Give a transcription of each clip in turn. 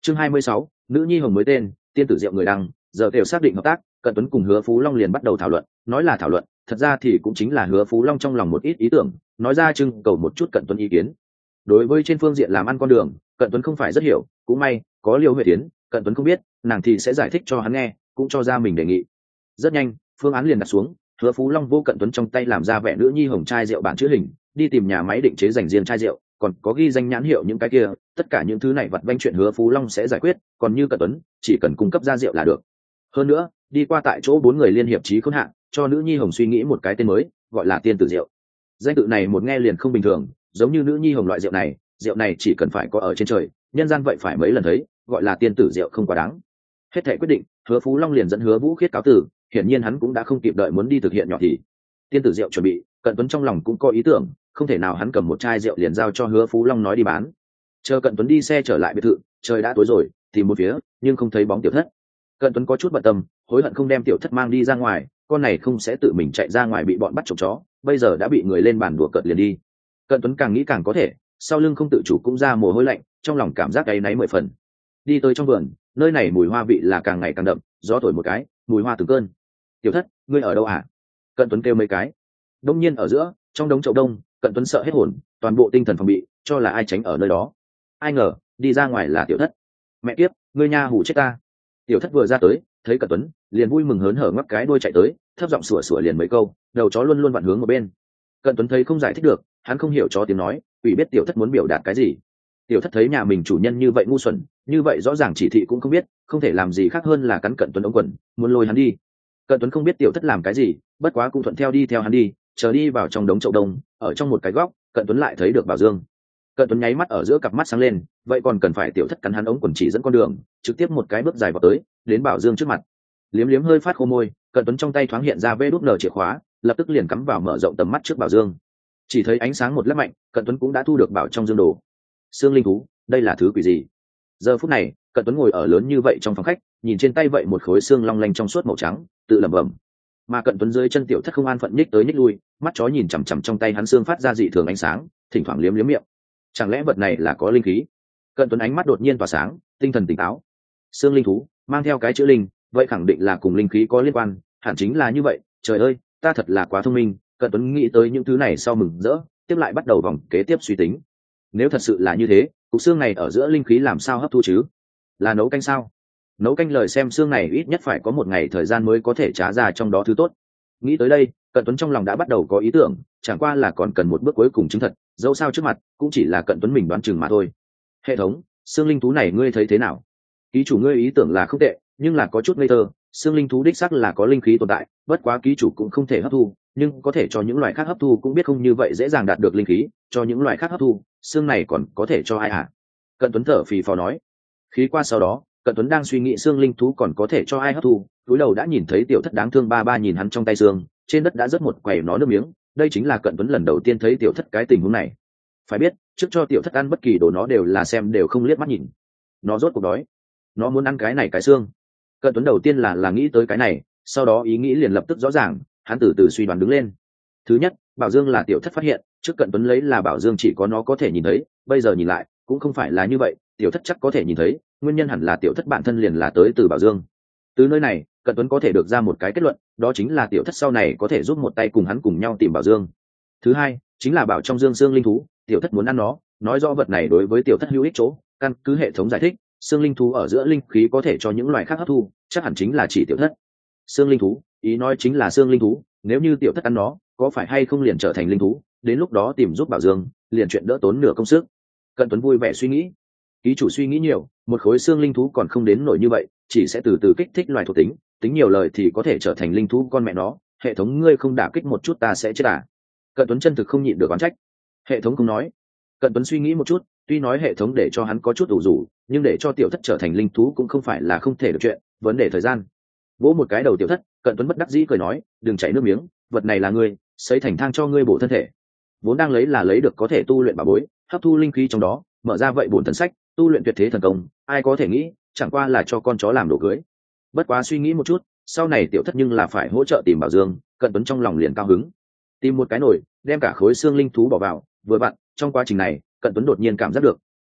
Chương 26, nữ nhi hồng mới tên, tiên tử diệu người đăng, giờ đều xác định hợp tác, Cận Tuấn cùng Hứa Phú Long liền bắt đầu thảo luận, nói là thảo luận, thật ra thì cũng chính là Hứa Phú Long trong lòng một ít ý tưởng, nói ra trưng cầu một chút Cận Tuấn ý kiến. Đối với trên phương diện làm ăn con đường, Cận Tuấn không phải rất hiểu, cũng may có Liêu Huệ Tiến, Cận Tuấn không biết, nàng thì sẽ giải thích cho hắn nghe, cũng cho ra mình đề nghị. Rất nhanh, phương án liền đặt xuống, Hứa Phú Long vô Cận Tuấn trong tay làm ra vẻ nữ nhi hồng chai rượu bản chữ hình, đi tìm nhà máy định chế dành riêng chai rượu, còn có ghi danh nhãn hiệu những cái kia, tất cả những thứ này vặt vãnh chuyện Hứa Phú Long sẽ giải quyết, còn như Cận Tuấn, chỉ cần cung cấp ra rượu là được. Hơn nữa, đi qua tại chỗ 4 người liên hiệp chí khôn hạ, cho nữ nhi hồng suy nghĩ một cái tên mới, gọi là tiên tử rượu. Danh tự này một nghe liền không bình thường, giống như nữ nhi hồng loại rượu này chỉ cần phải có ở trên trời, nhân gian vậy phải mấy lần thấy, gọi là tiên tử rượu không quá đáng. Hết thảy quyết định, Hứa Phú Long liền dẫn Hứa Vũ Khiết cáo từ, hiển nhiên hắn cũng đã không kịp đợi muốn đi thực hiện nhỏ thì. Tiên tử rượu chuẩn bị, Cận Tuấn trong lòng cũng có ý tưởng, không thể nào hắn cầm một chai rượu liền giao cho Hứa Phú Long nói đi bán. Chờ Cận Tuấn đi xe trở lại biệt thự, trời đã tối rồi, tìm một phía, nhưng không thấy bóng tiểu thất. Cận Tuấn có chút bận tâm, hối hận không đem tiểu thất mang đi ra ngoài, con này không sẽ tự mình chạy ra ngoài bị bọn bắt trộm chó, bây giờ đã bị người lên bàn đùa cợt liền đi. Cận Tuấn càng nghĩ càng có thể, sau lưng không tự chủ cũng ra mồ hôi lạnh, trong lòng cảm giác áy náy 10 phần. Đi tới trong vườn, nơi này mùi hoa vị là càng ngày càng đậm, gió thổi một cái, mùi hoa từng cơn. Tiểu thất, ngươi ở đâu hả? Cận Tuấn kêu mấy cái. Đông nhiên ở giữa, trong đống chậu đông, Cận Tuấn sợ hết hồn, toàn bộ tinh thần phòng bị, cho là ai tránh ở nơi đó. Ai ngờ, đi ra ngoài là tiểu thất. Mẹ kiếp, ngươi nha hù chết ta. Tiểu thất vừa ra tới, thấy Cận Tuấn, liền vui mừng hớn hở ngoắc cái đuôi chạy tới, thấp giọng sủa sủa liền mấy câu, đầu chó luôn luôn vặn hướng một bên. Cận Tuấn thấy không giải thích được, hắn không hiểu chó tiếng nói, ủy biết tiểu thất muốn biểu đạt cái gì. Tiểu thất thấy nhà mình chủ nhân như vậy ngu xuẩn, như vậy rõ ràng chỉ thị cũng không biết, không thể làm gì khác hơn là cắn Cận Tuấn ống quần, muốn lôi hắn đi. Cận Tuấn không biết tiểu thất làm cái gì, bất quá cũng thuận theo đi theo hắn đi, chờ đi vào trong đống chậu đông, ở trong một cái góc, Cận Tuấn lại thấy được Bảo Dương. Cận Tuấn nháy mắt ở giữa cặp mắt sáng lên, vậy còn cần phải tiểu thất cắn hắn ống quần chỉ dẫn con đường, trực tiếp một cái bước dài vào tới, đến Bảo Dương trước mặt. Liếm liếm hơi phát khô môi, Cận Tuấn trong tay thoáng hiện ra vê đút nở chìa khóa, lập tức liền cắm vào mở rộng tầm mắt trước Bảo Dương. Chỉ thấy ánh sáng một lấp mạnh, Cận Tuấn cũng đã thu được bảo trong dương đồ. Xương linh thú, đây là thứ quỷ gì? Giờ phút này, Cận Tuấn ngồi ở lớn như vậy trong phòng khách, nhìn trên tay vậy một khối xương long lanh trong suốt màu trắng, tự lẩm bẩm. Mà Cận Tuấn dưới chân tiểu thất không an phận nhích tới nhích lui, mắt chó nhìn chằm chằm trong tay hắn xương phát ra dị thường ánh sáng, thỉnh thoảng liếm liếm miệng. Chẳng lẽ vật này là có linh khí? Cận Tuấn ánh mắt đột nhiên tỏa sáng, tinh thần tỉnh táo. Xương linh thú mang theo cái chữ linh, vậy khẳng định là cùng linh khí có liên quan, hẳn chính là như vậy. Trời ơi, ta thật là quá thông minh. Cận Tuấn nghĩ tới những thứ này sau mừng rỡ, tiếp lại bắt đầu vòng kế tiếp suy tính. Nếu thật sự là như thế, cục xương này ở giữa linh khí làm sao hấp thu chứ? Là nấu canh sao? Nấu canh lời xem xương này ít nhất phải có 1 ngày thời gian mới có thể trá ra trong đó thứ tốt. Nghĩ tới đây, Cận Tuấn trong lòng đã bắt đầu có ý tưởng, chẳng qua là còn cần một bước cuối cùng chứng thật, dẫu sao trước mặt cũng chỉ là Cận Tuấn mình đoán chừng mà thôi. Hệ thống, xương linh thú này ngươi thấy thế nào? Ký chủ ngươi ý tưởng là không tệ, nhưng là có chút ngây thơ. Xương linh thú đích xác là có linh khí tồn tại, bất quá ký chủ cũng không thể hấp thu, nhưng có thể cho những loài khác hấp thu, cũng biết không như vậy dễ dàng đạt được linh khí, cho những loài khác hấp thu, xương này còn có thể cho ai hả? Cận Tuấn thở phì phò nói. Khí qua sau đó, Cận Tuấn đang suy nghĩ xương linh thú còn có thể cho ai hấp thu, túi đầu đã nhìn thấy tiểu thất đáng thương ba nhìn hắn trong tay xương, trên đất đã rớt một quầy nó nước miếng, đây chính là Cận Tuấn lần đầu tiên thấy tiểu thất cái tình huống này. Phải biết, trước cho tiểu thất ăn bất kỳ đồ nó đều là xem đều không liếc mắt nhìn. Nó rốt cuộc đói, nó muốn ăn cái này cái xương. Cận Tuấn đầu tiên là nghĩ tới cái này, sau đó ý nghĩ liền lập tức rõ ràng, hắn từ từ suy đoán đứng lên. Thứ nhất, Bảo Dương là tiểu thất phát hiện, trước Cận Tuấn lấy là Bảo Dương chỉ có nó có thể nhìn thấy, bây giờ nhìn lại cũng không phải là như vậy, tiểu thất chắc có thể nhìn thấy, nguyên nhân hẳn là tiểu thất bản thân liền là tới từ Bảo Dương. Từ nơi này, Cận Tuấn có thể được ra một cái kết luận, đó chính là tiểu thất sau này có thể giúp một tay cùng hắn cùng nhau tìm Bảo Dương. Thứ hai, chính là bảo trong dương xương linh thú, tiểu thất muốn ăn nó, nói rõ vật này đối với tiểu thất hữu ích chỗ, căn cứ hệ thống giải thích, xương linh thú ở giữa linh khí có thể cho những loài khác hấp thu, chắc hẳn chính là chỉ tiểu thất. Xương linh thú, ý nói chính là xương linh thú, nếu như tiểu thất ăn nó, có phải hay không liền trở thành linh thú, đến lúc đó tìm giúp Bảo Dương, liền chuyện đỡ tốn nửa công sức. Cận Tuấn vui vẻ suy nghĩ. Ký chủ suy nghĩ nhiều, một khối xương linh thú còn không đến nổi như vậy, chỉ sẽ từ từ kích thích loài thuộc tính, tính nhiều lời thì có thể trở thành linh thú con mẹ nó, hệ thống ngươi không đả kích một chút ta sẽ chết à? Cận Tuấn chân thực không nhịn được oán trách. Hệ thống không nói. Cận Tuấn suy nghĩ một chút, tuy nói hệ thống để cho hắn có chút ủ rũ, nhưng để cho tiểu thất trở thành linh thú cũng không phải là không thể được chuyện, vấn đề thời gian. Vỗ một cái đầu tiểu thất, Cận Tuấn bất đắc dĩ cười nói, đừng chảy nước miếng, vật này là ngươi, xây thành thang cho ngươi bổ thân thể. Vốn đang lấy là lấy được có thể tu luyện bảo bối, hấp thu linh khí trong đó, mở ra vậy bổn thần sách, tu luyện tuyệt thế thần công, ai có thể nghĩ, chẳng qua là cho con chó làm đồ cưới. Bất quá suy nghĩ một chút, sau này tiểu thất nhưng là phải hỗ trợ tìm Bảo Dương, Cận Tuấn trong lòng liền cao hứng. Tìm một cái nồi, đem cả khối xương linh thú bỏ vào, vừa vặn, trong quá trình này, Cận Tuấn đột nhiên cảm giác được,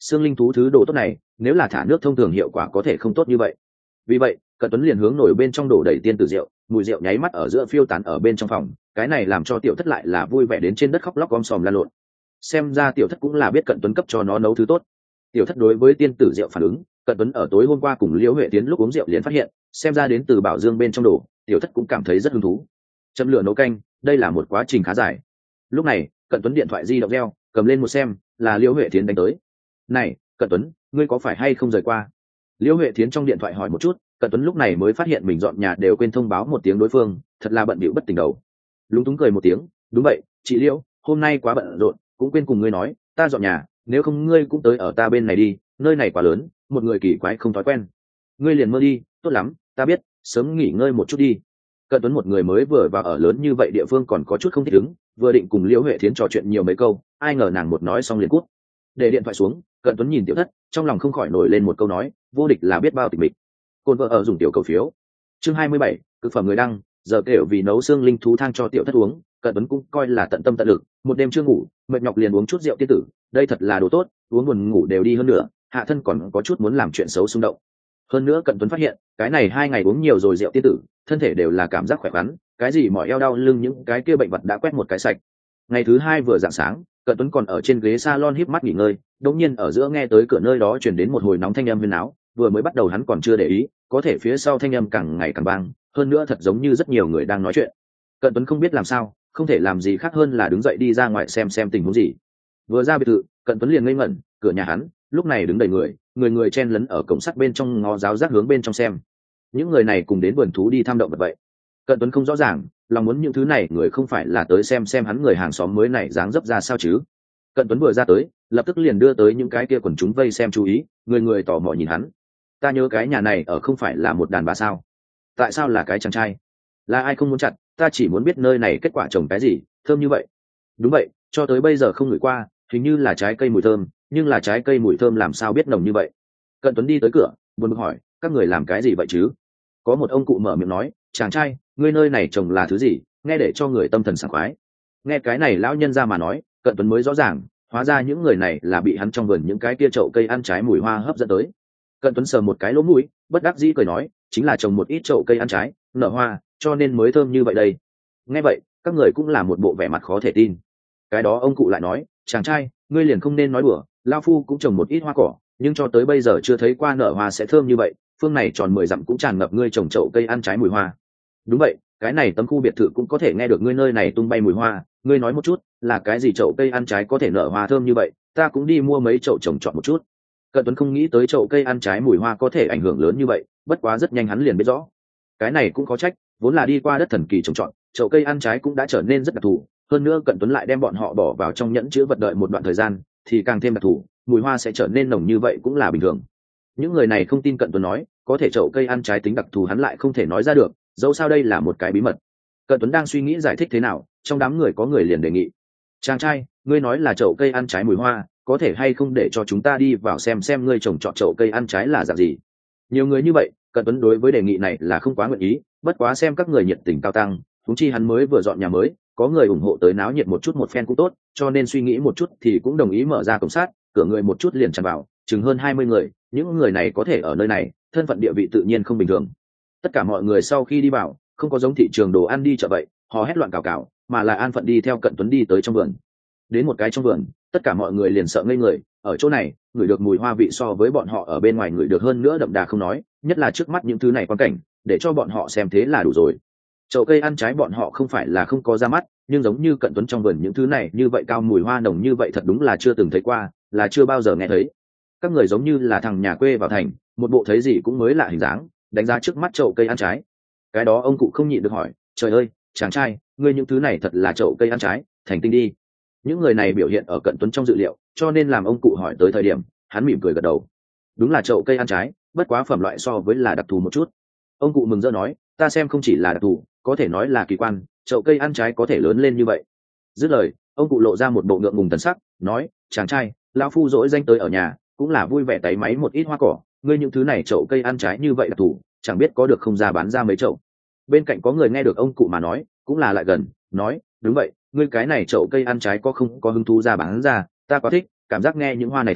xương linh thú thứ đồ tốt này nếu là thả nước thông thường hiệu quả có thể không tốt như vậy. Vì vậy Cận Tuấn liền hướng nổi bên trong đổ đầy tiên tử rượu, mùi rượu nháy mắt ở giữa phiêu tán ở bên trong phòng, cái này làm cho tiểu thất lại là vui vẻ đến trên đất khóc lóc om sòm la lộn. Xem ra tiểu thất cũng là biết Cận Tuấn cấp cho nó nấu thứ tốt. Tiểu thất đối với tiên tử rượu phản ứng, Cận Tuấn ở tối hôm qua cùng Liễu Huệ Tiến lúc uống rượu liền phát hiện, xem ra đến từ bảo dương bên trong đổ, tiểu thất cũng cảm thấy rất hứng thú. Châm lửa nấu canh, đây là một quá trình khá dài. Lúc này Cận Tuấn điện thoại di động reo, cầm lên một xem, là Liễu Huệ Tiến đánh tới. Này Cận Tuấn, ngươi có phải hay không rời qua? Liễu Huệ Tiến trong điện thoại hỏi một chút, Cận Tuấn lúc này mới phát hiện mình dọn nhà đều quên thông báo một tiếng đối phương, thật là bận bịu bất tỉnh đầu. Lúng túng cười một tiếng, đúng vậy chị Liễu, hôm nay quá bận rộn, cũng quên cùng ngươi nói, ta dọn nhà, nếu không ngươi cũng tới ở ta bên này đi, nơi này quá lớn, một người kỳ quái không thói quen. Ngươi liền mơ đi, tốt lắm, ta biết, sớm nghỉ ngơi một chút đi. Cận Tuấn một người mới vừa vào ở lớn như vậy địa phương còn có chút không thích ứng, vừa định cùng Liễu Huệ Thiến trò chuyện nhiều mấy câu, ai ngờ nàng một nói xong liền cút. Để điện thoại xuống, Cận Tuấn nhìn tiểu thất, trong lòng không khỏi nổi lên một câu nói, vô địch là biết bao tịch mịch. Côn vợ ở dùng tiểu cầu phiếu. Chương 27, cực phẩm người đăng, giờ kêu vì nấu xương linh thú thang cho tiểu thất uống, Cận Tuấn cũng coi là tận tâm tận lực, một đêm chưa ngủ, mệt nhọc liền uống chút rượu tiên tử, đây thật là đồ tốt, uống buồn ngủ đều đi hơn nữa, hạ thân còn có chút muốn làm chuyện xấu xung động. Hơn nữa Cận Tuấn phát hiện, cái này 2 ngày uống nhiều rồi rượu tiên tử, thân thể đều là cảm giác khỏe khoắn, cái gì mỏi eo đau lưng những cái kia bệnh vật đã quét một cái sạch. Ngày thứ 2 vừa rạng sáng, Cận Tuấn còn ở trên ghế salon híp mắt nghỉ ngơi, đột nhiên ở giữa nghe tới cửa nơi đó truyền đến một hồi nóng thanh âm huyên náo, vừa mới bắt đầu hắn còn chưa để ý, có thể phía sau thanh âm càng ngày càng vang, hơn nữa thật giống như rất nhiều người đang nói chuyện. Cận Tuấn không biết làm sao, không thể làm gì khác hơn là đứng dậy đi ra ngoài xem tình huống gì. Vừa ra biệt thự, Cận Tuấn liền ngây ngẩn, cửa nhà hắn lúc này đứng đầy người chen lấn ở cổng sắt bên trong ngó giáo giác hướng bên trong xem. Những người này cùng đến vườn thú đi thăm động vật vậy. Cận Tuấn không rõ ràng, lòng muốn những thứ này người không phải là tới xem hắn người hàng xóm mới này dáng dấp ra sao chứ. Cận Tuấn vừa ra tới, lập tức liền đưa tới những cái kia quần chúng vây xem chú ý, người tò mò nhìn hắn. Ta nhớ cái nhà này ở không phải là một đàn bà sao? Tại sao là cái chàng trai? Là ai không muốn chặt, ta chỉ muốn biết nơi này kết quả trồng cái gì, thơm như vậy. Đúng vậy, cho tới bây giờ không ngửi qua, hình như là trái cây mùi thơm, nhưng là trái cây mùi thơm làm sao biết nồng như vậy. Cận Tuấn đi tới cửa, buồn bực hỏi, các người làm cái gì vậy chứ? Có một ông cụ mở miệng nói, chàng trai, ngươi nơi này trồng là thứ gì, nghe để cho người tâm thần sảng khoái. Nghe cái này lão nhân ra mà nói, Cận Tuấn mới rõ ràng, hóa ra những người này là bị hắn trong vườn những cái kia chậu cây ăn trái mùi hoa hấp dẫn tới. Cận Tuấn sờ một cái lỗ mũi, bất đắc dĩ cười nói, chính là trồng một ít chậu cây ăn trái nở hoa cho nên mới thơm như vậy đây. Nghe vậy các người cũng là một bộ vẻ mặt khó thể tin. Cái đó ông cụ lại nói, chàng trai, ngươi liền không nên nói đùa, lao phu cũng trồng một ít hoa cỏ, nhưng cho tới bây giờ chưa thấy qua nở hoa sẽ thơm như vậy, phương này tròn 10 dặm cũng tràn ngập ngươi trồng chậu cây ăn trái mùi hoa. Đúng vậy, cái này tấm khu biệt thự cũng có thể nghe được ngươi nơi này tung bay mùi hoa, ngươi nói một chút, là cái gì chậu cây ăn trái có thể nở hoa thơm như vậy, ta cũng đi mua mấy chậu trồng trọt một chút. Cận Tuấn không nghĩ tới chậu cây ăn trái mùi hoa có thể ảnh hưởng lớn như vậy, bất quá rất nhanh hắn liền biết rõ. Cái này cũng khó trách, vốn là đi qua đất thần kỳ trồng trọt, chậu cây ăn trái cũng đã trở nên rất đặc thù, hơn nữa Cận Tuấn lại đem bọn họ bỏ vào trong nhẫn chứa vật đợi một đoạn thời gian, thì càng thêm đặc thù, mùi hoa sẽ trở nên nồng như vậy cũng là bình thường. Những người này không tin Cận Tuấn nói, có thể chậu cây ăn trái tính đặc thù hắn lại không thể nói ra được, dẫu sao đây là một cái bí mật. Cận Tuấn đang suy nghĩ giải thích thế nào, trong đám người có người liền đề nghị, chàng trai, ngươi nói là chậu cây ăn trái mùi hoa, có thể hay không để cho chúng ta đi vào xem ngươi trồng trọt chậu cây ăn trái là dạng gì. Nhiều người như vậy, Cận Tuấn đối với đề nghị này là không quá nguyện ý, bất quá xem các người nhiệt tình cao tăng, thúng chi hắn mới vừa dọn nhà mới, có người ủng hộ tới náo nhiệt một chút một phen cũng tốt, cho nên suy nghĩ một chút thì cũng đồng ý mở ra cổng sát, cửa người một chút liền tràn vào, chừng hơn 20 người, những người này có thể ở nơi này, thân phận địa vị tự nhiên không bình thường. Tất cả mọi người sau khi đi vào, không có giống thị trường đồ ăn đi chợ vậy, họ hét loạn cào cào, mà là an phận đi theo Cận Tuấn đi tới trong vườn. Đến một cái trong vườn, tất cả mọi người liền sợ ngây người, ở chỗ này ngửi được mùi hoa vị so với bọn họ ở bên ngoài ngửi được hơn nữa đậm đà không nói, nhất là trước mắt những thứ này quan cảnh, để cho bọn họ xem thế là đủ rồi. Chậu cây ăn trái bọn họ không phải là không có ra mắt, nhưng giống như Cận Tuấn trong vườn những thứ này như vậy cao mùi hoa nồng như vậy thật đúng là chưa từng thấy qua, là chưa bao giờ nghe thấy. Các người giống như là thằng nhà quê vào thành, một bộ thấy gì cũng mới lạ hình dáng, đánh giá trước mắt chậu cây ăn trái. Cái đó ông cụ không nhịn được hỏi, trời ơi, chàng trai, ngươi những thứ này thật là chậu cây ăn trái, thành tinh đi. Những người này biểu hiện ở Cận Tuấn trong dự liệu, cho nên làm ông cụ hỏi tới thời điểm, hắn mỉm cười gật đầu. Đúng là chậu cây ăn trái, bất quá phẩm loại so với là đặc thù một chút. Ông cụ mừng rỡ nói, ta xem không chỉ là đặc thù, có thể nói là kỳ quan, chậu cây ăn trái có thể lớn lên như vậy. Dứt lời, ông cụ lộ ra một bộ ngượng ngùng thần sắc, nói, chàng trai, lão phu dỗi danh tới ở nhà, cũng là vui vẻ táy máy một ít hoa cỏ, ngươi những thứ này chậu cây ăn trái như vậy đặc thù, chẳng biết có được không ra bán ra mấy chậu. Bên cạnh có người nghe được ông cụ mà nói, cũng là lại gần, nói, đúng vậy, ngươi cái này chậu cây ăn trái có không có hứng thú ra bán ra, ta có thích, cảm giác nghe những hoa này thơm,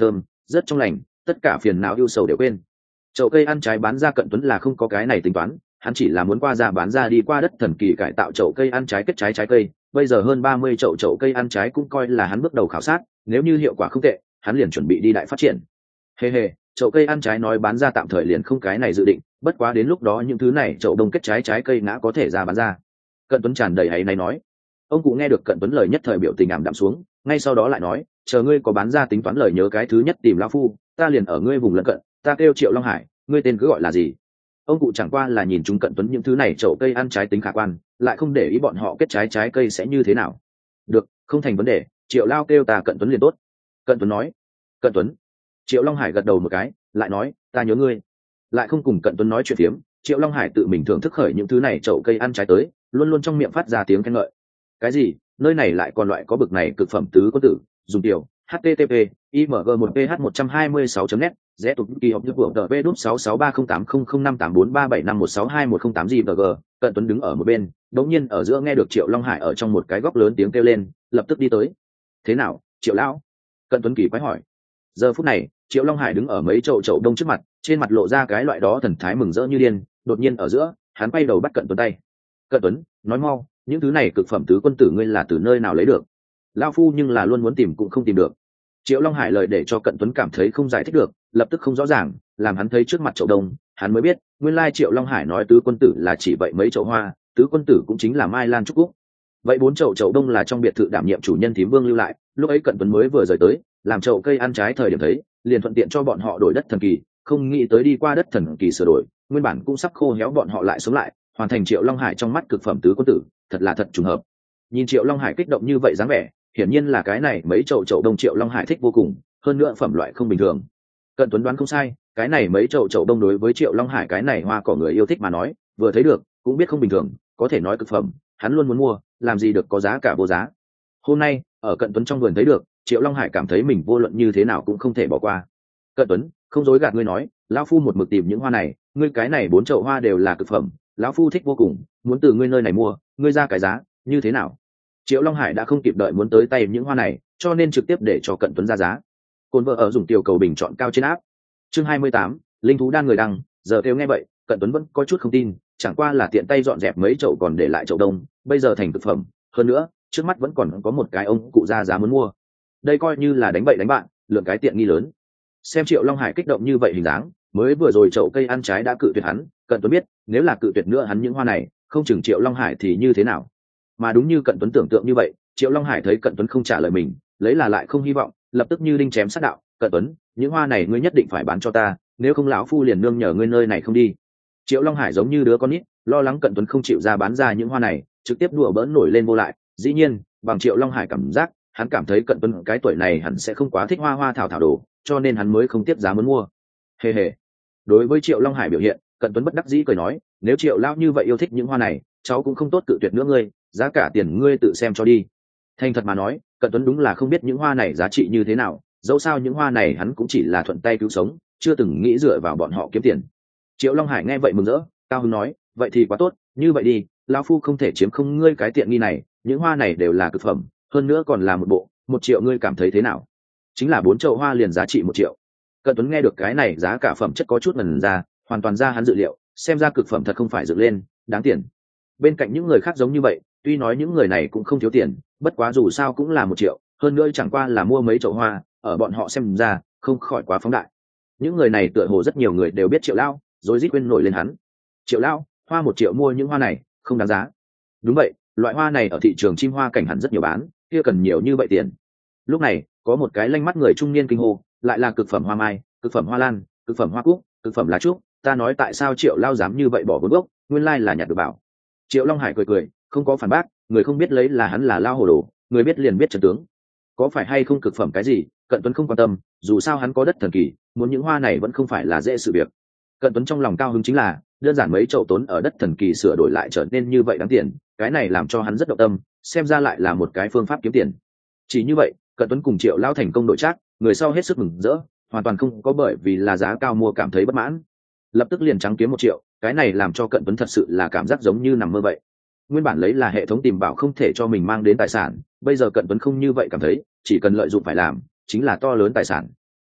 rất trong lành, tất cả phiền não ưu sầu đều quên. Chậu cây ăn trái bán ra Cận Tuấn là không có cái này tính toán, hắn chỉ là muốn qua ra bán ra đi qua đất thần kỳ cải tạo chậu cây ăn trái kết trái cây. Bây giờ hơn 30 chậu cây ăn trái cũng coi là hắn bước đầu khảo sát, nếu như hiệu quả không tệ, hắn liền chuẩn bị đi đại phát triển. Hề, chậu cây ăn trái nói bán ra tạm thời liền không cái này dự định, bất quá đến lúc đó những thứ này chậu đông kết trái cây ngã có thể ra bán ra. Cận Tuấn tràn đầy áy náy nói. Ông cụ nghe được Cận Tuấn lời nhất thời biểu tình ảm đạm xuống, ngay sau đó lại nói, chờ ngươi có bán ra tính toán lời nhớ cái thứ nhất tìm lão phu, ta liền ở ngươi vùng lân cận, ta kêu Triệu Long Hải, ngươi tên cứ gọi là gì? Ông cụ chẳng qua là nhìn chúng Cận Tuấn những thứ này chậu cây ăn trái tính khả quan, lại không để ý bọn họ kết trái cây sẽ như thế nào. Được, không thành vấn đề, Triệu lao kêu ta Cận Tuấn liền tốt. Cận Tuấn nói. Cận Tuấn. Triệu Long Hải gật đầu một cái, lại nói, ta nhớ ngươi. Lại không cùng Cận Tuấn nói chuyện phiếm, Triệu Long Hải tự mình thưởng thức khởi những thứ này chậu cây ăn trái tới, luôn luôn trong miệng phát ra tiếng khen ngợi. Cái gì? Nơi này lại còn loại có bực này cực phẩm tứ quân tử, dùng tiểu http img 1 ph 126 net rẽ tục kỳ học như của tờ v đút 663080584375162108 gg. Cận Tuấn đứng ở một bên, đống nhiên ở giữa nghe được Triệu Long Hải ở trong một cái góc lớn tiếng kêu lên, lập tức đi tới. Thế nào, Triệu lão? Cận Tuấn kỳ quái hỏi. Giờ phút này, Triệu Long Hải đứng ở mấy chậu đông trước mặt, trên mặt lộ ra cái loại đó thần thái mừng rỡ như điên. Đột nhiên ở giữa, hắn quay đầu bắt Cận Tuấn tay. Cận Tuấn, nói mau, những thứ này cực phẩm tứ quân tử ngươi là từ nơi nào lấy được? Lão phu nhưng là luôn muốn tìm cũng không tìm được. Triệu Long Hải lời để cho Cận Tuấn cảm thấy không giải thích được, lập tức không rõ ràng, làm hắn thấy trước mặt chậu đông, hắn mới biết, nguyên lai Triệu Long Hải nói tứ quân tử là chỉ vậy mấy chậu hoa, tứ quân tử cũng chính là Mai Lan Trúc Cúc. Vậy 4 chậu đông là trong biệt thự đảm nhiệm chủ nhân Thím Vương lưu lại, lúc ấy Cận Tuấn mới vừa rời tới, làm chậu cây ăn trái thời điểm thấy, liền thuận tiện cho bọn họ đổi đất thần kỳ, không nghĩ tới đi qua đất thần kỳ sửa đổi, nguyên bản cũng sắp khô héo bọn họ lại sống lại, hoàn thành Triệu Long Hải trong mắt cực phẩm tứ quân tử, thật là thật trùng hợp. Nhìn Triệu Long Hải kích động như vậy dáng vẻ, hiển nhiên là cái này mấy chậu đông Triệu Long Hải thích vô cùng, hơn nữa phẩm loại không bình thường. Cận Tuấn đoán không sai, cái này mấy chậu đông đối với Triệu Long Hải cái này hoa cỏ người yêu thích mà nói, vừa thấy được cũng biết không bình thường, có thể nói cực phẩm, hắn luôn muốn mua, làm gì được có giá cả vô giá. Hôm nay ở Cận Tuấn trong vườn thấy được, Triệu Long Hải cảm thấy mình vô luận như thế nào cũng không thể bỏ qua. Cận Tuấn, không dối gạt ngươi nói, lão phu một mực tìm những hoa này, ngươi cái này 4 chậu hoa đều là cực phẩm, lão phu thích vô cùng, muốn từ ngươi nơi này mua, ngươi ra cái giá như thế nào? Triệu Long Hải đã không kịp đợi muốn tới tay những hoa này, cho nên trực tiếp để cho Cận Tuấn ra giá. Côn vợ ở dùng tiểu cầu bình chọn cao trên áp. Chương 28, linh thú đan người đăng, giờ kêu nghe vậy, Cận Tuấn vẫn có chút không tin, chẳng qua là tiện tay dọn dẹp mấy chậu còn để lại chậu đông, bây giờ thành thực phẩm, hơn nữa, trước mắt vẫn còn có một cái ông cụ ra giá muốn mua. Đây coi như là đánh bậy đánh bạn, lượng cái tiện nghi lớn. Xem Triệu Long Hải kích động như vậy hình dáng, mới vừa rồi chậu cây ăn trái đã cự tuyệt hắn, Cận Tuấn biết, nếu là cự tuyệt nữa hắn những hoa này, không chừng Triệu Long Hải thì như thế nào. Mà đúng như Cận Tuấn tưởng tượng như vậy, Triệu Long Hải thấy Cận Tuấn không trả lời mình, lấy là lại không hy vọng, lập tức như đinh chém sát đạo, Cận Tuấn, những hoa này ngươi nhất định phải bán cho ta, nếu không lão phu liền nương nhờ ngươi nơi này không đi. Triệu Long Hải giống như đứa con nít, lo lắng Cận Tuấn không chịu ra bán ra những hoa này, trực tiếp đùa bỡn nổi lên vô lại. Dĩ nhiên, bằng Triệu Long Hải cảm giác, hắn cảm thấy Cận Tuấn cái tuổi này hẳn sẽ không quá thích hoa thảo đồ, cho nên hắn mới không tiếp giá muốn mua. Hề. Đối với Triệu Long Hải biểu hiện, Cận Tuấn bất đắc dĩ cười nói, nếu Triệu lão như vậy yêu thích những hoa này, cháu cũng không tốt cự tuyệt nữa ngươi, giá cả tiền ngươi tự xem cho đi. Thành thật mà nói, Cận Tuấn đúng là không biết những hoa này giá trị như thế nào, dẫu sao những hoa này hắn cũng chỉ là thuận tay cứu sống, chưa từng nghĩ dựa vào bọn họ kiếm tiền. Triệu Long Hải nghe vậy mừng rỡ, cao hứng nói, vậy thì quá tốt, như vậy đi, lão phu không thể chiếm không ngươi cái tiện nghi này, những hoa này đều là cực phẩm, hơn nữa còn là một bộ, 1 triệu ngươi cảm thấy thế nào? Chính là 4 chậu hoa liền giá trị 1 triệu. Cận Tuấn nghe được cái này giá cả phẩm chất có chút ngần ra, hoàn toàn ra hắn dự liệu, xem ra cực phẩm thật không phải dựng lên, đáng tiền. Bên cạnh những người khác giống như vậy, tuy nói những người này cũng không thiếu tiền, bất quá dù sao cũng là 1 triệu, hơn nữa chẳng qua là mua mấy chậu hoa, ở bọn họ xem ra, không khỏi quá phóng đại. Những người này tựa hồ rất nhiều người đều biết Triệu lão, rồi rít quên nổi lên hắn. Triệu lão, hoa 1 triệu mua những hoa này, không đáng giá. Đúng vậy, loại hoa này ở thị trường chim hoa cảnh hẳn rất nhiều bán, kia cần nhiều như vậy tiền. Lúc này, có một cái lanh mắt người trung niên kinh hô, lại là cực phẩm hoa mai, cực phẩm hoa lan, cực phẩm hoa cúc, cực phẩm lá trúc, ta nói tại sao Triệu lão dám như vậy bỏ vốn gốc, nguyên lai là nhặt được bảo. Triệu Long Hải cười, không có phản bác, người không biết lấy là hắn là lao hồ đồ, người biết liền biết trận tướng. Có phải hay không cực phẩm cái gì, Cận Tuấn không quan tâm, dù sao hắn có đất thần kỳ, muốn những hoa này vẫn không phải là dễ sự việc. Cận Tuấn trong lòng cao hứng chính là, đơn giản mấy chậu tốn ở đất thần kỳ sửa đổi lại trở nên như vậy đáng tiền, cái này làm cho hắn rất động tâm, xem ra lại là một cái phương pháp kiếm tiền. Chỉ như vậy, Cận Tuấn cùng Triệu lão thành công đội trác, người sau hết sức mừng rỡ, hoàn toàn không có bởi vì là giá cao mua cảm thấy bất mãn. Lập tức liền trắng kiếm 1 triệu, cái này làm cho Cận Tuấn thật sự là cảm giác giống như nằm mơ vậy. Nguyên bản lấy là hệ thống tìm bảo không thể cho mình mang đến tài sản, bây giờ Cận Tuấn không như vậy cảm thấy, chỉ cần lợi dụng phải làm, chính là to lớn tài sản.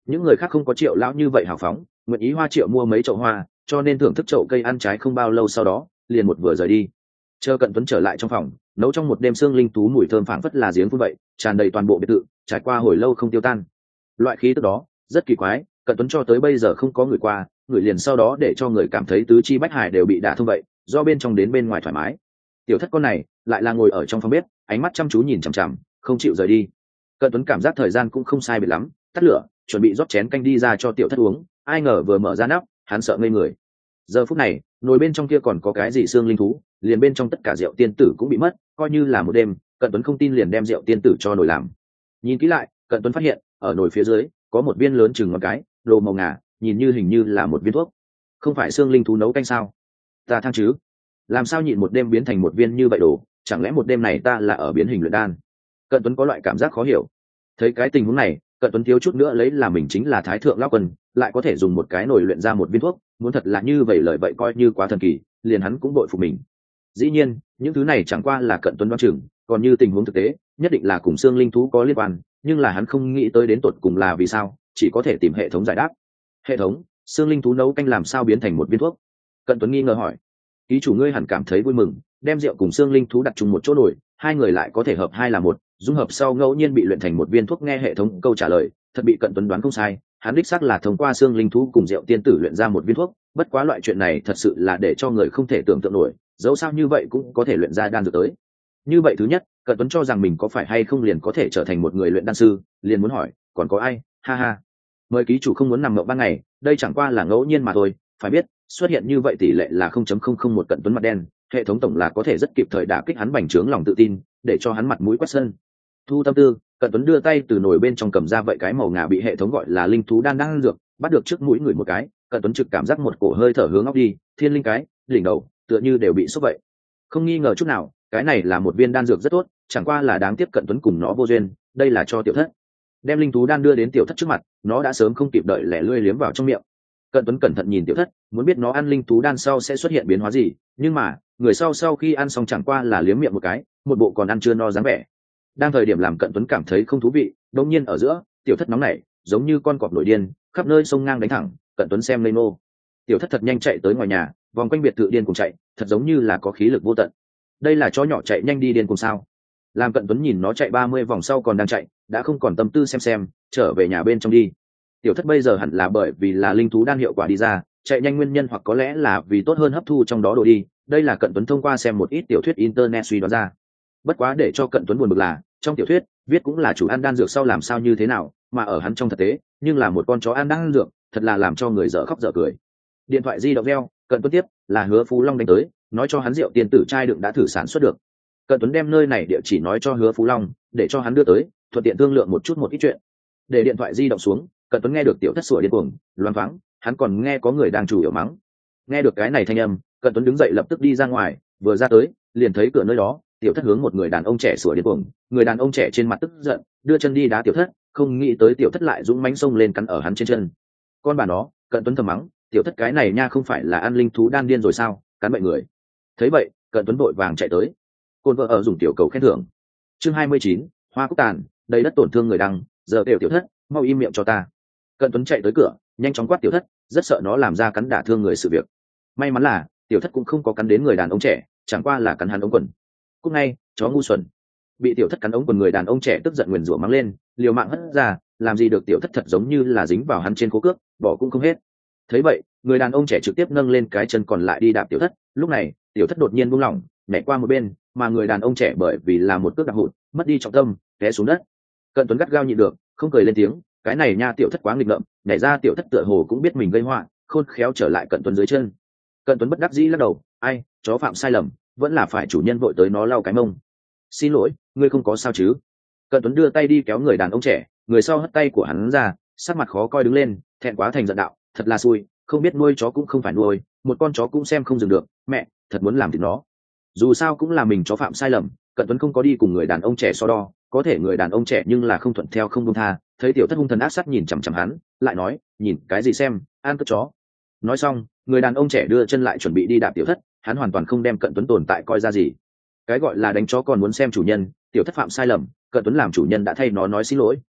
những người khác không có Triệu lão như vậy hào phóng, nguyện ý hoa triệu mua mấy chậu hoa, cho nên thưởng thức chậu cây ăn trái không bao lâu sau đó liền một vừa rời đi. Chờ Cận Tuấn trở lại trong phòng, nấu trong một đêm xương linh thú mùi thơm phảng phất là giếng phun vậy, tràn đầy toàn bộ biệt thự, trải qua hồi lâu không tiêu tan. Loại khí tức đó rất kỳ quái, Cận Tuấn cho tới bây giờ không có người qua, người liền sau đó để cho người cảm thấy tứ chi bách hải đều bị đả thông vậy, do bên trong đến bên ngoài thoải mái. Tiểu thất con này lại là ngồi ở trong phòng bếp, ánh mắt chăm chú nhìn chằm chằm, không chịu rời đi. Cận Tuấn cảm giác thời gian cũng không sai biệt lắm, tắt lửa, chuẩn bị rót chén canh đi ra cho tiểu thất uống, ai ngờ vừa mở ra nắp, hắn sợ ngây người. Giờ phút này, nồi bên trong kia còn có cái gì xương linh thú, liền bên trong tất cả rượu tiên tử cũng bị mất, coi như là một đêm. Cận Tuấn không tin liền đem rượu tiên tử cho nồi làm. Nhìn kỹ lại, Cận Tuấn phát hiện ở nồi phía dưới có một viên lớn chừng ngón cái, đồ màu ngà, nhìn như hình như là một viên thuốc. Không phải xương linh thú nấu canh sao? Ta thang chứ? Làm sao nhịn một đêm biến thành một viên như vậy đồ? Chẳng lẽ một đêm này ta là ở biến hình luyện đan? Cận Tuấn có loại cảm giác khó hiểu. Thấy cái tình huống này, Cận Tuấn thiếu chút nữa lấy là mình chính là Thái thượng lão quân, lại có thể dùng một cái nồi luyện ra một viên thuốc, muốn thật là như vậy lời vậy coi như quá thần kỳ, liền hắn cũng bội phục mình. Dĩ nhiên, những thứ này chẳng qua là Cận Tuấn đoán chừng, còn như tình huống thực tế, nhất định là cùng xương linh thú có liên quan, nhưng là hắn không nghĩ tới đến tột cùng là vì sao, chỉ có thể tìm hệ thống giải đáp. Hệ thống, xương linh thú nấu canh làm sao biến thành một viên thuốc? Cận Tuấn nghi ngờ hỏi. Ký chủ ngươi hẳn cảm thấy vui mừng, đem rượu cùng xương linh thú đặt chung một chỗ nồi, hai người lại có thể hợp hai là một, dung hợp sau ngẫu nhiên bị luyện thành một viên thuốc. Nghe hệ thống câu trả lời, thật bị Cận Tuấn đoán không sai, hắn đích xác là thông qua xương linh thú cùng rượu tiên tử luyện ra một viên thuốc, bất quá loại chuyện này thật sự là để cho người không thể tưởng tượng nổi, dẫu sao như vậy cũng có thể luyện ra đan dược tới. Như vậy thứ nhất, Cận Tuấn cho rằng mình có phải hay không liền có thể trở thành một người luyện đan sư, liền muốn hỏi, còn có ai? Ha ha. Mời ký chủ không muốn nằm mộng ban ngày, đây chẳng qua là ngẫu nhiên mà thôi, phải biết, xuất hiện như vậy tỷ lệ là 0.001. Cận Tuấn mặt đen, hệ thống tổng là có thể rất kịp thời đả kích hắn bành trướng lòng tự tin, để cho hắn mặt mũi quét sân. Thu tâm tư, Cận Tuấn đưa tay từ nồi bên trong cầm ra vậy cái màu ngà bị hệ thống gọi là linh thú đan dược, bắt được trước mũi người một cái, Cận Tuấn trực cảm giác một cổ hơi thở hướng óc đi, thiên linh cái, đỉnh đầu, tựa như đều bị sốc vậy. Không nghi ngờ chút nào, cái này là một viên đan dược rất tốt, chẳng qua là đáng tiếc Cận Tuấn cùng nó vô duyên, đây là cho tiểu thất. Đem linh thú đan đưa đến tiểu thất trước mặt, nó đã sớm không kịp đợi lẻ lươi liếm vào trong miệng. Cận Tuấn cẩn thận nhìn tiểu thất, muốn biết nó ăn linh thú đan sau sẽ xuất hiện biến hóa gì, nhưng mà người sau khi ăn xong chẳng qua là liếm miệng một cái, một bộ còn ăn chưa no dáng vẻ. Đang thời điểm làm Cận Tuấn cảm thấy không thú vị, đột nhiên ở giữa, tiểu thất nóng nảy, giống như con cọp nổi điên, khắp nơi sông ngang đánh thẳng. Cận Tuấn xem lên nô, tiểu thất thật nhanh chạy tới ngoài nhà, vòng quanh biệt thự điên cùng chạy, thật giống như là có khí lực vô tận. Đây là chó nhỏ chạy nhanh đi điên cùng sao? Làm Cận Tuấn nhìn nó chạy 30 vòng sau còn đang chạy, đã không còn tâm tư xem, trở về nhà bên trong đi. Tiểu thất bây giờ hẳn là bởi vì là linh thú đan hiệu quả đi ra, chạy nhanh nguyên nhân, hoặc có lẽ là vì tốt hơn hấp thu trong đó đồ đi, đây là Cận Tuấn thông qua xem một ít tiểu thuyết internet suy đoán ra. Bất quá để cho Cận Tuấn buồn bực là, trong tiểu thuyết viết cũng là chủ ăn đan dược sau làm sao như thế nào, mà ở hắn trong thực tế nhưng là một con chó ăn đan dược, thật là làm cho người dở khóc dở cười. Điện thoại di động reo, Cận Tuấn tiếp, là Hứa Phú Long đánh tới, nói cho hắn rượu tiên tử chai đựng đã thử sản xuất được. Cận Tuấn đem nơi này địa chỉ nói cho Hứa Phú Long, để cho hắn đưa tới, thuận tiện thương lượng một ít chuyện. Để điện thoại di động xuống, Cận Tuấn nghe được tiểu thất sủa điên cuồng, loáng thoáng, hắn còn nghe có người đang chủ yếu mắng. Nghe được cái này thanh âm, Cận Tuấn đứng dậy lập tức đi ra ngoài, vừa ra tới, liền thấy cửa nơi đó, tiểu thất hướng một người đàn ông trẻ sủa điên cuồng, người đàn ông trẻ trên mặt tức giận, đưa chân đi đá tiểu thất, không nghĩ tới tiểu thất lại dũng mãnh xông lên cắn ở hắn trên chân. Con bà nó, Cận Tuấn thầm mắng, tiểu thất cái này nha không phải là ăn linh thú đan điên rồi sao, cắn bậy người. Thấy vậy, Cận Tuấn vội vàng chạy tới. Côn vợ ở dùng tiểu cầu khen thưởng. Chương 29, hoa cúc tàn, đầy đất tổn thương người đăng, giờ đều tiểu thất, mau im miệng cho ta. Cận Tuấn chạy tới cửa, nhanh chóng quát tiểu thất, rất sợ nó làm ra cắn đả thương người sự việc. May mắn là tiểu thất cũng không có cắn đến người đàn ông trẻ, chẳng qua là cắn hắn ống quần. Cúc ngay, chó ngu xuẩn. Bị tiểu thất cắn ống quần, người đàn ông trẻ tức giận nguyền rủa mắng lên, liều mạng hất ra, làm gì được tiểu thất thật giống như là dính vào hắn trên cố cước, bỏ cũng không hết. Thấy vậy, người đàn ông trẻ trực tiếp nâng lên cái chân còn lại đi đạp tiểu thất. Lúc này tiểu thất đột nhiên buông lỏng, nhảy qua một bên, mà người đàn ông trẻ bởi vì là một cước đạp hụt, mất đi trọng tâm, té xuống đất. Cận Tuấn gắt gao nhịn được, không cười lên tiếng, cái này nha tiểu thất quá nghịch ngợm, nhảy ra tiểu thất tựa hồ cũng biết mình gây họa, khôn khéo trở lại Cận Tuấn dưới chân. Cận Tuấn bất đắc dĩ lắc đầu, ai, chó phạm sai lầm, vẫn là phải chủ nhân vội tới nó lau cái mông. Xin lỗi, ngươi không có sao chứ? Cận Tuấn đưa tay đi kéo người đàn ông trẻ, người sau hất tay của hắn ra, sắc mặt khó coi đứng lên, thẹn quá thành giận đạo, thật là xui, không biết nuôi chó cũng không phải nuôi, một con chó cũng xem không dừng được, mẹ, thật muốn làm thịt nó. Dù sao cũng là mình chó phạm sai lầm, Cận Tuấn không có đi cùng người đàn ông trẻ so đo, có thể người đàn ông trẻ nhưng là không thuận theo không buông tha, thấy tiểu thất hung thần ác sát nhìn chằm chằm hắn, lại nói, nhìn cái gì xem, ăn cất chó. Nói xong, người đàn ông trẻ đưa chân lại chuẩn bị đi đạp tiểu thất, hắn hoàn toàn không đem Cận Tuấn tồn tại coi ra gì. Cái gọi là đánh chó còn muốn xem chủ nhân, tiểu thất phạm sai lầm, Cận Tuấn làm chủ nhân đã thay nó nói xin lỗi,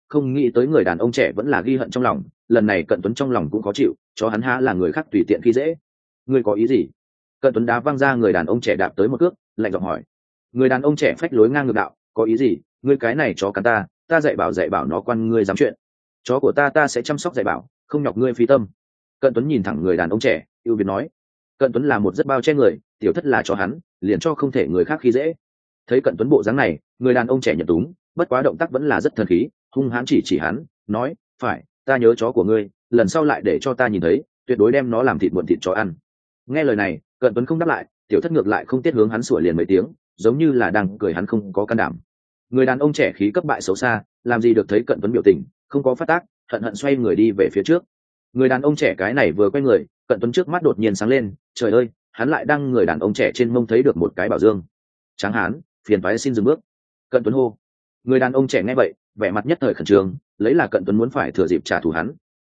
không nghĩ tới người đàn ông trẻ vẫn là ghi hận trong lòng. Lần này Cận Tuấn trong lòng cũng khó chịu, cho hắn há là người khác tùy tiện khi dễ. Ngươi có ý gì? Cận Tuấn đá văng ra người đàn ông trẻ đạp tới một cước, lạnh giọng hỏi. Người đàn ông trẻ phách lối ngang ngược đạo, có ý gì? Ngươi cái này chó cắn ta dạy bảo nó quan ngươi dám chuyện. Chó của ta sẽ chăm sóc dạy bảo, không nhọc ngươi phí tâm. Cận Tuấn nhìn thẳng người đàn ông trẻ, ưu việt nói. Cận Tuấn là một rất bao che người, tiểu thất là cho hắn, liền cho không thể người khác khi dễ. Thấy Cận Tuấn bộ dáng này, người đàn ông trẻ nhận túng, bất quá động tác vẫn là rất thần khí, hung hãn chỉ hắn, nói, phải, ta nhớ chó của ngươi, lần sau lại để cho ta nhìn thấy, tuyệt đối đem nó làm thịt muộn thịt chó ăn. Nghe lời này, Cận Tuấn không đáp lại, tiểu thất ngược lại không tiết hướng hắn sủa liền mấy tiếng, giống như là đang cười hắn không có can đảm. Người đàn ông trẻ khí cấp bại xấu xa, làm gì được thấy Cận Tuấn biểu tình, không có phát tác, hận hận xoay người đi về phía trước. Người đàn ông trẻ cái này vừa quay người, Cận Tuấn trước mắt đột nhiên sáng lên, trời ơi, hắn lại đang người đàn ông trẻ trên mông thấy được một cái bảo dương. Tráng hán, phiền toái xin dừng bước. Cận Tuấn hô. Người đàn ông trẻ nghe vậy, vẻ mặt nhất thời khẩn trương, lấy là Cận Tuấn muốn phải thừa dịp trả thù hắn.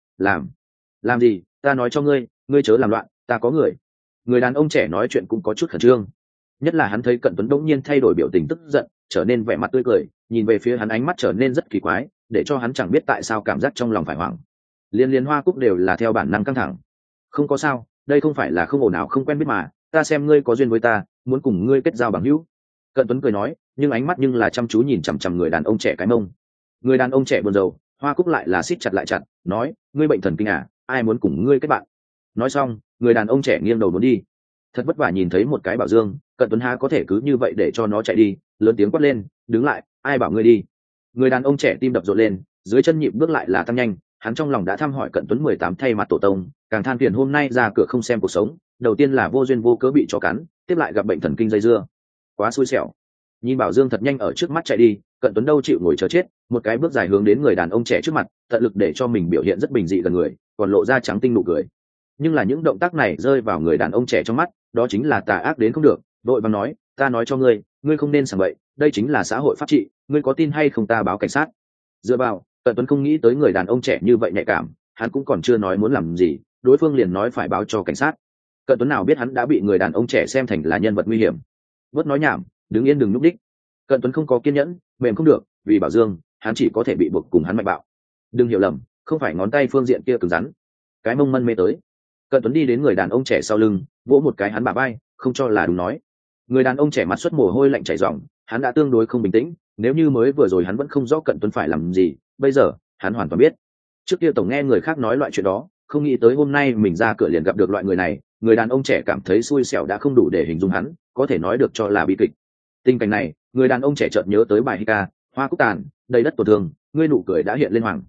Làm gì? Ta nói cho ngươi, ngươi chớ làm loạn, ta có người. Người đàn ông trẻ nói chuyện cũng có chút khẩn trương, nhất là hắn thấy Cận Tuấn đống nhiên thay đổi biểu tình tức giận, trở nên vẻ mặt tươi cười, nhìn về phía hắn ánh mắt trở nên rất kỳ quái, để cho hắn chẳng biết tại sao cảm giác trong lòng phải hoảng. Liên Hoa Cúc đều là theo bản năng căng thẳng. Không có sao, đây không phải là không ổn nào không quen biết mà, ta xem ngươi có duyên với ta, muốn cùng ngươi kết giao bằng hữu. Cận Tuấn cười nói, nhưng ánh mắt nhưng là chăm chú nhìn chằm chằm người đàn ông trẻ cái mông. Người đàn ông trẻ buồn rầu, Hoa Cúc lại là siết chặt lại chặt, nói, ngươi bệnh thần kinh à, ai muốn cùng ngươi kết bạn. Nói xong, người đàn ông trẻ nghiêng đầu muốn đi. Thật vất vả nhìn thấy một cái bảo dương, Cận Tuấn há có thể cứ như vậy để cho nó chạy đi, lớn tiếng quát lên, đứng lại, ai bảo ngươi đi. Người đàn ông trẻ tim đập rộn lên, dưới chân nhịp bước lại là tăng nhanh, hắn trong lòng đã thăm hỏi Cận Tuấn 18 thay mặt tổ tông, càng than phiền hôm nay ra cửa không xem cuộc sống, đầu tiên là vô duyên vô cớ bị chó cắn, tiếp lại gặp bệnh thần kinh dây dưa, quá xui xẻo. Nhìn bảo dương thật nhanh ở trước mắt chạy đi, Cận Tuấn đâu chịu ngồi chờ chết, một cái bước dài hướng đến người đàn ông trẻ trước mặt, tận lực để cho mình biểu hiện rất bình dị gần người, còn lộ ra trắng tinh nụ cười. Nhưng là những động tác này rơi vào người đàn ông trẻ trong mắt, đó chính là tà ác đến không được, đội vàng nói, ta nói cho ngươi, ngươi không nên sảng bậy, đây chính là xã hội pháp trị, ngươi có tin hay không ta báo cảnh sát. Dựa vào, Cận Tuấn không nghĩ tới người đàn ông trẻ như vậy nhạy cảm, hắn cũng còn chưa nói muốn làm gì, đối phương liền nói phải báo cho cảnh sát. Cận Tuấn nào biết hắn đã bị người đàn ông trẻ xem thành là nhân vật nguy hiểm. Bớt nói nhảm, đứng yên đừng nhúc đích. Cận Tuấn không có kiên nhẫn, mềm không được, vì bảo dương, hắn chỉ có thể bị buộc cùng hắn mạnh bạo. Đừng hiểu lầm, không phải ngón tay phương diện kia cứng rắn. Cái mông mân mê tới. Cận Tuấn đi đến người đàn ông trẻ sau lưng, vỗ một cái hắn bả vai, không cho là đúng nói. Người đàn ông trẻ mặt xuất mồ hôi lạnh chảy ròng, hắn đã tương đối không bình tĩnh, nếu như mới vừa rồi hắn vẫn không rõ Cận Tuấn phải làm gì, bây giờ hắn hoàn toàn biết. Trước kia tổng nghe người khác nói loại chuyện đó, không nghĩ tới hôm nay mình ra cửa liền gặp được loại người này. Người đàn ông trẻ cảm thấy xui xẻo đã không đủ để hình dung hắn, có thể nói được cho là bi kịch. Tình cảnh này, người đàn ông trẻ chợt nhớ tới bài ca, hoa cúc tàn, đầy đất tổn thương, ngươi nụ cười đã hiện lên hoàng.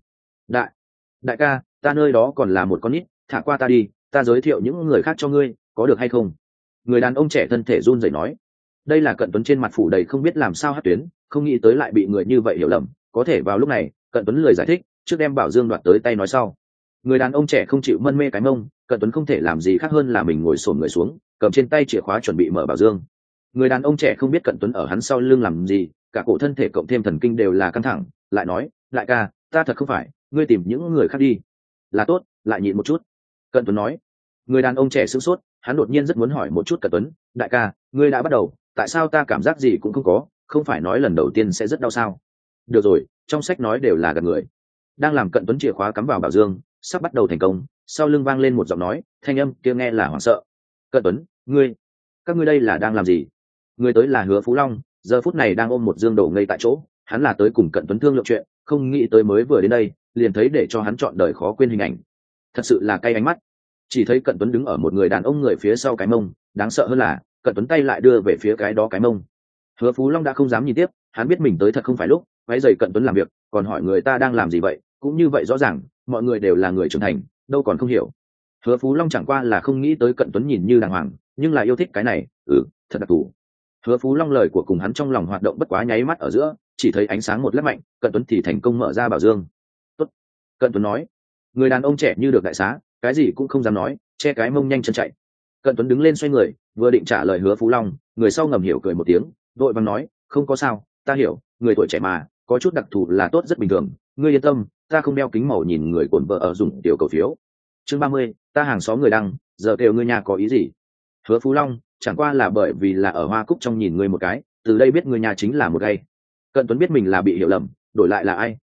Đại ca, ta nơi đó còn là một con nít, thả qua ta đi, ta giới thiệu những người khác cho ngươi, có được hay không? Người đàn ông trẻ thân thể run rẩy nói. Đây là Cận Tuấn trên mặt phủ đầy không biết làm sao hát tuyến, không nghĩ tới lại bị người như vậy hiểu lầm. Có thể vào lúc này, Cận Tuấn lười giải thích, trước đem bảo dương đoạt tới tay nói sau. Người đàn ông trẻ không chịu mân mê cái mông, Cận Tuấn không thể làm gì khác hơn là mình ngồi xổm người xuống, cầm trên tay chìa khóa chuẩn bị mở bảo dương. Người đàn ông trẻ không biết Cận Tuấn ở hắn sau lưng làm gì, cả cổ thân thể cộng thêm thần kinh đều là căng thẳng, lại nói, đại ca, ta thật không phải, ngươi tìm những người khác đi. Là tốt, lại nhịn một chút. Cận Tuấn nói. Người đàn ông trẻ sửng sốt, hắn đột nhiên rất muốn hỏi một chút Cận Tuấn, đại ca, ngươi đã bắt đầu, tại sao ta cảm giác gì cũng không có, không phải nói lần đầu tiên sẽ rất đau sao? Được rồi, trong sách nói đều là gạt người. Đang làm Cận Tuấn chìa khóa cắm vào bảo dương, sắp bắt đầu thành công, sau lưng vang lên một giọng nói, thanh âm kia nghe là hoảng sợ. Cận Tuấn, các ngươi đây là đang làm gì? Người tới là Hứa Phú Long, giờ phút này đang ôm một dương đồ ngây tại chỗ, hắn là tới cùng Cận Tuấn thương lượng chuyện, không nghĩ tới mới vừa đến đây, liền thấy để cho hắn chọn đời khó quên hình ảnh. Thật sự là cay ánh mắt. Chỉ thấy Cận Tuấn đứng ở một người đàn ông người phía sau cái mông, đáng sợ hơn là Cận Tuấn tay lại đưa về phía cái đó cái mông. Hứa Phú Long đã không dám nhìn tiếp, hắn biết mình tới thật không phải lúc, váy giày Cận Tuấn làm việc, còn hỏi người ta đang làm gì vậy, cũng như vậy rõ ràng, mọi người đều là người trưởng thành, đâu còn không hiểu. Hứa Phú Long chẳng qua là không nghĩ tới Cận Tuấn nhìn như đàng hoàng, nhưng là yêu thích cái này, thật đặc thù. Hứa Phú Long lời của cùng hắn trong lòng hoạt động bất quá nháy mắt ở giữa, chỉ thấy ánh sáng một lát mạnh, Cận Tuấn thì thành công mở ra bảo dương. Tốt, Cận Tuấn nói. Người đàn ông trẻ như được đại xá, cái gì cũng không dám nói, che cái mông nhanh chân chạy. Cận Tuấn đứng lên xoay người, vừa định trả lời Hứa Phú Long, người sau ngầm hiểu cười một tiếng, đội vàng nói, không có sao, ta hiểu, người tuổi trẻ mà, có chút đặc thù là tốt rất bình thường, ngươi yên tâm, ta không đeo kính màu nhìn người cồn vợ ở dùng tiểu cầu phiếu. Chương 30, ta hàng xóm người đăng, giờ kêu ngươi nhà có ý gì? Hứa Phú Long, chẳng qua là bởi vì là ở Hoa Cúc trong nhìn ngươi một cái, từ đây biết người nhà chính là một gay. Cận Tuấn biết mình là bị hiểu lầm, đổi lại là ai,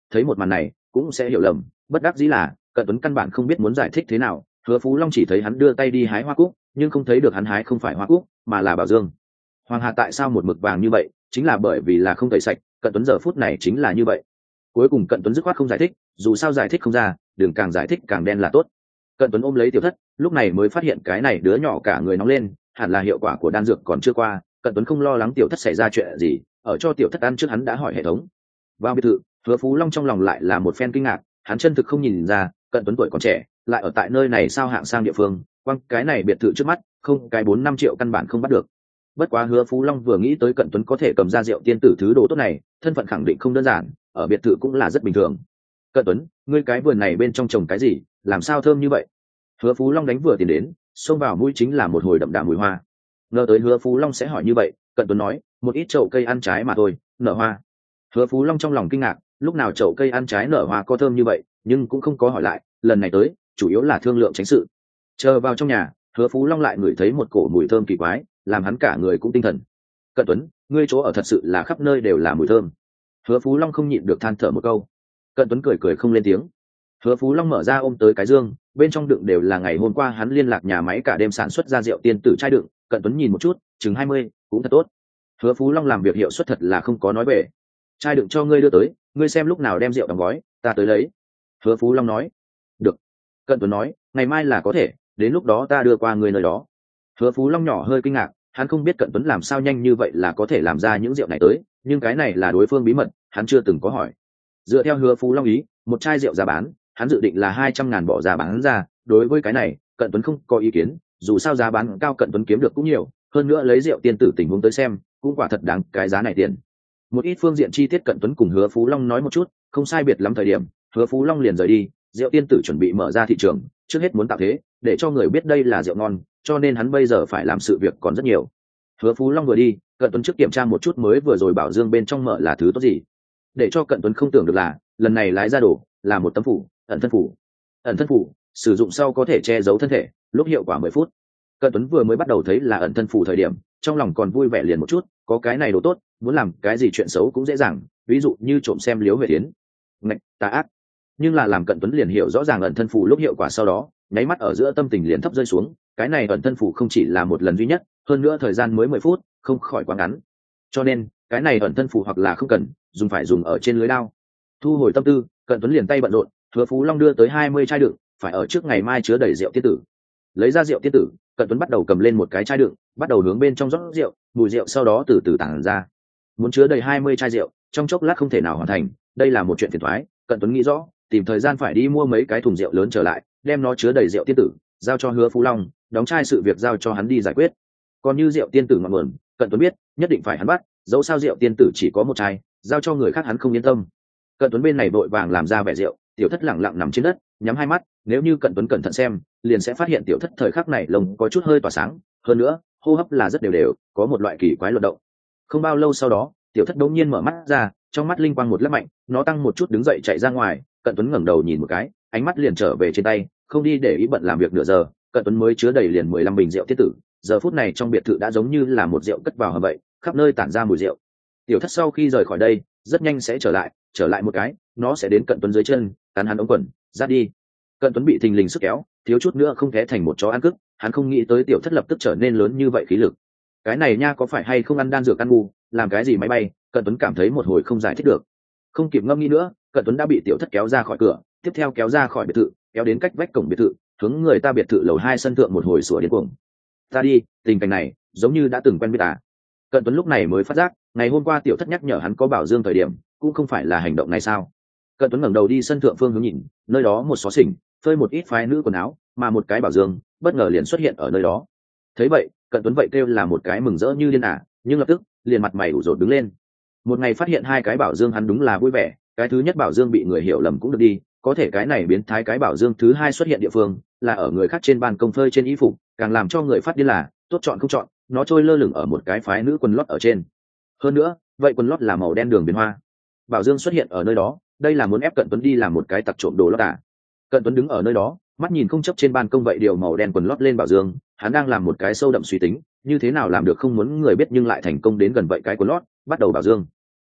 thấy một màn này cũng sẽ hiểu lầm. Bất đắc dĩ là Cận Tuấn căn bản không biết muốn giải thích thế nào. Hứa Phú Long chỉ thấy hắn đưa tay đi hái hoa cúc, nhưng không thấy được hắn hái không phải hoa cúc mà là bảo dương. Hoàng hà tại sao một mực vàng như vậy, chính là bởi vì là không tẩy sạch. Cận Tuấn giờ phút này chính là như vậy. Cuối cùng Cận Tuấn dứt khoát không giải thích, dù sao giải thích không ra, đường càng giải thích càng đen là tốt. Cận Tuấn ôm lấy Tiểu Thất, lúc này mới phát hiện cái này đứa nhỏ cả người nóng lên, hẳn là hiệu quả của đan dược còn chưa qua. Cận Tuấn không lo lắng Tiểu Thất xảy ra chuyện gì, ở cho Tiểu Thất ăn trước hắn đã hỏi hệ thống. Vào biệt thự, Hứa Phú Long trong lòng lại là một phen kinh ngạc, hắn chân thực không nhìn ra Cận Tuấn tuổi còn trẻ lại ở tại nơi này sao hạng sang địa phương, quăng cái này biệt thự trước mắt không cái 4-5 triệu căn bản không bắt được. Bất quá Hứa Phú Long vừa nghĩ tới Cận Tuấn có thể cầm ra rượu tiên tử thứ đồ tốt này, thân phận khẳng định không đơn giản, ở biệt thự cũng là rất bình thường. Cận Tuấn, ngươi cái vườn này bên trong trồng cái gì, làm sao thơm như vậy? Hứa Phú Long đánh vừa tiền đến, xông vào mũi chính là một hồi đậm đà mùi hoa. Ngờ tới Hứa Phú Long sẽ hỏi như vậy, Cận Tuấn nói, một ít chậu cây ăn trái mà thôi, nở hoa. Hứa Phú Long trong lòng kinh ngạc, lúc nào chậu cây ăn trái nở hoa có thơm như vậy, nhưng cũng không có hỏi lại, lần này tới chủ yếu là thương lượng tránh sự. Chờ vào trong nhà, Hứa Phú Long lại ngửi thấy một cổ mùi thơm kỳ quái, làm hắn cả người cũng tinh thần. Cận Tuấn, ngươi chỗ ở thật sự là khắp nơi đều là mùi thơm. Hứa Phú Long không nhịn được than thở một câu. Cận Tuấn cười cười không lên tiếng. Hứa Phú Long mở ra ôm tới cái dương, bên trong đựng đều là ngày hôm qua hắn liên lạc nhà máy cả đêm sản xuất ra rượu tiên tử chai đựng. Cận Tuấn nhìn một chút, chừng 20, cũng thật tốt. Hứa Phú Long làm việc hiệu suất thật là không có nói bể. Chai đựng cho ngươi đưa tới, ngươi xem lúc nào đem rượu đóng gói, ta tới lấy. Hứa Phú Long nói. Được. Cận Tuấn nói, ngày mai là có thể, đến lúc đó ta đưa qua ngươi nơi đó. Hứa Phú Long nhỏ hơi kinh ngạc, hắn không biết Cận Tuấn làm sao nhanh như vậy là có thể làm ra những rượu này tới, nhưng cái này là đối phương bí mật, hắn chưa từng có hỏi. Dựa theo Hứa Phú Long ý, một chai rượu giá bán, hắn dự định là 200.000 bỏ giá bán ra, đối với cái này, Cận Tuấn không có ý kiến, dù sao giá bán cao Cận Tuấn kiếm được cũng nhiều, hơn nữa lấy rượu tiên tử tình huống tới xem, cũng quả thật đáng cái giá này tiền. Một ít phương diện chi tiết Cận Tuấn cùng Hứa Phú Long nói một chút, không sai biệt lắm thời điểm, Hứa Phú Long liền rời đi, rượu tiên tử chuẩn bị mở ra thị trường, trước hết muốn tạo thế, để cho người biết đây là rượu ngon, cho nên hắn bây giờ phải làm sự việc còn rất nhiều. Hứa Phú Long vừa đi, Cận Tuấn trước kiểm tra một chút mới vừa rồi bảo dương bên trong mở là thứ tốt gì, để cho Cận Tuấn không tưởng được là lần này lái ra đồ là một tấm phủ, ẩn thân phủ. Ẩn thân phủ sử dụng sau có thể che giấu thân thể, lúc hiệu quả 10 phút. Cận Tuấn vừa mới bắt đầu thấy là ẩn thân phủ thời điểm, trong lòng còn vui vẻ liền một chút, có cái này đồ tốt, muốn làm cái gì chuyện xấu cũng dễ dàng, ví dụ như trộm xem Liếu Huệ Tiến. Ngạch, tà ác. Nhưng là làm Cận Tuấn liền hiểu rõ ràng ẩn thân phủ lúc hiệu quả sau đó, nháy mắt ở giữa tâm tình liền thấp rơi xuống, cái này ẩn thân phủ không chỉ là một lần duy nhất, hơn nữa thời gian mới 10 phút, không khỏi quá ngắn. Cho nên, cái này ẩn thân phủ hoặc là không cần, phải dùng ở trên lưới đao. Thu hồi tâm tư, Cận Tuấn liền tay bận rộn, Hứa Phú Long đưa tới 20 chai đựng, phải ở trước ngày mai chứa đầy rượu tiên tử. Lấy ra rượu tiên tử, Cận Tuấn bắt đầu cầm lên một cái chai đựng, bắt đầu hướng bên trong rót rượu, mùi rượu sau đó từ từ tản ra. Muốn chứa đầy 20 chai rượu, trong chốc lát không thể nào hoàn thành, đây là một chuyện phiền toái. Cận Tuấn nghĩ rõ, tìm thời gian phải đi mua mấy cái thùng rượu lớn trở lại, đem nó chứa đầy rượu tiên tử, giao cho Hứa Phú Long, đóng chai sự việc giao cho hắn đi giải quyết. Còn như rượu tiên tử ngọn nguồn, Cận Tuấn biết, nhất định phải hắn bắt, dẫu sao rượu tiên tử chỉ có một chai, giao cho người khác hắn không yên tâm. Cận Tuấn bên này vội vàng làm ra vẻ rượu, Tiểu Thất lẳng lặng nằm trên đất, nhắm hai mắt, nếu như Cận Tuấn cẩn thận xem, liền sẽ phát hiện Tiểu Thất thời khắc này lông có chút hơi tỏa sáng, hơn nữa, hô hấp là rất đều đều, có một loại kỳ quái luận động. Không bao lâu sau đó, Tiểu Thất đột nhiên mở mắt ra, trong mắt linh quang một lấp mạnh, nó tăng một chút đứng dậy chạy ra ngoài. Cận Tuấn ngẩng đầu nhìn một cái, ánh mắt liền trở về trên tay, không đi để ý bận làm việc nửa giờ, Cận Tuấn mới chứa đầy liền 15 bình rượu tiết tử. Giờ phút này trong biệt thự đã giống như là một rượu cất vào hầm vậy, khắp nơi tản ra mùi rượu. Tiểu Thất sau khi rời khỏi đây, rất nhanh sẽ trở lại một cái, nó sẽ đến Cận Tuấn dưới chân, cắn hắn ống quần, dắt đi. Cận Tuấn bị thình lình sức kéo, thiếu chút nữa không té thành một chó ăn cức, hắn không nghĩ tới Tiểu Thất lập tức trở nên lớn như vậy khí lực. Cái này nha, có phải hay không ăn đan dược ăn ngu, làm cái gì máy bay? Cận Tuấn cảm thấy một hồi không giải thích được. Không kịp ngâm nghĩ nữa, Cận Tuấn đã bị Tiểu Thất kéo ra khỏi cửa, tiếp theo kéo ra khỏi biệt thự, kéo đến cách vách cổng biệt thự, hướng người ta biệt thự lầu 2 sân thượng một hồi sủa điên cuồng. Ta đi, tình cảnh này giống như đã từng quen biết à. Cận Tuấn lúc này mới phát giác, ngày hôm qua Tiểu Thất nhắc nhở hắn có bảo dương thời điểm, cũng không phải là hành động này sao. Cận Tuấn ngẩng đầu đi sân thượng phương hướng nhìn, nơi đó một xó xỉnh, phơi một ít phái nữ quần áo, mà một cái bảo dương bất ngờ liền xuất hiện ở nơi đó. Thấy vậy, Cận Tuấn vậy kêu là một cái mừng rỡ như điên ả, nhưng lập tức liền mặt mày ủ rột đứng lên. Một ngày phát hiện hai cái bảo dương hắn đúng là vui vẻ, cái thứ nhất bảo dương bị người hiểu lầm cũng được đi, có thể cái này biến thái cái bảo dương thứ hai xuất hiện địa phương là ở người khác trên ban công phơi trên y phục, càng làm cho người phát điên là tốt chọn không chọn, nó trôi lơ lửng ở một cái phái nữ quần lót ở trên. Hơn nữa, vậy quần lót là màu đen đường viền hoa. Bảo dương xuất hiện ở nơi đó, đây là muốn ép Cận Tuấn đi làm một cái tặc trộm đồ lót à. Cận Tuấn đứng ở nơi đó, mắt nhìn không chấp trên ban công vậy điều màu đen quần lót lên bảo dương, hắn đang làm một cái sâu đậm suy tính, như thế nào làm được không muốn người biết nhưng lại thành công đến gần vậy cái quần lót, bắt đầu bảo dương.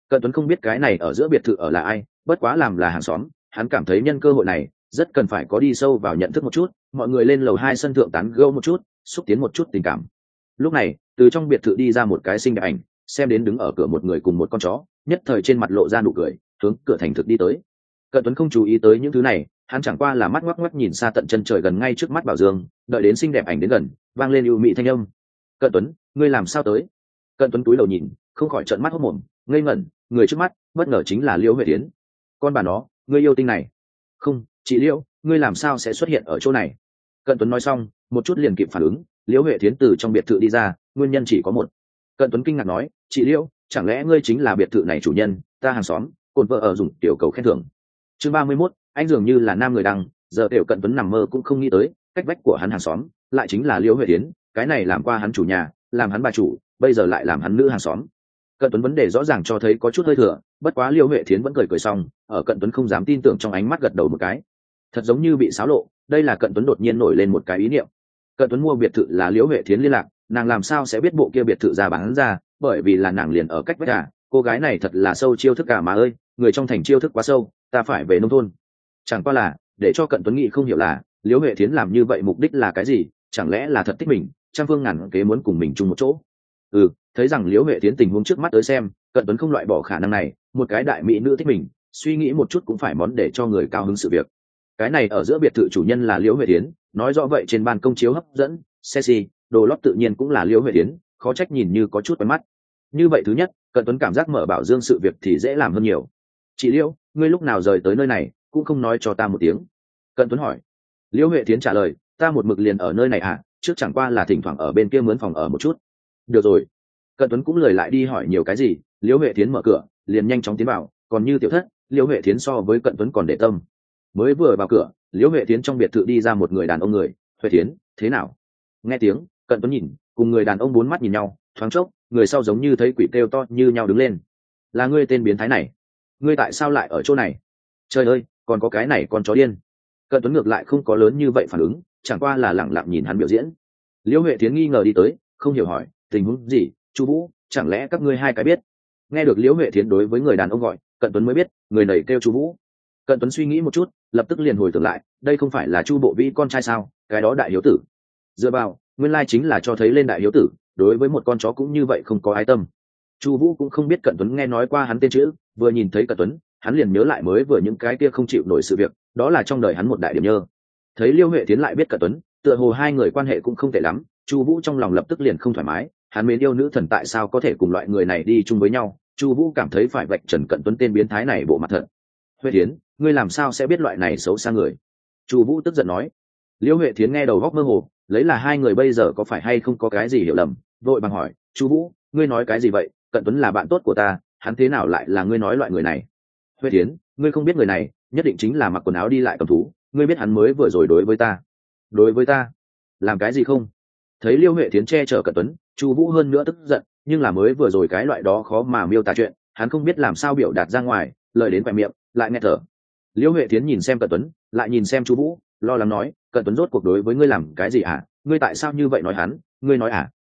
Cận Tuấn không biết cái này ở giữa biệt thự ở là ai, bất quá làm là hàng xóm, hắn cảm thấy nhân cơ hội này rất cần phải có đi sâu vào nhận thức một chút, mọi người lên lầu 2 sân thượng tán gẫu một chút, xúc tiến một chút tình cảm. Lúc này, từ trong biệt thự đi ra một cái xinh đẹp ảnh, xem đến đứng ở cửa một người cùng một con chó, nhất thời trên mặt lộ ra nụ cười, hướng cửa thành thực đi tới. Cận Tuấn không chú ý tới những thứ này, hắn chẳng qua là mắt ngoắc ngoắc nhìn xa tận chân trời gần ngay trước mắt Bảo Dương, đợi đến xinh đẹp ảnh đến gần, vang lên ưu mị thanh âm. "Cận Tuấn, ngươi làm sao tới?" Cận Tuấn túi đầu nhìn, không khỏi trợn mắt hốt mồm, ngây ngẩn, người trước mắt, bất ngờ chính là Liễu Huệ Tiến. "Con bà nó, ngươi yêu tinh này." "Không, chị Liễu, ngươi làm sao sẽ xuất hiện ở chỗ này?" Cận Tuấn nói xong, một chút liền kịp phản ứng, Liễu Huệ Tiến từ trong biệt thự đi ra, nguyên nhân chỉ có một. Cận Tuấn kinh ngạc nói, "Chị Liễu, chẳng lẽ ngươi chính là biệt thự này chủ nhân, ta hàng xóm, cồn vợ ở dùng tiểu cầu khen thưởng." Chương 31, anh dường như là nam người đăng, giờ tiểu Cận Tuấn nằm mơ cũng không nghĩ tới, cách vách của hắn hàng xóm lại chính là Liễu Huệ Tiến, cái này làm qua hắn chủ nhà, làm hắn bà chủ, bây giờ lại làm hắn nữ hàng xóm. Cận Tuấn vấn đề rõ ràng cho thấy có chút hơi thừa, bất quá Liễu Huệ Thiến vẫn cười cười xong, ở Cận Tuấn không dám tin tưởng trong ánh mắt gật đầu một cái. Thật giống như bị xáo lộ, đây là Cận Tuấn đột nhiên nổi lên một cái ý niệm. Cận Tuấn mua biệt thự là Liễu Huệ Thiến liên lạc, nàng làm sao sẽ biết bộ kia biệt thự ra bán ra, bởi vì là nàng liền ở cách vách cả, cô gái này thật là sâu chiêu thức cả mà ơi, người trong thành chiêu thức quá sâu, ta phải về nông thôn. Chẳng qua là, để cho Cận Tuấn nghĩ không hiểu là, Liễu Huệ Thiến làm như vậy mục đích là cái gì, chẳng lẽ là thật thích mình, trăm phương ngàn kế muốn cùng mình chung một chỗ. Thấy rằng Liễu Huệ Thiến tình huống trước mắt tới xem, Cận Tuấn không loại bỏ khả năng này, một cái đại mỹ nữ thích mình, suy nghĩ một chút cũng phải món để cho người cao hứng sự việc. Cái này ở giữa biệt thự chủ nhân là Liễu Huệ Thiến, nói rõ vậy trên ban công chiếu hấp dẫn, sexy, đồ lót tự nhiên cũng là Liễu Huệ Thiến, khó trách nhìn như có chút quen mắt. Như vậy thứ nhất, Cận Tuấn cảm giác mở Bảo Dương sự việc thì dễ làm hơn nhiều. "Chị Liễu, ngươi lúc nào rời tới nơi này, cũng không nói cho ta một tiếng." Cận Tuấn hỏi. Liễu Huệ Thiến trả lời, "Ta một mực liền ở nơi này à, trước chẳng qua là thỉnh thoảng ở bên kia mướn phòng ở một chút." "Được rồi." Cận Tuấn cũng lời lại đi hỏi nhiều cái gì, Liễu Huệ Thiến mở cửa, liền nhanh chóng tiến vào, còn như tiểu thất, Liễu Huệ Thiến so với Cận Tuấn còn để tâm. Mới vừa vào cửa, Liễu Huệ Thiến trong biệt thự đi ra một người đàn ông người, "Huệ Thiến, thế nào?" Nghe tiếng, Cận Tuấn nhìn, cùng người đàn ông bốn mắt nhìn nhau, thoáng chốc, người sau giống như thấy quỷ kêu to như nhau đứng lên. "Là ngươi tên biến thái này? Ngươi tại sao lại ở chỗ này? Trời ơi, còn có cái này con chó điên." Cận Tuấn ngược lại không có lớn như vậy phản ứng, chẳng qua là lẳng lặng nhìn hắn biểu diễn. Liễu Huệ Thiến nghi ngờ đi tới, không hiểu hỏi, "Tình huống gì, Chu Vũ, chẳng lẽ các ngươi hai cái biết?" Nghe được Liễu Huệ Thiến đối với người đàn ông gọi, Cận Tuấn mới biết, người này kêu Chu Vũ. Cận Tuấn suy nghĩ một chút, lập tức liền hồi tưởng lại, đây không phải là Chu Bộ Vĩ con trai sao, cái đó đại hiếu tử. Dựa vào, nguyên lai chính là cho thấy lên đại hiếu tử, đối với một con chó cũng như vậy không có ái tâm. Chu Vũ cũng không biết Cận Tuấn nghe nói qua hắn tên chữ, vừa nhìn thấy Cận Tuấn, hắn liền nhớ lại mới vừa những cái kia không chịu nổi sự việc, đó là trong đời hắn một đại điểm nhơ. Thấy Liễu Huệ Thiến lại biết Cận Tuấn, tựa hồ hai người quan hệ cũng không tệ lắm, Chu Vũ trong lòng lập tức liền không thoải mái, hắn mến yêu nữ thần tại sao có thể cùng loại người này đi chung với nhau, Chu Vũ cảm thấy phải vạch trần Cận Tuấn tên biến thái này bộ mặt thật. "Huệ Thiến, ngươi làm sao sẽ biết loại này xấu xa người?" Chu Vũ tức giận nói. Liễu Huệ Thiến nghe đầu óc mơ hồ, lấy là hai người bây giờ có phải hay không có cái gì hiểu lầm, vội vàng hỏi, "Chu Vũ, ngươi nói cái gì vậy? Cận Tuấn là bạn tốt của ta, hắn thế nào lại là ngươi nói loại người này?" "Huệ Thiến, ngươi không biết người này, nhất định chính là mặc quần áo đi lại cầm thú, ngươi biết hắn mới vừa rồi đối với ta." "Đối với ta? Làm cái gì không?" Thấy Liễu Huệ Thiến che chở Cận Tuấn, Chu Vũ hơn nữa tức giận, nhưng là mới vừa rồi cái loại đó khó mà miêu tả chuyện, hắn không biết làm sao biểu đạt ra ngoài, lời đến bẹp miệng, lại nghe thở. Liễu Huệ Thiến nhìn xem Cận Tuấn, lại nhìn xem Chu Vũ, lo lắng nói, "Cận Tuấn rốt cuộc đối với ngươi làm cái gì à? Ngươi tại sao như vậy nói hắn? Ngươi nói à?"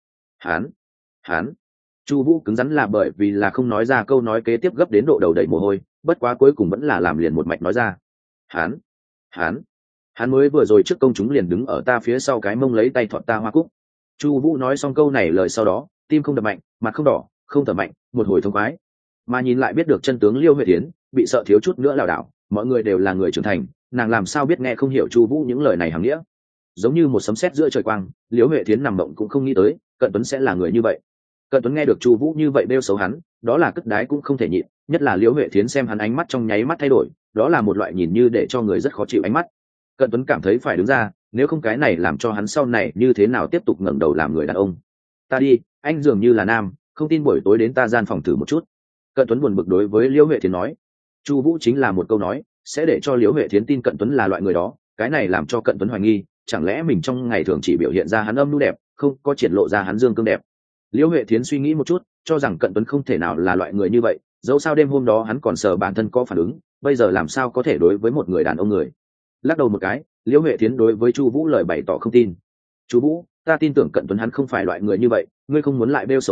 Hắn. Chu Vũ cứng rắn là bởi vì là không nói ra câu nói kế tiếp gấp đến độ đầu đầy mồ hôi, bất quá cuối cùng vẫn là làm liền một mạch nói ra. Hắn mới vừa rồi trước công chúng liền đứng ở ta phía sau cái mông lấy tay thọt ta hoa cúc." Chu Vũ nói xong câu này lời sau đó, tim không đập mạnh, mặt không đỏ, không thở mạnh, một hồi thông khoái. Mà nhìn lại biết được chân tướng Liễu Huệ Thiến, bị sợ thiếu chút nữa lảo đảo, mọi người đều là người trưởng thành, nàng làm sao biết nghe không hiểu Chu Vũ những lời này hàm nghĩa. Giống như một sấm sét giữa trời quang, Liễu Huệ Thiến nằm mộng cũng không nghĩ tới, Cận Tuấn sẽ là người như vậy. Cận Tuấn nghe được Chu Vũ như vậy bêu xấu hắn, đó là cất đái cũng không thể nhịn, nhất là Liễu Huệ Thiến xem hắn ánh mắt trong nháy mắt thay đổi, đó là một loại nhìn như để cho người rất khó chịu ánh mắt. Cận Tuấn cảm thấy phải đứng ra, nếu không cái này làm cho hắn sau này như thế nào tiếp tục ngẩng đầu làm người đàn ông. "Ta đi, anh dường như là nam, không tin buổi tối đến ta gian phòng thử một chút." Cận Tuấn buồn bực đối với Liễu Huệ Thiến nói. Chu Vũ chính là một câu nói, sẽ để cho Liễu Huệ Thiến tin Cận Tuấn là loại người đó, cái này làm cho Cận Tuấn hoài nghi, chẳng lẽ mình trong ngày thường chỉ biểu hiện ra hắn âm nhu đẹp, không có triển lộ ra hắn dương cương đẹp. Liễu Huệ Thiến suy nghĩ một chút, cho rằng Cận Tuấn không thể nào là loại người như vậy, dẫu sao đêm hôm đó hắn còn sợ bản thân có phản ứng, bây giờ làm sao có thể đối với một người đàn ông người. Lắc đầu một cái, Liễu Huệ Thiến đối với Chu Vũ lời bày tỏ không tin. "Chu Vũ, ta tin tưởng Cận Tuấn hắn không phải loại người như vậy, ngươi không muốn lại bêu xấu hắn,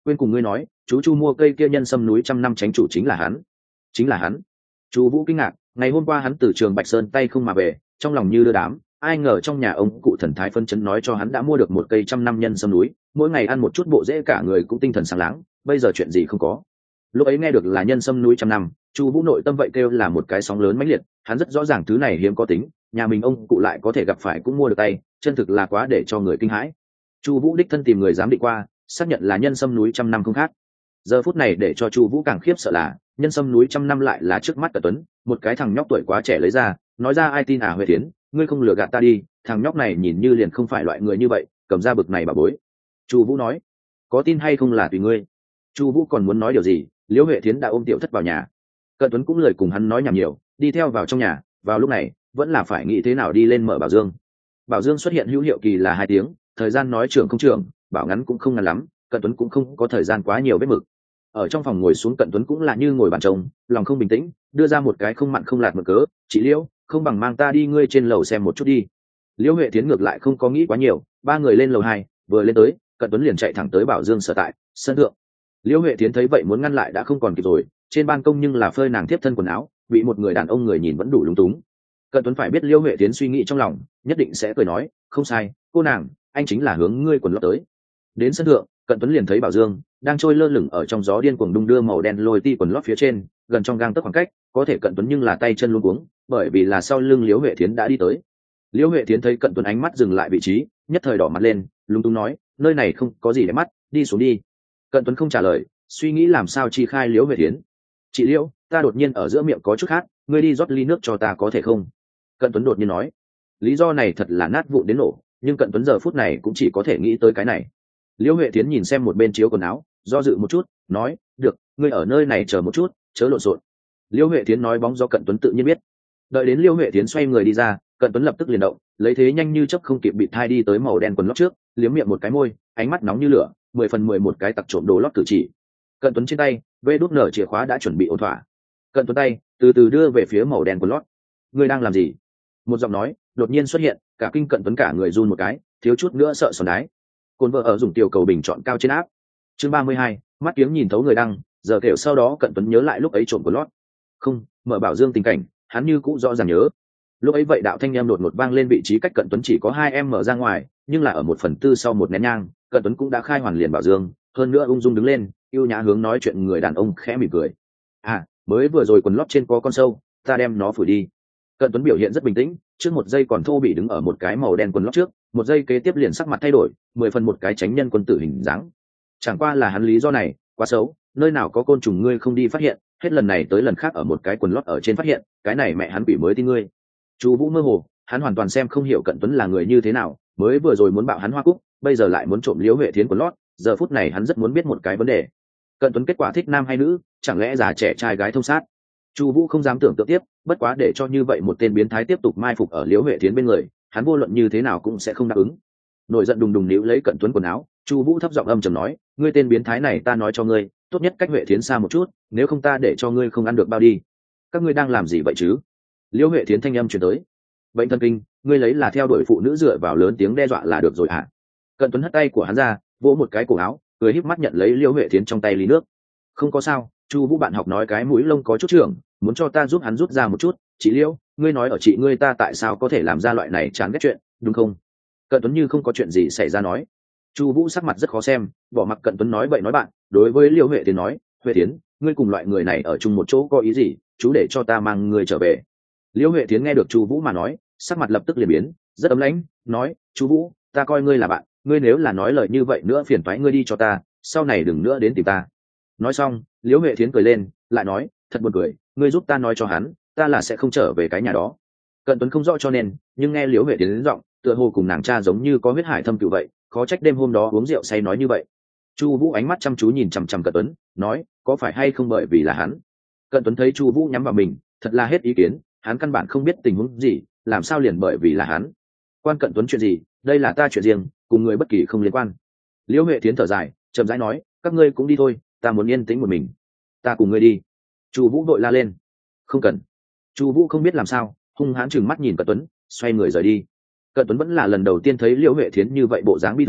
quên cùng ngươi nói, chú Chu mua cây kia nhân sâm núi trăm năm tránh chủ chính là hắn. Chính là hắn. Chu Vũ kinh ngạc, ngày hôm qua hắn từ trường Bạch Sơn tay không mà về, trong lòng như đưa đám, ai ngờ trong nhà ông cụ thần thái phân chấn nói cho hắn đã mua được một cây trăm năm nhân sâm núi, mỗi ngày ăn một chút bộ rễ cả người cũng tinh thần sáng láng, bây giờ chuyện gì không có. Lúc ấy nghe được là nhân sâm núi trăm năm, Chu Vũ nội tâm vậy kêu là một cái sóng lớn mãnh liệt, hắn rất rõ ràng thứ này hiếm có tính, nhà mình ông cụ lại có thể gặp phải cũng mua được tay, chân thực là quá để cho người kinh hãi. Chu Vũ đích thân tìm người giám định qua, xác nhận là nhân sâm núi trăm năm không khác. Giờ phút này để cho Chu Vũ càng khiếp sợ là, nhân sâm núi trăm năm lại là trước mắt Cẩn Tuấn, một cái thằng nhóc tuổi quá trẻ lấy ra, nói ra ai tin à Huệ Thiến, ngươi không lừa gạt ta đi, thằng nhóc này nhìn như liền không phải loại người như vậy, cầm ra bực này bà bối. Chu Vũ nói, có tin hay không là tùy ngươi. Chu Vũ còn muốn nói điều gì, Liễu Huệ Thiến đã ôm Tiểu Thất vào nhà. Cẩn Tuấn cũng lời cùng hắn nói nhảm nhiều, đi theo vào trong nhà, vào lúc này, vẫn là phải nghĩ thế nào đi lên mở Bảo Dương. Bảo Dương xuất hiện hữu hiệu kỳ là 2 tiếng, thời gian nói trưởng không trưởng, bảo ngắn cũng không ngắn lắm, Cẩn Tuấn cũng không có thời gian quá nhiều vết mực. Ở trong phòng ngồi xuống Cẩn Tuấn cũng là như ngồi bàn trông, lòng không bình tĩnh, đưa ra một cái không mặn không lạt mực cớ, "Chị Liễu, không bằng mang ta đi ngươi trên lầu xem một chút đi." Liễu Huệ Tiến ngược lại không có nghĩ quá nhiều, 3 người lên lầu 2, vừa lên tới, Cẩn Tuấn liền chạy thẳng tới Bảo Dương sở tại, sân thượng. Liễu Huệ Tiến thấy vậy muốn ngăn lại đã không còn kịp rồi, trên ban công nhưng là phơi nàng tiếp thân quần áo, bị một người đàn ông người nhìn vẫn đủ lúng túng. Cẩn Tuấn phải biết Liễu Huệ Tiến suy nghĩ trong lòng, nhất định sẽ cười nói, "Không sai, cô nàng, anh chính là hướng ngươi quần lót tới." Đến sân thượng, Cẩn Tuấn liền thấy Bảo Dương đang trôi lơ lửng ở trong gió điên cuồng đung đưa màu đen lôi ti quần lót phía trên, gần trong gang tấc khoảng cách, có thể Cẩn Tuấn nhưng là tay chân luống cuống, bởi vì là sau lưng Liễu Huệ Thiến đã đi tới. Liễu Huệ Thiến thấy Cẩn Tuấn ánh mắt dừng lại vị trí, nhất thời đỏ mặt lên, lúng túng nói, "Nơi này không có gì để mắt, đi xuống đi." Cẩn Tuấn không trả lời, suy nghĩ làm sao chi khai Liễu Huệ Thiến. "Chị Liễu, ta đột nhiên ở giữa miệng có chút khát, ngươi đi rót ly nước cho ta có thể không?" Cẩn Tuấn đột nhiên nói. Lý do này thật là nát vụn đến nổ, nhưng Cẩn Tuấn giờ phút này cũng chỉ có thể nghĩ tới cái này. Liễu Huệ Thiến nhìn xem một bên chiếu quần áo, do dự một chút, nói, "Được, ngươi ở nơi này chờ một chút, chớ lộn xộn." Liễu Huệ Thiến nói bóng do Cẩn Tuấn tự nhiên biết. Đợi đến Liễu Huệ Thiến xoay người đi ra, Cẩn Tuấn lập tức liền động, lấy thế nhanh như chớp không kịp bị thai đi tới màu đen quần lót trước, liếm miệng một cái môi, ánh mắt nóng như lửa, 10/10 một cái tặc trộm đồ lót cử chỉ. Cẩn Tuấn trên tay, vê đút nở chìa khóa đã chuẩn bị ổn thỏa. Cẩn Tuấn tay từ từ đưa về phía màu đen quần lót. "Ngươi đang làm gì?" Một giọng nói đột nhiên xuất hiện, cả kinh Cẩn Tuấn cả người run một cái, thiếu chút nữa sợ sòn đái. Côn vợ ở dùng tiểu cầu bình chọn cao trên áp. Chương 32, mắt kiếng nhìn thấu người đăng, giờ kiểu sau đó Cẩn Tuấn nhớ lại lúc ấy trộm của lót. Không, mở Bảo Dương tình cảnh, hắn như cũng rõ ràng nhớ. Lúc ấy vậy đạo thanh em đột ngột vang lên vị trí cách Cẩn Tuấn chỉ có 2 em mở ra ngoài, nhưng là ở 1/4 sau một nén nhang, Cẩn Tuấn cũng đã khai hoàn liền Bảo Dương, hơn nữa ung dung đứng lên, yêu nhã hướng nói chuyện người đàn ông khẽ mỉm cười. "À, mới vừa rồi quần lót trên có con sâu, ta đem nó phủi đi." Cẩn Tuấn biểu hiện rất bình tĩnh, trước một giây còn thô bị đứng ở một cái màu đen quần lót trước, một giây kế tiếp liền sắc mặt thay đổi, 10 phần một cái tránh nhân quân tử hình dáng. Chẳng qua là hắn lý do này quá xấu, nơi nào có côn trùng ngươi không đi phát hiện, hết lần này tới lần khác ở một cái quần lót ở trên phát hiện, cái này mẹ hắn quỷ mới tin ngươi. Chu Vũ mơ hồ, hắn hoàn toàn xem không hiểu Cẩn Tuấn là người như thế nào, mới vừa rồi muốn bạo hắn hoa cúc, bây giờ lại muốn trộm Liễu Huệ Thiến quần lót, giờ phút này hắn rất muốn biết một cái vấn đề. Cẩn Tuấn kết quả thích nam hay nữ, chẳng lẽ già trẻ trai gái thông sát? Chu Vũ không dám tưởng tượng tiếp, bất quá để cho như vậy một tên biến thái tiếp tục mai phục ở Liễu Huệ Thiến bên người, hắn vô luận như thế nào cũng sẽ không đáp ứng. Nổi giận đùng đùng níu lấy Cẩn Tuấn quần áo, Chu Vũ thấp giọng âm trầm nói, "Ngươi tên biến thái này ta nói cho ngươi, tốt nhất cách Huệ Thiến xa một chút, nếu không ta để cho ngươi không ăn được bao đi." "Các ngươi đang làm gì vậy chứ?" Liễu Huệ Thiến thanh âm truyền tới. "Bệnh thần kinh, ngươi lấy là theo đuổi phụ nữ dựa vào lớn tiếng đe dọa là được rồi hả?" Cẩn Tuấn hất tay của hắn ra, vỗ một cái cổ áo, cười híp mắt nhận lấy Liễu Huệ Thiến trong tay ly nước. "Không có sao." Chu Vũ bạn học nói cái mũi lông có chút trưởng, muốn cho ta giúp hắn rút ra một chút. "Chị Liễu, ngươi nói ở chị ngươi ta tại sao có thể làm ra loại này chán ghét chuyện, đúng không?" Cận Tuấn như không có chuyện gì xảy ra nói. Chu Vũ sắc mặt rất khó xem, bỏ mặc Cận Tuấn nói bậy nói bạn, đối với Liễu Huệ Tiến nói, "Huệ Tiến, ngươi cùng loại người này ở chung một chỗ có ý gì, chú để cho ta mang ngươi trở về." Liễu Huệ Tiến nghe được Chu Vũ mà nói, sắc mặt lập tức liền biến, rất ấm lãnh, nói, "Chu Vũ, ta coi ngươi là bạn, ngươi nếu là nói lời như vậy nữa phiền toái ngươi đi cho ta, sau này đừng nữa đến tìm ta." Nói xong, Liễu Huệ Thiến cười lên, lại nói, "Thật buồn cười, ngươi giúp ta nói cho hắn, ta là sẽ không trở về cái nhà đó." Cận Tuấn không rõ cho nên, nhưng nghe Liễu Huệ Thiến đến giọng, tựa hồ cùng nàng cha giống như có huyết hải thâm cửu vậy, khó trách đêm hôm đó uống rượu say nói như vậy. Chu Vũ ánh mắt chăm chú nhìn chằm chằm Cận Tuấn, nói, "Có phải hay không bởi vì là hắn?" Cận Tuấn thấy Chu Vũ nhắm vào mình, thật là hết ý kiến, hắn căn bản không biết tình huống gì, làm sao liền bởi vì là hắn? Quan Cận Tuấn chuyện gì, đây là ta chuyện riêng, cùng người bất kỳ không liên quan. Liễu Huệ Thiến thở dài, chậm rãi nói, "Các ngươi cũng đi thôi, ta muốn yên tĩnh một mình." "Ta cùng ngươi đi." Chu Vũ đội la lên. "Không cần." Chu Vũ không biết làm sao, hung hãn trừng mắt nhìn Cận Tuấn, xoay người rời đi. Cận Tuấn vẫn là lần đầu tiên thấy Liễu Huệ Thiến như vậy bộ dáng bi thương,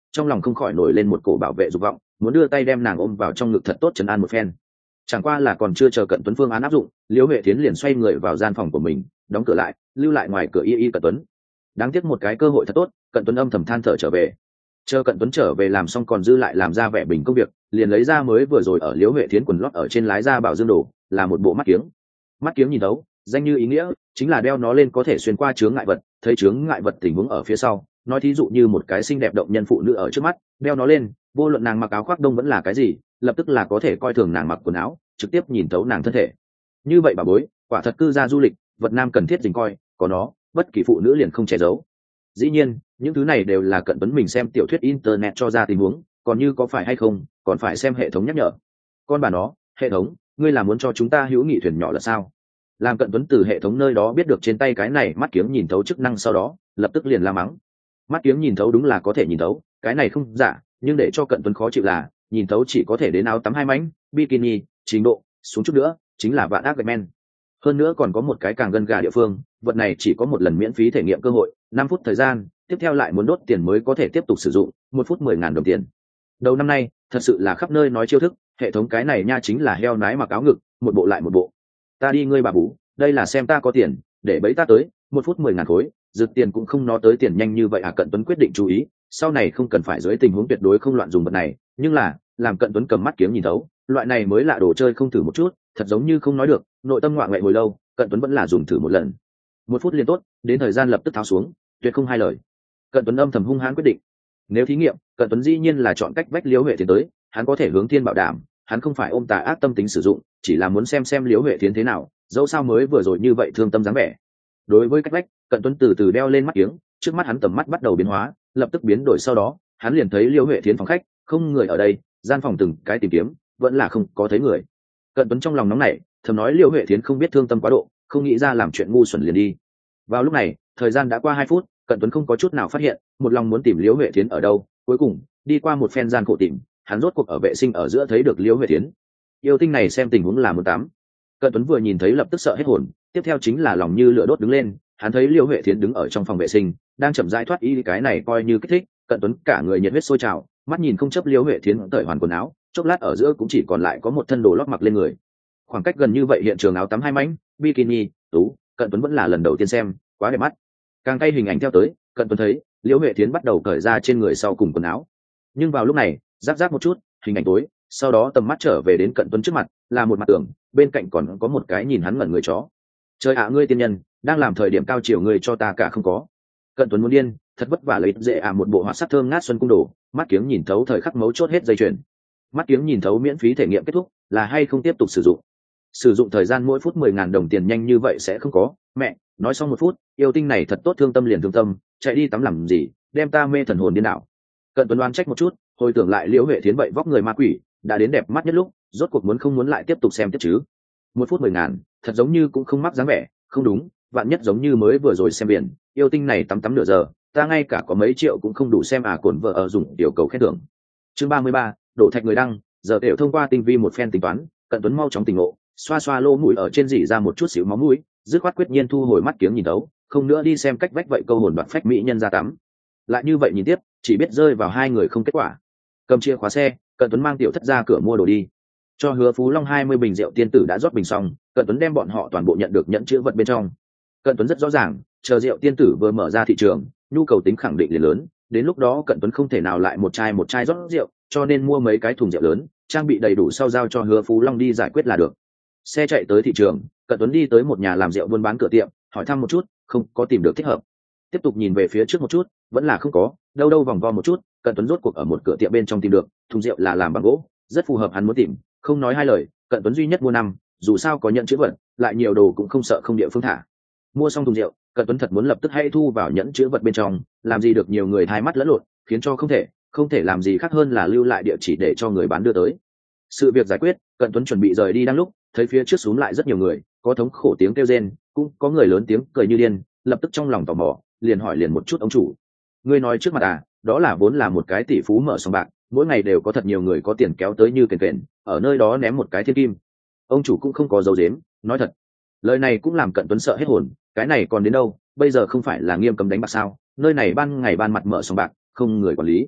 trong lòng không khỏi nổi lên một cổ bảo vệ dục vọng, muốn đưa tay đem nàng ôm vào trong ngực thật tốt trấn an một phen. Chẳng qua là còn chưa chờ Cận Tuấn phương án áp dụng, Liễu Huệ Thiến liền xoay người vào gian phòng của mình, đóng cửa lại, lưu lại ngoài cửa y Cận Tuấn. Đáng tiếc một cái cơ hội thật tốt, Cận Tuấn âm thầm than thở trở về. Chờ Cận Tuấn trở về làm xong còn dư lại làm ra vẻ bình công việc, liền lấy ra mới vừa rồi ở Liễu Huệ Thiến quần lót ở trên lái ra bảo dương đồ, là một bộ mắt kiếng. Mắt kiếng nhìn thấu, danh như ý nghĩa, chính là đeo nó lên có thể xuyên qua chướng ngại vật, thấy chướng ngại vật tình huống ở phía sau, nói thí dụ như một cái xinh đẹp động nhân phụ nữ ở trước mắt, đeo nó lên, vô luận nàng mặc áo khoác đông vẫn là cái gì, lập tức là có thể coi thường nàng mặc quần áo, trực tiếp nhìn thấu nàng thân thể. Như vậy bà bối, quả thật cư gia du lịch, vật nam cần thiết dình coi, có nó, bất kỳ phụ nữ liền không che giấu. Dĩ nhiên, những thứ này đều là Cận Tuấn mình xem tiểu thuyết internet cho ra tình huống, còn như có phải hay không, còn phải xem hệ thống nhắc nhở. Con bà nó, hệ thống, ngươi là muốn cho chúng ta hữu nghị thuyền nhỏ là sao? Làm Cận Tuấn từ hệ thống nơi đó biết được trên tay cái này mắt kiếng nhìn thấu chức năng sau đó, lập tức liền la mắng. Mắt kiếng nhìn thấu đúng là có thể nhìn thấu, cái này không giả, nhưng để cho Cận Tuấn khó chịu là, nhìn thấu chỉ có thể đến áo tắm hai mảnh, bikini, trình độ, xuống chút nữa, chính là vạn ác gạch men. Hơn nữa còn có một cái càng gân gà địa phương, vật này chỉ có một lần miễn phí thể nghiệm cơ hội, 5 phút thời gian, tiếp theo lại muốn đốt tiền mới có thể tiếp tục sử dụng, 1 phút 10.000 đồng tiền. Đầu năm nay, thật sự là khắp nơi nói chiêu thức, hệ thống cái này nha chính là heo nái mặc áo ngực, một bộ lại một bộ. Ta đi ngươi bà bú, đây là xem ta có tiền, để bẫy ta tới, 1 phút 10.000 khối, rực tiền cũng không nó tới tiền nhanh như vậy à. Cận Tuấn quyết định chú ý, sau này không cần phải dưới tình huống tuyệt đối không loạn dùng vật này, nhưng là, làm Cận Tuấn cầm mắt kiếng nhìn thấu, loại này mới lạ đồ chơi không thử một chút, thật giống như không nói được, nội tâm ngoại ngoại hồi lâu, Cận Tuấn vẫn là dùng thử một lần. 1 phút liền tốt, đến thời gian lập tức tháo xuống, tuyệt không hai lời. Cận Tuấn âm thầm hung hãn quyết định, nếu thí nghiệm, Cận Tuấn dĩ nhiên là chọn cách vách Liễu Huệ Thiến tới, hắn có thể hướng thiên bảo đảm, hắn không phải ôm tà ác tâm tính sử dụng, chỉ là muốn xem Liễu Huệ Thiến thế nào, dẫu sao mới vừa rồi như vậy thương tâm dáng vẻ. Đối với cách vách, Cận Tuấn từ từ đeo lên mắt kiếng, trước mắt hắn tầm mắt bắt đầu biến hóa, lập tức biến đổi sau đó, hắn liền thấy Liễu Huệ Thiến phòng khách, không người ở đây, gian phòng từng cái tìm kiếm, vẫn là không có thấy người. Cận Tuấn trong lòng nóng nảy, thầm nói Liễu Huệ Thiến không biết thương tâm quá độ, không nghĩ ra làm chuyện ngu xuẩn liền đi. Vào lúc này, thời gian đã qua 2 phút, Cận Tuấn không có chút nào phát hiện, một lòng muốn tìm Liễu Huệ Thiến ở đâu, cuối cùng, đi qua một phen gian khổ tìm, hắn rốt cuộc ở vệ sinh ở giữa thấy được Liễu Huệ Thiến. Yêu tinh này xem tình huống là muốn tắm. Cận Tuấn vừa nhìn thấy lập tức sợ hết hồn, tiếp theo chính là lòng như lửa đốt đứng lên, hắn thấy Liễu Huệ Thiến đứng ở trong phòng vệ sinh, đang chậm rãi thoát y, cái này coi như kích thích, Cận Tuấn cả người nhiệt huyết sôi trào, mắt nhìn không chấp Liễu Huệ Thiến cởi hoàn quần áo, chốc lát ở giữa cũng chỉ còn lại có một thân đồ lót mặc lên người. Khoảng cách gần như vậy hiện trường áo tắm hai mảnh, bikini, tú, Cận Tuấn vẫn là lần đầu tiên xem, quá đẹp mắt. Càng cay hình ảnh theo tới, Cận Tuấn thấy Liễu Huệ Thiến bắt đầu cởi ra trên người sau cùng quần áo. Nhưng vào lúc này, giáp một chút, hình ảnh tối, sau đó tầm mắt trở về đến Cận Tuấn trước mặt, là một mặt tường, bên cạnh còn có một cái nhìn hắn ngẩn người chó. Trời ạ, ngươi tiên nhân, đang làm thời điểm cao chiều ngươi cho ta cả không có. Cận Tuấn muốn điên, thật vất vả lấy dễ một bộ họa sắc thơm ngát xuân cung đồ, mắt kiếng nhìn thấu thời khắc mấu chốt hết dây chuyền. Mắt kiếng nhìn thấu miễn phí thể nghiệm kết thúc, là hay không tiếp tục sử dụng thời gian mỗi phút 10.000 đồng tiền nhanh như vậy sẽ không có. Mẹ, nói xong 1 phút, yêu tinh này thật tốt, thương tâm liền thương tâm, chạy đi tắm làm gì, đem ta mê thần hồn điên đảo. Cận Tuấn oan trách một chút, hồi tưởng lại Liễu Huệ Thiến vậy vóc người ma quỷ, đã đến đẹp mắt nhất lúc, rốt cuộc muốn không muốn lại tiếp tục xem tiếp chứ. 1 phút 10.000, thật giống như cũng không mắc dáng vẻ, không đúng, vạn nhất giống như mới vừa rồi xem biển, yêu tinh này tắm nửa giờ, ta ngay cả có mấy triệu cũng không đủ xem à. Cổn vợ ở dùng tiểu cầu khen thưởng. Chương 33, đổ thạch người đăng, giờ đều thông qua tinh vi một phen tính toán, Cận Tuấn mau chóng tỉnh ngộ, xoa xoa lỗ mũi ở trên rỉ ra một chút xíu máu mũi, dứt khoát quyết nhiên thu hồi mắt kiếng nhìn thấu, không nữa đi xem cách vách vậy câu hồn đoạt phách mỹ nhân ra tắm. Lại như vậy nhìn tiếp, chỉ biết rơi vào hai người không kết quả. Cầm chìa khóa xe, Cận Tuấn mang tiểu thất ra cửa mua đồ đi. Cho Hứa Phú Long 20 bình rượu tiên tử đã rót bình xong, Cận Tuấn đem bọn họ toàn bộ nhận được nhẫn chữ vật bên trong. Cận Tuấn rất rõ ràng, chờ rượu tiên tử vừa mở ra thị trường, nhu cầu tính khẳng định liền lớn, đến lúc đó Cận Tuấn không thể nào lại một chai rót rượu, cho nên mua mấy cái thùng rượu lớn, trang bị đầy đủ sau giao cho Hứa Phú Long đi giải quyết là được. Xe chạy tới thị trường, Cận Tuấn đi tới một nhà làm rượu buôn bán cửa tiệm, hỏi thăm một chút, không có tìm được thích hợp. Tiếp tục nhìn về phía trước một chút, vẫn là không có, đâu vòng vo một chút, Cận Tuấn rốt cuộc ở một cửa tiệm bên trong tìm được, thùng rượu là làm bằng gỗ, rất phù hợp hắn muốn tìm, không nói hai lời, Cận Tuấn duy nhất mua 5, dù sao có nhận chữ vật, lại nhiều đồ cũng không sợ không địa phương thả. Mua xong thùng rượu, Cận Tuấn thật muốn lập tức hãy thu vào nhẫn chữ vật bên trong, làm gì được nhiều người hai mắt lẫn lộn, khiến cho không thể làm gì khác hơn là lưu lại địa chỉ để cho người bán đưa tới. Sự việc giải quyết, Cận Tuấn chuẩn bị rời đi đang lúc, thấy phía trước xúm lại rất nhiều người, có thống khổ tiếng kêu rên, cũng có người lớn tiếng cười như điên, lập tức trong lòng tò mò, liền hỏi liền một chút ông chủ. Ngươi nói trước mặt à, đó là vốn là một cái tỷ phú mở sòng bạc, mỗi ngày đều có thật nhiều người có tiền kéo tới như kền kền, ở nơi đó ném một cái thiên kim. Ông chủ cũng không có dấu dếm, nói thật. Lời này cũng làm Cận Tuấn sợ hết hồn, cái này còn đến đâu, bây giờ không phải là nghiêm cấm đánh bạc sao, nơi này ban ngày ban mặt mở sòng bạc, không người quản lý.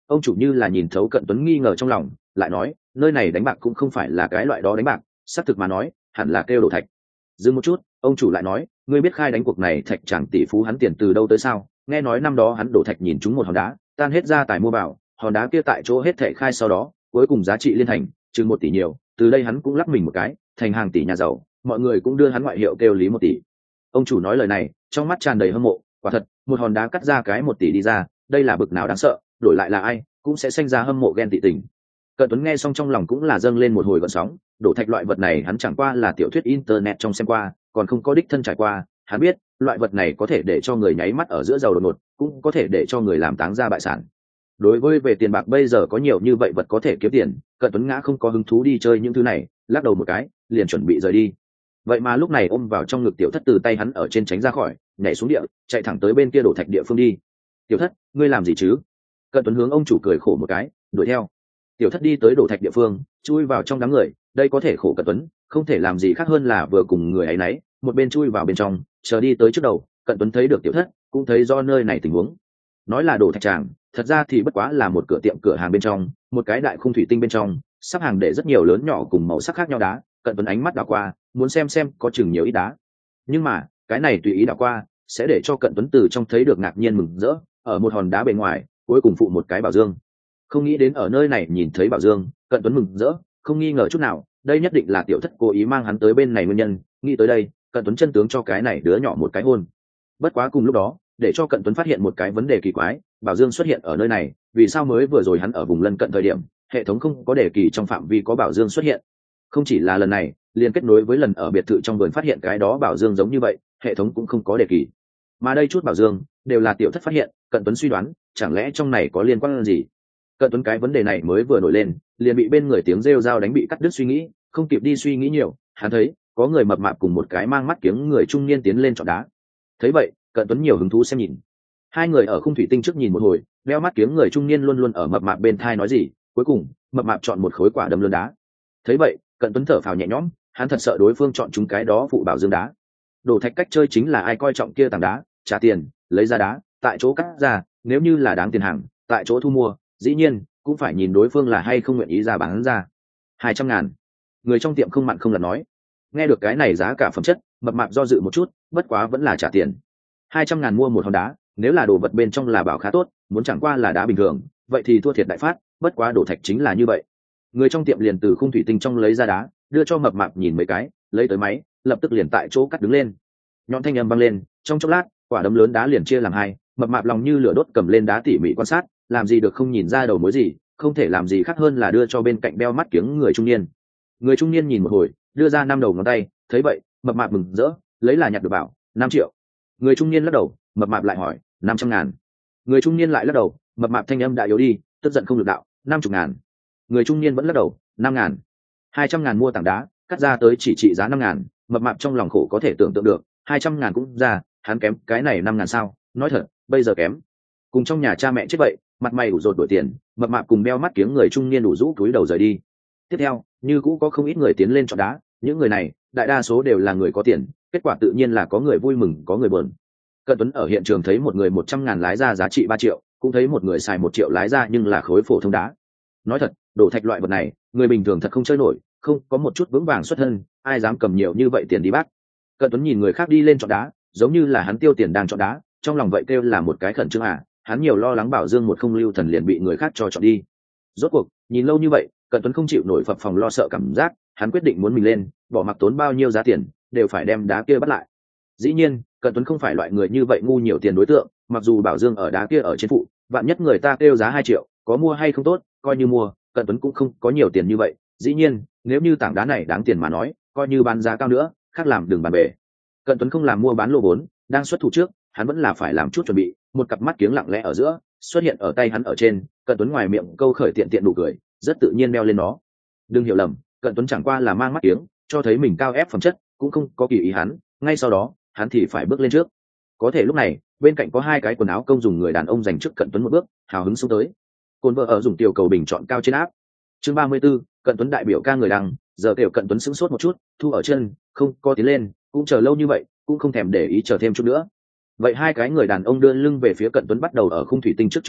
ông chủ như là nhìn thấu Cận Tuấn nghi ngờ trong lòng, lại nói nơi này đánh bạc cũng không phải là cái loại đó đánh bạc, xác thực mà nói hẳn là kêu đổ thạch. Dừng một chút, ông chủ lại nói, ngươi biết khai đánh cuộc này thạch chàng tỷ phú hắn tiền từ đâu tới sao? Nghe nói năm đó hắn đổ thạch nhìn trúng một hòn đá, tan hết ra tài mua vào, hòn đá kia tại chỗ hết thảy khai sau đó, cuối cùng giá trị liên thành chừng 1 tỷ nhiều, từ đây hắn cũng lắc mình một cái, thành hàng tỷ nhà giàu, mọi người cũng đưa hắn ngoại hiệu kêu Lý 1 tỷ. Ông chủ nói lời này, trong mắt tràn đầy hâm mộ, quả thật, một hòn đá cắt ra cái 1 tỷ đi ra, đây là bực nào đáng sợ, đổi lại là ai, cũng sẽ sinh ra hâm mộ ghen tị tình. Cận Tuấn nghe xong trong lòng cũng là dâng lên một hồi gợn sóng, đổ thạch loại vật này hắn chẳng qua là tiểu thuyết internet trong xem qua, còn không có đích thân trải qua, hắn biết, loại vật này có thể để cho người nháy mắt ở giữa giàu đột ngột, cũng có thể để cho người làm táng ra bại sản. Đối với về tiền bạc bây giờ có nhiều như vậy vật có thể kiếm tiền, Cận Tuấn ngã không có hứng thú đi chơi những thứ này, lắc đầu một cái, liền chuẩn bị rời đi. Vậy mà lúc này ôm vào trong ngực tiểu thất từ tay hắn ở trên tránh ra khỏi, nhảy xuống địa, chạy thẳng tới bên kia đổ thạch địa phương đi. Tiểu thất, ngươi làm gì chứ? Cận Tuấn hướng ông chủ cười khổ một cái, đuổi theo. Tiểu thất đi tới đổ thạch địa phương, chui vào trong đám người, đây có thể khổ Cận Tuấn, không thể làm gì khác hơn là vừa cùng người ấy nấy, một bên chui vào bên trong, chờ đi tới trước đầu, Cận Tuấn thấy được tiểu thất, cũng thấy do nơi này tình huống. Nói là đổ thạch tràng, thật ra thì bất quá là một cửa hàng bên trong, một cái đại khung thủy tinh bên trong, sắp hàng để rất nhiều lớn nhỏ cùng màu sắc khác nhau đá. Cận Tuấn ánh mắt đảo qua, muốn xem có chừng nhiều ít đá. Nhưng mà, cái này tùy ý đảo qua, sẽ để cho Cận Tuấn từ trong thấy được ngạc nhiên mừng rỡ, ở một hòn đá bề ngoài, cuối cùng phụ một cái bảo dương. Không nghĩ đến ở nơi này nhìn thấy bảo dương, Cận Tuấn mừng rỡ, không nghi ngờ chút nào, đây nhất định là tiểu thất cố ý mang hắn tới bên này nguyên nhân. Nghĩ tới đây, Cận Tuấn chân tướng cho cái này đứa nhỏ một cái hôn. Bất quá cùng lúc đó, để cho Cận Tuấn phát hiện một cái vấn đề kỳ quái, bảo dương xuất hiện ở nơi này, vì sao mới vừa rồi hắn ở vùng lân cận thời điểm, hệ thống không có đề kỳ trong phạm vi có bảo dương xuất hiện. Không chỉ là lần này, liền kết nối với lần ở biệt thự trong vườn phát hiện cái đó bảo dương giống như vậy, hệ thống cũng không có đề kỳ. Mà đây chút bảo dương đều là tiểu thất phát hiện. Cận Tuấn suy đoán, chẳng lẽ trong này có liên quan gì? Cận Tuấn cái vấn đề này mới vừa nổi lên, liền bị bên người tiếng rêu rao đánh bị cắt đứt suy nghĩ, không kịp đi suy nghĩ nhiều, hắn thấy có người mập mạp cùng một cái mang mắt kiếng người trung niên tiến lên chọn đá. Thấy vậy, Cận Tuấn nhiều hứng thú xem nhìn. Hai người ở khung thủy tinh trước nhìn một hồi, đeo mắt kiếng người trung niên luôn luôn ở mập mạp bên thai nói gì, cuối cùng mập mạp chọn một khối quả đấm lớn đá. Thấy vậy, Cận Tuấn thở phào nhẹ nhõm, hắn thật sợ đối phương chọn chúng cái đó phụ bảo dương đá. Đổ thạch cách chơi chính là ai coi trọng kia tảng đá, trả tiền, lấy ra đá, tại chỗ cắt ra, nếu như là đáng tiền hàng, tại chỗ thu mua, dĩ nhiên cũng phải nhìn đối phương là hay không nguyện ý ra bán ra. 200.000. Người trong tiệm không mặn không lặt nói. Nghe được cái này giá cả phẩm chất, mập mạp do dự một chút, bất quá vẫn là trả tiền. 200.000 mua một hòn đá, nếu là đồ vật bên trong là bảo khá tốt, muốn chẳng qua là đá bình thường, vậy thì thua thiệt đại phát, bất quá đổ thạch chính là như vậy. Người trong tiệm liền từ khung thủy tinh trong lấy ra đá, đưa cho mập mạp nhìn mấy cái, lấy tới máy, lập tức liền tại chỗ cắt đứng lên. Nhọn thanh âm vang lên, trong chốc lát, quả đấm lớn đá liền chia làm hai, mập mạp lòng như lửa đốt cầm lên đá tỉ mỉ quan sát, làm gì được không nhìn ra đầu mối gì, không thể làm gì khác hơn là đưa cho bên cạnh đeo mắt kiếng người trung niên. Người trung niên nhìn một hồi, đưa ra 5 đầu ngón tay, thấy vậy, mập mạp mừng rỡ, lấy là nhặt được bảo, 5 triệu. Người trung niên lắc đầu, mập mạp lại hỏi, 500.000. Người trung niên lại lắc đầu, mập mạp thanh âm đã yếu đi, tức giận không được đạo, 50.000. Người trung niên vẫn lắc đầu, 5.000. 200.000 mua tảng đá, cắt ra tới chỉ trị giá 5.000, mập mạp trong lòng khổ có thể tưởng tượng được, 200.000 cũng ra, hắn kém cái này 5.000 sao? Nói thật, bây giờ kém. Cùng trong nhà cha mẹ chết vậy, mặt mày ủ rột đổi tiền, mập mạp cùng đeo mắt kiếng người trung niên đủ rũ túi đầu rời đi. Tiếp theo, như cũ có không ít người tiến lên chọn đá, những người này, đại đa số đều là người có tiền, kết quả tự nhiên là có người vui mừng, có người buồn. Cận Tuấn ở hiện trường thấy một người 100.000 lái ra giá trị 3 triệu, cũng thấy một người xài 1 triệu lái ra nhưng là khối phổ thông đá. Nói thật, đổ thạch loại vật này, người bình thường thật không chơi nổi, không có một chút vững vàng xuất thân, ai dám cầm nhiều như vậy tiền đi bác. Cận Tuấn nhìn người khác đi lên chọn đá, giống như là hắn tiêu tiền đang chọn đá, trong lòng vậy kêu là một cái khẩn trương à, hắn nhiều lo lắng bảo dương một không lưu thần liền bị người khác cho chọn đi. Rốt cuộc, nhìn lâu như vậy, Cận Tuấn không chịu nổi phập phòng lo sợ cảm giác, hắn quyết định muốn mình lên, bỏ mặc tốn bao nhiêu giá tiền, đều phải đem đá kia bắt lại. Dĩ nhiên, Cận Tuấn không phải loại người như vậy ngu nhiều tiền đối tượng, mặc dù bảo dương ở đá kia ở trên phụ, vạn nhất người ta kêu giá 2 triệu, có mua hay không tốt, coi như mua, Cận Tuấn cũng không có nhiều tiền như vậy. Dĩ nhiên, nếu như tảng đá này đáng tiền mà nói, coi như bán giá cao nữa, khác làm đừng bàn bể. Cận Tuấn không làm mua bán lô vốn, đang xuất thủ trước, hắn vẫn là phải làm chút chuẩn bị. Một cặp mắt kiếng lặng lẽ ở giữa xuất hiện ở tay hắn ở trên, Cận Tuấn ngoài miệng câu khởi tiện tiện nụ cười, rất tự nhiên đeo lên nó. Đừng hiểu lầm, Cận Tuấn chẳng qua là mang mắt kiếng, cho thấy mình cao ép phẩm chất, cũng không có kỳ ý hắn. Ngay sau đó, hắn thì phải bước lên trước. Có thể lúc này, bên cạnh có hai cái quần áo công dùng người đàn ông dành trước Cận Tuấn một bước, hào hứng xuống tới. Côn vợ ở dùng tiểu cầu bình chọn cao trên áp. Chương 34, Cận Tuấn đại biểu ca người đăng, giờ tiểu Cận Tuấn sững sốt một chút, thu ở chân, không có tiến lên, cũng chờ lâu như vậy, cũng không thèm để ý chờ thêm chút nữa. Vậy hai cái người đàn ông đưa lưng về phía Cận Tuấn bắt đầu ở khung thủy tinh trước chọn đá,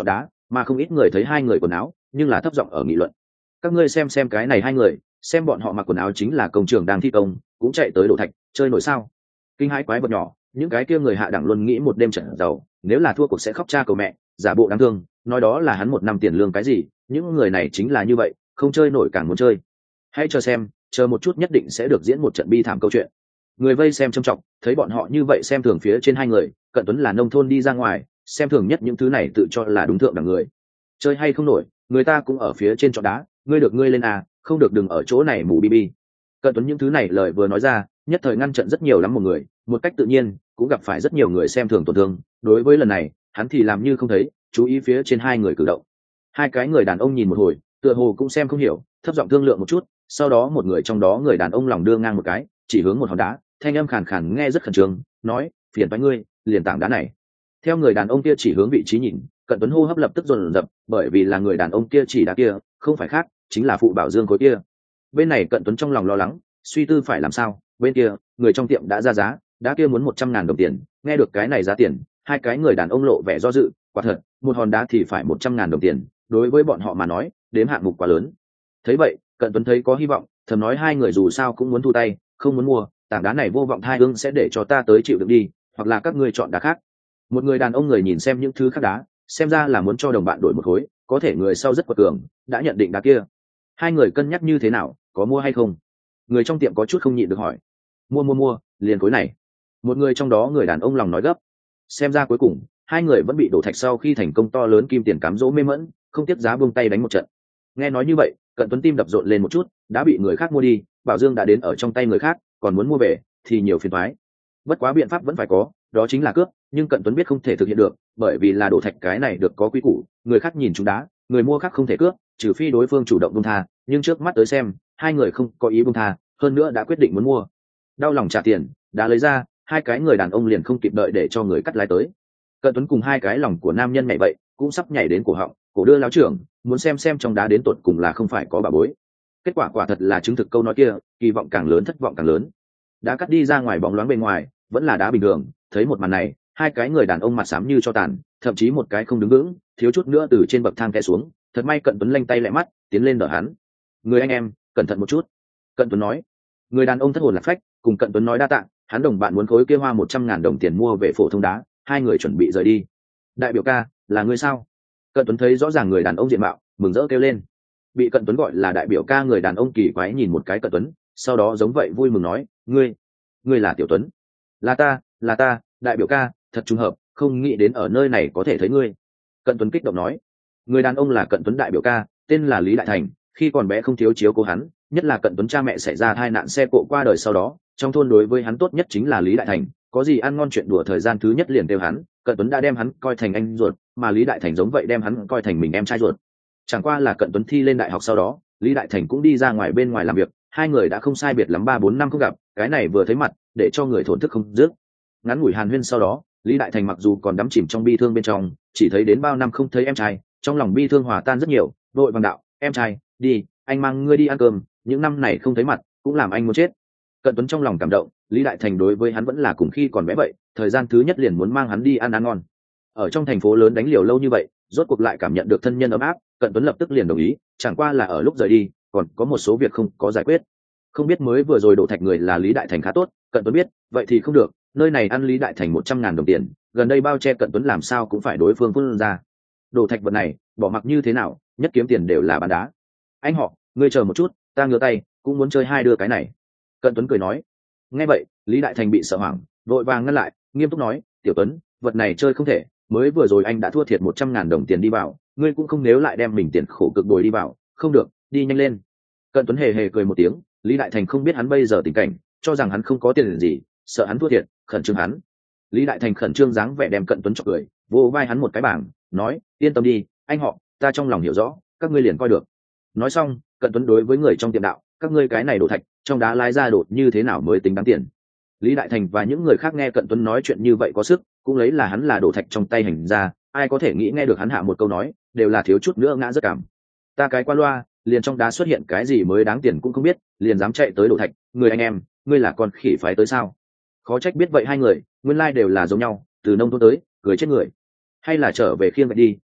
mà không ít người thấy hai người quần áo nhưng là thấp giọng ở nghị luận. Các ngươi xem cái này hai người, xem bọn họ mặc quần áo chính là công trường đang thi công, cũng chạy tới đổ thạch chơi nổi sao? Kinh hãi quái vật nhỏ, những cái kia người hạ đẳng luôn nghĩ một đêm trận giàu, nếu là thua cuộc sẽ khóc cha cầu mẹ, giả bộ đáng thương, nói đó là hắn 1 năm tiền lương cái gì. Những người này chính là như vậy, không chơi nổi càng muốn chơi. Hãy chờ xem, chờ một chút nhất định sẽ được diễn một trận bi thảm câu chuyện. Người vây xem trầm trọng, thấy bọn họ như vậy xem thường phía trên hai người. Cận Tuấn là nông thôn đi ra ngoài, xem thường nhất những thứ này tự cho là đúng thượng đẳng người. Chơi hay không nổi, người ta cũng ở phía trên chọn đá, ngươi được ngươi lên à, không được đừng ở chỗ này mù bi bi. Cận Tuấn những thứ này lời vừa nói ra, nhất thời ngăn trận rất nhiều lắm một người, một cách tự nhiên cũng gặp phải rất nhiều người xem thường tổn thương. Đối với lần này, hắn thì làm như không thấy, chú ý phía trên hai người cử động. Hai cái người đàn ông nhìn một hồi, tựa hồ cũng xem không hiểu, thấp giọng thương lượng một chút, sau đó một người trong đó người đàn ông lòng đưa ngang một cái, chỉ hướng một hòn đá, thanh âm khàn khàn nghe rất khẩn trương, nói: phiền toái ngươi, liền tảng đá này. Theo người đàn ông kia chỉ hướng vị trí nhìn, Cận Tuấn hô hấp lập tức dồn dập, bởi vì là người đàn ông kia chỉ đá kia, không phải khác, chính là phụ bảo dương khối kia. Bên này Cận Tuấn trong lòng lo lắng, suy tư phải làm sao. Bên kia, người trong tiệm đã ra giá, đá kia muốn 100.000 đồng tiền. Nghe được cái này giá tiền, hai cái người đàn ông lộ vẻ do dự. Quả thật, một hòn đá thì phải 100.000 đồng tiền, đối với bọn họ mà nói, đếm hạng mục quá lớn. Thấy vậy, Cận Tuấn thấy có hy vọng, thầm nói hai người dù sao cũng muốn thu tay, không muốn mua, tảng đá này vô vọng thai ương sẽ để cho ta tới chịu đựng đi, hoặc là các ngươi chọn đá khác. Một người đàn ông người nhìn xem những thứ khác đá, xem ra là muốn cho đồng bạn đổi một khối, có thể người sau rất quật cường, đã nhận định đá kia. Hai người cân nhắc như thế nào, có mua hay không? Người trong tiệm có chút không nhịn được hỏi. Mua, liền khối này. Một người trong đó người đàn ông lòng nói gấp. Xem ra cuối cùng hai người vẫn bị đổ thạch sau khi thành công to lớn kim tiền cám dỗ mê mẫn, không tiếc giá buông tay đánh một trận. Nghe nói như vậy, Cận Tuấn tim đập rộn lên một chút, đã bị người khác mua đi, bảo dương đã đến ở trong tay người khác, còn muốn mua về thì nhiều phiền toái. Bất quá biện pháp vẫn phải có, đó chính là cướp, nhưng Cận Tuấn biết không thể thực hiện được, bởi vì là đổ thạch cái này được có quy củ, người khác nhìn chúng đá, người mua khác không thể cướp, trừ phi đối phương chủ động buông tha, nhưng trước mắt tới xem, hai người không có ý buông tha, hơn nữa đã quyết định muốn mua. Đau lòng trả tiền, đã lấy ra, hai cái người đàn ông liền không kịp đợi để cho người cắt lái tới. Cận Tuấn cùng hai cái lòng của nam nhân nhảy vậy, cũng sắp nhảy đến cổ họng, cổ đưa lão trưởng, muốn xem trong đá đến tột cùng là không phải có bà bối. Kết quả quả thật là chứng thực câu nói kia, kỳ vọng càng lớn thất vọng càng lớn. Đá cắt đi ra ngoài bóng loáng bên ngoài, vẫn là đá bình thường. Thấy một màn này, hai cái người đàn ông mặt xám như cho tàn, thậm chí một cái không đứng vững, thiếu chút nữa từ trên bậc thang té xuống. Thật may Cận Tuấn lanh tay lẹ mắt, tiến lên đỡ hắn. Người anh em, cẩn thận một chút. Cận Tuấn nói. Người đàn ông thất hồn lạc phách, cùng Cận Tuấn nói đa tạ, hắn đồng bạn muốn khối kia hoa 100.000 đồng tiền mua về phổ thông đá. Hai người chuẩn bị rời đi. Đại biểu ca, là ngươi sao? Cận Tuấn thấy rõ ràng người đàn ông diện mạo, mừng rỡ kêu lên. Bị Cận Tuấn gọi là đại biểu ca người đàn ông kỳ quái nhìn một cái Cận Tuấn, sau đó giống vậy vui mừng nói: ngươi là Tiểu Tuấn? Là ta, đại biểu ca, thật trùng hợp, không nghĩ đến ở nơi này có thể thấy ngươi. Cận Tuấn kích động nói. Người đàn ông là Cận Tuấn đại biểu ca, tên là Lý Đại Thành, khi còn bé không thiếu chiếu cố hắn, nhất là Cận Tuấn cha mẹ xảy ra tai nạn xe cộ qua đời sau đó, trong thôn đối với hắn tốt nhất chính là Lý Đại Thành, có gì ăn ngon chuyện đùa thời gian thứ nhất liền kêu hắn. Cận Tuấn đã đem hắn coi thành anh ruột, mà Lý Đại Thành giống vậy đem hắn coi thành mình em trai ruột. Chẳng qua là Cận Tuấn thi lên đại học sau đó, Lý Đại Thành cũng đi ra ngoài bên ngoài làm việc, hai người đã không sai biệt lắm 3-4 năm không gặp, cái này vừa thấy mặt, để cho người thổn thức không dứt. Ngắn ngủi hàn huyên sau đó, Lý Đại Thành mặc dù còn đắm chìm trong bi thương bên trong, chỉ thấy đến bao năm không thấy em trai, trong lòng bi thương hòa tan rất nhiều, vội vàng đạo: em trai, đi, anh mang ngươi đi ăn cơm, những năm này không thấy mặt, cũng làm anh muốn chết. Cận Tuấn trong lòng cảm động, Lý Đại Thành đối với hắn vẫn là cùng khi còn bé vậy, thời gian thứ nhất liền muốn mang hắn đi ăn ăn ngon. Ở trong thành phố lớn đánh liều lâu như vậy, rốt cuộc lại cảm nhận được thân nhân ấm áp, Cận Tuấn lập tức liền đồng ý, chẳng qua là ở lúc rời đi, còn có một số việc không có giải quyết. Không biết mới vừa rồi đổ thạch người là Lý Đại Thành khá tốt, Cận Tuấn biết, vậy thì không được, nơi này ăn Lý Đại Thành 100.000 đồng tiền, gần đây bao che Cận Tuấn làm sao cũng phải đối phương vươn ra. Đổ thạch vật này, bỏ mặc như thế nào, nhất kiếm tiền đều là bán đá. Anh họ, ngươi chờ một chút, ta ngửa tay, cũng muốn chơi hai đưa cái này. Cận Tuấn cười nói. Nghe vậy, Lý Đại Thành bị sợ hoảng, vội vàng ngăn lại, nghiêm túc nói: Tiểu Tuấn, vật này chơi không thể, mới vừa rồi anh đã thua thiệt 100.000 đồng tiền đi vào, ngươi cũng không nếu lại đem mình tiền khổ cực bồi đi vào, không được, đi nhanh lên. Cận Tuấn hề hề cười một tiếng, Lý Đại Thành không biết hắn bây giờ tình cảnh, cho rằng hắn không có tiền gì, sợ hắn thua thiệt, khẩn trương hắn. Lý Đại Thành khẩn trương dáng vẻ đem Cận Tuấn chọc cười, vỗ vai hắn một cái bảng, nói: yên tâm đi, anh họ, ta trong lòng hiểu rõ, các ngươi liền coi được. Nói xong, Cận Tuấn đối với người trong tiệm đạo: các ngươi cái này đổ thạch, trong đá lái ra đột như thế nào mới tính đáng tiền. Lý Đại Thành và những người khác nghe Cận Tuấn nói chuyện như vậy có sức, cũng lấy là hắn là đổ thạch trong tay hành ra, ai có thể nghĩ nghe được hắn hạ một câu nói, đều là thiếu chút nữa ngã rất cảm. Ta cái qua loa, liền trong đá xuất hiện cái gì mới đáng tiền cũng không biết, liền dám chạy tới đổ thạch, người anh em, ngươi là con khỉ phái tới sao? Khó trách biết vậy hai người, nguyên lai đều là giống nhau, từ nông thôn tới, cười chết người. Hay là trở về khiêng vậy đi,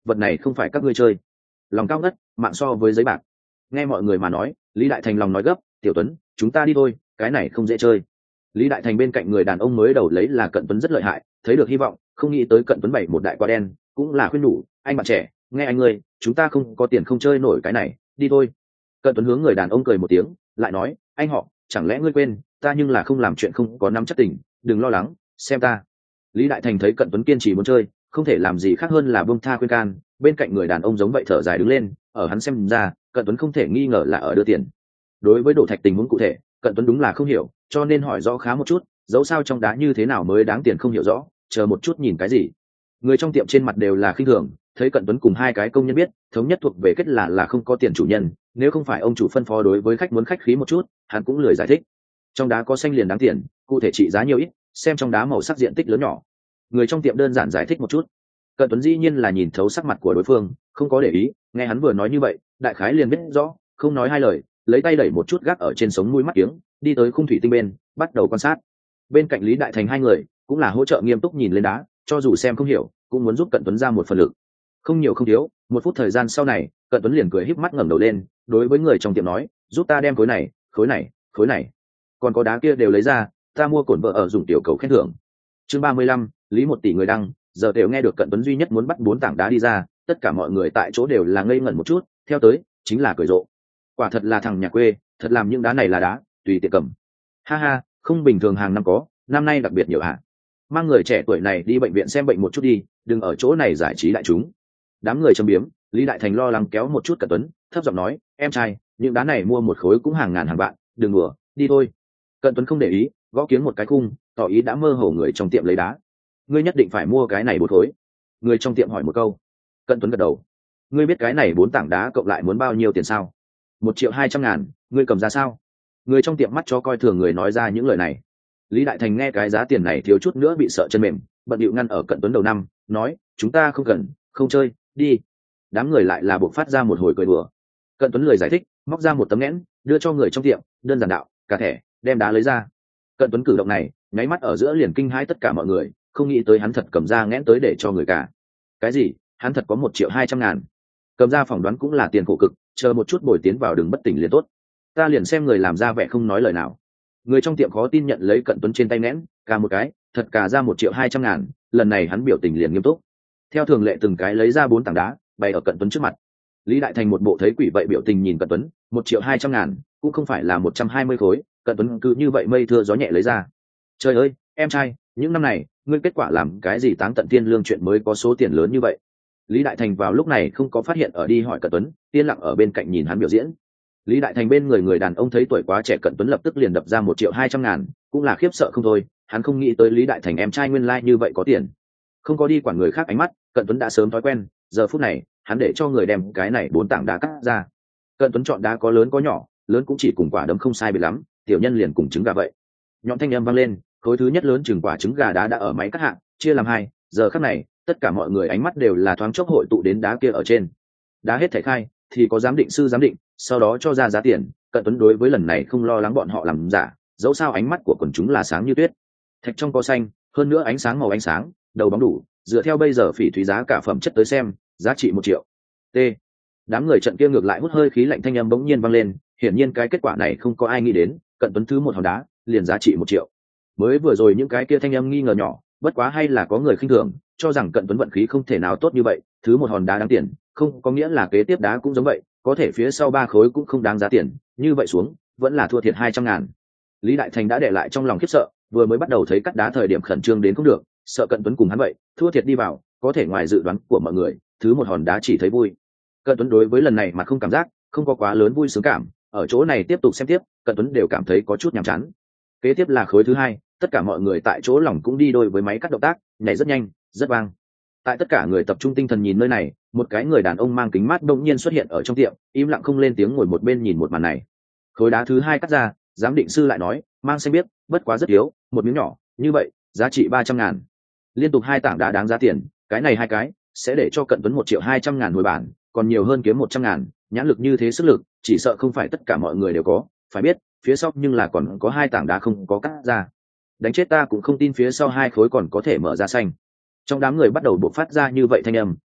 vật này không phải các ngươi chơi. Lòng cao ngất, mạng so với giấy bạc. Nghe mọi người mà nói, Lý Đại Thành lòng nói gấp, tiểu Tuấn, chúng ta đi thôi, cái này không dễ chơi. Lý Đại Thành bên cạnh người đàn ông mới đầu lấy là Cận Tuấn rất lợi hại, thấy được hy vọng, không nghĩ tới Cận Tuấn bày một đại quả đen, cũng là khuyên nhủ, anh bạn trẻ, nghe anh ơi, chúng ta không có tiền không chơi nổi cái này, đi thôi. Cận Tuấn hướng người đàn ông cười một tiếng, lại nói, anh họ, chẳng lẽ ngươi quên, ta nhưng là không làm chuyện không có nắm chắc tình, đừng lo lắng, xem ta. Lý Đại Thành thấy Cận Tuấn kiên trì muốn chơi, không thể làm gì khác hơn là buông tha khuyên can, bên cạnh người đàn ông giống vậy thở dài đứng lên, ở hắn xem ra, Cận Tuấn không thể nghi ngờ là ở đưa tiền. Đối với Đỗ Thạch tình huống cụ thể, Cận Tuấn đúng là không hiểu, cho nên hỏi rõ khá một chút, dẫu sao trong đá như thế nào mới đáng tiền không hiểu rõ, chờ một chút nhìn cái gì. Người trong tiệm trên mặt đều là khinh thường, thấy Cận Tuấn cùng hai cái công nhân biết, thống nhất thuộc về kết là không có tiền chủ nhân, nếu không phải ông chủ phân phó đối với khách muốn khách khí một chút, hắn cũng lười giải thích. Trong đá có xanh liền đáng tiền, cụ thể trị giá nhiều ít, xem trong đá màu sắc diện tích lớn nhỏ. Người trong tiệm đơn giản giải thích một chút. Cận Tuấn dĩ nhiên là nhìn thấu sắc mặt của đối phương, không có để ý, nghe hắn vừa nói như vậy, đại khái liền biết rõ, không nói hai lời, lấy tay đẩy một chút gác ở trên sống mũi mắt kiếng, đi tới khung thủy tinh bên, bắt đầu quan sát. Bên cạnh Lý Đại Thành hai người cũng là hỗ trợ nghiêm túc nhìn lên đá, cho dù xem không hiểu, cũng muốn giúp Cận Tuấn ra một phần lực. Không nhiều không thiếu, một phút thời gian sau này, Cận Tuấn liền cười híp mắt ngẩng đầu lên, đối với người trong tiệm nói, giúp ta đem khối này, khối này, khối này, còn có đá kia đều lấy ra, ta mua cổn vợ ở dùng tiểu cầu khen thưởng. Chương 35, Lý 1 tỷ người đăng, giờ đều nghe được Cận Tuấn duy nhất muốn bắt 4 tảng đá đi ra, tất cả mọi người tại chỗ đều là ngây ngẩn một chút, theo tới chính là cười rộ. Quả thật là thằng nhà quê, thật làm những đá này là đá, tùy tiện cầm. Ha ha, không bình thường hàng năm có, năm nay đặc biệt nhiều hả? Mang người trẻ tuổi này đi bệnh viện xem bệnh một chút đi, đừng ở chỗ này giải trí đại chúng. Đám người châm biếm, Lý Đại Thành lo lắng kéo một chút Cận Tuấn, thấp giọng nói, em trai, những đá này mua một khối cũng hàng ngàn hàng vạn, đừng đùa, đi thôi. Cận Tuấn không để ý, gõ kiếng một cái khung, tỏ ý đã mơ hồ người trong tiệm lấy đá. Ngươi nhất định phải mua cái này 4 khối. Người trong tiệm hỏi một câu. Cận Tuấn gật đầu. Ngươi biết cái này 4 tảng đá cộng lại muốn bao nhiêu tiền sao? 1.200.000, ngươi cầm ra sao? Người trong tiệm mắt cho coi thường người nói ra những lời này. Lý Đại Thành nghe cái giá tiền này thiếu chút nữa bị sợ chân mềm, bận điệu ngăn ở Cận Tuấn đầu năm, nói, chúng ta không cần, không chơi, đi. Đám người lại là buộc phát ra một hồi cười đùa. Cận Tuấn lời giải thích, móc ra một tấm nghẽn, đưa cho người trong tiệm, đơn giản đạo, cả thẻ, đem đá lấy ra. Cận Tuấn cử động này, nháy mắt ở giữa liền kinh hãi tất cả mọi người, không nghĩ tới hắn thật cầm ra nghẽn tới để cho người cả. Cái gì? Hắn thật có 1.200.000? Cầm ra phỏng đoán cũng là tiền khổ cực, chờ một chút bồi tiến vào đừng bất tỉnh liền tốt. Ta liền xem người làm ra vẻ không nói lời nào. Người trong tiệm khó tin nhận lấy Cận Tuấn trên tay nghẽn, cả một cái, thật cả ra 1.200.000, lần này hắn biểu tình liền nghiêm túc. Theo thường lệ từng cái lấy ra 4 tảng đá, bày ở Cận Tuấn trước mặt. Lý Đại Thành một bộ thấy quỷ vậy biểu tình nhìn Cận Tuấn, 1.200.000, cũng không phải là 120 khối, Cận Tuấn cứ như vậy mây thưa gió nhẹ lấy ra. Trời ơi, em trai, những năm này, ngươi kết quả làm cái gì táng tận thiên lương chuyện mới có số tiền lớn như vậy? Lý Đại Thành vào lúc này không có phát hiện ở đi hỏi Cận Tuấn, yên lặng ở bên cạnh nhìn hắn biểu diễn. Lý Đại Thành bên người đàn ông thấy tuổi quá trẻ Cận Tuấn lập tức liền đập ra 1.200.000, cũng là khiếp sợ không thôi, hắn không nghĩ tới Lý Đại Thành em trai nguyên lai như vậy có tiền. Không có đi quản người khác ánh mắt, Cận Tuấn đã sớm thói quen, giờ phút này, hắn để cho người đem cái này 4 tảng đá cắt ra. Cận Tuấn chọn đá có lớn có nhỏ, lớn cũng chỉ cùng quả đấm không sai biệt lắm, tiểu nhân liền cùng trứng gà vậy. Nhọn thanh âm vang lên, khối thứ nhất lớn chừng quả trứng gà đá đã ở máy cắt hạng, chia làm 2, giờ khắc này, tất cả mọi người ánh mắt đều là thoáng chốc hội tụ đến đá kia ở trên. Đá hết thảy khai, thì có giám định sư giám định, sau đó cho ra giá tiền. Cận Tuấn đối với lần này không lo lắng bọn họ làm giả, dẫu sao ánh mắt của quần chúng là sáng như tuyết. Thạch trong có xanh, hơn nữa ánh sáng màu ánh sáng, đầu bóng đủ, dựa theo bây giờ phỉ thúy giá cả phẩm chất tới xem, giá trị 1 triệu. T. Đám người trận kia ngược lại hút hơi khí lạnh thanh âm bỗng nhiên vang lên, hiển nhiên cái kết quả này không có ai nghĩ đến, Cận Tuấn thứ một hòn đá, liền giá trị 1 triệu. Mới vừa rồi những cái kia thanh âm nghi ngờ nhỏ, bất quá hay là có người khinh thường, cho rằng Cận Tuấn vận khí không thể nào tốt như vậy, thứ một hòn đá đáng tiền, không có nghĩa là kế tiếp đá cũng giống vậy, có thể phía sau 3 khối cũng không đáng giá tiền, như vậy xuống, vẫn là thua thiệt 200.000. Lý Đại Thành đã để lại trong lòng khiếp sợ, vừa mới bắt đầu thấy cắt đá thời điểm khẩn trương đến không được, sợ Cận Tuấn cùng hắn vậy, thua thiệt đi vào, có thể ngoài dự đoán của mọi người, thứ một hòn đá chỉ thấy vui. Cận Tuấn đối với lần này mà không cảm giác, không có quá lớn vui sướng cảm, ở chỗ này tiếp tục xem tiếp, Cận Tuấn đều cảm thấy có chút nhàm chán. Kế tiếp là khối thứ 2, tất cả mọi người tại chỗ lòng cũng đi đôi với máy cắt động tác, nhảy rất nhanh, rất vang. Tại tất cả người tập trung tinh thần nhìn nơi này, một cái người đàn ông mang kính mát đột nhiên xuất hiện ở trong tiệm, im lặng không lên tiếng ngồi một bên nhìn một màn này. Khối đá thứ 2 cắt ra, giám định sư lại nói, mang xanh biết, bất quá rất yếu, một miếng nhỏ, như vậy, giá trị 300.000. Liên tục 2 tảng đá đáng giá tiền, cái này 2 cái sẽ để cho Cận Tuấn 1.200.000 hồi bản, còn nhiều hơn kiếm 100.000, nhãn lực như thế sức lực, chỉ sợ không phải tất cả mọi người đều có, phải biết, phía sau nhưng là còn có 2 tảng đá không có cắt ra. Đánh chết ta cũng không tin phía sau 2 khối còn có thể mở ra xanh. Trong đám người bắt đầu bộc phát ra như vậy thanh âm,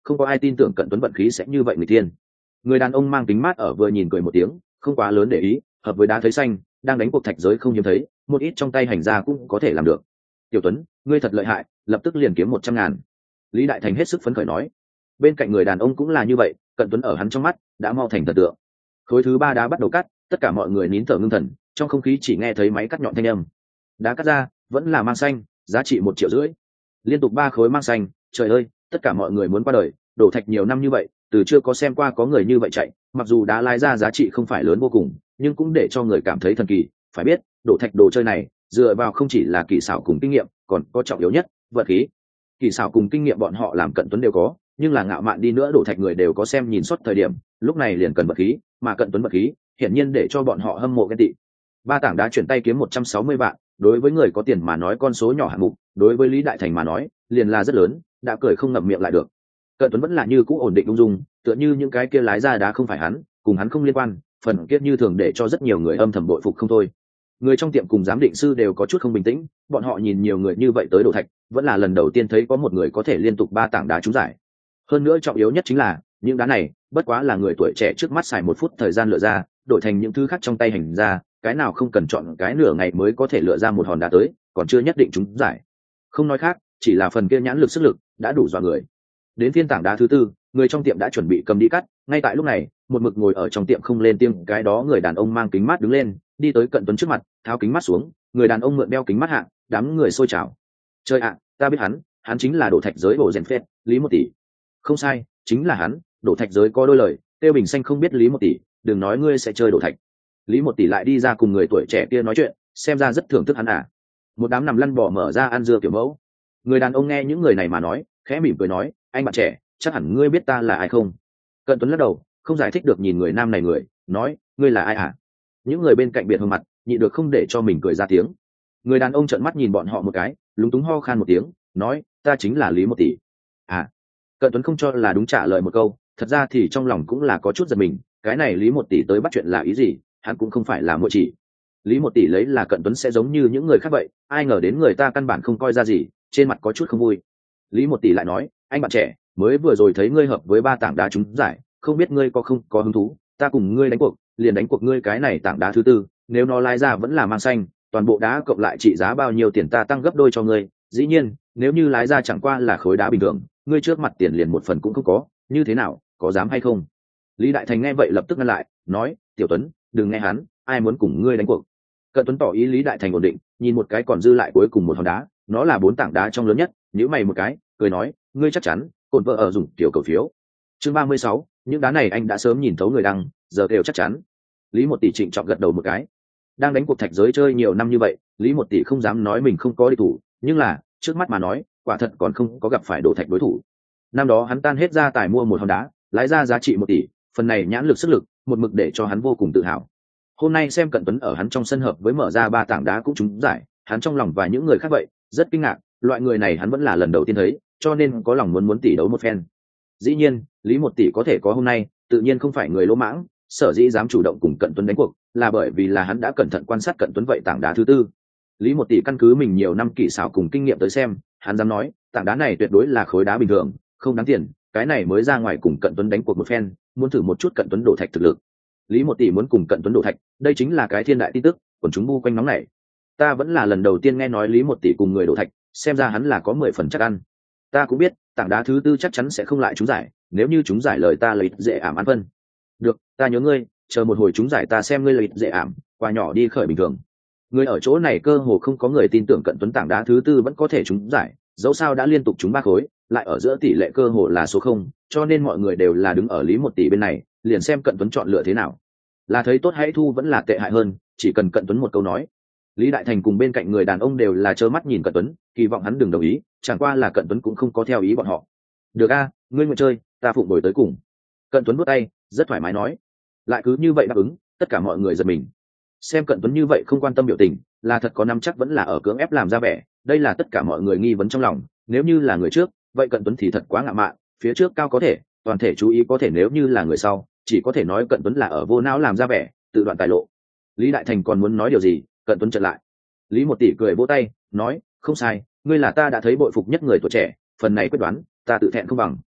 không có ai tin tưởng Cận Tuấn vận khí sẽ như vậy người tiên. Người đàn ông mang kính mát ở vừa nhìn cười một tiếng, không quá lớn để ý, hợp với đá thấy xanh, đang đánh cuộc thạch giới không hiếm thấy, một ít trong tay hành gia cũng có thể làm được. Tiểu Tuấn, ngươi thật lợi hại, lập tức liền kiếm 100.000. Lý Đại Thành hết sức phấn khởi nói. Bên cạnh người đàn ông cũng là như vậy, Cận Tuấn ở hắn trong mắt đã mau thành thần tượng. Khối thứ ba đá bắt đầu cắt, tất cả mọi người nín thở ngưng thần, trong không khí chỉ nghe thấy máy cắt nhọn thanh âm. Đá cắt ra vẫn là mang xanh, giá trị 1,5 triệu. Liên tục 3 khối mang xanh, trời ơi, tất cả mọi người muốn qua đời, đổ thạch nhiều năm như vậy, từ chưa có xem qua có người như vậy chạy, mặc dù đá lái ra giá trị không phải lớn vô cùng, nhưng cũng để cho người cảm thấy thần kỳ. Phải biết, đổ thạch đồ chơi này dựa vào không chỉ là kỳ xảo cùng kinh nghiệm, còn có trọng yếu nhất, vận khí. Kỳ xảo cùng kinh nghiệm bọn họ làm Cận Tuấn đều có, nhưng là ngạo mạn đi nữa đổ thạch người đều có xem nhìn suốt thời điểm, lúc này liền cần vận khí, mà Cận Tuấn vận khí hiển nhiên để cho bọn họ hâm mộ ghen tị. Ba tảng đá chuyển tay kiếm 160 vạn, đối với người có tiền mà nói con số nhỏ hạng mục, đối với Lý Đại Thành mà nói liền là rất lớn, đã cười không ngậm miệng lại được. Cận Tuấn vẫn là như cũ ổn định ung dung, tựa như những cái kia lái ra đá không phải hắn, cùng hắn không liên quan, phần kia như thường để cho rất nhiều người âm thầm bội phục không thôi. Người trong tiệm cùng giám định sư đều có chút không bình tĩnh, bọn họ nhìn nhiều người như vậy tới đổ thạch, vẫn là lần đầu tiên thấy có một người có thể liên tục 3 tảng đá trúng giải. Hơn nữa trọng yếu nhất chính là những đá này bất quá là người tuổi trẻ trước mắt xài 1 phút thời gian lựa ra, đổi thành những thứ khác trong tay hành ra, cái nào không cần chọn cái nửa ngày mới có thể lựa ra một hòn đá tới, còn chưa nhất định trúng giải. Không nói khác, chỉ là phần kia nhãn lực sức lực đã đủ dọa người. Đến phiên tảng đá thứ tư, người trong tiệm đã chuẩn bị cầm đi cắt, ngay tại lúc này một mực ngồi ở trong tiệm không lên tiếng cái đó người đàn ông mang kính mát đứng lên, đi tới Cận Tuấn trước mặt, tháo kính mát xuống, người đàn ông mượn đeo kính mát hạ, đám người sôi trào. Chơi ạ, ta biết hắn chính là đổ thạch giới bộ rèn phết, Lý 1 tỷ. Không sai, chính là hắn, đổ thạch giới có đôi lời, Tiêu Bình Xanh không biết Lý 1 tỷ, đừng nói ngươi sẽ chơi đổ thạch. Lý 1 tỷ lại đi ra cùng người tuổi trẻ kia nói chuyện, xem ra rất thưởng thức hắn à. Một đám nằm lăn bò mở ra ăn dưa kiểu mẫu. Người đàn ông nghe những người này mà nói, khẽ mỉm cười nói, anh bạn trẻ, chắc hẳn ngươi biết ta là ai không? Cận Tuấn lắc đầu, không giải thích được nhìn người nam này người, nói, ngươi là ai à? Những người bên cạnh biệt hương mặt, nhịn được không để cho mình cười ra tiếng. Người đàn ông trợn mắt nhìn bọn họ một cái, lúng túng ho khan một tiếng, nói, ta chính là Lý 1 tỷ. À? Cận Tuấn không cho là đúng trả lời một câu, thật ra thì trong lòng cũng là có chút giật mình, cái này Lý 1 tỷ tới bắt chuyện là ý gì? Hắn cũng không phải là muội chỉ. Lý 1 tỷ lấy là Cận Tuấn sẽ giống như những người khác vậy, ai ngờ đến người ta căn bản không coi ra gì, trên mặt có chút không vui. Lý 1 tỷ lại nói, anh bạn trẻ, mới vừa rồi thấy ngươi hợp với 3 tảng đá trúng giải, không biết ngươi có không có hứng thú, ta cùng ngươi đánh cuộc, liền đánh cuộc ngươi cái này tảng đá thứ tư, nếu nó lái ra vẫn là mang xanh, toàn bộ đá cộng lại trị giá bao nhiêu tiền ta tăng gấp đôi cho ngươi. Dĩ nhiên, nếu như lái ra chẳng qua là khối đá bình thường, ngươi trước mặt tiền liền 1 phần cũng không có, như thế nào, có dám hay không? Lý Đại Thành nghe vậy lập tức ngăn lại, nói, Tiểu Tuấn, đừng nghe hắn, ai muốn cùng ngươi đánh cuộc? Cận Tuấn tỏ ý Lý Đại Thành ổn định, nhìn một cái còn dư lại cuối cùng một hòn đá, nó là 4 tảng đá trong lớn nhất, nhíu mày một cái, cười nói, ngươi chắc chắn? Cổn vợ ở dùng kiểu cầu phiếu. Chương 36, những đá này anh đã sớm nhìn thấu người đăng, giờ đều chắc chắn. Lý 1 tỷ trịnh trọng gật đầu một cái. Đang đánh cuộc thạch giới chơi nhiều năm như vậy, Lý 1 tỷ không dám nói mình không có địch thủ, nhưng là trước mắt mà nói, quả thật còn không có gặp phải đổ thạch đối thủ. Năm đó hắn tan hết gia tài mua một hòn đá, lái ra giá trị 1 tỷ, phần này nhãn lực sức lực, một mực để cho hắn vô cùng tự hào. Hôm nay xem Cận Tuấn ở hắn trong sân hợp với mở ra 3 tảng đá cũng trúng giải, hắn trong lòng và những người khác vậy rất kinh ngạc, loại người này hắn vẫn là lần đầu tiên thấy, cho nên có lòng muốn tỷ đấu một phen. Dĩ nhiên, Lý 1 tỷ có thể có hôm nay, tự nhiên không phải người lỗ mãng, sở dĩ dám chủ động cùng Cận Tuấn đánh cuộc, là bởi vì là hắn đã cẩn thận quan sát Cận Tuấn vậy tảng đá thứ tư. Lý 1 tỷ căn cứ mình nhiều năm kỹ xảo cùng kinh nghiệm tới xem, hắn dám nói, tảng đá này tuyệt đối là khối đá bình thường, không đáng tiền, cái này mới ra ngoài cùng Cận Tuấn đánh cuộc một phen, muốn thử một chút Cận Tuấn đổ thạch thực lực. Lý 1 tỷ muốn cùng Cận Tuấn đổ thạch, đây chính là cái thiên đại tin tức, còn chúng bu quanh nóng này. Ta vẫn là lần đầu tiên nghe nói Lý 1 tỷ cùng người đổ thạch, xem ra hắn là có 10 phần chắc ăn. Ta cũng biết, tảng đá thứ tư chắc chắn sẽ không lại trúng giải, nếu như trúng giải lời ta lấy dễ ảm ăn phân. Được, ta nhớ ngươi, chờ một hồi trúng giải ta xem ngươi lấy dễ ảm, quà nhỏ đi khởi bình thường. Người ở chỗ này cơ hồ không có người tin tưởng Cận Tuấn tảng đá thứ tư vẫn có thể trúng giải, dẫu sao đã liên tục trúng 3 khối, lại ở giữa tỷ lệ cơ hồ là số 0, cho nên mọi người đều là đứng ở Lý 1 tỷ bên này, liền xem Cận Tuấn chọn lựa thế nào. Là thấy tốt hãy thu vẫn là tệ hại hơn, chỉ cần Cận Tuấn một câu nói. Lý Đại Thành cùng bên cạnh người đàn ông đều là trơ mắt nhìn Cận Tuấn, kỳ vọng hắn đừng đồng ý, chẳng qua là Cận Tuấn cũng không có theo ý bọn họ. Được a, ngươi nguyện chơi, ta phụng bồi tới cùng. Cận Tuấn buốt tay, rất thoải mái nói. Lại cứ như vậy đáp ứng, tất cả mọi người giật mình. Xem Cận Tuấn như vậy không quan tâm biểu tình, là thật có nắm chắc vẫn là ở cưỡng ép làm ra vẻ, đây là tất cả mọi người nghi vấn trong lòng. Nếu như là người trước, vậy Cận Tuấn thì thật quá ngạo mạn, phía trước cao có thể, toàn thể chú ý có thể, nếu như là người sau, chỉ có thể nói Cận Tuấn là ở vô não làm ra vẻ, tự đoạn tài lộ. Lý Đại Thành còn muốn nói điều gì, Cận Tuấn chặn lại. Lý 1 tỷ cười vỗ tay, nói, không sai, ngươi là ta đã thấy bội phục nhất người tuổi trẻ, phần này quyết đoán, ta tự thẹn không bằng.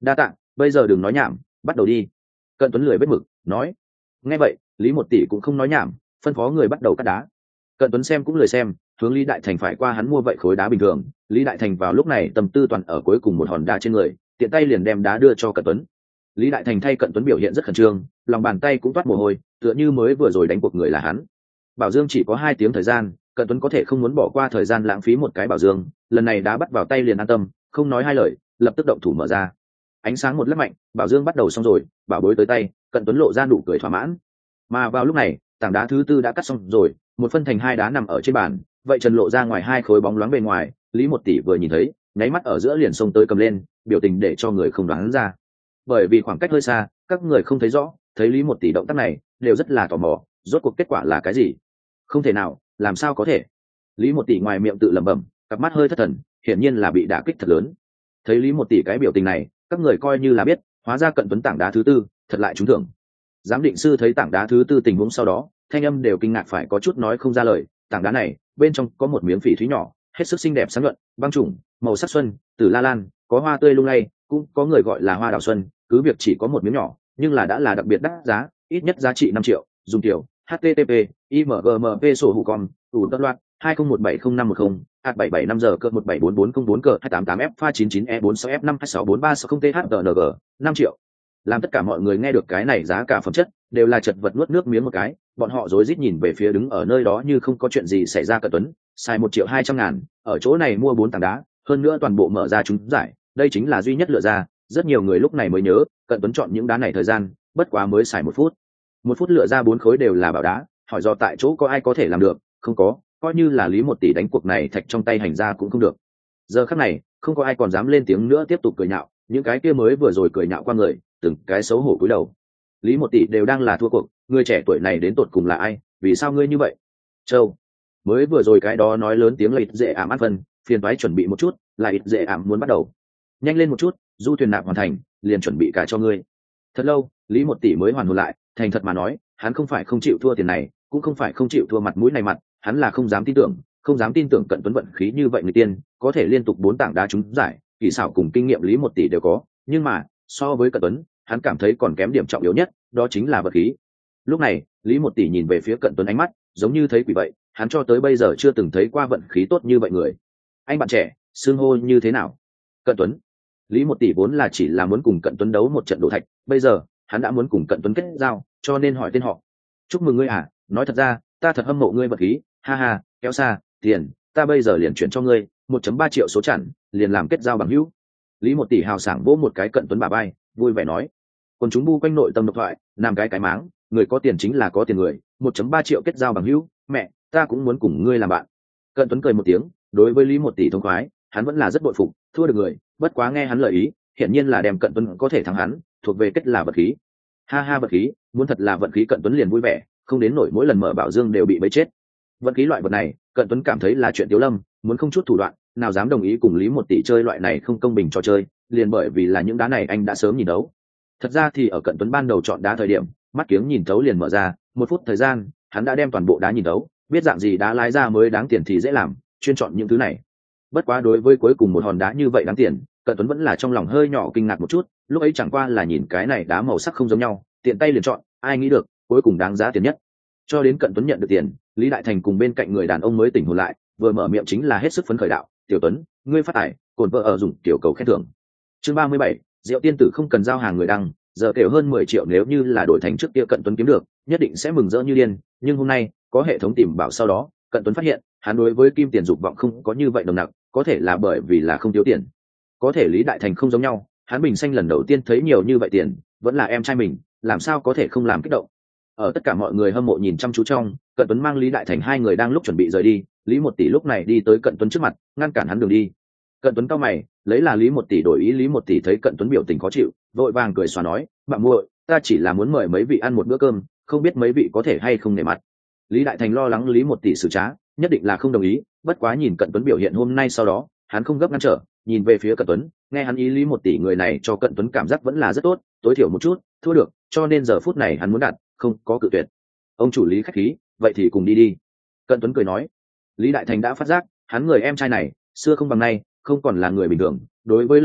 đa tạ, bây giờ đừng nói nhảm, bắt đầu đi. Cận Tuấn lười vết mực nói. Nghe vậy Lý Một Tỷ cũng không nói nhảm, phân phó người bắt đầu cắt đá. Cận Tuấn xem cũng lười xem, hướng Lý Đại Thành phải qua hắn mua vậy khối đá bình thường. Lý Đại Thành vào lúc này tâm tư toàn ở cuối cùng một hòn đá trên người, tiện tay liền đem đá đưa cho Cận Tuấn. Lý Đại Thành thay Cận Tuấn biểu hiện rất khẩn trương, lòng bàn tay cũng toát mồ hôi, tựa như mới vừa rồi đánh cuộc người là hắn. Bảo Dương chỉ có 2 tiếng thời gian, Cận Tuấn có thể không muốn bỏ qua thời gian lãng phí một cái bảo dương, lần này đá bắt vào tay liền an tâm, không nói hai lời, lập tức động thủ mở ra. Ánh sáng một lấp mạnh, bảo dương bắt đầu xong rồi, bảo bối tới tay, Cận Tuấn lộ ra nụ cười thỏa mãn. Mà vào lúc này, tảng đá thứ tư đã cắt xong rồi, một phân thành 2 đá nằm ở trên bàn, vậy trần lộ ra ngoài 2 khối bóng loáng bên ngoài. Lý Một Tỷ vừa nhìn thấy, nháy mắt ở giữa liền xông tới cầm lên, biểu tình để cho người không đoán ra. Bởi vì khoảng cách hơi xa, các người không thấy rõ, thấy Lý Một Tỷ động tác này, đều rất là tò mò, rốt cuộc kết quả là cái gì? Không thể nào, làm sao có thể? Lý Một Tỷ ngoài miệng tự lẩm bẩm, cặp mắt hơi thất thần, hiển nhiên là bị đả kích thật lớn. Thấy Lý Một Tỷ cái biểu tình này, các người coi như là biết, hóa ra Cận Tuấn tảng đá thứ tư thật lại trúng thưởng. Giám định sư thấy tảng đá thứ tư tình huống sau đó, thanh âm đều kinh ngạc phải có chút nói không ra lời. Tảng đá này bên trong có một miếng phỉ thúy nhỏ, hết sức xinh đẹp sáng nhuận, băng trùng, màu sắc xuân, tử la lan, có hoa tươi lung lay, cũng có người gọi là hoa đào xuân. Cứ việc chỉ có một miếng nhỏ, nhưng là đã là đặc biệt đắt giá, ít nhất giá trị 5 triệu. Dùng tiểu http imgmp sổ hữu com ủ tất loạt 20170510 at 775 giờ cỡ 17440 cỡ 288 f pha 99 e 46 f 5264360 thtng 5 triệu. Làm tất cả mọi người nghe được cái này giá cả phẩm chất, đều là chật vật nuốt nước miếng một cái. Bọn họ rối rít nhìn về phía đứng ở nơi đó như không có chuyện gì xảy ra Cận Tuấn, xài 1.200.000 ở chỗ này mua 4 tảng đá, hơn nữa toàn bộ mở ra trúng giải, đây chính là duy nhất lựa ra. Rất nhiều người lúc này mới nhớ, Cận Tuấn chọn những đá này thời gian bất quá mới xài 1 phút. 1 phút lựa ra 4 khối đều là bảo đá, hỏi do tại chỗ có ai có thể làm được? Không có, coi như là Lý Một Tỷ đánh cuộc này thạch trong tay hành ra cũng không được. Giờ khắc này, không có ai còn dám lên tiếng nữa tiếp tục cười nhạo, những cái kia mới vừa rồi cười nhạo qua người, từng cái xấu hổ cúi đầu. Lý Một Tỷ đều đang là thua cuộc, người trẻ tuổi này đến tột cùng là ai? Vì sao ngươi như vậy? Châu, mới vừa rồi cái đó nói lớn tiếng là ít dễ ảm ăn phân, phiền toái chuẩn bị một chút, là ít dễ ảm muốn bắt đầu. Nhanh lên một chút, du thuyền nạp hoàn thành, liền chuẩn bị cả cho ngươi. Thật lâu, Lý Một Tỷ mới hoàn hồn lại, thành thật mà nói, hắn không phải không chịu thua tiền này, cũng không phải không chịu thua mặt mũi này mặt, hắn là không dám tin tưởng, không dám tin tưởng Cận Tuấn vận khí như vậy người tiên, có thể liên tục 4 tảng đá trúng giải, kỳ xảo cùng kinh nghiệm Lý Một Tỷ đều có, nhưng mà, so với Cận Tuấn, hắn cảm thấy còn kém điểm trọng yếu nhất, đó chính là vận khí. Lúc này, Lý Một Tỷ nhìn về phía Cận Tuấn ánh mắt, giống như thấy quỷ vậy, hắn cho tới bây giờ chưa từng thấy qua vận khí tốt như vậy người. Anh bạn trẻ, xưng hô như thế nào? Cận Tuấn. Lý Một Tỷ vốn là chỉ là muốn cùng Cận Tuấn đấu một trận đồ thạch, bây giờ, hắn đã muốn cùng Cận Tuấn kết giao, cho nên hỏi tên họ. Chúc mừng ngươi à, nói thật ra, ta thật hâm mộ ngươi vật khí, ha ha, kéo xa, tiền, ta bây giờ liền chuyển cho ngươi, 1.3 triệu số chẵn, liền làm kết giao bằng hữu. Lý Một Tỷ hào sảng vỗ một cái Cận Tuấn bả vai, vui vẻ nói. Còn chúng bu quanh nội tâm độc thoại, làm cái máng, người có tiền chính là có tiền người, 1.3 triệu kết giao bằng hữu, mẹ, ta cũng muốn cùng ngươi làm bạn. Cận Tuấn cười một tiếng, đối với Lý Một Tỷ thông khoái, hắn vẫn là rất bội phục, thua được người, bất quá nghe hắn lời ý, hiển nhiên là đem Cận Tuấn có thể thắng hắn, thuộc về kết là vật khí. Ha ha, vật khí, muốn thật là vận khí Cận Tuấn liền vui vẻ, không đến nổi mỗi lần mở bảo dương đều bị bấy chết. Vận khí loại vật này, Cận Tuấn cảm thấy là chuyện tiếu lâm, muốn không chút thủ đoạn, nào dám đồng ý cùng Lý Một Tỷ chơi loại này không công bình trò chơi, liền bởi vì là những đá này anh đã sớm nhìn đấu. Thật ra thì ở Cận Tuấn ban đầu chọn đá thời điểm, mắt kiếng nhìn thấu liền mở ra, 1 phút thời gian, hắn đã đem toàn bộ đá nhìn thấu, biết dạng gì đá lái ra mới đáng tiền thì dễ làm, chuyên chọn những thứ này. Bất quá đối với cuối cùng một hòn đá như vậy đáng tiền, Cận Tuấn vẫn là trong lòng hơi nhỏ kinh ngạc một chút, lúc ấy chẳng qua là nhìn cái này đá màu sắc không giống nhau, tiện tay liền chọn, ai nghĩ được, cuối cùng đáng giá tiền nhất. Cho đến Cận Tuấn nhận được tiền, Lý Đại Thành cùng bên cạnh người đàn ông mới tỉnh hồn lại, vừa mở miệng chính là hết sức phấn khởi đạo, "Tiểu Tuấn, ngươi phát tài, cồn vợ ở dùng tiểu cầu khen thưởng." Chương 37, Diệu tiên tử không cần giao hàng người đăng, giờ kiểu hơn 10 triệu nếu như là đổi thành trước kia Cận Tuấn kiếm được, nhất định sẽ mừng rỡ như điên, nhưng hôm nay, có hệ thống tìm bảo sau đó, Cận Tuấn phát hiện, hắn đối với kim tiền dục vọng không có như vậy nồng nặc, có thể là bởi vì là không thiếu tiền. Có thể Lý Đại Thành không giống nhau, hắn bình sinh lần đầu tiên thấy nhiều như vậy tiền, vẫn là em trai mình, làm sao có thể không làm kích động. Ở tất cả mọi người hâm mộ nhìn chăm chú trong, Cận Tuấn mang Lý Đại Thành hai người đang lúc chuẩn bị rời đi, Lý Một Tỷ lúc này đi tới Cận Tuấn trước mặt, ngăn cản hắn đường đi. Cận Tuấn cau mày, lấy là Lý Một Tỷ đổi ý, Lý Một Tỷ thấy Cận Tuấn biểu tình khó chịu, vội vàng cười xòa nói, "Bạn muội, ta chỉ là muốn mời mấy vị ăn một bữa cơm, không biết mấy vị có thể hay không nể mặt." Lý Đại Thành lo lắng Lý Một Tỷ xử trá, nhất định là không đồng ý, bất quá nhìn Cận Tuấn biểu hiện hôm nay sau đó, hắn không gấp ngăn trở, nhìn về phía Cận Tuấn, nghe hắn ý Lý Một Tỷ người này cho Cận Tuấn cảm giác vẫn là rất tốt, tối thiểu một chút, thua được, cho nên giờ phút này hắn muốn đặt, không có cự tuyệt. "Ông chủ Lý khách khí, vậy thì cùng đi đi." Cận Tuấn cười nói. Lý Đại Thành đã phát giác, hắn người em trai này, xưa không bằng nay, không còn là người bình thường, đối với lần này,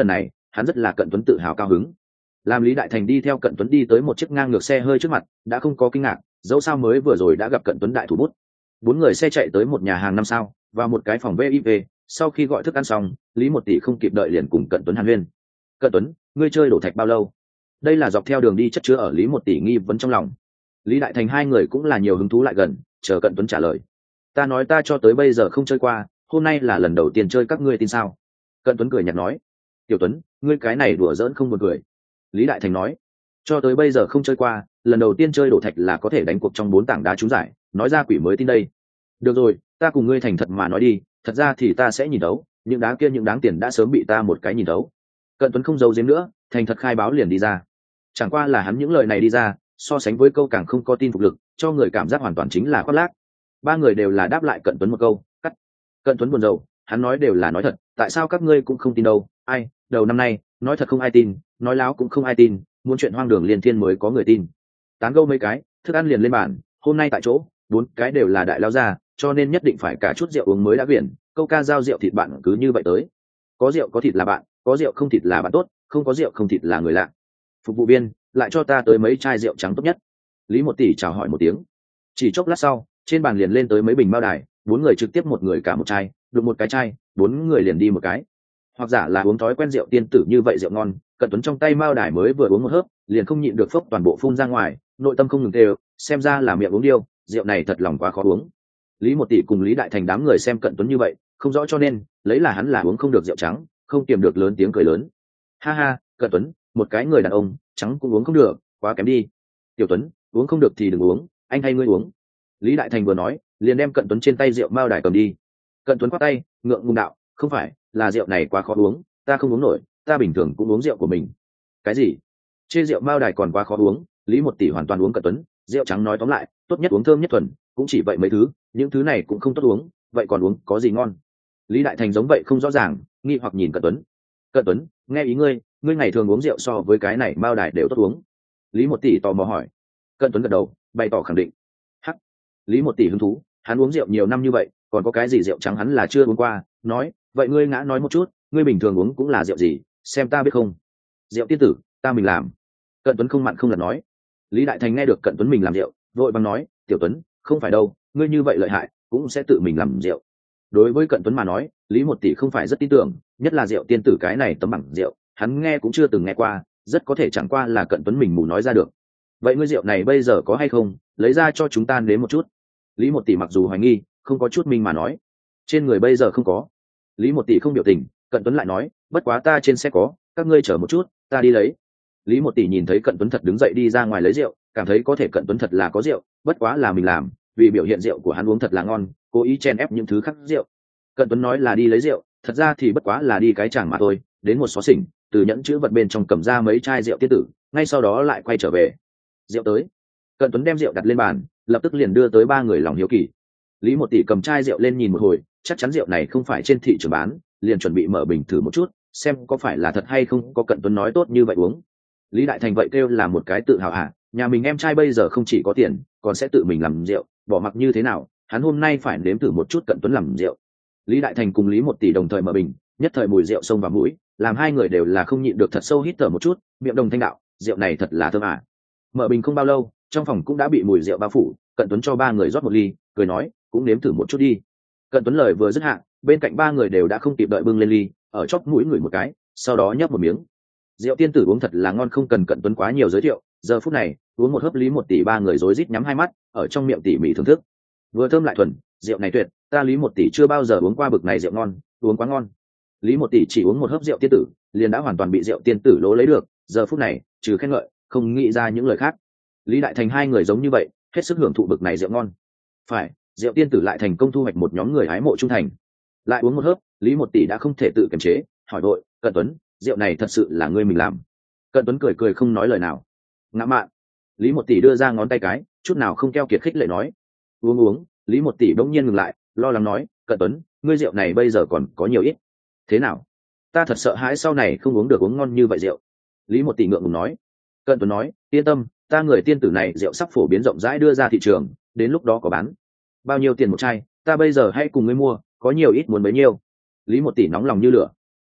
hắn rất là Cận Tuấn tự hào cao hứng. Làm Lý Đại Thành đi theo Cận Tuấn đi tới một chiếc ngang ngược xe hơi trước mặt, đã không có kinh ngạc, dẫu sao mới vừa rồi đã gặp Cận Tuấn đại thủ bút. Bốn người xe chạy tới một nhà hàng 5 sao, vào một cái phòng VIP, sau khi gọi thức ăn xong, Lý Một Tỷ không kịp đợi liền cùng Cận Tuấn hàn huyên. Cận Tuấn, ngươi chơi đổ thạch bao lâu? Đây là dọc theo đường đi chất chứa ở Lý Một Tỷ nghi vấn trong lòng. Lý Đại Thành hai người cũng là nhiều hứng thú lại gần, chờ Cận Tuấn trả lời. Ta nói ta cho tới bây giờ không chơi qua, hôm nay là lần đầu tiên chơi các ngươi tin sao? Cận Tuấn cười nhạt nói. Tiểu Tuấn, ngươi cái này đùa giỡn không buồn cười. Lý Đại Thành nói. Cho tới bây giờ không chơi qua, lần đầu tiên chơi đổ thạch là có thể đánh cuộc trong 4 tảng đá trúng giải, nói ra quỷ mới tin đây. Được rồi, ta cùng ngươi thành thật mà nói đi, thật ra thì ta sẽ nhìn đấu, những đá kia những đáng tiền đã sớm bị ta một cái nhìn đấu. Cận Tuấn không giấu giếm nữa, thành thật khai báo liền đi ra. Chẳng qua là hắn những lời này đi ra, so sánh với câu càng không có tin phục lực, cho người cảm giác hoàn toàn chính là khoác lác. Ba người đều là đáp lại Cận Tuấn một câu, cắt. Cận Tuấn buồn rầu, hắn nói đều là nói thật, tại sao các ngươi cũng không tin đâu? Ai, đầu năm nay, nói thật không ai tin, nói láo cũng không ai tin, muốn chuyện hoang đường liền thiên mới có người tin. Tán gẫu mấy cái, thức ăn liền lên bàn, hôm nay tại chỗ, 4 cái đều là đại lao gia, cho nên nhất định phải cả chút rượu uống mới đã quyển, câu ca giao rượu thịt bạn cứ như vậy tới. Có rượu có thịt là bạn, có rượu không thịt là bạn tốt, không có rượu không thịt là người lạ. Phục vụ viên, lại cho ta tới mấy chai rượu trắng tốt nhất. Lý Một Tỷ chào hỏi một tiếng. Chỉ chốc lát sau, trên bàn liền lên tới mấy bình bao đài, 4 người trực tiếp một người cả một chai, được một cái chai, 4 người liền đi một cái. Hoặc giả là uống thói quen rượu tiên tử như vậy rượu ngon, Cận Tuấn trong tay mao đài mới vừa uống một hớp, liền không nhịn được phốc toàn bộ phun ra ngoài, nội tâm không ngừng kêu, xem ra là miệng uống điêu, rượu này thật lòng quá khó uống. Lý Một Tỷ cùng Lý Đại Thành đám người xem Cận Tuấn như vậy, không rõ cho nên lấy là hắn là uống không được rượu trắng, không kiềm được lớn tiếng cười lớn. Ha ha, Cận Tuấn, một cái người đàn ông, trắng cũng uống không được, quá kém đi. Tiểu Tuấn, uống không được thì đừng uống, anh hay ngươi uống. Lý Đại Thành vừa nói, liền đem Cận Tuấn trên tay rượu mao đài cầm đi. Cận Tuấn quát tay, ngượng ngùng đạo, không phải, là rượu này quá khó uống, ta không uống nổi, ta bình thường cũng uống rượu của mình. Cái gì? Trên rượu mao đài còn quá khó uống? Lý Một Tỷ hoàn toàn uống Cận Tuấn, rượu trắng nói tóm lại, tốt nhất uống thơm nhất thuần, cũng chỉ vậy mấy thứ, những thứ này cũng không tốt uống, vậy còn uống có gì ngon? Lý Đại Thành giống vậy không rõ ràng, nghi hoặc nhìn Cận Tuấn. Cận Tuấn, nghe ý ngươi, ngươi ngày thường uống rượu so với cái này mao đài đều tốt uống. Lý Một Tỷ tò mò hỏi. Cận Tuấn gật đầu, bày tỏ khẳng định. Hắc. Lý Một Tỷ hứng thú, hắn uống rượu nhiều năm như vậy, còn có cái gì rượu trắng hắn là chưa uống qua, nói, vậy ngươi ngã nói một chút, ngươi bình thường uống cũng là rượu gì, xem ta biết không? Rượu tiên tử, ta mình làm. Cận Tuấn không mặn không lật nói. Lý Đại Thành nghe được Cận Tuấn mình làm rượu, vội vàng nói, Tiểu Tuấn, không phải đâu, ngươi như vậy lợi hại, cũng sẽ tự mình làm rượu. Đối với Cận Tuấn mà nói, Lý Một Tỷ không phải rất tin tưởng, nhất là rượu tiên tử cái này tấm bằng rượu, hắn nghe cũng chưa từng nghe qua, rất có thể chẳng qua là Cận Tuấn mình mù nói ra được. Vậy ngươi rượu này bây giờ có hay không, lấy ra cho chúng ta nếm một chút. Lý Một Tỷ mặc dù hoài nghi, không có chút minh mà nói, trên người bây giờ không có. Lý Một Tỷ không biểu tình, Cận Tuấn lại nói, bất quá ta trên xe có, các ngươi chở một chút, ta đi lấy. Lý Một Tỷ nhìn thấy Cận Tuấn thật đứng dậy đi ra ngoài lấy rượu, cảm thấy có thể Cận Tuấn thật là có rượu, bất quá là mình làm, vì biểu hiện rượu của hắn uống thật là ngon, cố ý chen ép những thứ khác rượu. Cận Tuấn nói là đi lấy rượu, thật ra thì bất quá là đi cái chàng mà thôi, đến một xó xỉnh, từ nhẫn chữ vật bên trong cầm ra mấy chai rượu tiên tử, ngay sau đó lại quay trở về. Rượu tới. Cận Tuấn đem rượu đặt lên bàn, lập tức liền đưa tới 3 người lòng hiếu kỳ. Lý Một Tỷ cầm chai rượu lên nhìn một hồi, chắc chắn rượu này không phải trên thị trường bán, liền chuẩn bị mở bình thử một chút, xem có phải là thật hay không có Cận Tuấn nói tốt như vậy uống. Lý Đại Thành vậy kêu là một cái tự hào hả, nhà mình em trai bây giờ không chỉ có tiền, còn sẽ tự mình làm rượu, bỏ mặc như thế nào, hắn hôm nay phải nếm thử một chút Cận Tuấn làm rượu. Lý Đại Thành cùng Lý Một Tỷ đồng thời mở bình, nhất thời mùi rượu xông vào mũi, làm hai người đều là không nhịn được thật sâu hít thở một chút, miệng đồng thanh đạo, rượu này thật là thơm à. Mở bình không bao lâu, trong phòng cũng đã bị mùi rượu bao phủ. Cận Tuấn cho 3 người rót một ly, cười nói, cũng nếm thử một chút đi. Cận Tuấn lời vừa dứt hạ, bên cạnh 3 người đều đã không kịp đợi bưng lên ly, ở chóp mũi ngửi một cái, sau đó nhấp một miếng. Rượu tiên tử uống thật là ngon, không cần Cận Tuấn quá nhiều giới thiệu, giờ phút này uống một hớp, Lý Một Tỷ 3 người rối rít nhắm hai mắt, ở trong miệng tỉ mỉ thưởng thức. Vừa thơm lại thuần, rượu này tuyệt, ta Lý Một Tỷ chưa bao giờ uống qua bực này rượu ngon, uống quá ngon. Lý Một Tỷ chỉ uống một hớp rượu tiên tử, liền đã hoàn toàn bị rượu tiên tử lố lấy được, giờ phút này, trừ khen ngợi, không nghĩ ra những lời khác. Lý Đại Thành 2 người giống như vậy, hết sức hưởng thụ bực này rượu ngon. Phải, rượu tiên tử lại thành công thu hoạch một nhóm người hái mộ trung thành. Lại uống một hớp, Lý Một Tỷ đã không thể tự kiềm chế, hỏi vội, Cận Tuấn, rượu này thật sự là ngươi mình làm? Cận Tuấn cười cười không nói lời nào. Ngã mạn. Lý Một Tỷ đưa ra ngón tay cái, chút nào không keo kiệt khích lệ nói. Uống uống. Lý Một Tỷ bỗng nhiên ngừng lại, lo lắng nói, Cận Tuấn, ngươi rượu này bây giờ còn có nhiều ít. Thế nào? Ta thật sợ hãi sau này không uống được uống ngon như vậy rượu. Lý Một Tỷ ngượng ngùng nói. Cận Tuấn nói, yên tâm, ta người tiên tử này rượu sắp phổ biến rộng rãi đưa ra thị trường, đến lúc đó có bán. Bao nhiêu tiền một chai, ta bây giờ hãy cùng ngươi mua, có nhiều ít muốn bấy nhiêu. Lý Một Tỷ nóng lòng như lửa.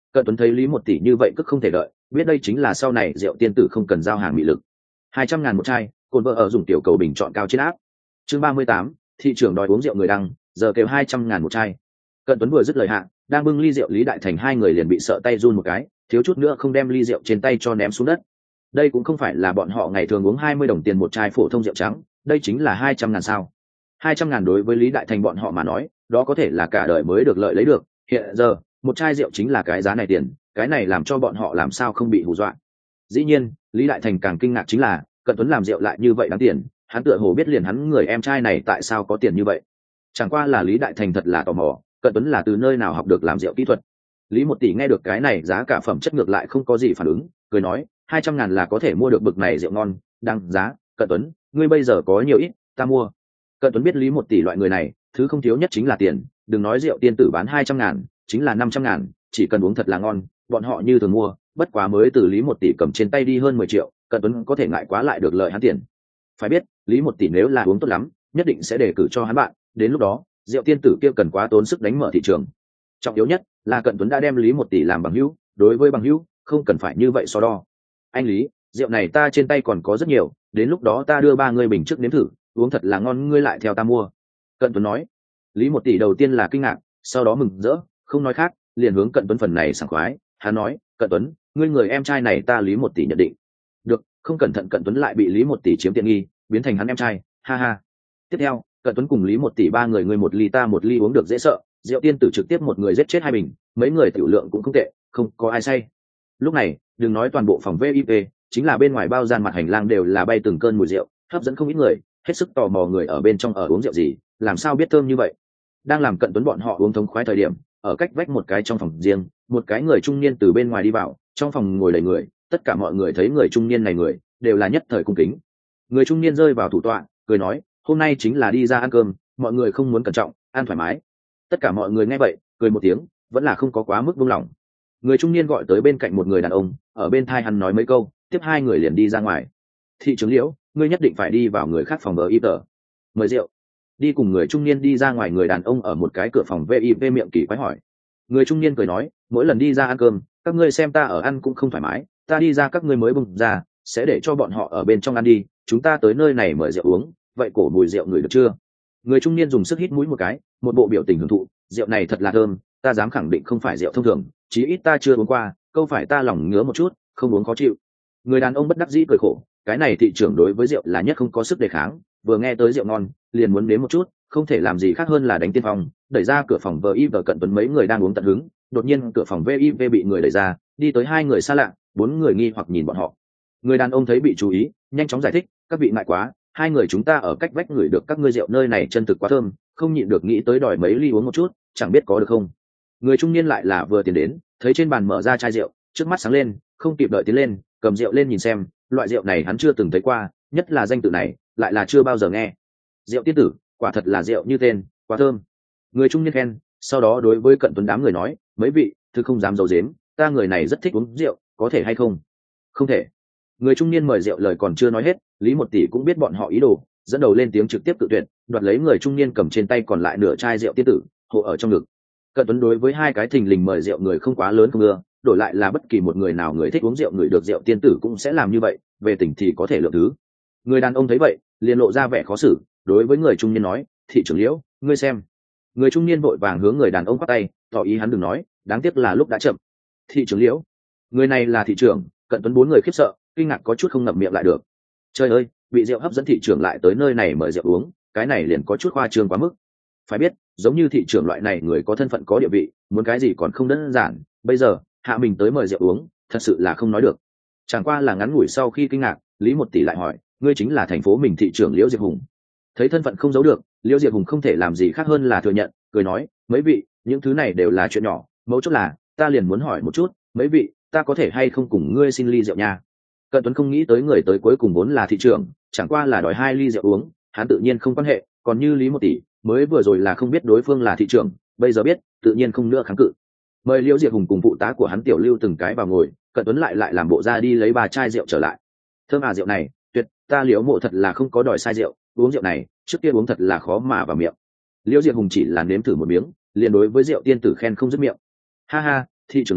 Cận Tuấn thấy Lý một tỷ như vậy cứ không thể đợi, biết đây chính là sau này rượu tiên tử không cần giao hàng mị lực. 200.000 một chai, cồn vợ ở dùng tiểu cầu bình chọn cao trên áp. Chương 38, thị trường đòi uống rượu người đăng, giờ kêu 200.000 một chai. Cận Tuấn vừa dứt lời hạ, đang bưng ly rượu Lý Đại Thành hai người liền bị sợ tay run một cái, thiếu chút nữa không đem ly rượu trên tay cho ném xuống đất. Đây cũng không phải là bọn họ ngày thường uống 20 đồng tiền một chai phổ thông rượu trắng, đây chính là 200.000 sao. 200.000 đối với Lý Đại Thành bọn họ mà nói, đó có thể là cả đời mới được lợi lấy được. Hiện giờ, một chai rượu chính là cái giá này tiền, cái này làm cho bọn họ làm sao không bị hù dọa. Dĩ nhiên, Lý Đại Thành càng kinh ngạc chính là, Cận Tuấn làm rượu lại như vậy đáng tiền, hắn tựa hồ biết liền hắn người em trai này tại sao có tiền như vậy. Chẳng qua là Lý Đại Thành thật là tò mò, Cận Tuấn là từ nơi nào học được làm rượu kỹ thuật. Lý một tỷ nghe được cái này giá cả phẩm chất ngược lại không có gì phản ứng, cười nói 200.000 là có thể mua được bực này rượu ngon, đáng giá. Cận Tuấn, ngươi bây giờ có nhiều ít, ta mua. Cận Tuấn biết Lý một tỷ loại người này, thứ không thiếu nhất chính là tiền, đừng nói rượu tiên tử bán 200.000, chính là 500.000, chỉ cần uống thật là ngon, bọn họ như thường mua. Bất quá mới từ Lý một tỷ cầm trên tay đi hơn 10 triệu, Cận Tuấn có thể ngại quá lại được lợi hắn tiền. Phải biết, Lý một tỷ nếu là uống tốt lắm, nhất định sẽ đề cử cho hắn bạn, đến lúc đó, rượu tiên tử kia cần quá tốn sức đánh mở thị trường. Trọng yếu nhất là Cận Tuấn đã đem Lý một tỷ làm bằng hữu, đối với bằng hữu, không cần phải như vậy so đo. Anh Lý, rượu này ta trên tay còn có rất nhiều, đến lúc đó ta đưa 3 ngươi bình trước nếm thử, uống thật là ngon ngươi lại theo ta mua. Cận Tuấn nói. Lý một tỷ đầu tiên là kinh ngạc, sau đó mừng rỡ, không nói khác, liền hướng Cận Tuấn phần này sảng khoái. Hắn nói, Cận Tuấn, ngươi người em trai này ta Lý một tỷ nhận định. Được, không cẩn thận Cận Tuấn lại bị Lý một tỷ chiếm tiện nghi, biến thành hắn em trai, ha ha. Tiếp theo, Cận Tuấn cùng Lý một tỷ ba người ngươi một ly ta một ly uống được dễ sợ, rượu tiên tử trực tiếp một người giết chết 2 bình, mấy người tiểu lượng cũng không tệ, không có ai say. Lúc này, đừng nói toàn bộ phòng VIP, chính là bên ngoài bao gian mặt hành lang đều là bay từng cơn mùi rượu, hấp dẫn không ít người, hết sức tò mò người ở bên trong ở uống rượu gì, làm sao biết thơm như vậy. Đang làm Cận Tuấn bọn họ uống thống khoái thời điểm, ở cách vách một cái trong phòng riêng, một cái người trung niên từ bên ngoài đi vào, trong phòng ngồi đầy người, tất cả mọi người thấy người trung niên này người, đều là nhất thời cung kính. Người trung niên rơi vào thủ tọa, cười nói, hôm nay chính là đi ra ăn cơm, mọi người không muốn cẩn trọng, ăn thoải mái. Tất cả mọi người nghe vậy, cười một tiếng, vẫn là không có quá mức buông lỏng. Người trung niên gọi tới bên cạnh một người đàn ông, ở bên tai hắn nói mấy câu, tiếp 2 người liền đi ra ngoài. Thị trưởng Liễu, ngươi nhất định phải đi vào người khác phòng VIP. Mời rượu. Đi cùng người trung niên đi ra ngoài người đàn ông ở một cái cửa phòng VIP miệng kỳ quái hỏi. Người trung niên cười nói, mỗi lần đi ra ăn cơm, các ngươi xem ta ở ăn cũng không thoải mái, ta đi ra các ngươi mới bùng ra, sẽ để cho bọn họ ở bên trong ăn đi, chúng ta tới nơi này mời rượu uống, vậy cổ mùi rượu người được chưa? Người trung niên dùng sức hít mũi một cái, một bộ biểu tình hưởng thụ, rượu này thật là thơm, ta dám khẳng định không phải rượu thông thường, chí ít ta chưa uống qua, câu phải ta lòng ngứa một chút, không uống khó chịu. Người đàn ông bất đắc dĩ cười khổ, cái này thị trưởng đối với rượu là nhất không có sức đề kháng, vừa nghe tới rượu ngon, liền muốn nếm một chút, không thể làm gì khác hơn là đánh tiên phong, đẩy ra cửa phòng VIP Cận Tuấn mấy người đang uống tận hứng, đột nhiên cửa phòng VIP bị người đẩy ra, đi tới 2 người xa lạ, 4 người nghi hoặc nhìn bọn họ. Người đàn ông thấy bị chú ý, nhanh chóng giải thích, các vị ngại quá, 2 người chúng ta ở cách vách ngửi được các ngươi rượu nơi này chân thực quá thơm, không nhịn được nghĩ tới đòi mấy ly uống một chút, chẳng biết có được không. Người trung niên lại là vừa tiến đến, thấy trên bàn mở ra chai rượu, trước mắt sáng lên, không kịp đợi tiến lên, cầm rượu lên nhìn xem, loại rượu này hắn chưa từng thấy qua, nhất là danh tự này, lại là chưa bao giờ nghe. Rượu tiên tử, quả thật là rượu như tên, quá thơm. Người trung niên khen, sau đó đối với Cận Tuấn đám người nói, mấy vị, thứ không dám giấu giếm, ta người này rất thích uống rượu, có thể hay không? Không thể. Người trung niên mời rượu lời còn chưa nói hết, Lý một tỷ cũng biết bọn họ ý đồ, dẫn đầu lên tiếng trực tiếp tự tuyệt, đoạt lấy người trung niên cầm trên tay còn lại nửa chai rượu tiên tử, hộ ở trong ngực. Cận Tuấn đối với 2 cái thình lình mời rượu người không quá lớn không ưa, đổi lại là bất kỳ một người nào người thích uống rượu người được rượu tiên tử cũng sẽ làm như vậy, về tình thì có thể lượng thứ. Người đàn ông thấy vậy, liền lộ ra vẻ khó xử, đối với người trung niên nói, thị trưởng Liễu, ngươi xem. Người trung niên vội vàng hướng người đàn ông bắt tay, tỏ ý hắn đừng nói, đáng tiếc là lúc đã chậm. Thị trưởng Liễu, người này là thị trưởng. Cận Tuấn 4 người khiếp sợ, kinh ngạc có chút không ngậm miệng lại được. Trời ơi, bị rượu hấp dẫn thị trưởng lại tới nơi này mời rượu uống, cái này liền có chút khoa trương quá mức. Phải biết, giống như thị trưởng loại này người có thân phận có địa vị, muốn cái gì còn không đơn giản, bây giờ hạ mình tới mời rượu uống, thật sự là không nói được. Chẳng qua là ngắn ngủi sau khi kinh ngạc, Lý một tỷ lại hỏi, ngươi chính là thành phố mình thị trưởng Liễu Diệp Hùng? Thấy thân phận không giấu được, Liễu Diệp Hùng không thể làm gì khác hơn là thừa nhận, cười nói, mấy vị, những thứ này đều là chuyện nhỏ, mấu chốt là ta liền muốn hỏi một chút, mấy vị, ta có thể hay không cùng ngươi xin ly rượu nha? Cận Tuấn không nghĩ tới người tới cuối cùng vốn là thị trưởng, chẳng qua là đòi 2 ly rượu uống, hắn tự nhiên không quan hệ, còn như Lý một tỷ, mới vừa rồi là không biết đối phương là thị trưởng, bây giờ biết, tự nhiên không nữa kháng cự. Mời Liễu Diệp Hùng cùng phụ tá của hắn Tiểu Lưu từng cái vào ngồi, Cận Tuấn lại làm bộ ra đi lấy 3 chai rượu trở lại. Thơm à, rượu này, tuyệt, ta Liễu Mộ thật là không có đòi sai rượu, uống rượu này, trước kia uống thật là khó mà vào miệng. Liễu Diệp Hùng chỉ là nếm thử một miếng, liền đối với rượu tiên tử khen không dứt miệng. Ha ha, thị trưởng Liễu,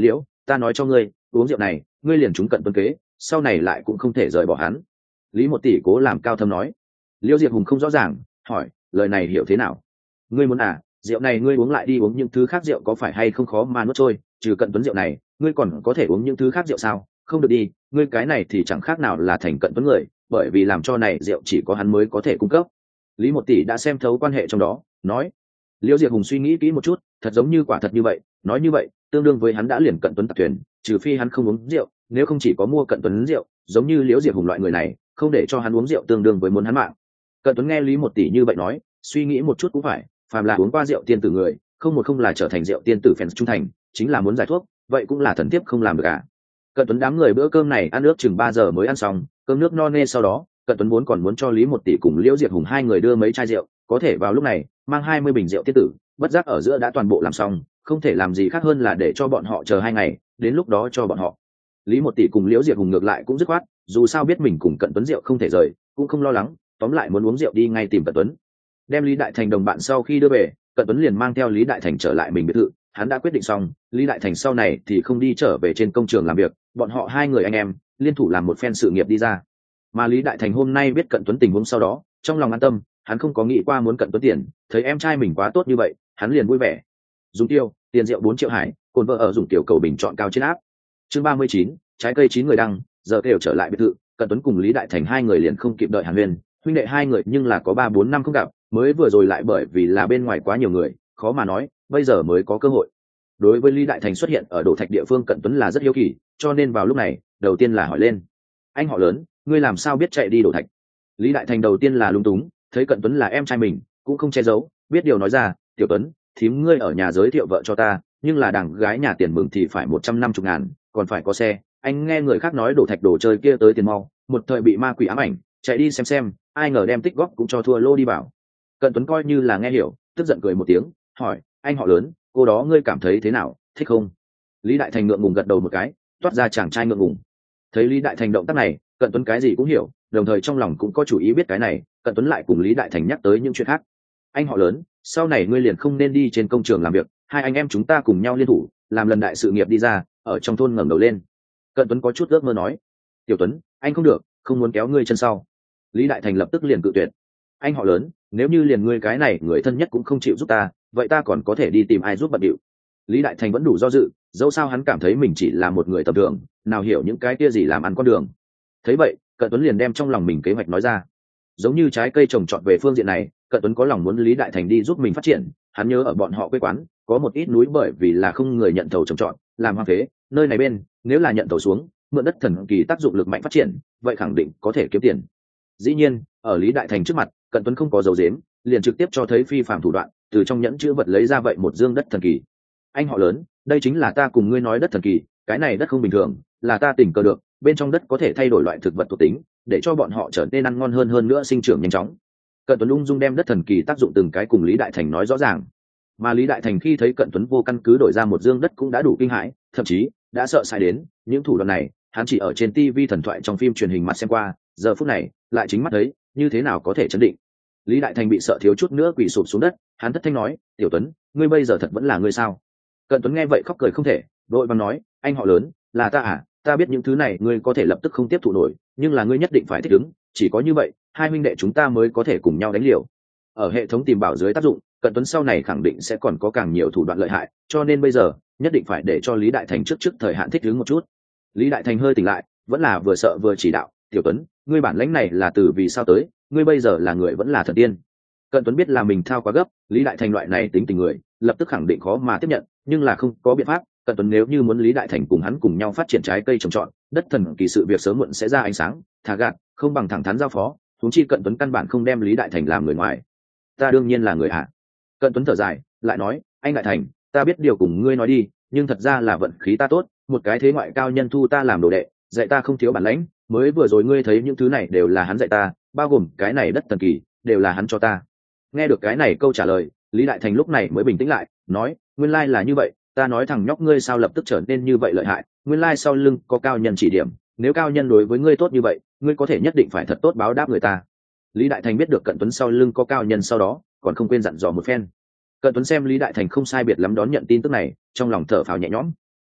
ta nói cho ngươi uống rượu này ngươi liền trúng Cận Tuấn kế, sau này lại cũng không thể rời bỏ hắn. Lý một tỷ cố làm cao thâm nói. Liễu Diệp Hùng không rõ ràng, hỏi lời này hiểu thế nào? Ngươi muốn à, rượu này ngươi uống lại đi uống những thứ khác rượu có phải hay không khó mà nuốt trôi, trừ Cận Tuấn rượu này ngươi còn có thể uống những thứ khác rượu sao? Không được đi, ngươi cái này thì chẳng khác nào là thành Cận Tuấn người, bởi vì làm cho này rượu chỉ có hắn mới có thể cung cấp. Lý một tỷ đã xem thấu quan hệ trong đó, nói. Liễu Diệp Hùng suy nghĩ kỹ một chút, thật giống như quả thật như vậy, nói như vậy tương đương với hắn đã liền Cận Tuấn tập thuyền, trừ phi hắn không uống rượu, nếu không chỉ có mua Cận Tuấn rượu, giống như Liễu Diệp Hùng loại người này không để cho hắn uống rượu tương đương với muốn hắn mạng. Cận Tuấn nghe Lý một tỷ như vậy nói, suy nghĩ một chút cũng phải, phàm là uống qua rượu tiên tử người, không là trở thành rượu tiên tử fans trung thành, chính là muốn giải thuốc, vậy cũng là thần tiếp không làm được à. Cận Tuấn đám người bữa cơm này ăn ước chừng 3 giờ mới ăn xong, cơm nước no nê sau đó, Cận Tuấn vốn còn muốn cho Lý một tỷ cùng Liễu Diệp Hùng hai người đưa mấy chai rượu, có thể vào lúc này, mang 20 bình rượu tiên tử, bất giác ở giữa đã toàn bộ làm xong, không thể làm gì khác hơn là để cho bọn họ chờ 2 ngày, đến lúc đó cho bọn họ. Lý một tỷ cùng Liễu Diệp Hùng ngược lại cũng dứt khoát, dù sao biết mình cùng Cận Tuấn rượu không thể rời, cũng không lo lắng, tóm lại muốn uống rượu đi ngay tìm Cận Tuấn. Đem Lý Đại Thành đồng bạn sau khi đưa về, Cận Tuấn liền mang theo Lý Đại Thành trở lại mình biệt thự, hắn đã quyết định xong, Lý Đại Thành sau này thì không đi trở về trên công trường làm việc, bọn họ hai người anh em liên thủ làm một phen sự nghiệp đi ra. Mà Lý Đại Thành hôm nay biết Cận Tuấn tình huống sau đó, trong lòng an tâm, hắn không có nghĩ qua muốn Cận Tuấn tiền, thấy em trai mình quá tốt như vậy, hắn liền vui vẻ. Dùng tiêu, tiền rượu 4 triệu hải, cồn vợ ở dùng tiểu cầu bình chọn cao trên áp. Chương 39, trái cây 9 người đăng, giờ đều trở lại biệt thự, Cận Tuấn cùng Lý Đại Thành hai người liền không kịp đợi Hàn Huyền, huynh đệ hai người nhưng là có 3-4 năm không gặp, mới vừa rồi lại bởi vì là bên ngoài quá nhiều người, khó mà nói, bây giờ mới có cơ hội. Đối với Lý Đại Thành xuất hiện ở Đổ Thạch địa phương, Cận Tuấn là rất hiếu kỳ, cho nên vào lúc này, đầu tiên là hỏi lên: "Anh họ lớn, ngươi làm sao biết chạy đi Đổ Thạch?" Lý Đại Thành đầu tiên là lung túng, thấy Cận Tuấn là em trai mình, cũng không che giấu, biết điều nói ra: "Tiểu Tuấn, thím ngươi ở nhà giới thiệu vợ cho ta, nhưng là đằng gái nhà tiền mừng thì phải 150 ngàn, còn phải có xe. Anh nghe người khác nói Đổ Thạch đồ chơi kia tới tiền mau, một thời bị ma quỷ ám ảnh, chạy đi xem, ai ngờ đem tích góp cũng cho thua lô đi bảo." Cận Tuấn coi như là nghe hiểu, tức giận cười một tiếng, hỏi: "Anh họ lớn, cô đó ngươi cảm thấy thế nào, thích không?" Lý Đại Thành ngượng ngùng gật đầu một cái, toát ra chàng trai ngượng ngùng. Thấy Lý Đại Thành động tác này, Cận Tuấn cái gì cũng hiểu, đồng thời trong lòng cũng có chủ ý biết cái này, Cận Tuấn lại cùng Lý Đại Thành nhắc tới những chuyện khác. "Anh họ lớn, sau này ngươi liền không nên đi trên công trường làm việc, hai anh em chúng ta cùng nhau liên thủ, làm lần đại sự nghiệp đi ra, ở trong thôn ngẩng đầu lên." Cận Tuấn có chút ước mơ nói. "Tiểu Tuấn, anh không được, không muốn kéo ngươi chân sau." Lý Đại Thành lập tức liền cự tuyệt. "Anh họ lớn, nếu như liền ngươi cái này người thân nhất cũng không chịu giúp ta, vậy ta còn có thể đi tìm ai giúp bận điệu." Lý Đại Thành vẫn đủ do dự, dẫu sao hắn cảm thấy mình chỉ là một người tầm thường, nào hiểu những cái kia gì làm ăn con đường. Thấy vậy, Cận Tuấn liền đem trong lòng mình kế hoạch nói ra. Giống như trái cây trồng trọt về phương diện này, Cận Tuấn có lòng muốn Lý Đại Thành đi giúp mình phát triển. Hắn nhớ ở bọn họ quê quán có một ít núi, bởi vì là không người nhận thầu trồng trọt, làm hoang phế, nơi này bên nếu là nhận thầu xuống, mượn đất thần kỳ tác dụng lực mạnh phát triển, vậy khẳng định có thể kiếm tiền. Dĩ nhiên, ở Lý Đại Thành trước mặt, Cận Tuấn không có dấu dếm, liền trực tiếp cho thấy phi phàm thủ đoạn, từ trong nhẫn chữ vật lấy ra vậy một dương đất thần kỳ. "Anh họ lớn, đây chính là ta cùng ngươi nói đất thần kỳ, cái này đất không bình thường, là ta tình cờ được, bên trong đất có thể thay đổi loại thực vật thuộc tính, để cho bọn họ trở nên ăn ngon hơn nữa sinh trưởng nhanh chóng." Cận Tuấn ung dung đem đất thần kỳ tác dụng từng cái cùng Lý Đại Thành nói rõ ràng. Mà Lý Đại Thành khi thấy Cận Tuấn vô căn cứ đổi ra một dương đất cũng đã đủ kinh hãi, thậm chí đã sợ sai đến những thủ đoạn này hắn chỉ ở trên TV thần thoại trong phim truyền hình mặt xem qua, giờ phút này lại chính mắt thấy, như thế nào có thể chấn định. Lý Đại Thành bị sợ thiếu chút nữa quỳ sụp xuống đất, hắn thất thanh nói: "Tiểu Tuấn, ngươi bây giờ thật vẫn là ngươi sao?" Cận Tuấn nghe vậy khóc cười không thể, đội vàng nói: "Anh họ lớn, là ta à, ta biết những thứ này ngươi có thể lập tức không tiếp thụ nổi, nhưng là ngươi nhất định phải thích ứng, chỉ có như vậy hai huynh đệ chúng ta mới có thể cùng nhau đánh liều." Ở hệ thống tìm bảo dưới tác dụng, Cận Tuấn sau này khẳng định sẽ còn có càng nhiều thủ đoạn lợi hại, cho nên bây giờ nhất định phải để cho Lý Đại Thành trước thời hạn thích ứng một chút. Lý Đại Thành hơi tỉnh lại, vẫn là vừa sợ vừa chỉ đạo: "Tiểu Tuấn, ngươi bản lãnh này là từ vì sao tới, ngươi bây giờ là người vẫn là thần tiên?" Cận Tuấn biết là mình thao quá gấp, Lý Đại Thành loại này tính tình người, lập tức khẳng định khó mà tiếp nhận, nhưng là không có biện pháp. Cận Tuấn nếu như muốn Lý Đại Thành cùng hắn cùng nhau phát triển trái cây trồng trọt, đất thần kỳ sự việc sớm muộn sẽ ra ánh sáng, thả gạt không bằng thẳng thắn giao phó. Huống chi Cận Tuấn căn bản không đem Lý Đại Thành làm người ngoài. "Ta đương nhiên là người hạ." Cận Tuấn thở dài, lại nói: "Anh Đại Thành, ta biết điều cùng ngươi nói đi, nhưng thật ra là vận khí ta tốt, một cái thế ngoại cao nhân thu ta làm đồ đệ, dạy ta không thiếu bản lãnh, mới vừa rồi ngươi thấy những thứ này đều là hắn dạy ta, bao gồm cái này đất thần kỳ, đều là hắn cho ta." Nghe được cái này câu trả lời, Lý Đại Thành lúc này mới bình tĩnh lại, nói: "Nguyên lai là như vậy, ta nói thằng nhóc ngươi sao lập tức trở nên như vậy lợi hại, nguyên lai sau lưng có cao nhân chỉ điểm, nếu cao nhân đối với ngươi tốt như vậy, ngươi có thể nhất định phải thật tốt báo đáp người ta." Lý Đại Thành biết được Cận Tuấn sau lưng có cao nhân sau đó, còn không quên dặn dò một phen. Cận Tuấn xem Lý Đại Thành không sai biệt lắm đón nhận tin tức này, trong lòng thở phào nhẹ nhõm.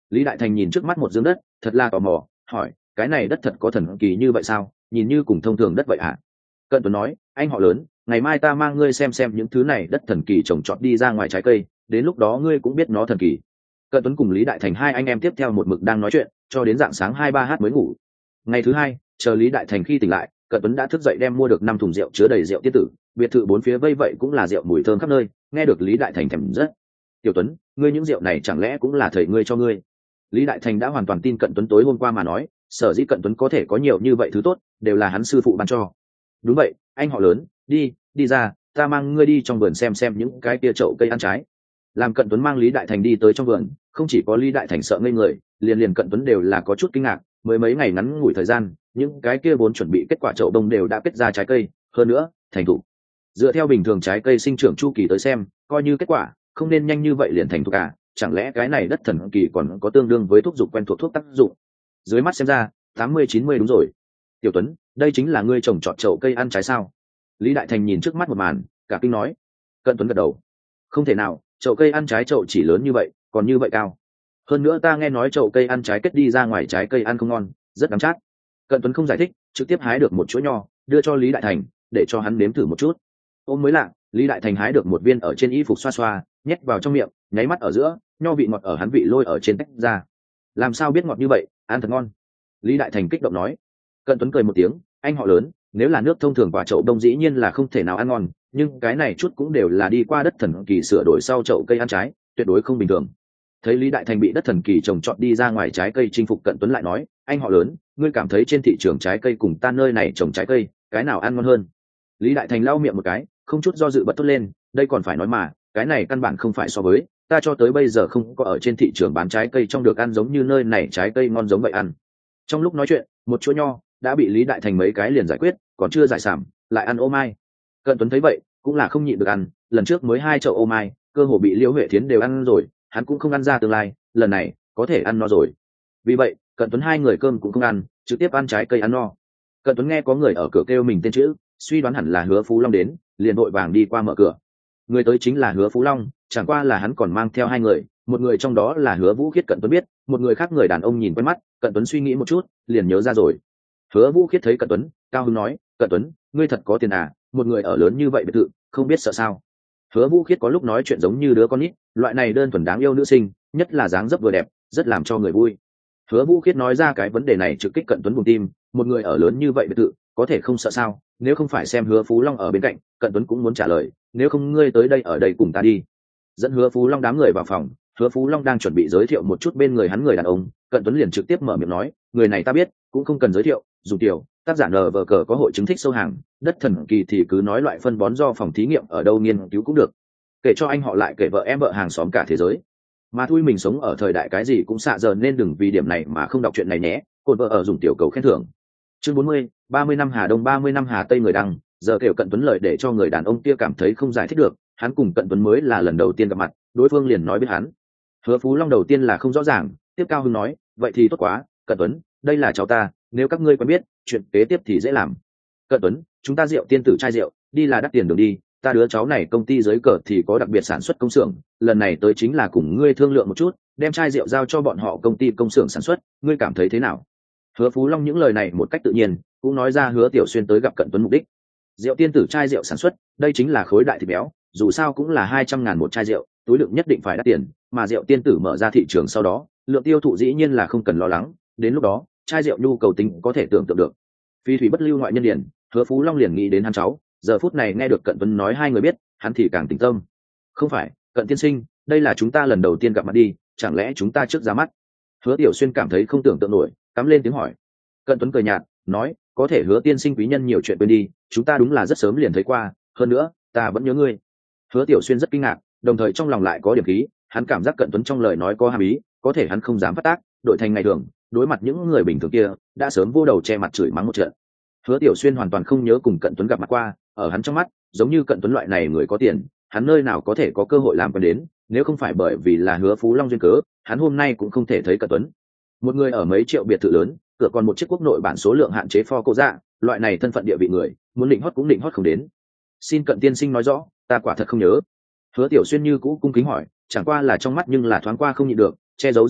Lý Đại Thành nhìn trước mắt một giếng đất, thật là tò mò, hỏi, cái này đất thật có thần kỳ như vậy sao, nhìn như cùng thông thường đất vậy hả? Cận Tuấn nói, anh họ lớn, ngày mai ta mang ngươi xem những thứ này đất thần kỳ trồng trọt đi ra ngoài trái cây, đến lúc đó ngươi cũng biết nó thần kỳ. Cận Tuấn cùng Lý Đại Thành hai anh em tiếp theo một mực đang nói chuyện cho đến rạng sáng 2-3h mới ngủ. Ngày thứ hai, chờ Lý Đại Thành khi tỉnh lại, Cận Tuấn đã thức dậy đem mua được 5 thùng rượu chứa đầy rượu tiên tử, biệt thự bốn phía vây vậy cũng là rượu mùi thơm khắp nơi, nghe được Lý Đại Thành thèm rất. Tiểu Tuấn, ngươi những rượu này chẳng lẽ cũng là thầy ngươi cho ngươi? Lý Đại Thành đã hoàn toàn tin Cận Tuấn tối hôm qua mà nói, sở dĩ Cận Tuấn có thể có nhiều như vậy thứ tốt, đều là hắn sư phụ ban cho. Đúng vậy, anh họ lớn, đi ra, ta mang ngươi đi trong vườn xem những cái kia chậu cây ăn trái. Làm Cận Tuấn mang Lý Đại Thành đi tới trong vườn, không chỉ có Lý Đại Thành sợ ngây người, liền Cận Tuấn đều là có chút kinh ngạc, mới mấy ngày ngắn ngủi thời gian, những cái kia vốn chuẩn bị kết quả chậu đông đều đã kết ra trái cây, hơn nữa, thành thục. Dựa theo bình thường trái cây sinh trưởng chu kỳ tới xem, coi như kết quả, không nên nhanh như vậy liền thành thục cả, chẳng lẽ cái này đất thần kỳ còn có tương đương với thuốc dục quen thuộc thuốc tác dụng? Dưới mắt xem ra, 80-90 đúng rồi. Tiểu Tuấn, đây chính là ngươi trồng trọt chậu cây ăn trái sao? Lý Đại Thành nhìn trước mắt một màn, cả kinh nói. Cận Tuấn gật đầu. Không thể nào, chậu cây ăn trái chậu chỉ lớn như vậy, còn như vậy cao. Hơn nữa ta nghe nói chậu cây ăn trái kết đi ra ngoài trái cây ăn không ngon, rất đắng chát. Cận Tuấn không giải thích, trực tiếp hái được một chuỗi nho, đưa cho Lý Đại Thành, để cho hắn nếm thử một chút. Ôm mới lạ, Lý Đại Thành hái được một viên ở trên y phục xoa xoa, nhét vào trong miệng, nháy mắt ở giữa, nho vị ngọt ở hắn vị lôi ở trên tách ra. Làm sao biết ngọt như vậy, ăn thật ngon. Lý Đại Thành kích động nói. Cận Tuấn cười một tiếng, anh họ lớn, nếu là nước thông thường quả chậu đông dĩ nhiên là không thể nào ăn ngon, nhưng cái này chút cũng đều là đi qua đất thần kỳ sửa đổi sau chậu cây ăn trái, tuyệt đối không bình thường. Thấy Lý Đại Thành bị đất thần kỳ trồng trọt đi ra ngoài trái cây chinh phục, Cận Tuấn lại nói, anh họ lớn, ngươi cảm thấy trên thị trường trái cây cùng ta nơi này trồng trái cây, cái nào ăn ngon hơn? Lý Đại Thành lau miệng một cái, không chút do dự bật thốt lên, đây còn phải nói mà, cái này căn bản không phải so với, ta cho tới bây giờ không có ở trên thị trường bán trái cây trong được ăn giống như nơi này trái cây ngon giống vậy ăn. Trong lúc nói chuyện, một chuỗi nho đã bị Lý Đại Thành mấy cái liền giải quyết, còn chưa giải sảm, lại ăn ô mai. Cận Tuấn thấy vậy, cũng là không nhịn được ăn, lần trước mới 2 chậu ô mai, cơ hồ bị Liễu Huệ Thiến đều ăn rồi, hắn cũng không ăn ra tương lai, lần này có thể ăn no rồi. Vì vậy, Cận Tuấn hai người cơm cũng không ăn, trực tiếp ăn trái cây ăn no. Cận Tuấn nghe có người ở cửa kêu mình tên chữ, suy đoán hẳn là Hứa Phú Long đến, liền vội vàng đi qua mở cửa. Người tới chính là Hứa Phú Long, chẳng qua là hắn còn mang theo 2 người, một người trong đó là Hứa Vũ Khiết. Cận Tuấn biết, một người khác người đàn ông nhìn quen mắt, Cận Tuấn suy nghĩ một chút, liền nhớ ra rồi. Hứa Vũ Khiết thấy Cận Tuấn, cao hứng nói, Cận Tuấn, ngươi thật có tiền à, một người ở lớn như vậy biệt thự, không biết sợ sao? Hứa Vũ Khiết có lúc nói chuyện giống như đứa con nít, loại này đơn thuần đáng yêu nữ sinh, nhất là dáng dấp vừa đẹp, rất làm cho người vui. Hứa Vũ Khiết nói ra cái vấn đề này trực kích Cận Tuấn buồn tim, một người ở lớn như vậy biệt thự, có thể không sợ sao? Nếu không phải xem Hứa Phú Long ở bên cạnh, Cận Tuấn cũng muốn trả lời, nếu không ngươi tới đây ở đây cùng ta đi. Dẫn Hứa Phú Long đám người vào phòng, Hứa Phú Long đang chuẩn bị giới thiệu một chút bên người hắn người đàn ông, Cận Tuấn liền trực tiếp mở miệng nói, người này ta biết, cũng không cần giới thiệu, dù tiểu tác giả nờ vờ cờ có hội chứng thích sâu hàng, đất thần kỳ thì cứ nói loại phân bón do phòng thí nghiệm ở đâu nghiên cứu cũng được, kể cho anh họ lại kể vợ em vợ hàng xóm cả thế giới. Mà thui mình sống ở thời đại cái gì cũng xạ giờ, nên đừng vì điểm này mà không đọc chuyện này nhé. Cồn vợ ở dùng tiểu cầu khen thưởng. Chương 40, 30 năm Hà Đông 30 năm Hà Tây người đăng, giờ kêu Cận Tuấn lời để cho người đàn ông kia cảm thấy không giải thích được, hắn cùng Cận Tuấn mới là lần đầu tiên gặp mặt, đối phương liền nói biết hắn. Hứa Phú Long đầu tiên là không rõ ràng, tiếp cao hứng nói, vậy thì tốt quá, Cận Tuấn, đây là cháu ta, nếu các ngươi quen biết, chuyện kế tiếp thì dễ làm. Cận Tuấn, chúng ta rượu tiên tử chai rượu, đi là đắt tiền đường đi, ta đứa cháu này công ty dưới cờ thì có đặc biệt sản xuất công xưởng, lần này tới chính là cùng ngươi thương lượng một chút, đem chai rượu giao cho bọn họ công ty công xưởng sản xuất, ngươi cảm thấy thế nào? Hứa Phú Long những lời này một cách tự nhiên, cũng nói ra Hứa Tiểu Xuyên tới gặp Cận Tuấn mục đích. Rượu tiên tử chai rượu sản xuất, đây chính là khối đại thịt béo, dù sao cũng là 200.000 một chai rượu, túi lượng nhất định phải đắt tiền, mà rượu tiên tử mở ra thị trường sau đó, lượng tiêu thụ dĩ nhiên là không cần lo lắng, đến lúc đó, chai rượu nhu cầu tính có thể tưởng tượng được. Phi thủy bất lưu ngoại nhân điển, Hứa Phú Long liền nghĩ đến hắn cháu, giờ phút này nghe được Cận Tuấn nói hai người biết, hắn thì càng tỉnh tâm. Không phải, Cận tiên sinh, đây là chúng ta lần đầu tiên gặp mặt đi, chẳng lẽ chúng ta trước ra mắt? Hứa Tiểu Xuyên cảm thấy không tưởng tượng nổi, cắm lên tiếng hỏi. Cận Tuấn cười nhạt, nói, có thể Hứa tiên sinh quý nhân nhiều chuyện quên đi, chúng ta đúng là rất sớm liền thấy qua, hơn nữa, ta vẫn nhớ ngươi. Hứa Tiểu Xuyên rất kinh ngạc, đồng thời trong lòng lại có điểm khí, hắn cảm giác Cận Tuấn trong lời nói có hàm ý, có thể hắn không dám phát tác, đổi thành ngày thường, đối mặt những người bình thường kia, đã sớm vô đầu che mặt chửi mắng một trận. Hứa Tiểu Xuyên hoàn toàn không nhớ cùng Cận Tuấn gặp mặt qua, ở hắn trong mắt, giống như Cận Tuấn loại này người có tiền, hắn nơi nào có thể có cơ hội làm quen đến, nếu không phải bởi vì là Hứa Phú Long duyên cớ, hắn hôm nay cũng không thể thấy Cận Tuấn. Một người ở mấy triệu biệt thự lớn, cửa còn một chiếc quốc nội bản số lượng hạn chế pho cô dạ, loại này thân phận địa vị người, muốn định hót cũng định hót không đến. Xin Cận tiên sinh nói rõ, ta quả thật không nhớ. Hứa Tiểu Xuyên như cũ cung kính hỏi, chẳng qua là trong mắt nhưng là thoáng qua không nhịn được, che giấu rất tốt,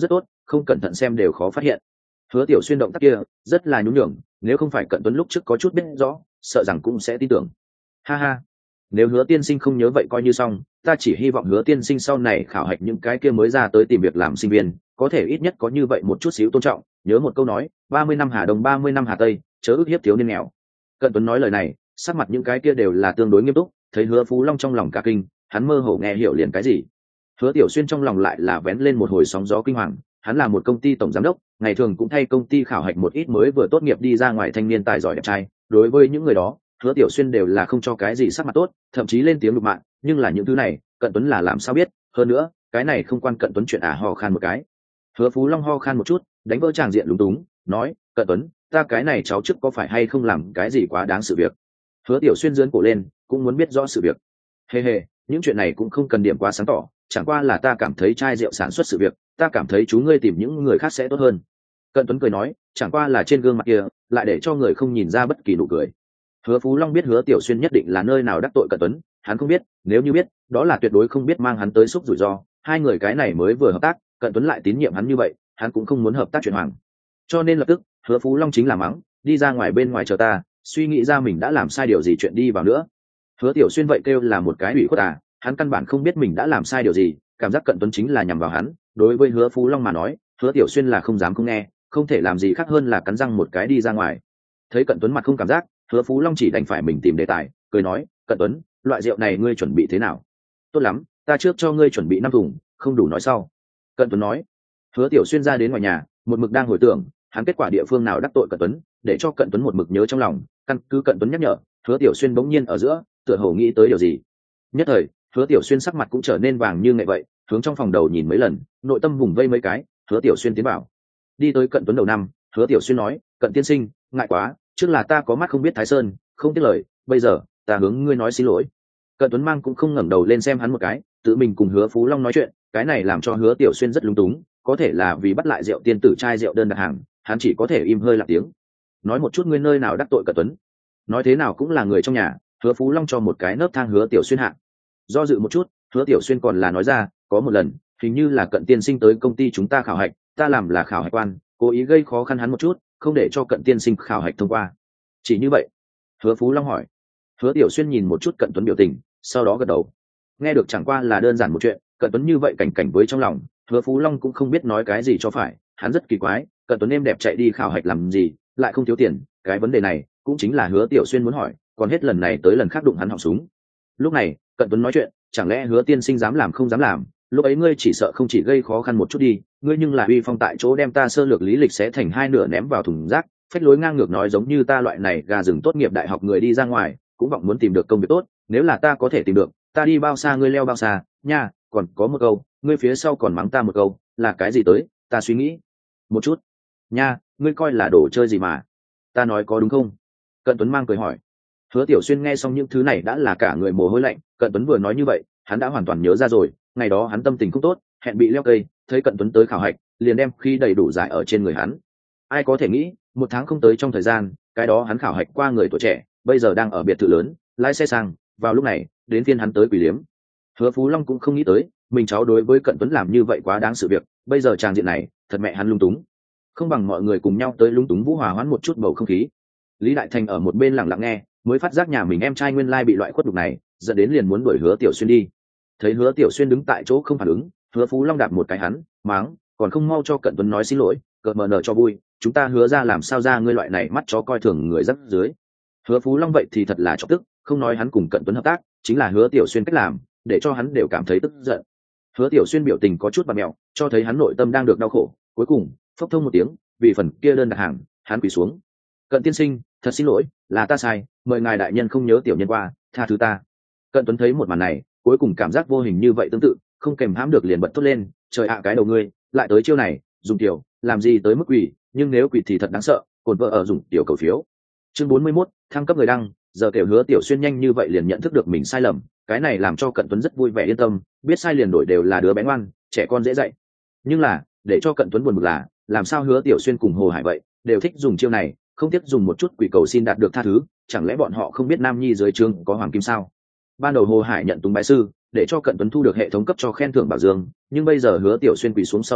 không cẩn thận xem đều khó phát hiện. Hứa Tiểu Xuyên động tác kia rất là nhún nhường, nếu không phải Cận Tuấn lúc trước có chút biết rõ, sợ rằng cũng sẽ tin tưởng. Ha ha, nếu Hứa tiên sinh không nhớ vậy coi như xong, ta chỉ hy vọng Hứa tiên sinh sau này khảo hạch những cái kia mới ra tới tìm việc làm sinh viên, có thể ít nhất có như vậy một chút xíu tôn trọng, nhớ một câu nói, 30 năm Hà Đông 30 năm Hà Tây, chớ ức hiếp thiếu niên nghèo. Cận Tuấn nói lời này, sắc mặt những cái kia đều là tương đối nghiêm túc, thấy Hứa Phú Long trong lòng cả kinh, hắn mơ hồ nghe hiểu liền cái gì. Hứa Tiểu Xuyên trong lòng lại là vén lên một hồi sóng gió kinh hoàng, hắn là một công ty tổng giám đốc, ngày thường cũng thay công ty khảo hạch một ít mới vừa tốt nghiệp đi ra ngoài thanh niên tài giỏi đẹp trai, đối với những người đó, Hứa Tiểu Xuyên đều là không cho cái gì sắc mặt tốt, thậm chí lên tiếng lục mạng, nhưng là những thứ này, Cận Tuấn là làm sao biết, hơn nữa, cái này không quan Cận Tuấn chuyện ho khan một cái. Hứa Phú Long ho khan một chút, đánh vỡ tràng diện lúng túng, nói, Cận Tuấn, ta cái này cháu trước có phải hay không làm cái gì quá đáng sự việc. Hứa Tiểu Xuyên giương cổ lên, cũng muốn biết rõ sự việc. Hề hề, những chuyện này cũng không cần điểm quá sáng tỏ, chẳng qua là ta cảm thấy chai rượu sản xuất sự việc, ta cảm thấy chú ngươi tìm những người khác sẽ tốt hơn. Cận Tuấn cười nói, chẳng qua là trên gương mặt kia lại để cho người không nhìn ra bất kỳ nụ cười. Hứa Phú Long biết Hứa Tiểu Xuyên nhất định là nơi nào đắc tội Cận Tuấn, hắn không biết, nếu như biết, đó là tuyệt đối không biết mang hắn tới xúc rủi ro. Hai người cái này mới vừa hợp tác, Cận Tuấn lại tín nhiệm hắn như vậy, hắn cũng không muốn hợp tác chuyện hoàng. Cho nên lập tức, Hứa Phú Long chính là mắng, đi ra ngoài bên ngoài chờ ta, suy nghĩ ra mình đã làm sai điều gì chuyện đi vào nữa. Hứa Tiểu Xuyên vậy kêu là một cái ủy khuất à, hắn căn bản không biết mình đã làm sai điều gì, cảm giác Cận Tuấn chính là nhằm vào hắn. Đối với Hứa Phú Long mà nói, Hứa Tiểu Xuyên là không dám không nghe, không thể làm gì khác hơn là cắn răng một cái đi ra ngoài. Thấy Cận Tuấn mặt không cảm giác, Hứa Phú Long chỉ đành phải mình tìm đề tài, cười nói, Cận Tuấn, loại rượu này ngươi chuẩn bị thế nào? Tốt lắm, ta trước cho ngươi chuẩn bị 5 thùng, không đủ nói sau. Cận Tuấn nói. Hứa Tiểu Xuyên ra đến ngoài nhà, một mực đang hồi tưởng, hắn kết quả địa phương nào đắc tội Cận Tuấn, để cho Cận Tuấn một mực nhớ trong lòng, căn cứ Cận Tuấn nhắc nhở, Hứa Tiểu Xuyên bỗng nhiên ở giữa, tựa hồ nghĩ tới điều gì. Nhất thời, Hứa Tiểu Xuyên sắc mặt cũng trở nên vàng như nghệ vậy, hướng trong phòng đầu nhìn mấy lần, nội tâm vùng vây mấy cái, Hứa Tiểu Xuyên tiến vào. Đi tới Cận Tuấn đầu năm, Hứa Tiểu Xuyên nói, Cận tiên sinh, ngại quá, trước là ta có mắt không biết Thái Sơn, không tiếc lời, bây giờ ta hướng ngươi nói xin lỗi. Cận Tuấn mang cũng không ngẩng đầu lên xem hắn một cái, tự mình cùng Hứa Phú Long nói chuyện, cái này làm cho Hứa Tiểu Xuyên rất lúng túng, có thể là vì bắt lại rượu tiên tử chai rượu đơn đặt hàng, hắn chỉ có thể im hơi lặng tiếng. Nói một chút ngươi nơi nào đắc tội Cận Tuấn, nói thế nào cũng là người trong nhà. Hứa Phú Long cho một cái nấc thang Hứa Tiểu Xuyên hạ. Do dự một chút, Hứa Tiểu Xuyên còn là nói ra, có một lần, hình như là Cận tiên sinh tới công ty chúng ta khảo hạch, ta làm là khảo hạch quan, cố ý gây khó khăn hắn một chút, không để cho Cận tiên sinh khảo hạch thông qua. Chỉ như vậy? Hứa Phú Long hỏi. Hứa Tiểu Xuyên nhìn một chút Cận Tuấn biểu tình, sau đó gật đầu. Nghe được chẳng qua là đơn giản một chuyện, Cận Tuấn như vậy cảnh cảnh với trong lòng, Hứa Phú Long cũng không biết nói cái gì cho phải, hắn rất kỳ quái, Cận Tuấn êm đẹp chạy đi khảo hạch làm gì, lại không thiếu tiền, cái vấn đề này cũng chính là Hứa Tiểu Xuyên muốn hỏi, còn hết lần này tới lần khác đụng hắn họng súng. Lúc này, Cận Tuấn nói chuyện, chẳng lẽ Hứa tiên sinh dám làm không dám làm, lúc ấy ngươi chỉ sợ không chỉ gây khó khăn một chút đi, ngươi nhưng là uy phong tại chỗ đem ta sơ lược lý lịch xé thành hai nửa ném vào thùng rác, phách lối ngang ngược nói giống như ta loại này gà rừng tốt nghiệp đại học người đi ra ngoài cũng vọng muốn tìm được công việc tốt, nếu là ta có thể tìm được, ta đi bao xa ngươi leo bao xa nha. Còn có một câu, ngươi phía sau còn mắng ta một câu, là cái gì tới, ta suy nghĩ một chút nha, ngươi coi là đồ chơi gì mà, ta nói có đúng không? Cận Tuấn mang cười hỏi. Hứa Tiểu Xuyên nghe xong những thứ này đã là cả người mồ hôi lạnh, Cận Tuấn vừa nói như vậy, hắn đã hoàn toàn nhớ ra rồi, ngày đó hắn tâm tình không tốt, hẹn bị leo cây, thấy Cận Tuấn tới khảo hạch, liền đem khi đầy đủ giải ở trên người hắn. Ai có thể nghĩ, 1 tháng không tới trong thời gian, cái đó hắn khảo hạch qua người tuổi trẻ, bây giờ đang ở biệt thự lớn, lái xe sang, vào lúc này, đến phiên hắn tới quỷ liếm. Hứa Phú Long cũng không nghĩ tới, mình cháu đối với Cận Tuấn làm như vậy quá đáng sự việc, bây giờ tràng diện này, thật mẹ hắn lung túng. Không bằng mọi người cùng nhau tới lung túng vũ hòa hoãn một chút bầu không khí. Lý Đại Thành ở một bên lặng lặng nghe, mới phát giác nhà mình em trai nguyên lai bị loại khuất đục này, dẫn đến liền muốn đuổi Hứa Tiểu Xuyên đi. Thấy Hứa Tiểu Xuyên đứng tại chỗ không phản ứng, Hứa Phú Long đạp một cái hắn, mắng, còn không mau cho Cận Tuấn nói xin lỗi, cợt mờ nở cho vui, chúng ta hứa ra làm sao ra ngươi loại này mắt chó coi thường người rắc dưới. Hứa Phú Long vậy thì thật là chọc tức, không nói hắn cùng Cận Tuấn hợp tác, chính là Hứa Tiểu Xuyên cách làm, để cho hắn đều cảm thấy tức giận. Hứa Tiểu Xuyên biểu tình có chút bặm mẹo, cho thấy hắn nội tâm đang được đau khổ, cuối cùng phốc thông một tiếng, vì phần kia đơn đặt hàng, hắn quỳ xuống. Cận tiên sinh, thật xin lỗi, là ta sai, mời ngài đại nhân không nhớ tiểu nhân qua, tha thứ ta. Cận Tuấn thấy một màn này, cuối cùng cảm giác vô hình như vậy tương tự, không kèm hãm được liền bật thốt lên, trời ạ cái đầu ngươi, lại tới chiêu này, dùng tiểu, làm gì tới mức quỷ, nhưng nếu quỷ thì thật đáng sợ, cồn vợ ở dùng tiểu cầu phiếu. Chương 41, thăng cấp người đăng, giờ kiểu Hứa Tiểu Xuyên nhanh như vậy liền nhận thức được mình sai lầm, cái này làm cho Cận Tuấn rất vui vẻ yên tâm, biết sai liền đổi đều là đứa bé ngoan, trẻ con dễ dạy. Nhưng là, để cho Cận Tuấn buồn bực là, làm sao Hứa Tiểu Xuyên cùng Hồ Hải vậy, đều thích dùng chiêu này, không tiếc dùng một chút quỷ cầu xin đạt được tha thứ, chẳng lẽ bọn họ không biết Nam Nhi dưới trướng có hoàng kim sao? Ban đầu Hồ Hải nhận túng bái sư, để cho Cận Tuấn thu được hệ thống cấp cho khen thưởng bảo dương, nhưng bây giờ Hứa Tiểu Xuyên quỳ xuống sau đó,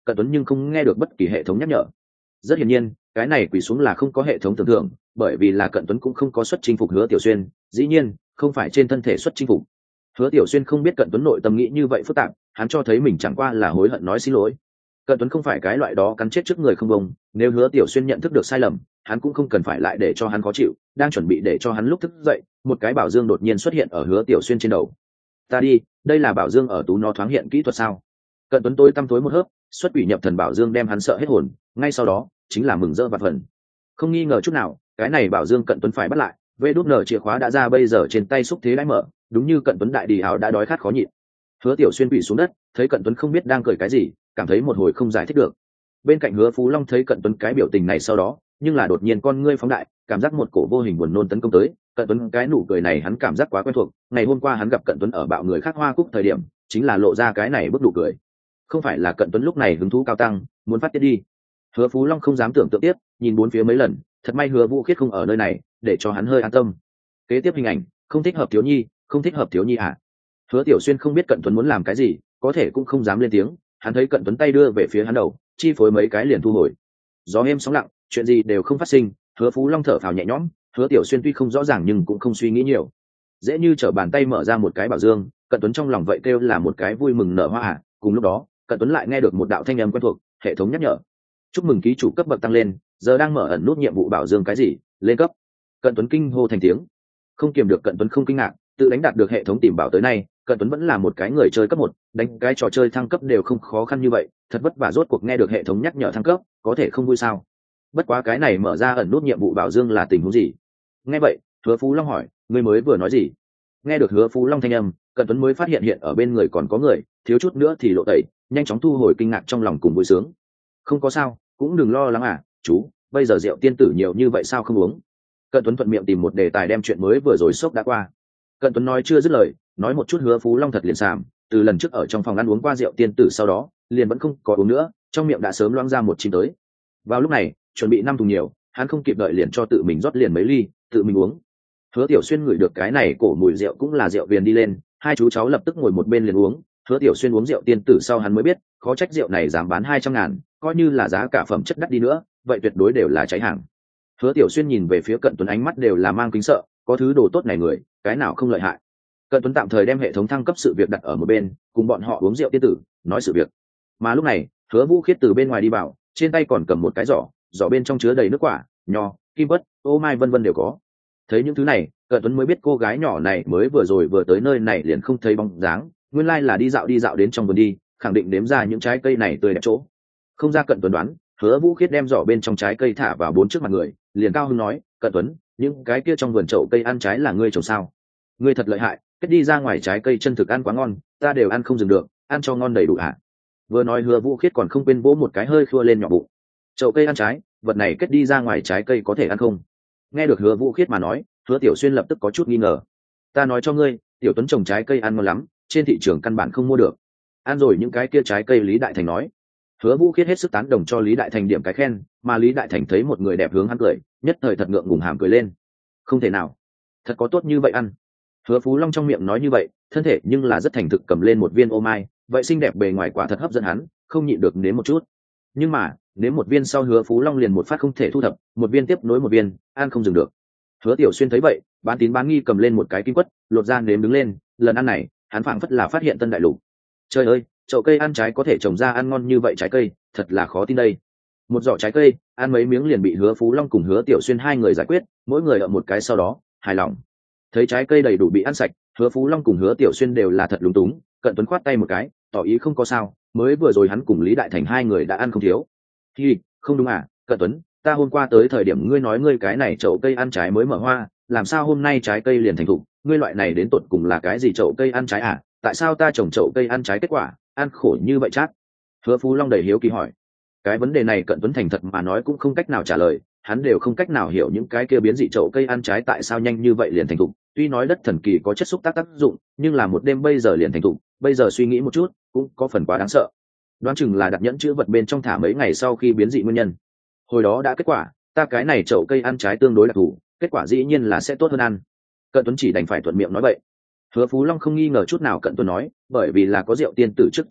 Cận Tuấn nhưng không nghe được bất kỳ hệ thống nhắc nhở. Rất hiển nhiên cái này quỳ xuống là không có hệ thống tưởng thưởng, bởi vì là Cận Tuấn cũng không có xuất chinh phục Hứa Tiểu Xuyên, dĩ nhiên không phải trên thân thể xuất chinh phục. Hứa Tiểu Xuyên không biết Cận Tuấn nội tâm nghĩ như vậy phức tạp, hắn cho thấy mình chẳng qua là hối hận nói xin lỗi. Cận Tuấn không phải cái loại đó cắn chết trước người không bông, nếu Hứa Tiểu Xuyên nhận thức được sai lầm, hắn cũng không cần phải lại để cho hắn khó chịu. Đang chuẩn bị để cho hắn lúc thức dậy, một cái bảo dương đột nhiên xuất hiện ở Hứa Tiểu Xuyên trên đầu. Ta đi, đây là bảo dương ở tú nó thoáng hiện kỹ thuật sao? Cận Tuấn tối tăm tối một hớp, xuất quỷ nhập thần bảo dương đem hắn sợ hết hồn, ngay sau đó chính là mừng rỡ vạn phần. Không nghi ngờ chút nào, cái này bảo dương Cận Tuấn phải bắt lại. Vê đút nở chìa khóa đã ra, bây giờ trên tay xúc thế đãi mở, đúng như Cận Tuấn đại đi hào đã đói khát khó nhịn. Hứa Tiểu Xuyên quỳ xuống đất, thấy Cận Tuấn không biết đang cười cái gì, cảm thấy một hồi không giải thích được. Bên cạnh Hứa Phú Long thấy Cận Tuấn cái biểu tình này sau đó, nhưng là đột nhiên con ngươi phóng đại, cảm giác một cổ vô hình buồn nôn tấn công tới. Cận Tuấn cái nụ cười này hắn cảm giác quá quen thuộc, ngày hôm qua hắn gặp Cận Tuấn ở bạo người khác Hoa Cúc thời điểm, chính là lộ ra cái này bức nụ cười. Không phải là Cận Tuấn lúc này hứng thú cao tăng, muốn phát tiết đi. Hứa Phú Long không dám tưởng tượng tiếp, nhìn bốn phía mấy lần, thật may Hứa Vũ Khiết không ở nơi này, để cho hắn hơi an tâm. Kế tiếp hình ảnh, không thích hợp thiếu nhi, không thích hợp thiếu nhi à? Hứa Tiểu Xuyên không biết Cận Tuấn muốn làm cái gì, có thể cũng không dám lên tiếng. Hắn thấy Cận Tuấn tay đưa về phía hắn đầu, chi phối mấy cái liền thu hồi. Gió êm sóng lặng, chuyện gì đều không phát sinh. Hứa Phú Long thở phào nhẹ nhõm. Hứa Tiểu Xuyên tuy không rõ ràng nhưng cũng không suy nghĩ nhiều, dễ như trở bàn tay mở ra một cái bảo dương. Cận Tuấn trong lòng vậy kêu là một cái vui mừng nở hoa à. Cùng lúc đó, Cận Tuấn lại nghe được một đạo thanh âm quen thuộc, hệ thống nhắc nhở: chúc mừng ký chủ cấp bậc tăng lên, giờ đang mở ẩn nút nhiệm vụ bảo dương cái gì lên cấp. Cận Tuấn kinh hô thành tiếng. Không kiềm được Cận Tuấn không kinh ngạc, tự đánh đạt được hệ thống tìm bảo tới nay, Cận Tuấn vẫn là một cái người chơi cấp 1, đánh cái trò chơi thăng cấp đều không khó khăn như vậy, thật vất vả rốt cuộc nghe được hệ thống nhắc nhở thăng cấp, có thể không vui sao? Bất quá cái này mở ra ẩn nút nhiệm vụ bảo dương là tình huống gì? Nghe vậy, Hứa Phú Long hỏi: ngươi mới vừa nói gì? Nghe được Hứa Phú Long thanh âm, Cận Tuấn mới phát hiện hiện ở bên người còn có người, thiếu chút nữa thì lộ tẩy, nhanh chóng thu hồi kinh ngạc trong lòng cùng vui sướng. Không có sao, cũng đừng lo lắng à, chú, bây giờ rượu tiên tử nhiều như vậy sao không uống? Cận Tuấn thuận miệng tìm một đề tài đem chuyện mới vừa rồi sốc đã qua. Cận Tuấn nói chưa dứt lời, nói một chút Hứa Phú Long thật liền sàm, từ lần trước ở trong phòng ăn uống qua rượu tiên tử sau đó, liền vẫn không có uống nữa, trong miệng đã sớm loang ra một chim tới. Vào lúc này, chuẩn bị 5 thùng nhiều, hắn không kịp đợi liền cho tự mình rót liền mấy ly, tự mình uống. Hứa Tiểu Xuyên ngửi được cái này cổ mùi rượu cũng là rượu viền đi lên, hai chú cháu lập tức ngồi một bên liền uống. Hứa Tiểu Xuyên uống rượu tiên tử sau hắn mới biết, khó trách rượu này dám bán 200.000, coi như là giá cả phẩm chất đắt đi nữa, vậy tuyệt đối đều là cháy hàng. Hứa Tiểu Xuyên nhìn về phía Cận Tuấn ánh mắt đều là mang kính sợ, có thứ đồ tốt này người, cái nào không lợi hại. Cận Tuấn tạm thời đem hệ thống thăng cấp sự việc đặt ở một bên, cùng bọn họ uống rượu tiên tử, nói sự việc. Mà lúc này, Hứa Vũ Khiết từ bên ngoài đi vào, trên tay còn cầm một cái giỏ bên trong chứa đầy nước quả, nho, kim bất, ô mai vân vân đều có. Thấy những thứ này, Cận Tuấn mới biết cô gái nhỏ này mới vừa tới nơi này liền không thấy bóng dáng, nguyên lai là đi dạo đến trong vườn đi, khẳng định nếm ra những trái cây này tươi đẹp chỗ. Không ra Cận Tuấn đoán, Hứa Vũ Khiết đem giỏ bên trong trái cây thả vào 4 trước mặt người, liền cao hứng nói: Cận Tuấn, những cái kia trong vườn chậu cây ăn trái là ngươi trồng sao? Ngươi thật lợi hại, kết đi ra ngoài trái cây chân thực ăn quá ngon, ta đều ăn không dừng được, ăn cho ngon đầy đủ hả? Vừa nói Hứa Vũ Khiết còn không quên vỗ một cái hơi khua lên nhỏ bụng. Chậu cây ăn trái, vật này kết đi ra ngoài trái cây có thể ăn không? Nghe được Hứa Vũ Khiết mà nói, Hứa Tiểu Xuyên lập tức có chút nghi ngờ. Ta nói cho ngươi, Tiểu Tuấn trồng trái cây ăn ngon lắm, trên thị trường căn bản không mua được. Ăn rồi những cái kia trái cây. Lý Đại Thành nói. Hứa Vũ Khiết hết sức tán đồng cho Lý Đại Thành điểm cái khen, mà Lý Đại Thành thấy một người đẹp hướng hắn cười, nhất thời thật ngượng ngùng hàm cười lên. Không thể nào, thật có tốt như vậy ăn. Hứa Phú Long trong miệng nói như vậy, thân thể nhưng là rất thành thực cầm lên một viên ô mai, vậy xinh đẹp bề ngoài quả thật hấp dẫn hắn, không nhịn được nếm một chút. Nhưng mà, nếm một viên sau Hứa Phú Long liền một phát không thể thu thập, một viên tiếp nối một viên, ăn không dừng được. Hứa Tiểu Xuyên thấy vậy, bán tín bán nghi cầm lên một cái kim quất, lột ra nếm đứng lên, lần ăn này, hắn phảng phất là phát hiện tân đại lục. Trời ơi, chậu cây ăn trái có thể trồng ra ăn ngon như vậy trái cây, thật là khó tin đây. Một giỏ trái cây, ăn mấy miếng liền bị Hứa Phú Long cùng Hứa Tiểu Xuyên hai người giải quyết, mỗi người ở một cái sau đó, hài lòng. Thấy trái cây đầy đủ bị ăn sạch, Hứa Phú Long cùng Hứa Tiểu Xuyên đều là thật lúng túng. Cận Tuấn khoát tay một cái, tỏ ý không có sao, mới vừa rồi hắn cùng Lý Đại Thành hai người đã ăn không thiếu. Hi, không đúng à, Cận Tuấn, ta hôm qua tới thời điểm ngươi nói ngươi cái này chậu cây ăn trái mới mở hoa, làm sao hôm nay trái cây liền thành thục? Ngươi loại này đến tột cùng là cái gì chậu cây ăn trái à? Tại sao ta trồng chậu cây ăn trái kết quả ăn khổ như vậy chắc? Hứa Phú Long đầy hiếu kỳ hỏi. Cái vấn đề này Cận Tuấn thành thật mà nói cũng không cách nào trả lời, hắn đều không cách nào hiểu những cái kia biến dị chậu cây ăn trái tại sao nhanh như vậy liền thành thục. Tuy nói đất thần kỳ có chất xúc tác tác dụng, nhưng là một đêm bây giờ liền thành thục, bây giờ suy nghĩ một chút cũng có phần quá đáng sợ. Đoán chừng là đặt nhẫn chữ vật bên trong thả mấy ngày sau khi biến dị nguyên nhân. Hồi đó đã kết quả, ta cái này chậu cây ăn trái tương đối đặc thù, kết quả dĩ nhiên là sẽ tốt hơn ăn. Cận Tuấn chỉ đành phải thuận miệng nói vậy. Hứa Phú Long không nghi ngờ chút nào Cận Tuấn nói, bởi vì là có rượu tiên tử trước trường hợp,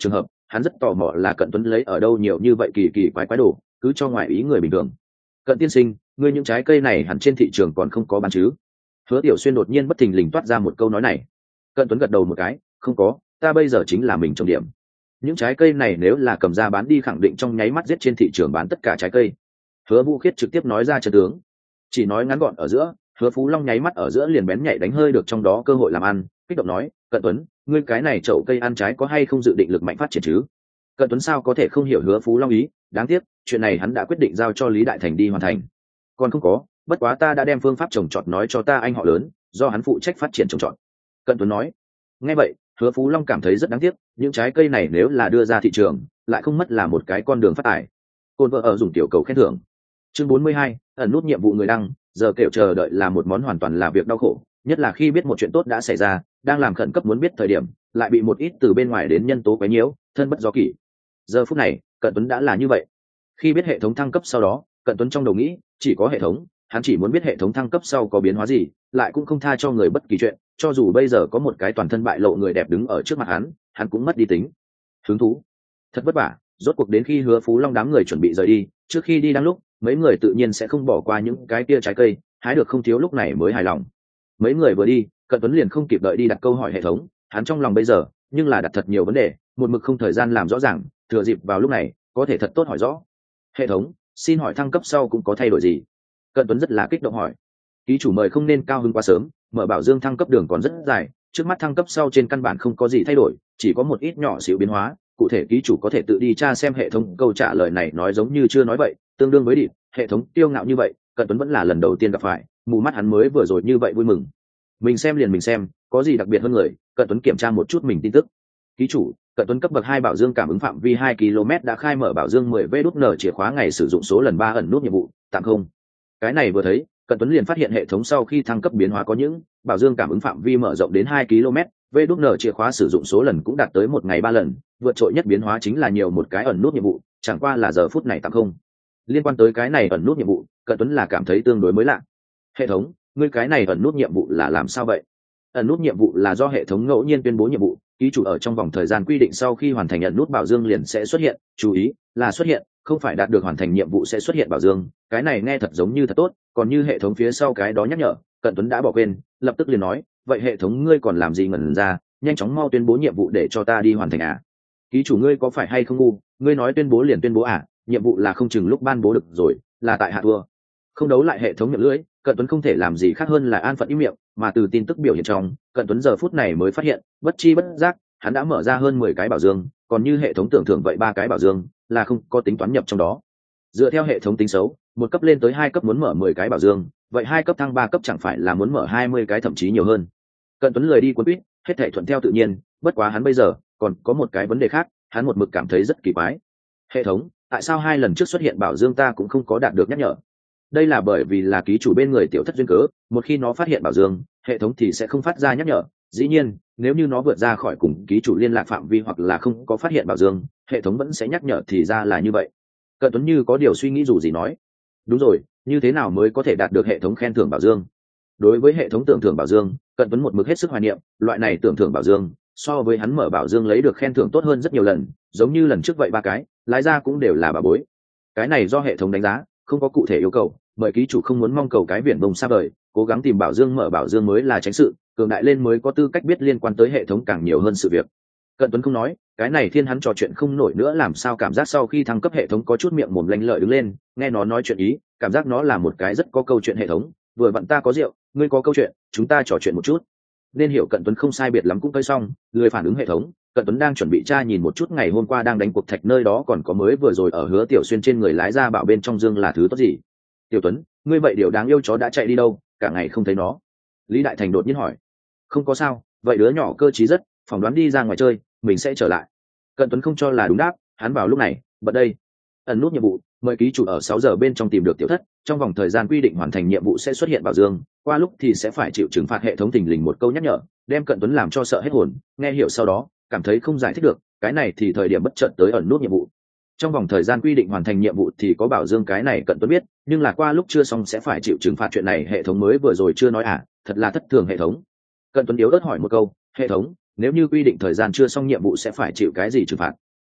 hắn rất tò mò là Cận Tuấn lấy ở đâu nhiều như vậy kỳ kỳ quái quái đồ, cứ cho ngoài ý người bình thường. Cận tiên sinh, ngươi những trái cây này hẳn trên thị trường còn không có bán chứ? Hứa Tiểu Xuyên đột nhiên bất thình lình toát ra một câu nói này. Cận Tuấn gật đầu một cái, không có, ta bây giờ chính là mình trồng điểm. Những trái cây này nếu là cầm ra bán đi khẳng định trong nháy mắt giết trên thị trường bán tất cả trái cây. Hứa Vũ Khiết trực tiếp nói ra chân tướng. Chỉ nói ngắn gọn ở giữa, Hứa Phú Long nháy mắt ở giữa liền bén nhạy đánh hơi được trong đó cơ hội làm ăn, kích động nói, Cận Tuấn, ngươi cái này chậu cây ăn trái có hay không dự định lực mạnh phát triển chứ? Cận Tuấn sao có thể không hiểu Hứa Phú Long ý, đáng tiếc, chuyện này hắn đã quyết định giao cho Lý Đại Thành đi hoàn thành. Còn không có, bất quá ta đã đem phương pháp trồng trọt nói cho ta anh họ lớn, do hắn phụ trách phát triển trồng trọt. Cận Tuấn nói. Nghe vậy, Hứa Phú Long cảm thấy rất đáng tiếc, những trái cây này nếu là đưa ra thị trường, lại không mất là một cái con đường phát tài. Côn vợ ở dùng tiểu cầu khen thưởng. Chương 42, ẩn nút nhiệm vụ người đăng, giờ kiểu chờ đợi là một món hoàn toàn là việc đau khổ, nhất là khi biết một chuyện tốt đã xảy ra, đang làm khẩn cấp muốn biết thời điểm, lại bị một ít từ bên ngoài đến nhân tố quấy nhiễu, thân bất do kỷ. Giờ phút này, Cận Tuấn đã là như vậy. Khi biết hệ thống thăng cấp sau đó, Cận Tuấn trong đầu nghĩ, chỉ có hệ thống, hắn chỉ muốn biết hệ thống thăng cấp sau có biến hóa gì, lại cũng không tha cho người bất kỳ chuyện, cho dù bây giờ có một cái toàn thân bại lộ người đẹp đứng ở trước mặt hắn cũng mất đi tính hứng thú. Thật vất vả, rốt cuộc đến khi Hứa Phú Long đám người chuẩn bị rời đi, trước khi đi đang lúc, mấy người tự nhiên sẽ không bỏ qua những cái kia trái cây, hái được không thiếu lúc này mới hài lòng. Mấy người vừa đi, Cận Tuấn liền không kịp đợi đi đặt câu hỏi hệ thống, hắn trong lòng bây giờ nhưng là đặt thật nhiều vấn đề, một mực không thời gian làm rõ ràng, thừa dịp vào lúc này có thể thật tốt hỏi rõ. Hệ thống, xin hỏi thăng cấp sau cũng có thay đổi gì? Cận Tuấn rất là kích động hỏi. Ký chủ mời không nên cao hứng quá sớm, mở bảo dương thăng cấp đường còn rất dài, trước mắt thăng cấp sau trên căn bản không có gì thay đổi, chỉ có một ít nhỏ xíu biến hóa, cụ thể ký chủ có thể tự đi tra xem hệ thống. Câu trả lời này nói giống như chưa nói vậy, tương đương với địch, hệ thống tiêu ngạo như vậy, Cận Tuấn vẫn là lần đầu tiên gặp phải, mù mắt hắn mới vừa rồi như vậy vui mừng. Mình xem liền mình xem, có gì đặc biệt hơn người? Cận Tuấn kiểm tra một chút mình tin tức. Ký chủ, Cận Tuấn cấp bậc 2 bảo dương cảm ứng phạm vi 2 km đã khai mở bảo dương 10V chìa khóa ngày sử dụng số lần 3 ẩn nút nhiệm vụ, tạm không. Cái này vừa thấy, Cận Tuấn liền phát hiện hệ thống sau khi thăng cấp biến hóa có những bảo dương cảm ứng phạm vi mở rộng đến 2 km, chìa khóa sử dụng số lần cũng đạt tới một ngày 3 lần, vượt trội nhất biến hóa chính là nhiều một cái ẩn nút nhiệm vụ, chẳng qua là giờ phút này tạm không. Liên quan tới cái này ẩn nút nhiệm vụ, Cận Tuấn là cảm thấy tương đối mới lạ. Hệ thống, ngươi cái này ẩn nút nhiệm vụ là làm sao vậy? Ẩn nút nhiệm vụ là do hệ thống ngẫu nhiên tuyên bố nhiệm vụ, ký chủ ở trong vòng thời gian quy định sau khi hoàn thành ẩn nút bảo dương liền sẽ xuất hiện, chú ý là xuất hiện, không phải đạt được hoàn thành nhiệm vụ sẽ xuất hiện bảo dương, cái này nghe thật giống như thật tốt, còn như hệ thống phía sau cái đó nhắc nhở, Cận Tuấn đã bỏ quên, lập tức liền nói, vậy hệ thống ngươi còn làm gì ngẩn ra, nhanh chóng mau tuyên bố nhiệm vụ để cho ta đi hoàn thành à? Ký chủ ngươi có phải hay không ngu, ngươi nói tuyên bố liền tuyên bố à? Nhiệm vụ là không chừng lúc ban bố được rồi, là tại hạ thua. Không đấu lại hệ thống miệng lưỡi, Cận Tuấn không thể làm gì khác hơn là an phận im miệng, mà từ tin tức biểu hiện trong, Cận Tuấn giờ phút này mới phát hiện, bất chi bất giác, hắn đã mở ra hơn 10 cái bảo dương, còn như hệ thống tưởng thưởng vậy 3 cái bảo dương là không có tính toán nhập trong đó. Dựa theo hệ thống tính xấu, một cấp lên tới 2 cấp muốn mở 10 cái bảo dương, vậy 2 cấp thăng 3 cấp chẳng phải là muốn mở 20 cái thậm chí nhiều hơn. Cận Tuấn lười đi cuốn quýt, hết thảy thuận theo tự nhiên, bất quá hắn bây giờ còn có một cái vấn đề khác, hắn một mực cảm thấy rất kỳ quái. Hệ thống, tại sao 2 lần trước xuất hiện bảo dương ta cũng không có đạt được nhắc nhở? Đây là bởi vì là ký chủ bên người tiểu thất duyên cớ, một khi nó phát hiện bảo dương, hệ thống thì sẽ không phát ra nhắc nhở. Dĩ nhiên, nếu như nó vượt ra khỏi cùng ký chủ liên lạc phạm vi hoặc là không có phát hiện bảo dương, hệ thống vẫn sẽ nhắc nhở, thì ra là như vậy. Cận Tuấn như có điều suy nghĩ dù gì nói, đúng rồi, như thế nào mới có thể đạt được hệ thống khen thưởng bảo dương? Đối với hệ thống tưởng thưởng bảo dương, Cận Tuấn một mực hết sức hoài niệm, loại này tưởng thưởng bảo dương so với hắn mở bảo dương lấy được khen thưởng tốt hơn rất nhiều lần, giống như lần trước vậy 3 cái lái ra cũng đều là bà bối. Cái này do hệ thống đánh giá, không có cụ thể yêu cầu, bởi ký chủ không muốn mong cầu cái viển vông xa vời, cố gắng tìm bảo dương mở bảo dương mới là tránh sự, cường đại lên mới có tư cách biết liên quan tới hệ thống càng nhiều hơn sự việc. Cận Tuấn không nói, cái này thiên hắn trò chuyện không nổi nữa, làm sao cảm giác sau khi thăng cấp hệ thống có chút miệng mồm lanh lợi đứng lên, nghe nó nói chuyện ý, cảm giác nó là một cái rất có câu chuyện hệ thống, vừa vặn ta có rượu, ngươi có câu chuyện, chúng ta trò chuyện một chút. Nên hiểu Cận Tuấn không sai biệt lắm cũng tới xong, lười phản ứng hệ thống, Cận Tuấn đang chuẩn bị tra nhìn một chút ngày hôm qua đang đánh cuộc thạch nơi đó còn có mới vừa rồi ở Hứa Tiểu Xuyên trên người lái ra bảo bên trong dương là thứ tốt gì. Tiểu Tuấn, ngươi vậy điều đáng yêu chó đã chạy đi đâu, cả ngày không thấy nó? Lý Đại Thành đột nhiên hỏi. Không có sao, vậy đứa nhỏ cơ trí rất, phỏng đoán đi ra ngoài chơi, mình sẽ trở lại. Cận Tuấn không cho là đúng đáp, hắn vào lúc này, bật đây. Ẩn nút nhiệm vụ, mời ký chủ ở 6 giờ bên trong tìm được tiểu thất, trong vòng thời gian quy định hoàn thành nhiệm vụ sẽ xuất hiện bảo dương, qua lúc thì sẽ phải chịu trừng phạt. Hệ thống thình lình một câu nhắc nhở, đem Cận Tuấn làm cho sợ hết hồn, nghe hiểu sau đó, cảm thấy không giải thích được, cái này thì thời điểm bất chợt tới ẩn nút nhiệm vụ. Trong vòng thời gian quy định hoàn thành nhiệm vụ thì có bảo dương, cái này Cận Tuấn biết, nhưng là qua lúc chưa xong sẽ phải chịu trừng phạt, chuyện này hệ thống mới vừa rồi chưa nói à, thật là thất thường hệ thống. Cận Tuấn yếu ớt hỏi một câu, hệ thống, nếu như quy định thời gian chưa xong nhiệm vụ sẽ phải chịu cái gì trừng phạt?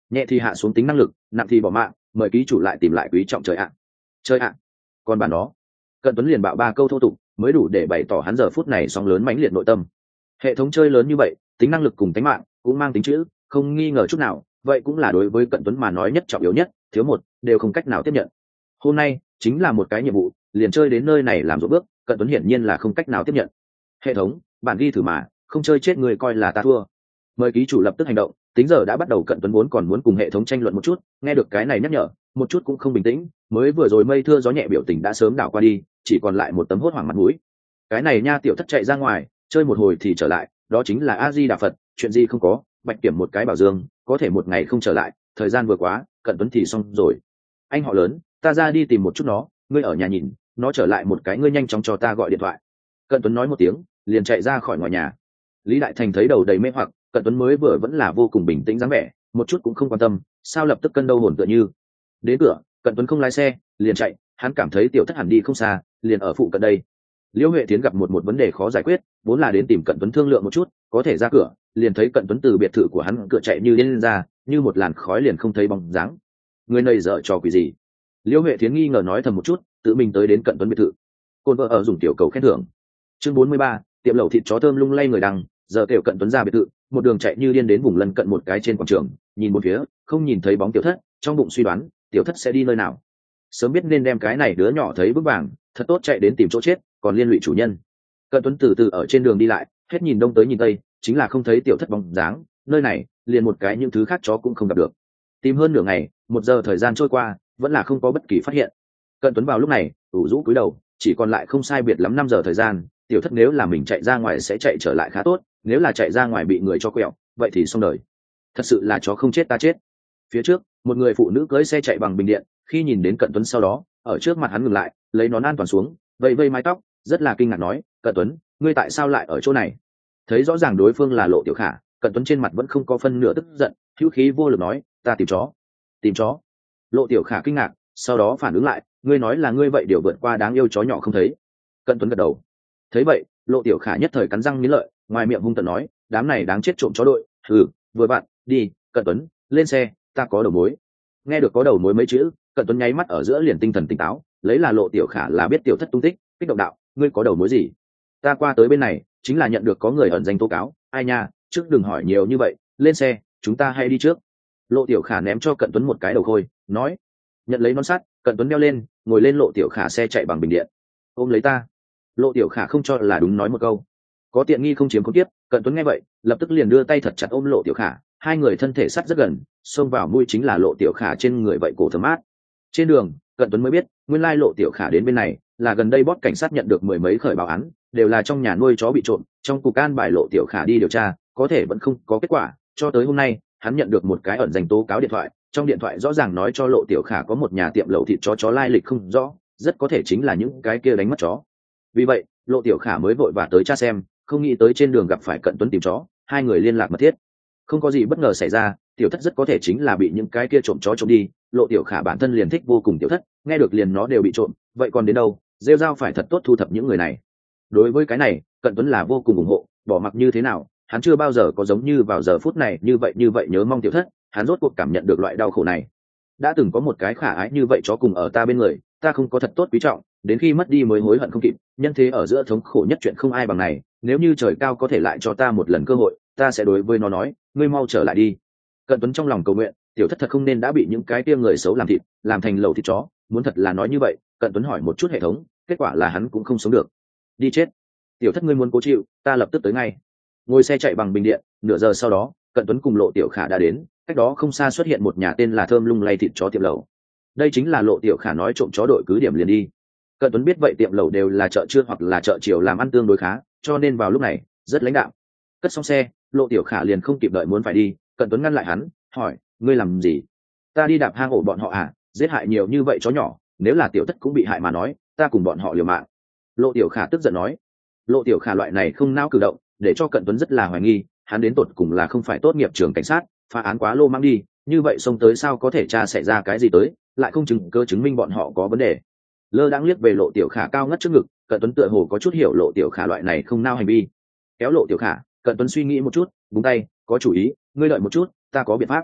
nhẹ thì hạ xuống tính năng lực, nặng thì bỏ mạng, mời ký chủ lại tìm lại quý trọng trời ạ. Chơi ạ. Còn bản đó, Cận Tuấn liền bạo 3 câu thô tục mới đủ để bày tỏ hắn giờ phút này sóng lớn mãnh liệt nội tâm. Hệ thống chơi lớn như vậy, tính năng lực cùng tính mạng cũng mang tính chữ, không nghi ngờ chút nào, vậy cũng là đối với Cận Tuấn mà nói nhất trọng yếu nhất, thiếu một đều không cách nào tiếp nhận. Hôm nay chính là một cái nhiệm vụ, liền chơi đến nơi này làm rốt bước, Cận Tuấn hiển nhiên là không cách nào tiếp nhận. Hệ thống, bản ghi thử mà, không chơi chết người coi là ta thua. Mời ký chủ lập tức hành động. Tính giờ đã bắt đầu, Cận Tuấn vốn còn muốn cùng hệ thống tranh luận một chút, nghe được cái này nhắc nhở, một chút cũng không bình tĩnh, mới vừa rồi mây thưa gió nhẹ biểu tình đã sớm đảo qua đi, chỉ còn lại một tấm hốt hoảng mặt mũi. Cái này nha, tiểu thất chạy ra ngoài chơi một hồi thì trở lại, đó chính là A Di Đà Phật, chuyện gì không có, bạch kiểm một cái bảo dương, có thể một ngày không trở lại, thời gian vừa quá, Cận Tuấn thì xong rồi. Anh họ lớn, ta ra đi tìm một chút nó, ngươi ở nhà nhìn, nó trở lại một cái ngươi nhanh chóng cho ta gọi điện thoại. Cận Tuấn nói một tiếng, liền chạy ra khỏi ngoài nhà. Lý Đại Thành thấy đầu đầy mê hoặc, Cận Tuấn mới vừa vẫn là vô cùng bình tĩnh dáng vẻ, một chút cũng không quan tâm, sao lập tức cân đâu hồn tựa như. Đến cửa, Cận Tuấn không lái xe, liền chạy, hắn cảm thấy tiểu thất hẳn đi không xa, liền ở phụ cận đây. Liễu Huệ Thiến gặp một vấn đề khó giải quyết, vốn là đến tìm Cận Tuấn thương lượng một chút, có thể ra cửa, liền thấy Cận Tuấn từ biệt thự của hắn cửa chạy như điên lên ra, như một làn khói liền không thấy bóng dáng. Người này dở trò quỷ gì? Liễu Huệ Thiến nghi ngờ nói thầm một chút, tự mình tới đến Cận Tuấn biệt thự. Côn vợ ở dùng tiểu cầu khen thưởng. Chương 43, tiệm lẩu thịt chó thơm lung lay người đằng, giờ kêu Cận Tuấn ra biệt thự, một đường chạy như điên đến vùng lân cận một cái trên quảng trường, nhìn một phía, không nhìn thấy bóng tiểu thất, trong bụng suy đoán, tiểu thất sẽ đi nơi nào. Sớm biết nên đem cái này đứa nhỏ thấy vững vàng, thật tốt chạy đến tìm chỗ chết, còn liên lụy chủ nhân. Cận Tuấn từ từ ở trên đường đi lại, hết nhìn đông tới nhìn tây, chính là không thấy tiểu thất bóng dáng, nơi này liền một cái những thứ khác chó cũng không gặp được. Tìm hơn nửa ngày, 1 giờ thời gian trôi qua, vẫn là không có bất kỳ phát hiện. Cận Tuấn vào lúc này ủ rũ cúi đầu, chỉ còn lại không sai biệt lắm 5 giờ thời gian, tiểu thất nếu là mình chạy ra ngoài sẽ chạy trở lại khá tốt, nếu là chạy ra ngoài bị người cho quẹo, vậy thì xong đời. Thật sự là chó không chết ta chết. Phía trước, một người phụ nữ cưỡi xe chạy bằng bình điện, khi nhìn đến Cận Tuấn sau đó, ở trước mặt hắn ngừng lại, lấy nón an toàn xuống, vây vây mái tóc, rất là kinh ngạc nói, Cận Tuấn, ngươi tại sao lại ở chỗ này? Thấy rõ ràng đối phương là Lộ Tiểu Khả, Cận Tuấn trên mặt vẫn không có phân nửa tức giận, hữu khí vô lực nói, ta tìm chó. Tìm chó? Lộ Tiểu Khả kinh ngạc, sau đó phản ứng lại, ngươi nói là ngươi vậy điều vượt qua đáng yêu chó nhỏ không thấy. Cận Tuấn gật đầu. Thấy vậy, Lộ Tiểu Khả nhất thời cắn răng nghiến lợi, ngoài miệng hung tợn nói, đám này đáng chết trộm chó đội, vừa bạn, đi, Cận Tuấn, lên xe, ta có đầu mối. Nghe được có đầu mối mấy chữ, Cận Tuấn nháy mắt ở giữa liền tinh thần tỉnh táo, lấy là Lộ Tiểu Khả là biết tiểu thất tung tích, kích động đạo, ngươi có đầu mối gì? Ta qua tới bên này, chính là nhận được có người ẩn danh tố cáo, ai nha, trước đừng hỏi nhiều như vậy, lên xe, chúng ta hay đi trước. Lộ Tiểu Khả ném cho Cận Tuấn một cái đầu khôi, nói. Nhận lấy nón sắt, Cận Tuấn đeo lên, ngồi lên Lộ Tiểu Khả xe chạy bằng bình điện. Ôm lấy ta. Lộ Tiểu Khả không cho là đúng nói một câu. Có tiện nghi không chiếm không tiếp. Cận Tuấn nghe vậy, lập tức liền đưa tay thật chặt ôm Lộ Tiểu Khả, hai người thân thể sát rất gần, xông vào mũi chính là Lộ Tiểu Khả trên người vậy cổ thơm mát. Trên đường, Cận Tuấn mới biết, nguyên lai Lộ Tiểu Khả đến bên này là gần đây bót cảnh sát nhận được 10 mấy khởi báo án, đều là trong nhà nuôi chó bị trộm, trong cục an bài Lộ Tiểu Khả đi điều tra, có thể vẫn không có kết quả, cho tới hôm nay, hắn nhận được một cái ẩn danh tố cáo điện thoại, trong điện thoại rõ ràng nói cho Lộ Tiểu Khả có một nhà tiệm lẩu thịt chó lai lịch không rõ, rất có thể chính là những cái kia đánh mất chó. Vì vậy, Lộ Tiểu Khả mới vội vã tới tra xem, không nghĩ tới trên đường gặp phải Cận Tuấn tìm chó, hai người liên lạc mật thiết. Không có gì bất ngờ xảy ra, tiểu thất rất có thể chính là bị những cái kia trộm chó trộm đi, Lộ Tiểu Khả bản thân liền thích vô cùng tiểu thất, nghe được liền nó đều bị trộm, vậy còn đến đâu, rêu rao phải thật tốt thu thập những người này. Đối với cái này, Cận Tuấn là vô cùng ủng hộ, bỏ mặc như thế nào, hắn chưa bao giờ có giống như vào giờ phút này như vậy nhớ mong tiểu thất, hắn rốt cuộc cảm nhận được loại đau khổ này. Đã từng có một cái khả ái như vậy chó cùng ở ta bên người, ta không có thật tốt quý trọng, đến khi mất đi mới hối hận không kịp, nhân thế ở giữa thống khổ nhất chuyện không ai bằng này, nếu như trời cao có thể lại cho ta một lần cơ hội, ta sẽ đối với nó nói, ngươi mau trở lại đi. Cận Tuấn trong lòng cầu nguyện, tiểu thất thật không nên đã bị những cái kia người xấu làm thịt, làm thành lẩu thịt chó, muốn thật là nói như vậy, Cận Tuấn hỏi một chút hệ thống, kết quả là hắn cũng không sống được. Đi chết. Tiểu thất ngươi muốn cố chịu, ta lập tức tới ngay. Ngồi xe chạy bằng bình điện, nửa giờ sau đó, Cận Tuấn cùng Lộ Tiểu Khả đã đến, cách đó không xa xuất hiện một nhà tên là Thơm Lung Lay thịt chó tiệm lẩu. Đây chính là Lộ Tiểu Khả nói trộm chó đội cứ điểm liền đi. Cận Tuấn biết vậy tiệm lẩu đều là chợ trưa hoặc là chợ chiều làm ăn tương đối khá, cho nên vào lúc này rất lãnh đạm. Cất xong xe, Lộ Tiểu Khả liền không kịp đợi muốn phải đi, Cận Tuấn ngăn lại hắn, hỏi, ngươi làm gì? Ta đi đạp hang ổ bọn họ à? Giết hại nhiều như vậy chó nhỏ, nếu là tiểu thất cũng bị hại mà nói, ta cùng bọn họ liều mạng. Lộ Tiểu Khả tức giận nói. Lộ Tiểu Khả loại này không não cử động, để cho Cận Tuấn rất là hoài nghi, hắn đến tột cùng là không phải tốt nghiệp trường cảnh sát, phá án quá lô mang đi, như vậy xông tới sao có thể tra xảy ra cái gì tới, lại không chứng cơ chứng minh bọn họ có vấn đề. Lơ đãng liếc về Lộ Tiểu Khả cao ngất trước ngực, Cận Tuấn tựa hồ có chút hiểu Lộ Tiểu Khả loại này không nao hành vi. Kéo Lộ Tiểu Khả, Cận Tuấn suy nghĩ một chút, búng tay, có chủ ý, ngươi đợi một chút, ta có biện pháp.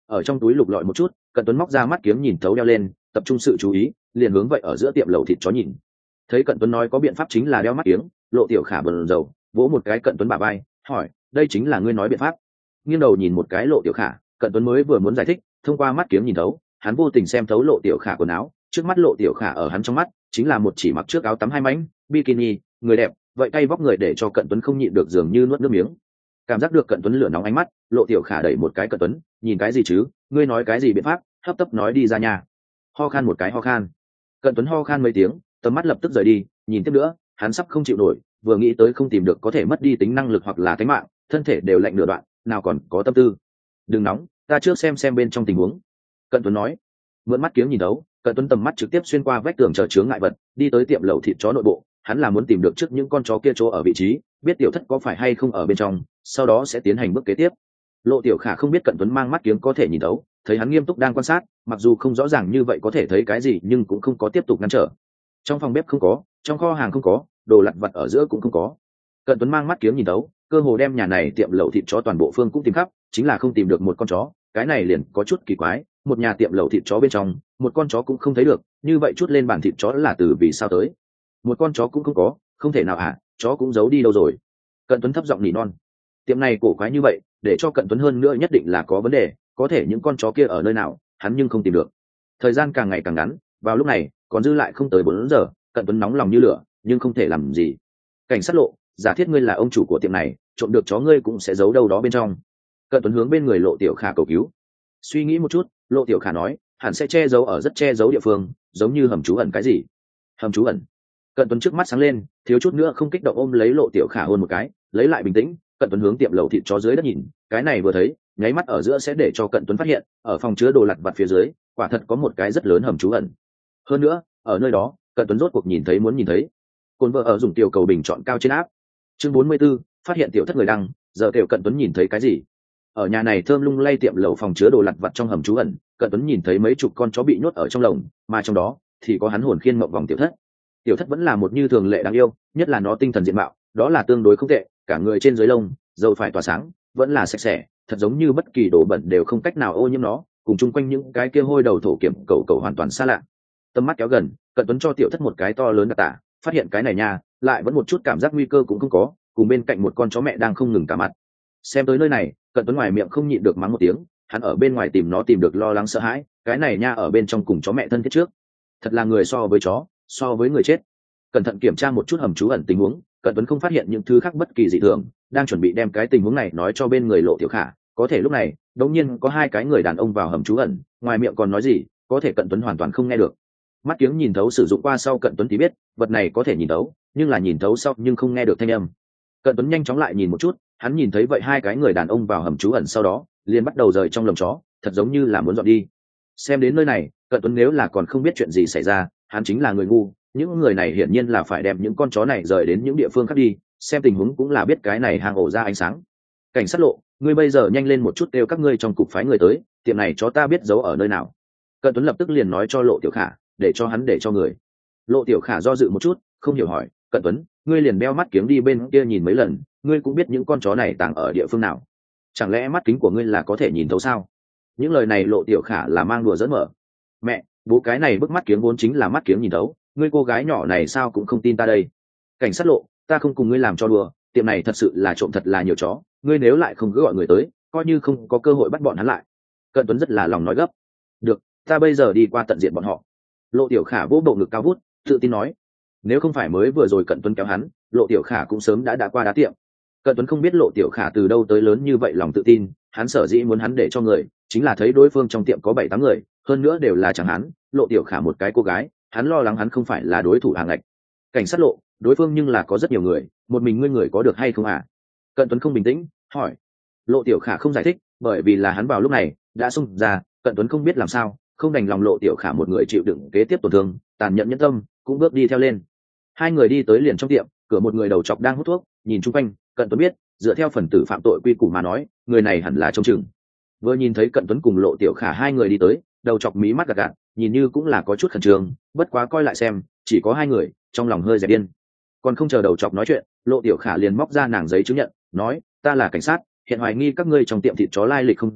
ở trong túi lục lọi một chút, Cận Tuấn móc ra mắt kiếm nhìn thấu đeo lên, tập trung sự chú ý, liền hướng vậy ở giữa tiệm lẩu thịt chó nhìn. Thấy Cận Tuấn nói có biện pháp chính là đeo mắt kiếng, Lộ Tiểu Khả bần dầu vỗ một cái Cận Tuấn bả vai, hỏi đây chính là ngươi nói biện pháp. Nghiêng đầu nhìn một cái Lộ Tiểu Khả, Cận Tuấn mới vừa muốn giải thích, thông qua mắt kiếng nhìn thấu, hắn vô tình xem thấu Lộ Tiểu Khả quần áo, trước mắt Lộ Tiểu Khả ở hắn trong mắt chính là một chỉ mặc trước áo tắm hai mảnh bikini, người đẹp, vậy cay vóc người để cho Cận Tuấn không nhịn được dường như nuốt nước miếng. Cảm giác được Cận Tuấn lửa nóng ánh mắt, Lộ Tiểu Khả đẩy một cái Cận Tuấn, nhìn cái gì chứ, ngươi nói cái gì biện pháp, hấp tấp nói đi ra nhà. Ho khan một cái ho khan. Cận Tuấn ho khan mấy tiếng, tầm mắt lập tức rời đi, nhìn tiếp nữa hắn sắp không chịu nổi, vừa nghĩ tới không tìm được có thể mất đi tính năng lực hoặc là tính mạng, thân thể đều lạnh nửa đoạn, nào còn có tâm tư. Đừng nóng, ta trước xem bên trong tình huống. Cận Tuấn nói. Mượn mắt kiếng nhìn đấu, Cận Tuấn tầm mắt trực tiếp xuyên qua vách tường chờ chướng ngại vật, đi tới tiệm lẩu thịt chó nội bộ. Hắn là muốn tìm được trước những con chó kia chỗ ở vị trí, biết tiểu thất có phải hay không ở bên trong, sau đó sẽ tiến hành bước kế tiếp. Lộ Tiểu Khả không biết Cận Tuấn mang mắt kiếng có thể nhìn đấu, thấy hắn nghiêm túc đang quan sát, mặc dù không rõ ràng như vậy có thể thấy cái gì nhưng cũng không có tiếp tục ngăn trở. Trong phòng bếp không có, trong kho hàng không có, đồ lặt vặt ở giữa cũng không có. Cận Tuấn mang mắt kiếng nhìn đấu, cơ hồ đem nhà này tiệm lẩu thịt chó toàn bộ phương cũng tìm khắp, chính là không tìm được một con chó. Cái này liền có chút kỳ quái, một nhà tiệm lẩu thịt chó bên trong một con chó cũng không thấy được, như vậy chút lên bàn thịt chó là từ vì sao tới? Một con chó cũng không có, không thể nào à, chó cũng giấu đi đâu rồi? Cận Tuấn thấp giọng nỉ non. Tiệm này cổ quái như vậy, để cho Cận Tuấn hơn nữa nhất định là có vấn đề, có thể những con chó kia ở nơi nào, hắn nhưng không tìm được. Thời gian càng ngày càng ngắn, vào lúc này còn dư lại không tới 4 giờ, Cận Tuấn nóng lòng như lửa nhưng không thể làm gì. Cảnh sát Lộ, giả thiết ngươi là ông chủ của tiệm này, trộm được chó ngươi cũng sẽ giấu đâu đó bên trong. Cận Tuấn hướng bên người Lộ Tiểu Khả cầu cứu. Suy nghĩ một chút, Lộ Tiểu Khả nói hẳn sẽ che giấu ở rất che giấu địa phương, giống như hầm trú ẩn cái gì. Hầm trú ẩn? Cận Tuấn trước mắt sáng lên, thiếu chút nữa không kích động ôm lấy Lộ Tiểu Khả hôn một cái, lấy lại bình tĩnh. Cận Tuấn hướng tiệm lẩu thịt chó dưới đất nhìn, cái này vừa thấy nháy mắt ở giữa sẽ để cho Cận Tuấn phát hiện ở phòng chứa đồ lặt vặt phía dưới quả thật có một cái rất lớn hầm trú ẩn. Hơn nữa ở nơi đó Cận Tuấn rốt cuộc nhìn thấy muốn nhìn thấy. Cồn vợ ở dùng tiểu cầu bình chọn cao trên áp. Chương 44, phát hiện tiểu thất người đăng, giờ kêu Cận Tuấn nhìn thấy cái gì? Ở nhà này thơm lung lay tiệm lẩu phòng chứa đồ lặt vặt trong hầm trú ẩn, Cận Tuấn nhìn thấy mấy chục con chó bị nhốt ở trong lồng, mà trong đó thì có hắn hồn khiên mộng vòng tiểu thất. Tiểu thất vẫn là một như thường lệ đáng yêu, nhất là nó tinh thần diện mạo, đó là tương đối không tệ, cả người trên dưới lông, dầu phải tỏa sáng, vẫn là sạch sẽ, thật giống như bất kỳ đồ bẩn đều không cách nào ô nhiễm nó, cùng chung quanh những cái kia hôi đầu thổ kiểm cầu hoàn toàn xa lạ. Tầm mắt kéo gần, Cận Tuấn cho tiểu thất một cái to lớn đặc tả, phát hiện cái này nha, lại vẫn một chút cảm giác nguy cơ cũng không có, cùng bên cạnh một con chó mẹ đang không ngừng cả mặt. Xem tới nơi này, Cận Tuấn ngoài miệng không nhịn được mắng một tiếng, hắn ở bên ngoài tìm nó tìm được lo lắng sợ hãi, cái này nha ở bên trong cùng chó mẹ thân thiết trước, thật là người so với chó, so với người chết. Cẩn thận kiểm tra một chút hầm trú ẩn tình huống, Cận Tuấn không phát hiện những thứ khác bất kỳ dị thường, đang chuẩn bị đem cái tình huống này nói cho bên người Lộ Tiểu Khả, có thể lúc này đột nhiên có hai cái người đàn ông vào hầm trú ẩn, ngoài miệng còn nói gì, có thể Cận Tuấn hoàn toàn không nghe được. Mắt kiếng nhìn thấu sử dụng qua sau Cận Tuấn thì biết, vật này có thể nhìn thấu, nhưng là nhìn thấu sau nhưng không nghe được thanh âm. Cận Tuấn nhanh chóng lại nhìn một chút, hắn nhìn thấy vậy hai cái người đàn ông vào hầm trú ẩn sau đó, liền bắt đầu rời trong lồng chó, thật giống như là muốn dọn đi. Xem đến nơi này, Cận Tuấn nếu là còn không biết chuyện gì xảy ra, hắn chính là người ngu, những người này hiển nhiên là phải đem những con chó này rời đến những địa phương khác đi, xem tình huống cũng là biết cái này hang ổ ra ánh sáng. Cảnh sát Lộ, ngươi bây giờ nhanh lên một chút kêu các ngươi trong cục phái người tới, tiệm này chó ta biết giấu ở nơi nào. Cận Tuấn lập tức liền nói cho Lộ Tiểu Khả, để cho hắn để cho người. Lộ Tiểu Khả do dự một chút, không hiểu hỏi, Cận Tuấn, ngươi liền đeo mắt kiếng đi bên kia nhìn mấy lần, ngươi cũng biết những con chó này tàng ở địa phương nào, chẳng lẽ mắt kính của ngươi là có thể nhìn thấu sao? Những lời này Lộ Tiểu Khả là mang đùa dẫn mở. Mẹ, bố cái này bức mắt kiếng vốn chính là mắt kiếng nhìn thấu, ngươi cô gái nhỏ này sao cũng không tin ta đây. Cảnh sát Lộ, ta không cùng ngươi làm cho đùa, tiệm này thật sự là trộm thật là nhiều chó, ngươi nếu lại không cứ gọi người tới, coi như không có cơ hội bắt bọn hắn lại. Cận Tuấn rất là lòng nói gấp. Được, ta bây giờ đi qua tận diện bọn họ. Lộ Tiểu Khả vỗ bộ ngực cao vút, tự tin nói. Nếu không phải mới vừa rồi Cận Tuấn kéo hắn, Lộ Tiểu Khả cũng sớm đã qua đá tiệm. Cận Tuấn không biết Lộ Tiểu Khả từ đâu tới lớn như vậy lòng tự tin, hắn sở dĩ muốn hắn để cho người, chính là thấy đối phương trong tiệm có 7-8 người, hơn nữa đều là chẳng hắn, Lộ Tiểu Khả một cái cô gái, hắn lo lắng hắn không phải là đối thủ hàng ngạch. Cảnh sát Lộ, đối phương nhưng là có rất nhiều người, một mình ngươi người có được hay không à? Cận Tuấn không bình tĩnh, hỏi. Lộ Tiểu Khả không giải thích, bởi vì là hắn vào lúc này đã xung ra, Cận Tuấn không biết làm sao, không đành lòng Lộ Tiểu Khả một người chịu đựng kế tiếp tổn thương, tàn nhẫn nhẫn tâm, cũng bước đi theo lên. Hai người đi tới liền trong tiệm, cửa một người đầu chọc đang hút thuốc, nhìn chung quanh, Cận Tuấn biết, dựa theo phần tử phạm tội quy củ mà nói, người này hẳn là trông chừng. Vừa nhìn thấy Cận Tuấn cùng Lộ Tiểu Khả hai người đi tới, đầu chọc mí mắt gạt gạt, nhìn như cũng là có chút khẩn trương, bất quá coi lại xem, chỉ có hai người, trong lòng hơi dẹp điên. Còn không chờ đầu chọc nói chuyện, Lộ Tiểu Khả liền móc ra nàng giấy chứng nhận, nói, ta là cảnh sát, hiện hoài nghi các ngươi trong tiệm thịt chó lai lịch không rõ,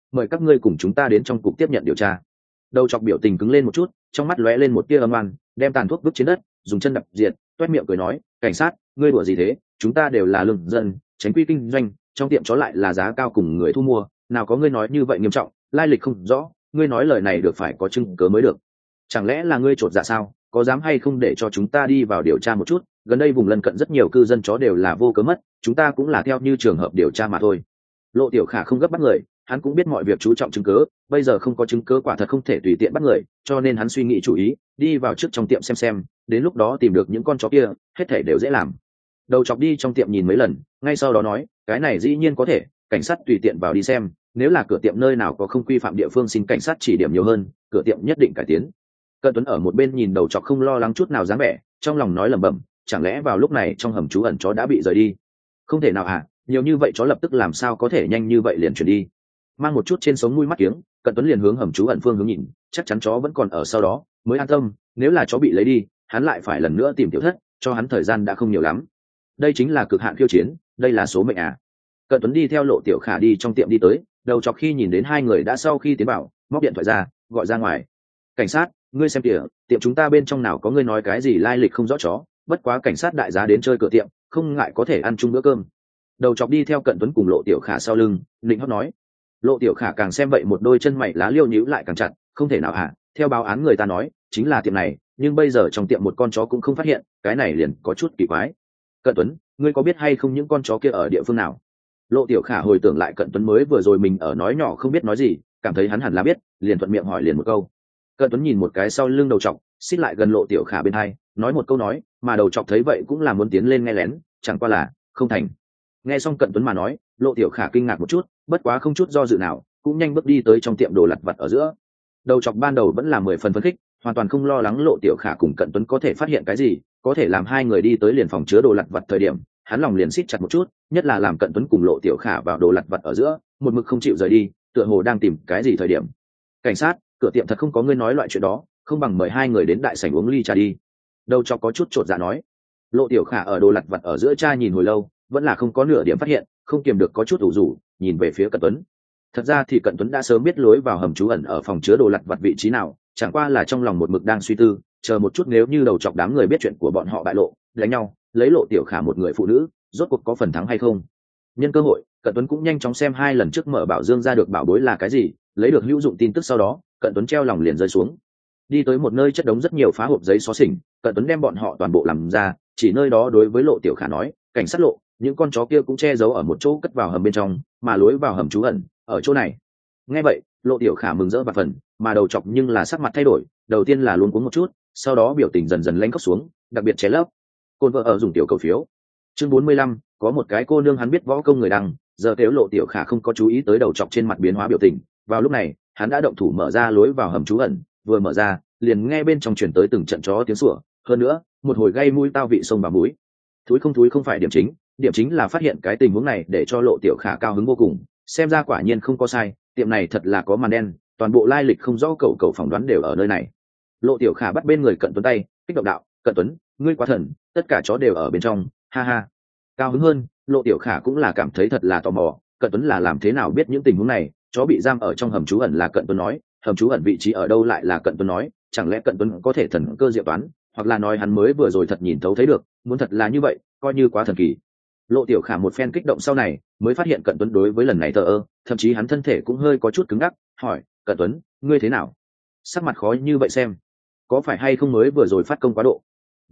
mời các ngươi cùng chúng ta đến trong cục tiếp nhận điều tra. Đầu chọc biểu tình cứng lên một chút, trong mắt lóe lên một tia âm oan, đem tàn thuốc vứt trên đất, dùng chân đập diệt, toét miệng cười nói, cảnh sát, ngươi đùa gì thế, chúng ta đều là lương dân, tránh quy kinh doanh, trong tiệm chó lại là giá cao cùng người thu mua, nào có ngươi nói như vậy nghiêm trọng, lai lịch không rõ, ngươi nói lời này được phải có chứng cớ mới được. Chẳng lẽ là ngươi trột dạ sao, có dám hay không để cho chúng ta đi vào điều tra một chút, gần đây vùng lân cận rất nhiều cư dân chó đều là vô cớ mất, chúng ta cũng là theo như trường hợp điều tra mà thôi. Lộ Tiểu Khả không gấp bắt người, hắn cũng biết mọi việc chú trọng chứng cớ, bây giờ không có chứng cớ quả thật không thể tùy tiện bắt người, cho nên hắn suy nghĩ chủ ý, đi vào trước trong tiệm xem, đến lúc đó tìm được những con chó kia, hết thảy đều dễ làm. Đầu chọc đi trong tiệm nhìn mấy lần, ngay sau đó nói, cái này dĩ nhiên có thể, cảnh sát tùy tiện vào đi xem, nếu là cửa tiệm nơi nào có không quy phạm địa phương xin cảnh sát chỉ điểm nhiều hơn, cửa tiệm nhất định cải tiến. Cận Tuấn ở một bên nhìn đầu chọc không lo lắng chút nào dáng vẻ, trong lòng nói lẩm bẩm, chẳng lẽ vào lúc này trong hầm trú ẩn chó đã bị rời đi? Không thể nào à, nhiều như vậy chó lập tức làm sao có thể nhanh như vậy liền chuyển đi? Mang một chút trên sống mũi mắt kiếng, Cận Tuấn liền hướng hầm trú ẩn phương hướng nhìn, chắc chắn chó vẫn còn ở sau đó, mới an tâm, nếu là chó bị lấy đi, hắn lại phải lần nữa tìm tiểu thất, cho hắn thời gian đã không nhiều lắm. Đây chính là cực hạn khiêu chiến, đây là số mệnh à. Cận Tuấn đi theo Lộ Tiểu Khả đi trong tiệm đi tới, đầu chọc khi nhìn đến hai người đã sau khi tiến vào, móc điện thoại ra, gọi ra ngoài. Cảnh sát, ngươi xem kìa, tiệm chúng ta bên trong nào có ngươi nói cái gì lai lịch không rõ chó, bất quá cảnh sát đại giá đến chơi cửa tiệm, không ngại có thể ăn chung bữa cơm. Đầu chọc đi theo Cận Tuấn cùng Lộ Tiểu Khả sau lưng, định hót nói. Lộ Tiểu Khả càng xem vậy một đôi chân mày lá liêu nhíu lại càng chặt, không thể nào hả, theo báo án người ta nói chính là tiệm này, nhưng bây giờ trong tiệm một con chó cũng không phát hiện, cái này liền có chút kỳ quái. Cận Tuấn, ngươi có biết hay không những con chó kia ở địa phương nào? Lộ Tiểu Khả hồi tưởng lại Cận Tuấn mới vừa rồi mình ở nói nhỏ không biết nói gì, cảm thấy hắn hẳn là biết, liền thuận miệng hỏi liền một câu. Cận Tuấn nhìn một cái sau lưng đầu trọc, xích lại gần Lộ Tiểu Khả bên hai, nói một câu nói, mà đầu trọc thấy vậy cũng là muốn tiến lên nghe lén, chẳng qua là không thành. Nghe xong Cận Tuấn mà nói, Lộ Tiểu Khả kinh ngạc một chút, bất quá không chút do dự nào, cũng nhanh bước đi tới trong tiệm đồ lặt vặt ở giữa. Đầu trọc ban đầu vẫn là 10 phần phấn khích, hoàn toàn không lo lắng Lộ Tiểu Khả cùng Cận Tuấn có thể phát hiện cái gì, có thể làm hai người đi tới liền phòng chứa đồ lặt vặt thời điểm, hắn lòng liền siết chặt một chút, nhất là làm Cận Tuấn cùng Lộ Tiểu Khả vào đồ lặt vặt ở giữa, một mực không chịu rời đi, tựa hồ đang tìm cái gì thời điểm. Cảnh sát, cửa tiệm thật không có ngươi nói loại chuyện đó, không bằng mời hai người đến đại sảnh uống ly trà đi. Đầu trọc có chút chột dạ nói. Lộ Tiểu Khả ở đồ lặt vặt ở giữa cha nhìn hồi lâu, vẫn là không có nửa điểm phát hiện, không kiềm được có chút ủ rũ, nhìn về phía Cận Tuấn. Thật ra thì Cận Tuấn đã sớm biết lối vào hầm trú ẩn ở phòng chứa đồ lặt vặt vị trí nào, chẳng qua là trong lòng một mực đang suy tư, chờ một chút nếu như đầu chọc đám người biết chuyện của bọn họ bại lộ, đánh nhau, lấy Lộ Tiểu Khả một người phụ nữ, rốt cuộc có phần thắng hay không. Nhân cơ hội, Cận Tuấn cũng nhanh chóng xem hai lần trước mở bảo dương ra được bảo bối là cái gì, lấy được hữu dụng tin tức sau đó, Cận Tuấn treo lòng liền rơi xuống. Đi tới một nơi chất đống rất nhiều phá hộp giấy xó xỉnh, Cận Tuấn đem bọn họ toàn bộ làm ra, chỉ nơi đó đối với Lộ Tiểu Khả nói, cảnh sát Lộ, những con chó kia cũng che giấu ở một chỗ cất vào hầm bên trong, mà lối vào hầm trú ẩn ở chỗ này. Nghe vậy, Lộ Tiểu Khả mừng rỡ và phần, mà đầu chọc nhưng là sắc mặt thay đổi, đầu tiên là luống cuống một chút, sau đó biểu tình dần dần lênh khóc xuống, đặc biệt ché lấp. Côn vợ ở dùng tiểu cầu phiếu. Chương 45, có một cái cô nương hắn biết võ công người đăng, giờ nếu Lộ Tiểu Khả không có chú ý tới đầu chọc trên mặt biến hóa biểu tình, vào lúc này, hắn đã động thủ mở ra lối vào hầm trú ẩn, vừa mở ra, liền nghe bên trong truyền tới từng trận chó tiếng sủa, hơn nữa, một hồi gây mũi tao vị sông vào mũi. Thúi không phải điểm chính là phát hiện cái tình huống này để cho Lộ Tiểu Khả cao hứng vô cùng, xem ra quả nhiên không có sai, tiệm này thật là có màn đen, toàn bộ lai lịch không rõ, cậu phỏng đoán đều ở nơi này. Lộ Tiểu Khả bắt bên người Cận Tuấn tay, kích động đạo, Cận Tuấn, ngươi quá thần, tất cả chó đều ở bên trong, ha ha. Cao hứng hơn, Lộ Tiểu Khả cũng là cảm thấy thật là tò mò, Cận Tuấn là làm thế nào biết những tình huống này, chó bị giam ở trong hầm trú ẩn là Cận Tuấn nói, hầm trú ẩn vị trí ở đâu lại là Cận Tuấn nói, chẳng lẽ Cận Tuấn có thể thần cơ diệu toán, hoặc là nói hắn mới vừa rồi thật nhìn thấu thấy được, muốn thật là như vậy, coi như quá thần kỳ. Lộ Tiểu Khả một phen kích động sau này, mới phát hiện Cận Tuấn đối với lần này thờ ơ, thậm chí hắn thân thể cũng hơi có chút cứng ngắc, hỏi, Cận Tuấn, ngươi thế nào? Sắc mặt khó như vậy xem, có phải hay không mới vừa rồi phát công quá độ?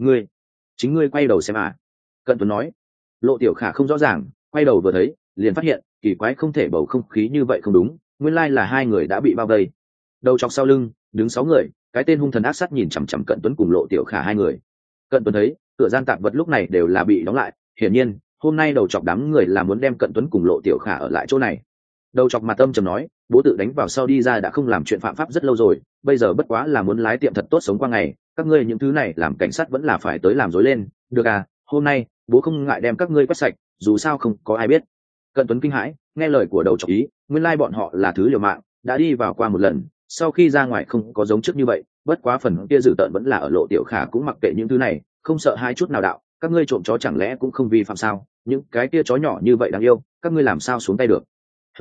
Chính ngươi quay đầu xem à? Cận Tuấn nói. Lộ Tiểu Khả không rõ ràng, quay đầu vừa thấy, liền phát hiện, kỳ quái không thể bầu không khí như vậy không đúng, nguyên lai là hai người đã bị bao vây. Đầu chọc sau lưng, đứng 6 người, cái tên hung thần ác sát nhìn chằm chằm Cận Tuấn cùng Lộ Tiểu Khả hai người. Cận Tuấn thấy, cửa gian tạp vật lúc này đều là bị đóng lại, hiển nhiên, hôm nay đầu chọc đám người là muốn đem Cận Tuấn cùng Lộ Tiểu Khả ở lại chỗ này. Đầu chọc mặt âm trầm nói, bố tự đánh vào sau đi ra đã không làm chuyện phạm pháp rất lâu rồi, bây giờ bất quá là muốn lái tiệm thật tốt sống qua ngày, các ngươi những thứ này làm cảnh sát vẫn là phải tới làm rối lên, được à, hôm nay, bố không ngại đem các ngươi quét sạch, dù sao không có ai biết. Cận Tuấn kinh hãi, nghe lời của đầu chọc ý, nguyên lai bọn họ là thứ liều mạng, đã đi vào qua một lần, sau khi ra ngoài không có giống trước như vậy, bất quá phần kia dữ tợn vẫn là ở Lộ Tiểu Khả cũng mặc kệ những thứ này, không sợ hai chút nào đạo, các ngươi trộm chó chẳng lẽ cũng không vi phạm sao, những cái kia chó nhỏ như vậy đáng yêu, các ngươi làm sao xuống tay được?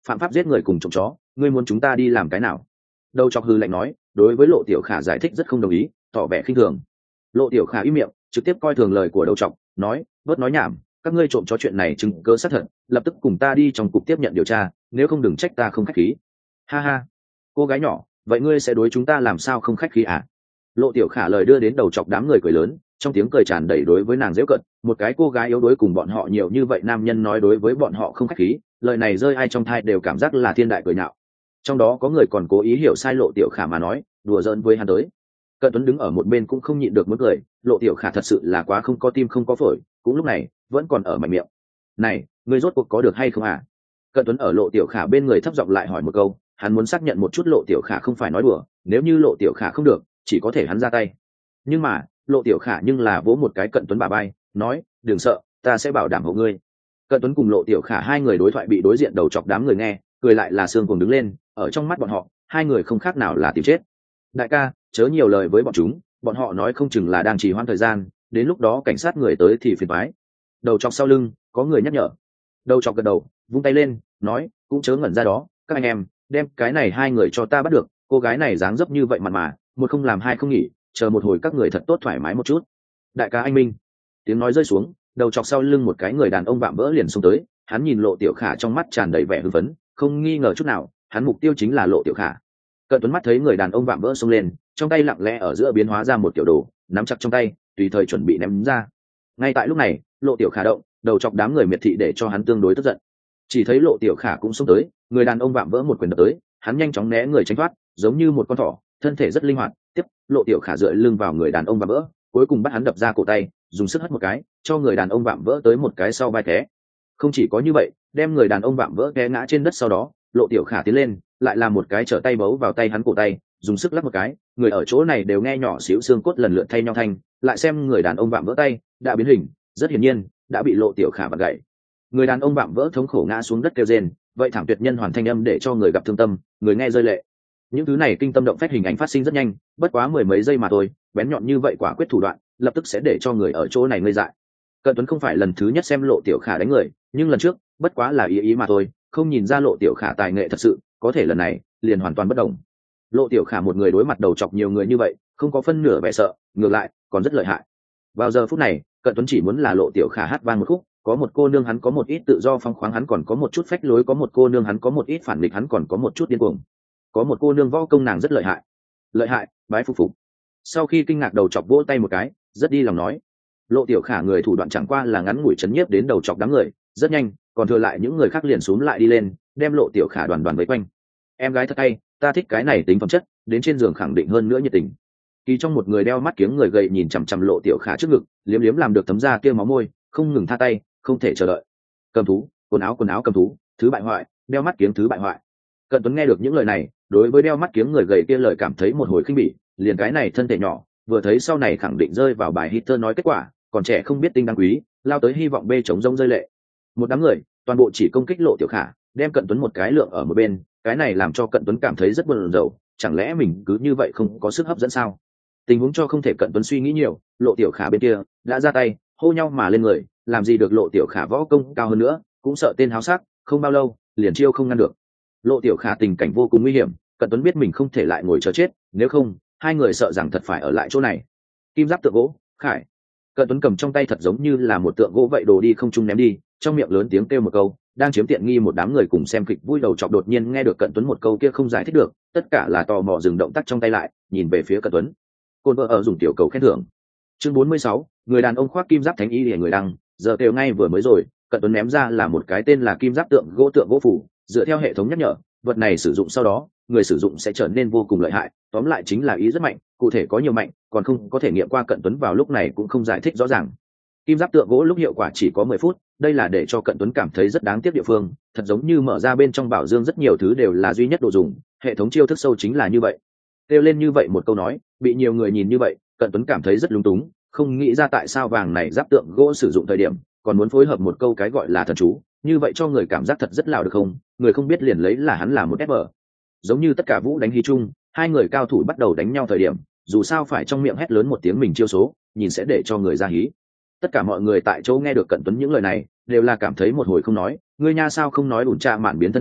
phạm pháp giết người cùng trộm chó, ngươi muốn chúng ta đi làm cái nào? Đầu chọc hư lạnh nói, đối với Lộ Tiểu Khả giải thích rất không đồng ý, tỏ vẻ khinh thường. Lộ Tiểu Khả im miệng, trực tiếp coi thường lời của đầu chọc, nói, bớt nói nhảm, các ngươi trộm chó chuyện này chứng cớ xác thật, lập tức cùng ta đi trong cục tiếp nhận điều tra, nếu không đừng trách ta không khách khí. Ha ha, cô gái nhỏ, vậy ngươi sẽ đối chúng ta làm sao không khách khí à? Lộ Tiểu Khả lời đưa đến đầu chọc đám người cười lớn, trong tiếng cười tràn đầy đối với nàng giễu cợt, một cái cô gái yếu đuối cùng bọn họ nhiều như vậy nam nhân nói đối với bọn họ không khách khí, lời này rơi ai trong thai đều cảm giác là thiên đại cười nhạo. Trong đó có người còn cố ý hiểu sai Lộ Tiểu Khả mà nói, đùa giỡn với hắn tới. Cận Tuấn đứng ở một bên cũng không nhịn được muốn cười, Lộ Tiểu Khả thật sự là quá không có tim không có phổi, cũng lúc này vẫn còn ở mạnh miệng. Này, ngươi rốt cuộc có được hay không à? Cận Tuấn ở Lộ Tiểu Khả bên người thấp giọng lại hỏi một câu, hắn muốn xác nhận một chút Lộ Tiểu Khả không phải nói đùa, nếu như Lộ Tiểu Khả không được, chỉ có thể hắn ra tay. Nhưng mà Lộ Tiểu Khả nhưng là vỗ một cái Cận Tuấn bả vai, nói, đừng sợ, ta sẽ bảo đảm hộ ngươi. Cận Tuấn cùng Lộ Tiểu Khả hai người đối thoại bị đối diện đầu chọc đám người nghe, cười lại là xương cùng đứng lên, ở trong mắt bọn họ, hai người không khác nào là tìm chết. Đại ca, chớ nhiều lời với bọn chúng, bọn họ nói không chừng là đang trì hoãn thời gian, đến lúc đó cảnh sát người tới thì phiền toái. Đầu chọc sau lưng có người nhắc nhở. Đầu chọc gật đầu, vung tay lên, nói, cũng chớ ngẩn ra đó, các anh em, đem cái này hai người cho ta bắt được, cô gái này dáng dấp như vậy mà, một không làm hai không nghỉ, chờ một hồi các người thật tốt thoải mái một chút. Đại ca anh minh. Tiếng nói rơi xuống, đầu chọc sau lưng một cái người đàn ông vạm vỡ liền xông tới, hắn nhìn Lộ Tiểu Khả trong mắt tràn đầy vẻ hưng phấn, không nghi ngờ chút nào, hắn mục tiêu chính là Lộ Tiểu Khả. Cận Tuấn mắt thấy người đàn ông vạm vỡ xông lên, trong tay lặng lẽ ở giữa biến hóa ra một tiểu đồ, nắm chặt trong tay, tùy thời chuẩn bị ném ra. Ngay tại lúc này, Lộ Tiểu Khả động, đầu chọc đám người miệt thị để cho hắn tương đối tức giận. Chỉ thấy Lộ Tiểu Khả cũng xông tới, người đàn ông vạm vỡ một quyền đập tới, hắn nhanh chóng né người tránh thoát, giống như một con thỏ, thân thể rất linh hoạt. Tiếp, Lộ Tiểu Khả dựa lưng vào người đàn ông vạm vỡ, cuối cùng bắt hắn đập ra cổ tay, dùng sức hất một cái, cho người đàn ông vạm vỡ tới một cái sau vai té. Không chỉ có như vậy, đem người đàn ông vạm vỡ té ngã trên đất sau đó, Lộ Tiểu Khả tiến lên, lại làm một cái trở tay bấu vào tay hắn cổ tay, dùng sức lắc một cái, người ở chỗ này đều nghe nhỏ xíu xương cốt lần lượt thay nhau thanh, lại xem người đàn ông vạm vỡ tay đã biến hình, rất hiển nhiên đã bị Lộ Tiểu Khả bật gãy. Người đàn ông vạm vỡ thống khổ ngã xuống đất kêu rên, vậy thảm tuyệt nhân hoàn thanh âm để cho người gặp thương tâm, người nghe rơi lệ. Những thứ này kinh tâm động phách hình ảnh phát sinh rất nhanh, bất quá mười mấy giây mà thôi, bén nhọn như vậy quả quyết thủ đoạn, lập tức sẽ để cho người ở chỗ này ngây dại. Cận Tuấn không phải lần thứ nhất xem Lộ Tiểu Khả đánh người, nhưng lần trước bất quá là ý mà thôi, không nhìn ra Lộ Tiểu Khả tài nghệ thật sự, có thể lần này liền hoàn toàn bất đồng. Lộ Tiểu Khả một người đối mặt đầu chọc nhiều người như vậy, không có phân nửa vẻ sợ, ngược lại còn rất lợi hại. Vào giờ phút này, Cận Tuấn chỉ muốn là Lộ Tiểu Khả hát vang một khúc, có một cô nương hắn có một ít tự do phóng khoáng, hắn còn có một chút phách lối, có một cô nương hắn có một ít phản nghịch, hắn còn có một chút điên cuồng. Có một cô nương võ công nàng rất lợi hại. Lợi hại, bái phục phục. Sau khi kinh ngạc đầu chọc vỗ tay một cái, rất đi lòng nói. Lộ Tiểu Khả người thủ đoạn chẳng qua là ngắn ngủi chấn nhiếp đến đầu chọc đám người, rất nhanh, còn thừa lại những người khác liền xuống lại đi lên, đem Lộ Tiểu Khả đoàn vây quanh. Em gái thật hay, ta thích cái này tính phẩm chất, đến trên giường khẳng định hơn nữa nhiệt tình. Kỳ trong một người đeo mắt kiếng người gầy nhìn chằm chằm Lộ Tiểu Khả trước ngực, liếm liếm làm được tấm da kia máu môi, không ngừng tha tay, không thể chờ đợi. Cầm thú, quần áo cầm thú, thứ bại hoại, đeo mắt kiếng thứ bại hoại. Cận Tuấn nghe được những lời này, đối với đeo mắt kiếng người gầy kia lời cảm thấy một hồi khinh bỉ, liền cái này thân thể nhỏ, vừa thấy sau này khẳng định rơi vào bài Hitler nói kết quả, còn trẻ không biết tinh đáng quý, lao tới hy vọng bê chống rông rơi lệ. Một đám người, toàn bộ chỉ công kích Lộ Tiểu Khả, đem Cận Tuấn một cái lượng ở một bên, cái này làm cho Cận Tuấn cảm thấy rất buồn rầu, chẳng lẽ mình cứ như vậy không có sức hấp dẫn sao? Tình huống cho không thể Cận Tuấn suy nghĩ nhiều, Lộ Tiểu Khả bên kia đã ra tay, hô nhau mà lên người, làm gì được Lộ Tiểu Khả võ công cao hơn nữa, cũng sợ tên háo sắc, không bao lâu, liền chiêu không ngăn được. Lộ Tiểu Khả tình cảnh vô cùng nguy hiểm, Cận Tuấn biết mình không thể lại ngồi chờ chết, nếu không, hai người sợ rằng thật phải ở lại chỗ này. Kim giáp tượng gỗ, Khải. Cận Tuấn cầm trong tay thật giống như là một tượng gỗ vậy đồ đi không trung ném đi, trong miệng lớn tiếng kêu một câu, đang chiếm tiện nghi một đám người cùng xem kịch vui đầu chọc đột nhiên nghe được Cận Tuấn một câu kia không giải thích được, tất cả là tò mò dừng động tác trong tay lại, nhìn về phía Cận Tuấn. Côn vợ ở dùng tiểu cầu khen thưởng. Chương 46, người đàn ông khoác kim giáp thánh y để người đăng, giờ đều ngay vừa mới rồi, Cận Tuấn ném ra là một cái tên là kim giáp tượng gỗ phủ, dựa theo hệ thống nhắc nhở, vật này sử dụng sau đó, người sử dụng sẽ trở nên vô cùng lợi hại, tóm lại chính là ý rất mạnh, cụ thể có nhiều mạnh, còn không có thể nghiệm qua. Cận Tuấn vào lúc này cũng không giải thích rõ ràng. Kim giáp tượng gỗ lúc hiệu quả chỉ có 10 phút, đây là để cho Cận Tuấn cảm thấy rất đáng tiếc địa phương, thật giống như mở ra bên trong bảo dương rất nhiều thứ đều là duy nhất đồ dùng, hệ thống chiêu thức sâu chính là như vậy. Kêu lên như vậy một câu nói, bị nhiều người nhìn như vậy, Cận Tuấn cảm thấy rất lúng túng, không nghĩ ra tại sao vàng này giáp tượng gỗ sử dụng thời điểm, còn muốn phối hợp một câu cái gọi là thần chú, như vậy cho người cảm giác thật rất lạo được không? Người không biết liền lấy là hắn là một FB. Giống như tất cả vũ đánh hí chung, hai người cao thủ bắt đầu đánh nhau thời điểm, dù sao phải trong miệng hét lớn một tiếng mình chiêu số, nhìn sẽ để cho người ra hí. Tất cả mọi người tại chỗ nghe được Cận Tuấn những lời này, đều là cảm thấy một hồi không nói, ngươi nha sao không nói ủn trà mạn biến thân đâu,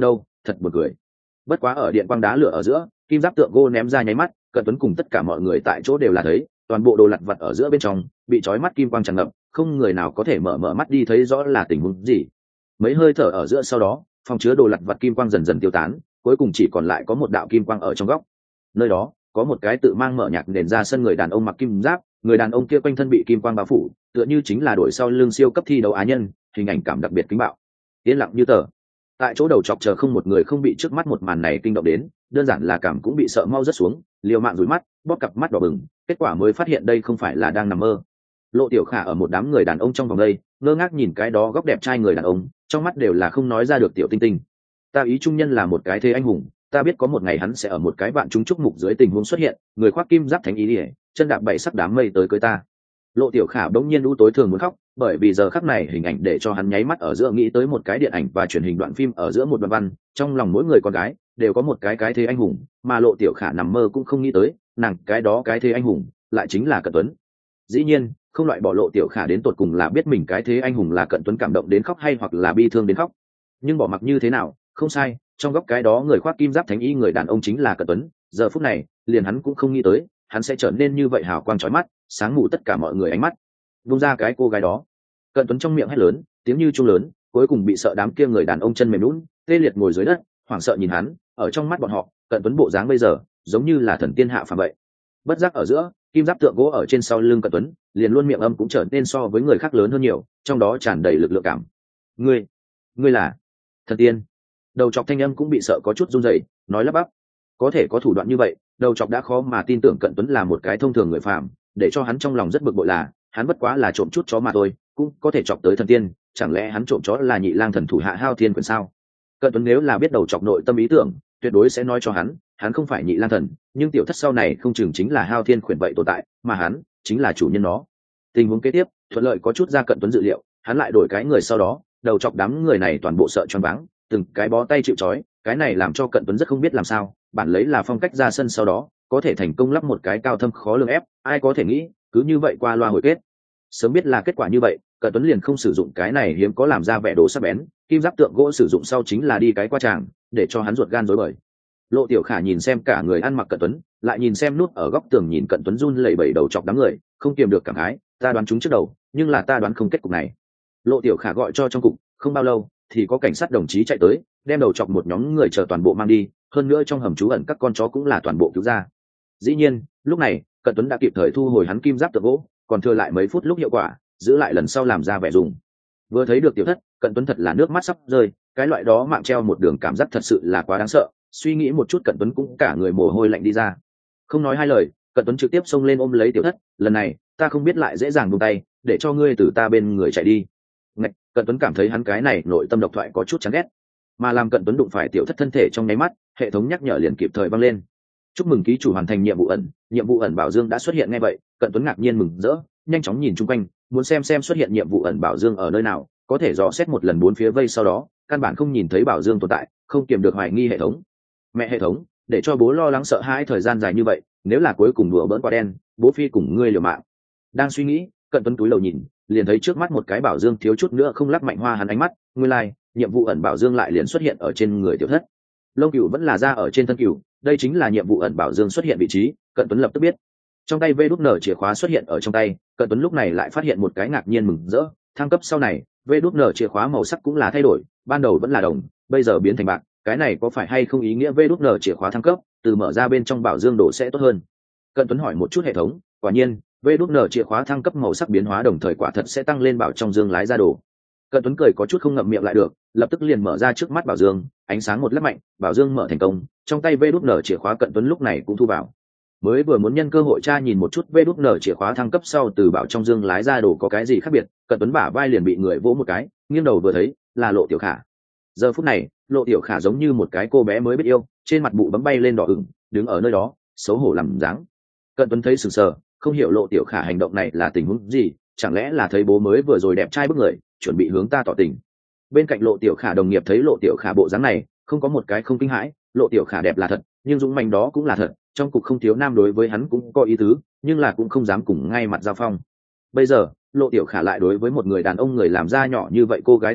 thật buồn cười. Bất quá ở điện quang đá lửa ở giữa, kim giáp tượng gỗ ném ra nháy mắt, Cận Tuấn cùng tất cả mọi người tại chỗ đều là thấy, toàn bộ đồ lặt vặt ở giữa bên trong bị chói mắt kim quang tràn ngập, không người nào có thể mở mắt đi thấy rõ là tình huống gì. Mấy hơi thở ở giữa sau đó, phòng chứa đồ lặt vặt kim quang dần dần tiêu tán, cuối cùng chỉ còn lại có một đạo kim quang ở trong góc. Nơi đó có một cái tự mang mở nhạc nền ra sân người đàn ông mặc kim giáp, người đàn ông kia quanh thân bị kim quang bao phủ, tựa như chính là đội sau lưng siêu cấp thi đấu á nhân, hình ảnh cảm đặc biệt kính bạo. Yên lặng như tờ. Tại chỗ đầu chọc chờ không một người không bị trước mắt một màn này kinh động đến, đơn giản là cảm cũng bị sợ mau rất xuống, liều mạng rủi mắt, bóp cặp mắt đỏ bừng, kết quả mới phát hiện đây không phải là đang nằm mơ. Lộ Tiểu Khả ở một đám người đàn ông trong vòng đây, ngơ ngác nhìn cái đó góc đẹp trai người đàn ông, trong mắt đều là không nói ra được tiểu tinh tinh. Ta ý trung nhân là một cái thế anh hùng, ta biết có một ngày hắn sẽ ở một cái vạn chúng chúc mục dưới tình huống xuất hiện, người khoác kim giáp thánh ý liễu, chân đạp bảy sắc đám mây tới cưới ta. Lộ Tiểu Khả bỗng nhiên u tối thường muốn khóc, bởi vì giờ khắc này hình ảnh để cho hắn nháy mắt ở giữa nghĩ tới một cái điện ảnh và truyền hình đoạn phim ở giữa một đoạn văn, trong lòng mỗi người con gái đều có một cái thế anh hùng, mà Lộ Tiểu Khả nằm mơ cũng không nghĩ tới, nàng cái đó cái thế anh hùng lại chính là Cận Tuấn. Dĩ nhiên, không loại bỏ Lộ Tiểu Khả đến tột cùng là biết mình cái thế anh hùng là Cận Tuấn cảm động đến khóc hay hoặc là bi thương đến khóc. Nhưng bỏ mặc như thế nào, không sai, trong góc cái đó người khoác kim giáp thánh y người đàn ông chính là Cận Tuấn, giờ phút này, liền hắn cũng không nghĩ tới, hắn sẽ trở nên như vậy hào quang chói mắt, sáng ngủ tất cả mọi người ánh mắt. Vung ra cái cô gái đó. Cận Tuấn trong miệng hét lớn, tiếng như chuông lớn, cuối cùng bị sợ đám kia người đàn ông chân mềm nhũn, tê liệt ngồi dưới đất, hoảng sợ nhìn hắn, ở trong mắt bọn họ, Cận Tuấn bộ dáng bây giờ, giống như là thần tiên hạ phàm vậy. Bất giác ở giữa, kim giáp tượng gỗ ở trên sau lưng Cận Tuấn, liền luôn miệng âm cũng trở nên so với người khác lớn hơn nhiều, trong đó tràn đầy lực lượng cảm. Ngươi là thần tiên. Đầu chọc thanh âm cũng bị sợ có chút run rẩy, nói lắp bắp. Có thể có thủ đoạn như vậy, đầu chọc đã khó mà tin tưởng Cận Tuấn là một cái thông thường người phàm, để cho hắn trong lòng rất bực bội là, hắn bất quá là trộm chút chó mà thôi, cũng có thể chọc tới thần tiên, chẳng lẽ hắn trộm chó là Nhị Lang thần thủ hạ Hao Thiên quyền sao? Cận Tuấn nếu là biết đầu chọc nội tâm ý tưởng, tuyệt đối sẽ nói cho hắn không phải Nhị Lang thần, nhưng tiểu thất sau này không chừng chính là Hao Thiên quyền vậy tồn tại, mà hắn chính là chủ nhân nó. Tình huống kế tiếp, thuận lợi có chút ra Cận Tuấn dự liệu, hắn lại đổi cái người sau đó, đầu chọc đám người này toàn bộ sợ choáng váng, từng cái bó tay chịu trói, cái này làm cho Cận Tuấn rất không biết làm sao, bản lấy là phong cách ra sân sau đó, có thể thành công lắp một cái cao thâm khó lường ép, ai có thể nghĩ, cứ như vậy qua loa hồi kết. Sớm biết là kết quả như vậy, Cận Tuấn liền không sử dụng cái này hiếm có làm ra vẻ đồ sắc bén, kim giáp tượng gỗ sử dụng sau chính là đi cái qua tràng, để cho hắn ruột gan rối bời. Lộ Tiểu Khả nhìn xem cả người ăn mặc Cận Tuấn, lại nhìn xem nút ở góc tường nhìn Cận Tuấn run lẩy bẩy đầu chọc đám người, không kiềm được cảm khái, ta đoán chúng trước đầu, nhưng là ta đoán không kết cục này. Lộ Tiểu Khả gọi cho trong cục, không bao lâu thì có cảnh sát đồng chí chạy tới, đem đầu chọc một nhóm người chờ toàn bộ mang đi, hơn nữa trong hầm trú ẩn các con chó cũng là toàn bộ cứu ra. Dĩ nhiên, lúc này, Cận Tuấn đã kịp thời thu hồi hắn kim giáp tượng gỗ, còn thừa lại mấy phút lúc hiệu quả, giữ lại lần sau làm ra vẻ dùng. Vừa thấy được tiểu thất, Cận Tuấn thật là nước mắt sắp rơi, cái loại đó mạng treo một đường cảm giác thật sự là quá đáng sợ, suy nghĩ một chút Cận Tuấn cũng cả người mồ hôi lạnh đi ra. Không nói hai lời, Cận Tuấn trực tiếp xông lên ôm lấy tiểu thất, lần này, ta không biết lại dễ dàng buông tay, để cho ngươi từ ta bên người chạy đi. Ngạch, Cận Tuấn cảm thấy hắn cái này nội tâm độc thoại có chút chán ghét, mà làm Cận Tuấn đụng phải tiểu thất thân thể trong nháy mắt, hệ thống nhắc nhở liền kịp thời vang lên. Chúc mừng ký chủ hoàn thành nhiệm vụ ẩn bảo dương đã xuất hiện. Ngay vậy, Cận Tuấn ngạc nhiên mừng rỡ, nhanh chóng nhìn chung quanh, muốn xem xuất hiện nhiệm vụ ẩn bảo dương ở nơi nào, có thể dò xét một lần bốn phía vây, sau đó căn bản không nhìn thấy bảo dương tồn tại, không kiềm được hoài nghi hệ thống. Mẹ hệ thống, để cho bố lo lắng sợ hãi thời gian dài như vậy, nếu là cuối cùng đùa bỡn quả đen, bố phi cùng ngươi liều mạng. Đang suy nghĩ, Cận Tuấn túi đầu nhìn, liền thấy trước mắt một cái bảo dương thiếu chút nữa không lắc mạnh hoa hắn ánh mắt, nguyên lai, nhiệm vụ ẩn bảo dương lại liền xuất hiện ở trên người tiểu thất. Lông cừu vẫn là da ở trên thân cừu, đây chính là nhiệm vụ ẩn bảo dương xuất hiện vị trí, Cận Tuấn lập tức biết. Trong tay VN chìa khóa xuất hiện ở trong tay, Cận Tuấn lúc này lại phát hiện một cái ngạc nhiên mừng rỡ, thăng cấp sau này, VN chìa khóa màu sắc cũng là thay đổi, ban đầu vẫn là đồng, bây giờ biến thành bạc, cái này có phải hay không ý nghĩa VN chìa khóa thăng cấp, từ mở ra bên trong bảo dương đồ sẽ tốt hơn. Cận Tuấn hỏi một chút hệ thống, quả nhiên, VN chìa khóa thăng cấp màu sắc biến hóa đồng thời quả thật sẽ tăng lên bảo trong dương lái ra đồ. Cận Tuấn cười có chút không ngậm miệng lại được, lập tức liền mở ra trước mắt bảo dương, ánh sáng một lát mạnh, bảo dương mở thành công, trong tay VN chìa khóa Cận Tuấn lúc này cũng thu vào. Mới vừa muốn nhân cơ hội tra nhìn một chút VN chìa khóa thăng cấp sau từ bảo trong dương lái ra đồ có cái gì khác biệt, Cận Tuấn bả vai liền bị người vỗ một cái, nghiêng đầu vừa thấy, là Lộ Tiểu Khả. Giờ phút này, Lộ Tiểu Khả giống như một cái cô bé mới biết yêu, trên mặt bụ bấm bay lên đỏ ửng, đứng ở nơi đó, xấu hổ làm dáng. Cận Tuấn thấy sừng sờ, không hiểu Lộ Tiểu Khả hành động này là tình huống gì, chẳng lẽ là thấy bố mới vừa rồi đẹp trai bức người, chuẩn bị hướng ta tỏ tình. Bên cạnh Lộ Tiểu Khả đồng nghiệp thấy Lộ Tiểu Khả bộ dáng này, không có một cái không kinh hãi, Lộ Tiểu Khả đẹp là thật, nhưng dũng mãnh đó cũng là thật, trong cục không thiếu nam đối với hắn cũng có ý tứ, nhưng là cũng không dám cùng ngay mặt giao phong. Bây giờ, Lộ Tiểu Khả lại đối với một người đàn ông người làm da nhỏ như vậy cô gái tư thái,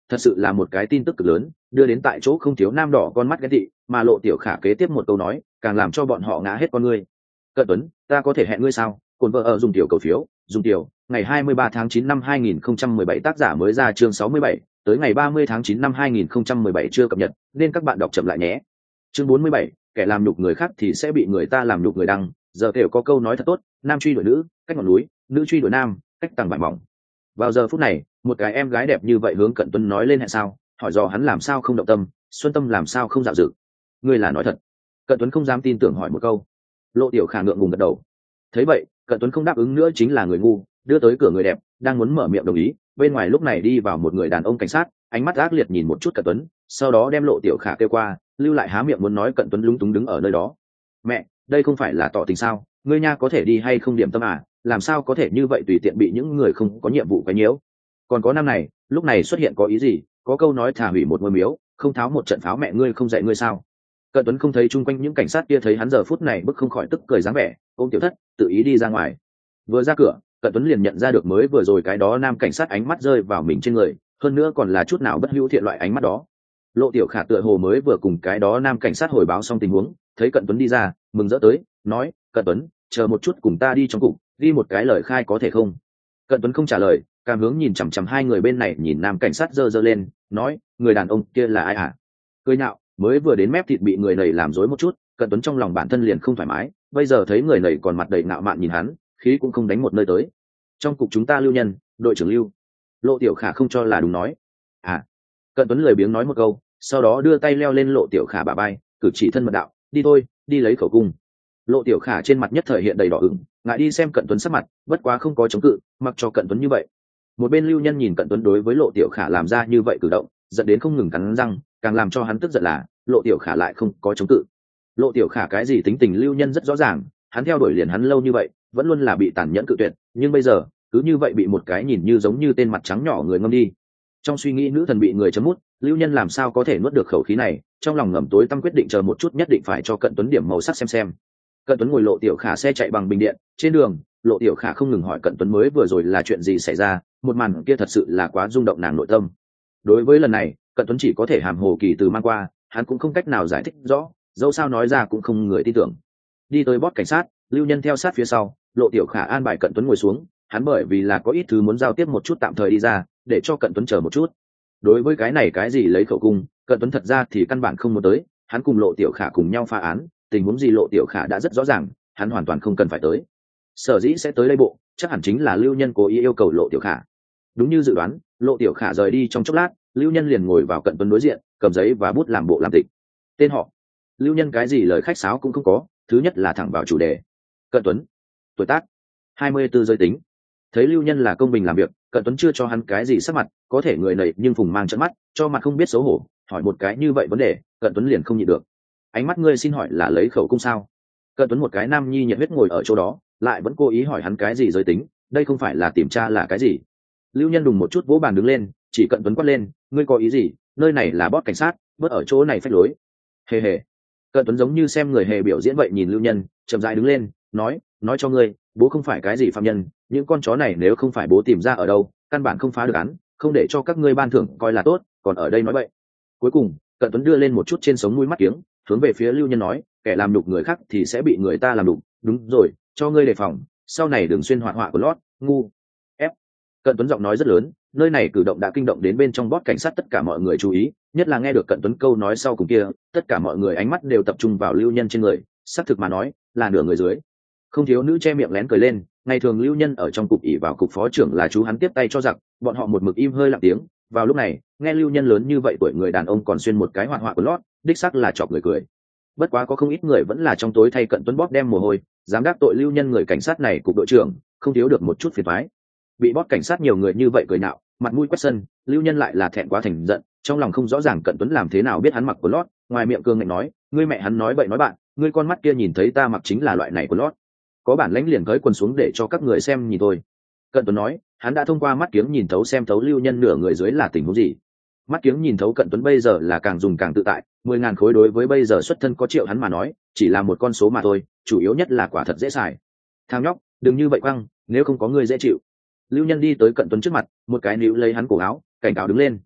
thật sự là một cái tin tức cực lớn, đưa đến tại chỗ không thiếu nam đỏ con mắt ghen tị, mà Lộ Tiểu Khả kế tiếp một câu nói càng làm cho bọn họ ngã hết con ngươi. Cận Tuấn, ta có thể hẹn ngươi sao? Cồn vợ ở dùng tiểu cầu phiếu, dùng tiểu, ngày 23 tháng 9 năm 2017 tác giả mới ra chương 67, tới ngày 30 tháng 9 năm 2017 chưa cập nhật, nên các bạn đọc chậm lại nhé. Chương 47, kẻ làm nhục người khác thì sẽ bị người ta làm nhục người đăng, giờ tiểu có câu nói thật tốt, nam truy đuổi nữ, cách ngọn núi, nữ truy đuổi nam, cách tầng vải mỏng. Vào giờ phút này, một cái em gái đẹp như vậy hướng Cận Tuấn nói lên hẹn sao, hỏi dò hắn làm sao không động tâm, Xuân Tâm làm sao không dạo dự. Ngươi là nói thật? Cận Tuấn không dám tin tưởng hỏi một câu. Lộ Tiểu Khả ngượng ngùng gật đầu. Thấy vậy, Cận Tuấn không đáp ứng nữa chính là người ngu, đưa tới cửa người đẹp, đang muốn mở miệng đồng ý, bên ngoài lúc này đi vào một người đàn ông cảnh sát, ánh mắt ác liệt nhìn một chút Cận Tuấn, sau đó đem Lộ Tiểu Khả kêu qua, lưu lại há miệng muốn nói. Cận Tuấn lúng túng đứng ở nơi đó. Mẹ, đây không phải là tỏ tình sao? Ngươi nha có thể đi hay không điểm tâm à? Làm sao có thể như vậy tùy tiện bị những người không có nhiệm vụ quấy nhiễu? Còn có năm này, lúc này xuất hiện có ý gì? Có câu nói thả hủy một ngôi miếu, không tháo một trận pháo, mẹ ngươi không dạy ngươi sao? Cận Tuấn không thấy chung quanh những cảnh sát kia thấy hắn giờ phút này bức không khỏi tức cười dáng vẻ, ôm Tiểu Thất, tự ý đi ra ngoài. Vừa ra cửa, Cận Tuấn liền nhận ra được mới vừa rồi cái đó nam cảnh sát ánh mắt rơi vào mình trên người, hơn nữa còn là chút nào bất hữu thiện loại ánh mắt đó. Lộ Tiểu Khả tựa hồ mới vừa cùng cái đó nam cảnh sát hồi báo xong tình huống, thấy Cận Tuấn đi ra, mừng rỡ tới, nói: Cận Tuấn, chờ một chút cùng ta đi trong cục, ghi một cái lời khai có thể không? Cận Tuấn không trả lời, cảm hướng nhìn chằm chằm hai người bên này, nhìn nam cảnh sát giơ giơ lên, nói: người đàn ông kia là ai hả? Cười nhạo, mới vừa đến mép thịt bị người này làm rối một chút, Cận Tuấn trong lòng bản thân liền không thoải mái, bây giờ thấy người này còn mặt đầy ngạo mạn nhìn hắn, khí cũng không đánh một nơi tới. Trong cục chúng ta Lưu Nhân, đội trưởng Lưu. Lộ Tiểu Khả không cho là đúng nói. À. Cận Tuấn lười biếng nói một câu, sau đó đưa tay leo lên Lộ Tiểu Khả bả vai, cử chỉ thân mật đạo: đi thôi, đi lấy khẩu cung. Lộ Tiểu Khả trên mặt nhất thời hiện đầy đỏ ửng, ngại đi xem Cận Tuấn sắc mặt, bất quá không có chống cự, mặc cho Cận Tuấn như vậy. Một bên Lưu Nhân nhìn Cận Tuấn đối với Lộ Tiểu Khả làm ra như vậy cử động, giận đến không ngừng cắn răng, càng làm cho hắn tức giận là Lộ Tiểu Khả lại không có chống cự. Lộ Tiểu Khả cái gì tính tình Lưu Nhân rất rõ ràng, hắn theo đuổi liền hắn lâu như vậy, vẫn luôn là bị tàn nhẫn cự tuyệt, nhưng bây giờ cứ như vậy bị một cái nhìn như giống như tên mặt trắng nhỏ người ngâm đi. Trong suy nghĩ nữ thần bị người chấm mút, Lưu Nhân làm sao có thể nuốt được khẩu khí này, trong lòng ngầm tối tăm quyết định chờ một chút nhất định phải cho Cận Tuấn điểm màu sắc xem. Cận Tuấn ngồi Lộ Tiểu Khả xe chạy bằng bình điện, trên đường, Lộ Tiểu Khả không ngừng hỏi Cận Tuấn mới vừa rồi là chuyện gì xảy ra, một màn kia thật sự là quá rung động nàng nội tâm. Đối với lần này, Cận Tuấn chỉ có thể hàm hồ kỳ từ mang qua, hắn cũng không cách nào giải thích rõ, dẫu sao nói ra cũng không người tin tưởng. Đi tới bót cảnh sát, Lưu Nhân theo sát phía sau, Lộ Tiểu Khả an bài Cận Tuấn ngồi xuống, hắn bởi vì là có ít thứ muốn giao tiếp một chút tạm thời đi ra, để cho Cận Tuấn chờ một chút. Đối với cái này cái gì lấy khẩu cung, Cận Tuấn thật ra thì căn bản không muốn tới, hắn cùng Lộ Tiểu Khả cùng nhau phá án, tình huống gì Lộ Tiểu Khả đã rất rõ ràng, hắn hoàn toàn không cần phải tới. Sở dĩ sẽ tới đây bộ, chắc hẳn chính là Lưu Nhân cố ý yêu cầu Lộ Tiểu Khả. Đúng như dự đoán, Lộ Tiểu Khả rời đi trong chốc lát, Lưu Nhân liền ngồi vào Cận Tuấn đối diện, cầm giấy và bút làm bộ làm tịch. Tên họ Lưu Nhân, cái gì lời khách sáo cũng không có, thứ nhất là thẳng vào chủ đề. Cận Tuấn, tuổi tác 24, giới tính. Thấy Lưu Nhân là công bình làm việc, Cận Tuấn chưa cho hắn cái gì sắc mặt, có thể người này nhưng phùng mang trận mắt, cho mặt không biết xấu hổ, hỏi một cái như vậy vấn đề, Cận Tuấn liền không nhịn được. Ánh mắt ngươi xin hỏi là lấy khẩu cung sao? Cận Tuấn một cái nam nhi nhiệt huyết ngồi ở chỗ đó, lại vẫn cố ý hỏi hắn cái gì giới tính, đây không phải là tìm tra là cái gì? Lưu Nhân đùng một chút vỗ bàn đứng lên, chỉ Cận Tuấn quát lên: ngươi có ý gì? Nơi này là bót cảnh sát, bớt ở chỗ này phách lối. Hề hề. Cận Tuấn giống như xem người hề biểu diễn vậy nhìn Lưu Nhân, chậm rãi đứng lên, nói cho ngươi, bố không phải cái gì phạm nhân, những con chó này nếu không phải bố tìm ra ở đâu, căn bản không phá được án, không để cho các ngươi ban thưởng coi là tốt, còn ở đây nói vậy. Cuối cùng, Cận Tuấn đưa lên một chút trên sống mũi mắt kiếng, hướng về phía Lưu Nhân nói: kẻ làm nhục người khác thì sẽ bị người ta làm nhục, đúng rồi, cho ngươi đề phòng, sau này đừng xuyên họa của lót, ngu. Ép. Cận Tuấn giọng nói rất lớn, nơi này cử động đã kinh động đến bên trong bót cảnh sát tất cả mọi người chú ý, nhất là nghe được Cận Tuấn câu nói sau cùng kia, tất cả mọi người ánh mắt đều tập trung vào Lưu Nhân trên người, xác thực mà nói, là nửa người dưới. Không thiếu nữ che miệng lén cười lên, ngày thường Lưu Nhân ở trong cục ỷ vào cục phó trưởng là chú hắn tiếp tay cho giặc, bọn họ một mực im hơi lặng tiếng. Vào lúc này, nghe Lưu Nhân lớn như vậy tuổi người đàn ông còn xuyên một cái họa của lót, đích xác là chọc người cười. Bất quá có không ít người vẫn là trong tối thay Cận Tuấn bóp đem mồ hôi, dám đắc tội Lưu Nhân người cảnh sát này cục đội trưởng, không thiếu được một chút phiền toái. Bị bóp cảnh sát nhiều người như vậy cười nhạo, mặt mũi quét sân, Lưu Nhân lại là thẹn quá thành giận, trong lòng không rõ ràng Cận Tuấn làm thế nào biết hắn mặc quần lót, ngoài miệng cương ngạnh nói: ngươi mẹ hắn nói bậy nói bạn, ngươi con mắt kia nhìn thấy ta mặc chính là loại này quần lót, có bản lãnh liền cởi quần xuống để cho các người xem nhìn thôi. Cận Tuấn nói, hắn đã thông qua mắt kiếng nhìn thấu xem thấu Lưu Nhân nửa người dưới là tình huống gì. Mắt kiếng nhìn thấu Cận Tuấn bây giờ là càng dùng càng tự tại, 10.000 khối đối với bây giờ xuất thân có triệu hắn mà nói, chỉ là một con số mà thôi, chủ yếu nhất là quả thật dễ xài. Thằng nhóc, đừng như vậy quăng, nếu không có người dễ chịu. Lưu Nhân đi tới Cận Tuấn trước mặt, một cái níu lấy hắn cổ áo, cảnh cáo đứng lên.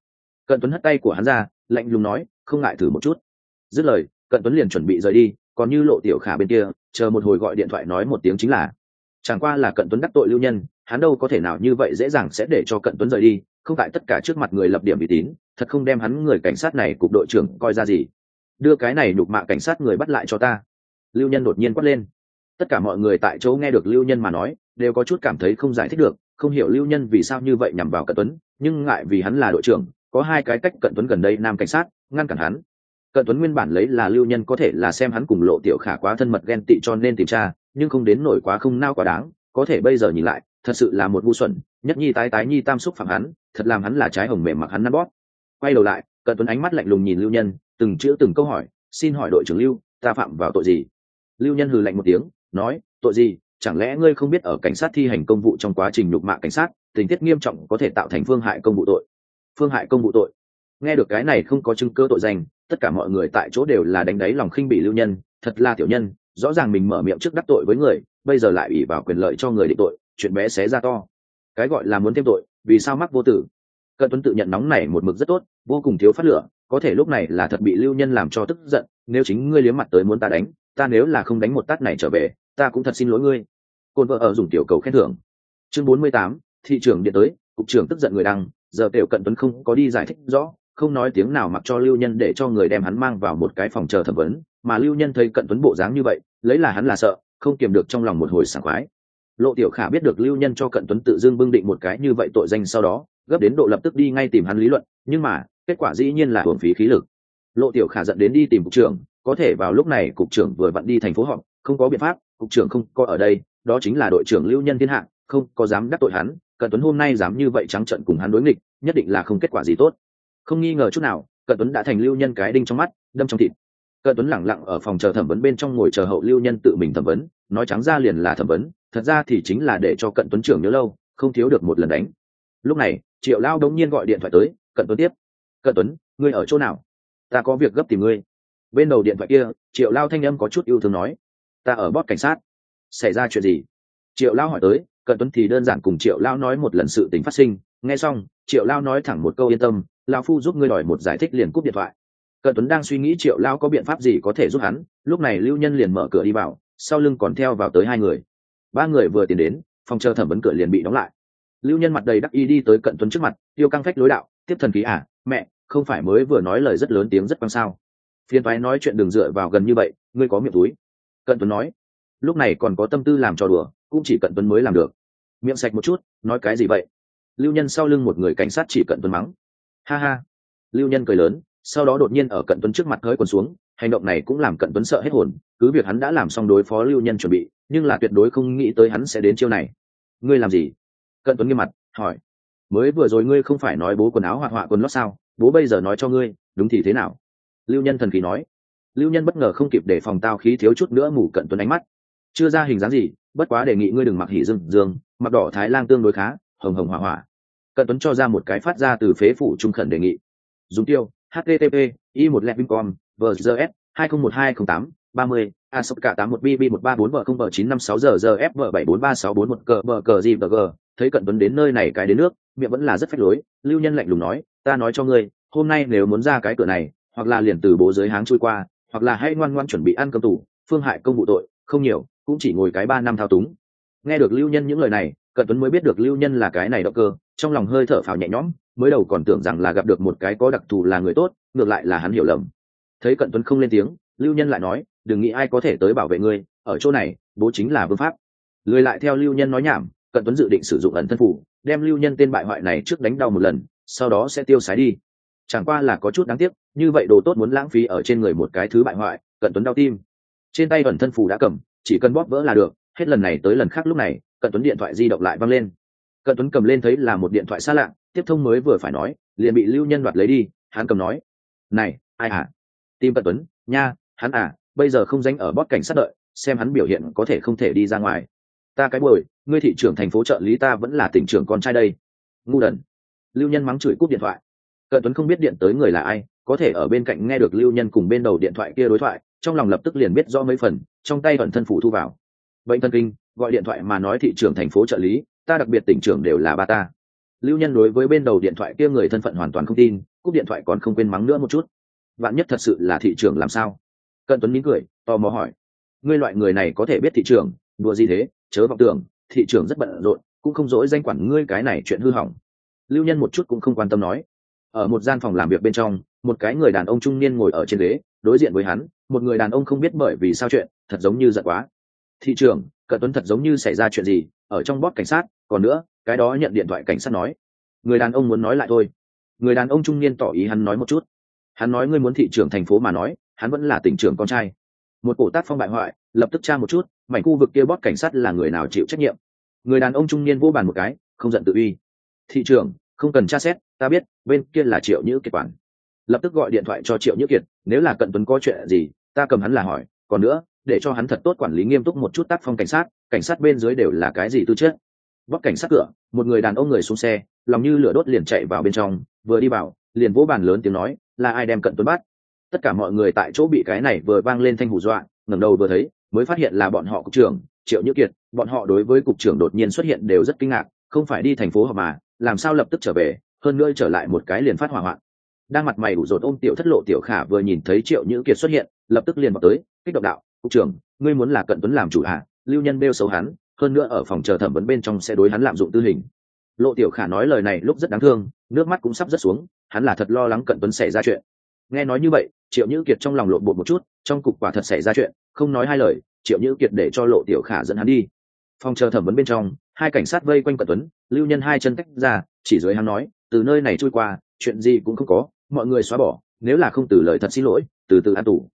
Cận Tuấn hất tay của hắn ra, lạnh lùng nói, không ngại thử một chút. Dứt lời, Cận Tuấn liền chuẩn bị rời đi, còn như Lộ Tiểu Khả bên kia, chờ một hồi gọi điện thoại nói một tiếng chính là. Chẳng qua là Cận Tuấn đắc tội Lưu Nhân, hắn đâu có thể nào như vậy dễ dàng sẽ để cho Cận Tuấn rời đi, không tại tất cả trước mặt người lập điểm uy tín, thật không đem hắn người cảnh sát này cục đội trưởng coi ra gì. Đưa cái này nhục mạ cảnh sát người bắt lại cho ta. Lưu Nhân đột nhiên quát lên. Tất cả mọi người tại chỗ nghe được Lưu Nhân mà nói, đều có chút cảm thấy không giải thích được, không hiểu Lưu Nhân vì sao như vậy nhằm vào Cận Tuấn, nhưng ngại vì hắn là đội trưởng, có hai cái cách Cận Tuấn gần đây nam cảnh sát ngăn cản hắn. Cận Tuấn nguyên bản lấy là Lưu Nhân có thể là xem hắn cùng Lộ Tiểu Khả quá thân mật ghen tị cho nên tìm tra, nhưng không đến nổi quá không nao quá đáng, có thể bây giờ nhìn lại, thật sự là một ngu xuẩn, nhất nhi tái tái nhi tam xúc phạm hắn, thật làm hắn là trái hồng mềm mặc hắn nắn bóp. Quay đầu lại, Cận Tuấn ánh mắt lạnh lùng nhìn Lưu Nhân, từng chữ từng câu hỏi, xin hỏi đội trưởng Lưu, ta phạm vào tội gì? Lưu Nhân hừ lạnh một tiếng, nói, tội gì? Chẳng lẽ ngươi không biết ở cảnh sát thi hành công vụ trong quá trình nhục mạ cảnh sát, tình tiết nghiêm trọng có thể tạo thành phương hại công vụ tội. Phương hại công vụ tội. Nghe được cái này không có chứng cứ tội danh, tất cả mọi người tại chỗ đều là đánh đáy lòng khinh bỉ Lưu Nhân, thật là tiểu nhân, rõ ràng mình mở miệng trước đắc tội với người, bây giờ lại ủy vào quyền lợi cho người định tội, chuyện bé xé ra to. Cái gọi là muốn thêm tội, vì sao mắc vô tử? Cận Tuấn tự nhận nóng nảy một mực rất tốt, vô cùng thiếu phát lửa, có thể lúc này là thật bị Lưu Nhân làm cho tức giận, nếu chính ngươi liếm mặt tới muốn ta đánh, ta nếu là không đánh một tát này trở về, ta cũng thật xin lỗi ngươi. Côn vợ ở dùng tiểu cầu khen thưởng. Chương 48, thị trưởng điện tới, cục trưởng tức giận người đăng, giờ tiểu Cận Tuấn không có đi giải thích rõ, không nói tiếng nào mặc cho Lưu Nhân để cho người đem hắn mang vào một cái phòng chờ thẩm vấn, mà Lưu Nhân thấy Cận Tuấn bộ dáng như vậy, lấy là hắn là sợ, không kiềm được trong lòng một hồi sảng khoái. Lộ Tiểu Khả biết được Lưu Nhân cho Cận Tuấn tự dưng bưng định một cái như vậy tội danh sau đó, gấp đến độ lập tức đi ngay tìm hắn lý luận, nhưng mà kết quả dĩ nhiên là hưởng phí khí lực. Lộ Tiểu Khả giận đến đi tìm cục trưởng, có thể vào lúc này cục trưởng vừa vặn đi thành phố họp, không có biện pháp, cục trưởng không có ở đây, đó chính là đội trưởng Lưu Nhân thiên hạ, không có dám đắc tội hắn, Cận Tuấn hôm nay dám như vậy trắng trợn cùng hắn đối nghịch, nhất định là không kết quả gì tốt. Không nghi ngờ chút nào, Cận Tuấn đã thành Lưu Nhân cái đinh trong mắt, đâm trong thịt. Cận Tuấn lẳng lặng ở phòng chờ thẩm vấn bên trong ngồi chờ hậu Lưu Nhân tự mình thẩm vấn, nói trắng ra liền là thẩm vấn, thật ra thì chính là để cho Cận Tuấn trưởng nhớ lâu, không thiếu được một lần đánh. Lúc này, Triệu Lao đống nhiên gọi điện thoại tới, Cận Tuấn tiếp. Cận Tuấn, ngươi ở chỗ nào? Ta có việc gấp tìm ngươi. Bên đầu điện thoại kia, Triệu Lao thanh âm có chút yêu thương nói, ta ở bót cảnh sát. Xảy ra chuyện gì? Triệu Lao hỏi tới, Cận Tuấn thì đơn giản cùng Triệu Lao nói một lần sự tình phát sinh, nghe xong, Triệu Lao nói thẳng một câu yên tâm, Lao phu giúp ngươi đòi một giải thích liền cúp điện thoại. Cận Tuấn đang suy nghĩ Triệu Lao có biện pháp gì có thể giúp hắn, lúc này Lưu Nhân liền mở cửa đi vào, sau lưng còn theo vào tới hai người. Ba người vừa tiến đến, phòng chờ thẩm vấn cửa liền bị đóng lại. Lưu Nhân mặt đầy đắc ý đi tới Cận Tuấn trước mặt, tiêu căng phách lối đạo, tiếp thần khí à, mẹ, không phải mới vừa nói lời rất lớn tiếng rất quan sao? Phiên toái nói chuyện đừng dựa vào gần như vậy, ngươi có miệng túi. Cận Tuấn nói, lúc này còn có tâm tư làm trò đùa, cũng chỉ Cận Tuấn mới làm được. Miệng sạch một chút, nói cái gì vậy? Lưu Nhân sau lưng một người cảnh sát chỉ Cận Tuấn mắng. Ha ha. Lưu Nhân cười lớn, sau đó đột nhiên ở Cận Tuấn trước mặt hơi quần xuống, hành động này cũng làm Cận Tuấn sợ hết hồn, cứ việc hắn đã làm xong đối phó Lưu Nhân chuẩn bị, nhưng là tuyệt đối không nghĩ tới hắn sẽ đến chiêu này. Ngươi làm gì? Cận Tuấn nghiêm mặt hỏi. Mới vừa rồi ngươi không phải nói bố quần áo hoạt họa quần lót sao, bố bây giờ nói cho ngươi, đúng thì thế nào? Lưu Nhân thần khí nói. Lưu Nhân bất ngờ không kịp để phòng tao khí thiếu chút nữa mù Cận Tuấn ánh mắt. Chưa ra hình dáng gì, bất quá đề nghị ngươi đừng mặc hỉ dương dương, mặc đỏ Thái Lang tương đối khá, hồng hồng hỏa hỏa. Cận Tuấn cho ra một cái phát ra từ phế phủ trung khẩn đề nghị. Dùng tiêu http i 1 levincom vgs 201208 30 asoka 81 bb 134 v 0 956 f 74361 cờ bờ cờ gì bờ g. Thấy Cận Tuấn đến nơi này cái đến nước, miệng vẫn là rất phách lối. Lưu Nhân lạnh lùng nói, ta nói cho ngươi, hôm nay nếu muốn ra cái cửa này, hoặc là liền từ bố giới háng trôi qua, hoặc là hãy ngoan ngoãn chuẩn bị ăn cơm tủ, phương hại công vụ tội không nhiều, cũng chỉ ngồi cái 3 năm thao túng. Nghe được Lưu Nhân những lời này, Cận Tuấn mới biết được Lưu Nhân là cái này động cơ, trong lòng hơi thở phào nhẹ nhõm, mới đầu còn tưởng rằng là gặp được một cái có đặc thù là người tốt, ngược lại là hắn hiểu lầm. Thấy Cận Tuấn không lên tiếng, Lưu Nhân lại nói, đừng nghĩ ai có thể tới bảo vệ ngươi, ở chỗ này, bố chính là vương pháp. Lười lại theo Lưu Nhân nói nhảm, Cận Tuấn dự định sử dụng ẩn thân phủ, đem Lưu Nhân tên bại hoại này trước đánh đau một lần, sau đó sẽ tiêu sái đi. Chẳng qua là có chút đáng tiếc, như vậy đồ tốt muốn lãng phí ở trên người một cái thứ bại hoại, Cận Tuấn đau tim. Trên tay ẩn thân phủ đã cầm, chỉ cần bóp vỡ là được, hết lần này tới lần khác lúc này, Cận Tuấn điện thoại di động lại văng lên. Cận Tuấn cầm lên thấy là một điện thoại xa lạ, tiếp thông mới vừa phải nói, liền bị Lưu Nhân đoạt lấy đi. Hắn cầm nói, này, ai à? Tim Cận Tuấn, nha, hắn à, bây giờ không danh ở bót cảnh sát đợi, xem hắn biểu hiện có thể không thể đi ra ngoài. Ta cái bồi, ngươi thị trưởng thành phố trợ lý ta vẫn là tỉnh trưởng con trai đây. Ngu đần. Lưu Nhân mắng chửi cúp điện thoại. Cận Tuấn không biết điện tới người là ai, có thể ở bên cạnh nghe được Lưu Nhân cùng bên đầu điện thoại kia đối thoại, trong lòng lập tức liền biết rõ mấy phần, trong tay ẩn thân phủ thu vào. Bệnh thần kinh, gọi điện thoại mà nói thị trưởng thành phố trợ lý, ta đặc biệt tỉnh trưởng đều là ba ta. Lưu Nhân đối với bên đầu điện thoại kia người thân phận hoàn toàn không tin, cúp điện thoại còn không quên mắng nữa một chút. Vạn nhất thật sự là thị trưởng làm sao? Cận Tuấn mỉm cười, tò mò hỏi: ngươi loại người này có thể biết thị trưởng? Đùa gì thế, chớ vọng tưởng, thị trưởng rất bận rộn, cũng không dỗi danh quản ngươi cái này chuyện hư hỏng. Lưu Nhân một chút cũng không quan tâm nói. Ở một gian phòng làm việc bên trong, một cái người đàn ông trung niên ngồi ở trên ghế, đối diện với hắn, một người đàn ông không biết bởi vì sao chuyện, thật giống như giận quá. Thị trưởng, Cận Tuấn thật giống như xảy ra chuyện gì, ở trong bót cảnh sát, còn nữa, cái đó nhận điện thoại cảnh sát nói. Người đàn ông muốn nói lại thôi. Người đàn ông trung niên tỏ ý hắn nói một chút. Hắn nói ngươi muốn thị trưởng thành phố mà nói, hắn vẫn là tỉnh trưởng con trai. Một cổ tác phong bại hoại, lập tức tra một chút, mảnh khu vực kia bót cảnh sát là người nào chịu trách nhiệm. Người đàn ông trung niên vô bàn một cái, không giận tự uy. Thị trưởng, không cần tra xét, ta biết, bên kia là Triệu Nhữ Kiệt quản. Lập tức gọi điện thoại cho Triệu Nhữ Kiệt, nếu là Cận Tuấn có chuyện gì, ta cầm hắn là hỏi, còn nữa, để cho hắn thật tốt quản lý nghiêm túc một chút tác phong cảnh sát bên dưới đều là cái gì tư chất. Bóp cảnh sát cửa, một người đàn ông người xuống xe, lòng như lửa đốt liền chạy vào bên trong, vừa đi vào, liền vỗ bàn lớn tiếng nói, là ai đem Cận Tuấn bắt? Tất cả mọi người tại chỗ bị cái này vừa vang lên thanh hù dọa, ngẩng đầu vừa thấy, mới phát hiện là bọn họ cục trưởng Triệu Nhữ Kiệt. Bọn họ đối với cục trưởng đột nhiên xuất hiện đều rất kinh ngạc, không phải đi thành phố họp mà, làm sao lập tức trở về, hơn nữa trở lại một cái liền phát hỏa hoạn. Đang mặt mày ủ rột ôm Tiểu Thất Lộ Tiểu Khả vừa nhìn thấy Triệu Nhữ Kiệt xuất hiện, lập tức liền vào tới, kích động đạo: cục trưởng, ngươi muốn là Cận Tuấn làm chủ à? Lưu Nhân bêu xấu hắn, hơn nữa ở phòng chờ thẩm vấn bên trong sẽ đối hắn lạm dụng tư hình. Lộ Tiểu Khả nói lời này lúc rất đáng thương, nước mắt cũng sắp rớt xuống, hắn là thật lo lắng Cận Tuấn xảy ra chuyện. Nghe nói như vậy, Triệu Nhữ Kiệt trong lòng lộn bột một chút, trong cục quả thật xảy ra chuyện, không nói hai lời, Triệu Nhữ Kiệt để cho Lộ Tiểu Khả dẫn hắn đi. Phòng chờ thẩm vấn bên trong, hai cảnh sát vây quanh Cận Tuấn, Lưu Nhân hai chân tách ra, chỉ dưới hắn nói, từ nơi này trôi qua, chuyện gì cũng không có, mọi người xóa bỏ, nếu là không từ lời thật xin lỗi, từ từ ăn tù.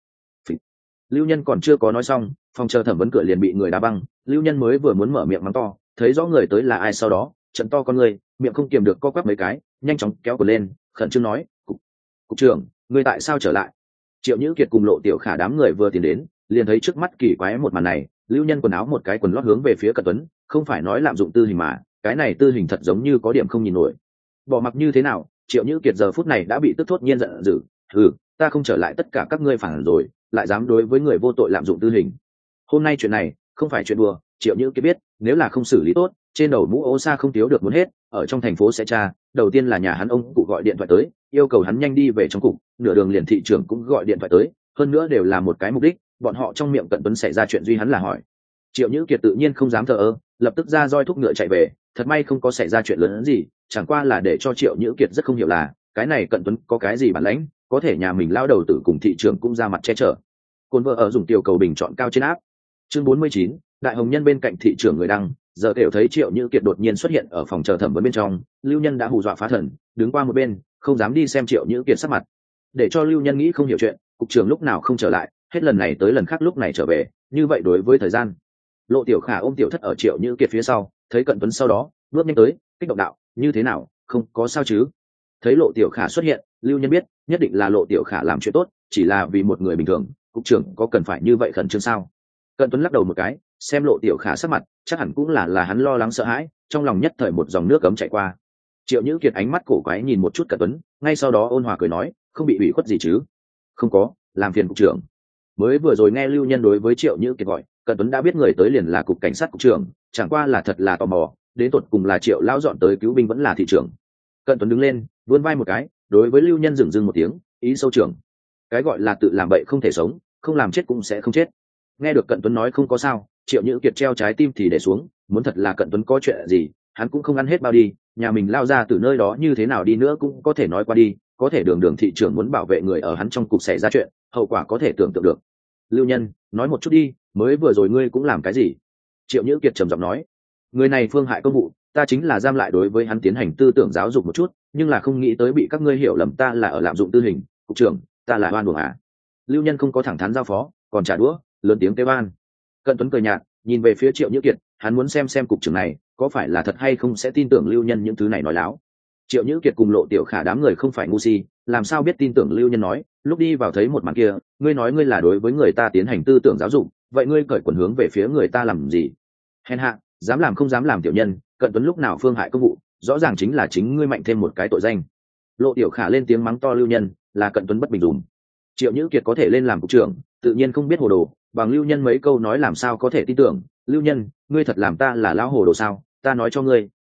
Lưu Nhân còn chưa có nói xong, phòng chờ thẩm vấn cửa liền bị người đá băng. Lưu Nhân mới vừa muốn mở miệng mắng to, thấy rõ người tới là ai sau đó, trận to con người, miệng không kiềm được co quắp mấy cái, nhanh chóng kéo cổ lên, khẩn trương nói: cục trưởng, ngươi tại sao trở lại? Triệu Nhữ Kiệt cùng Lộ Tiểu Khả đám người vừa tiến đến, liền thấy trước mắt kỳ quái một màn này. Lưu Nhân quần áo một cái quần lót hướng về phía Cận Tuấn, không phải nói lạm dụng tư hình mà, cái này tư hình thật giống như có điểm không nhìn nổi. Bỏ mặc như thế nào, Triệu Nhữ Kiệt giờ phút này đã bị tức thốt nhiên giận dữ. Ta không trở lại, tất cả các ngươi phản rồi, lại dám đối với người vô tội lạm dụng tư hình. Hôm nay chuyện này không phải chuyện đùa, Triệu Nhữ Kiệt biết, nếu là không xử lý tốt, trên đầu mũ ô sa không thiếu được muốn hết, ở trong thành phố sẽ tra. Đầu tiên là nhà hắn ông cụ gọi điện thoại tới, yêu cầu hắn nhanh đi về trong cục, nửa đường liền thị trưởng cũng gọi điện thoại tới, hơn nữa đều là một cái mục đích, bọn họ trong miệng Cận Tuấn xảy ra chuyện duy hắn là hỏi. Triệu Nhữ Kiệt tự nhiên không dám thờ ơ, lập tức ra roi thúc ngựa chạy về. Thật may không có xảy ra chuyện lớn hơn gì, chẳng qua là để cho Triệu Nhữ Kiệt rất không hiểu là cái này Cận Tuấn có cái gì bản lãnh, có thể nhà mình lao đầu tử cùng thị trưởng cũng ra mặt che chở. Côn vợ ở dùng tiểu cầu bình chọn cao trên áp. Chương 49, Đại Hồng Nhân bên cạnh thị trưởng người đăng, giờ tiểu thấy Triệu Nhữ Kiệt đột nhiên xuất hiện ở phòng chờ thẩm vấn bên trong, Lưu Nhân đã hù dọa phá thần, đứng qua một bên, không dám đi xem Triệu Nhữ Kiệt sắc mặt. Để cho Lưu Nhân nghĩ không hiểu chuyện, cục trưởng lúc nào không trở lại, hết lần này tới lần khác lúc này trở về, như vậy đối với thời gian. Lộ Tiểu Khả ôm Tiểu Thất ở Triệu Nhữ Kiệt phía sau, thấy Cận Tuấn sau đó, bước nhanh tới, kích động đạo: như thế nào, không có sao chứ? Thấy Lộ Tiểu Khả xuất hiện, Lưu Nhân biết, nhất định là Lộ Tiểu Khả làm chuyện tốt, chỉ là vì một người bình thường, cục trưởng có cần phải như vậy khẩn trương sao? Cận Tuấn lắc đầu một cái, xem Lộ Tiểu Khả sắc mặt, chắc hẳn cũng là hắn lo lắng sợ hãi, trong lòng nhất thời một dòng nước cấm chạy qua. Triệu Nhữ Kiệt ánh mắt cổ quái nhìn một chút Cận Tuấn, ngay sau đó ôn hòa cười nói: không bị ủy khuất gì chứ? Không có, làm phiền cục trưởng. Mới vừa rồi nghe Lưu Nhân đối với Triệu Nhữ Kiệt gọi, Cận Tuấn đã biết người tới liền là cục cảnh sát cục trưởng, chẳng qua là thật là tò mò, đến tột cùng là Triệu lão dọn tới cứu binh vẫn là thị trưởng. Cận Tuấn đứng lên, vươn vai một cái, đối với Lưu Nhân dửng một tiếng, ý sâu trưởng. Cái gọi là tự làm bậy không thể sống, không làm chết cũng sẽ không chết. Nghe được Cận Tuấn nói không có sao, Triệu Nhữ Kiệt treo trái tim thì để xuống, muốn thật là Cận Tuấn có chuyện gì, hắn cũng không ăn hết bao đi, nhà mình lao ra từ nơi đó như thế nào đi nữa cũng có thể nói qua đi, có thể đường thị trưởng muốn bảo vệ người ở hắn trong cục xảy ra chuyện, hậu quả có thể tưởng tượng được. Lưu Nhân, nói một chút đi, mới vừa rồi ngươi cũng làm cái gì? Triệu Nhữ Kiệt trầm giọng nói: người này phương hại công vụ, ta chính là giam lại đối với hắn tiến hành tư tưởng giáo dục một chút, nhưng là không nghĩ tới bị các ngươi hiểu lầm ta là ở lạm dụng tư hình, cục trưởng, ta là oan uổng à? Lưu Nhân không có thẳng thắn giao phó, còn trả đũa, lớn tiếng kêu oan. Cận Tuấn cười nhạt, nhìn về phía Triệu Nhữ Kiệt, hắn muốn xem cục trưởng này có phải là thật hay không sẽ tin tưởng Lưu Nhân những thứ này nói láo. Triệu Nhữ Kiệt cùng Lộ Tiểu Khả đám người không phải ngu si, làm sao biết tin tưởng Lưu Nhân nói, lúc đi vào thấy một màn kia, ngươi nói ngươi là đối với người ta tiến hành tư tưởng giáo dục, vậy ngươi cởi quần hướng về phía người ta làm gì? Hèn hạ, dám làm không dám làm tiểu nhân, Cận Tuấn lúc nào phương hại công vụ, rõ ràng chính là chính ngươi mạnh thêm một cái tội danh. Lộ Tiểu Khả lên tiếng mắng to Lưu Nhân, là Cận Tuấn bất bình dùm. Triệu Nhữ Kiệt có thể lên làm cục trưởng, tự nhiên không biết hồ đồ, bằng Lưu Nhân mấy câu nói làm sao có thể tin tưởng. Lưu Nhân, ngươi thật làm ta là lão hồ đồ sao? Ta nói cho ngươi,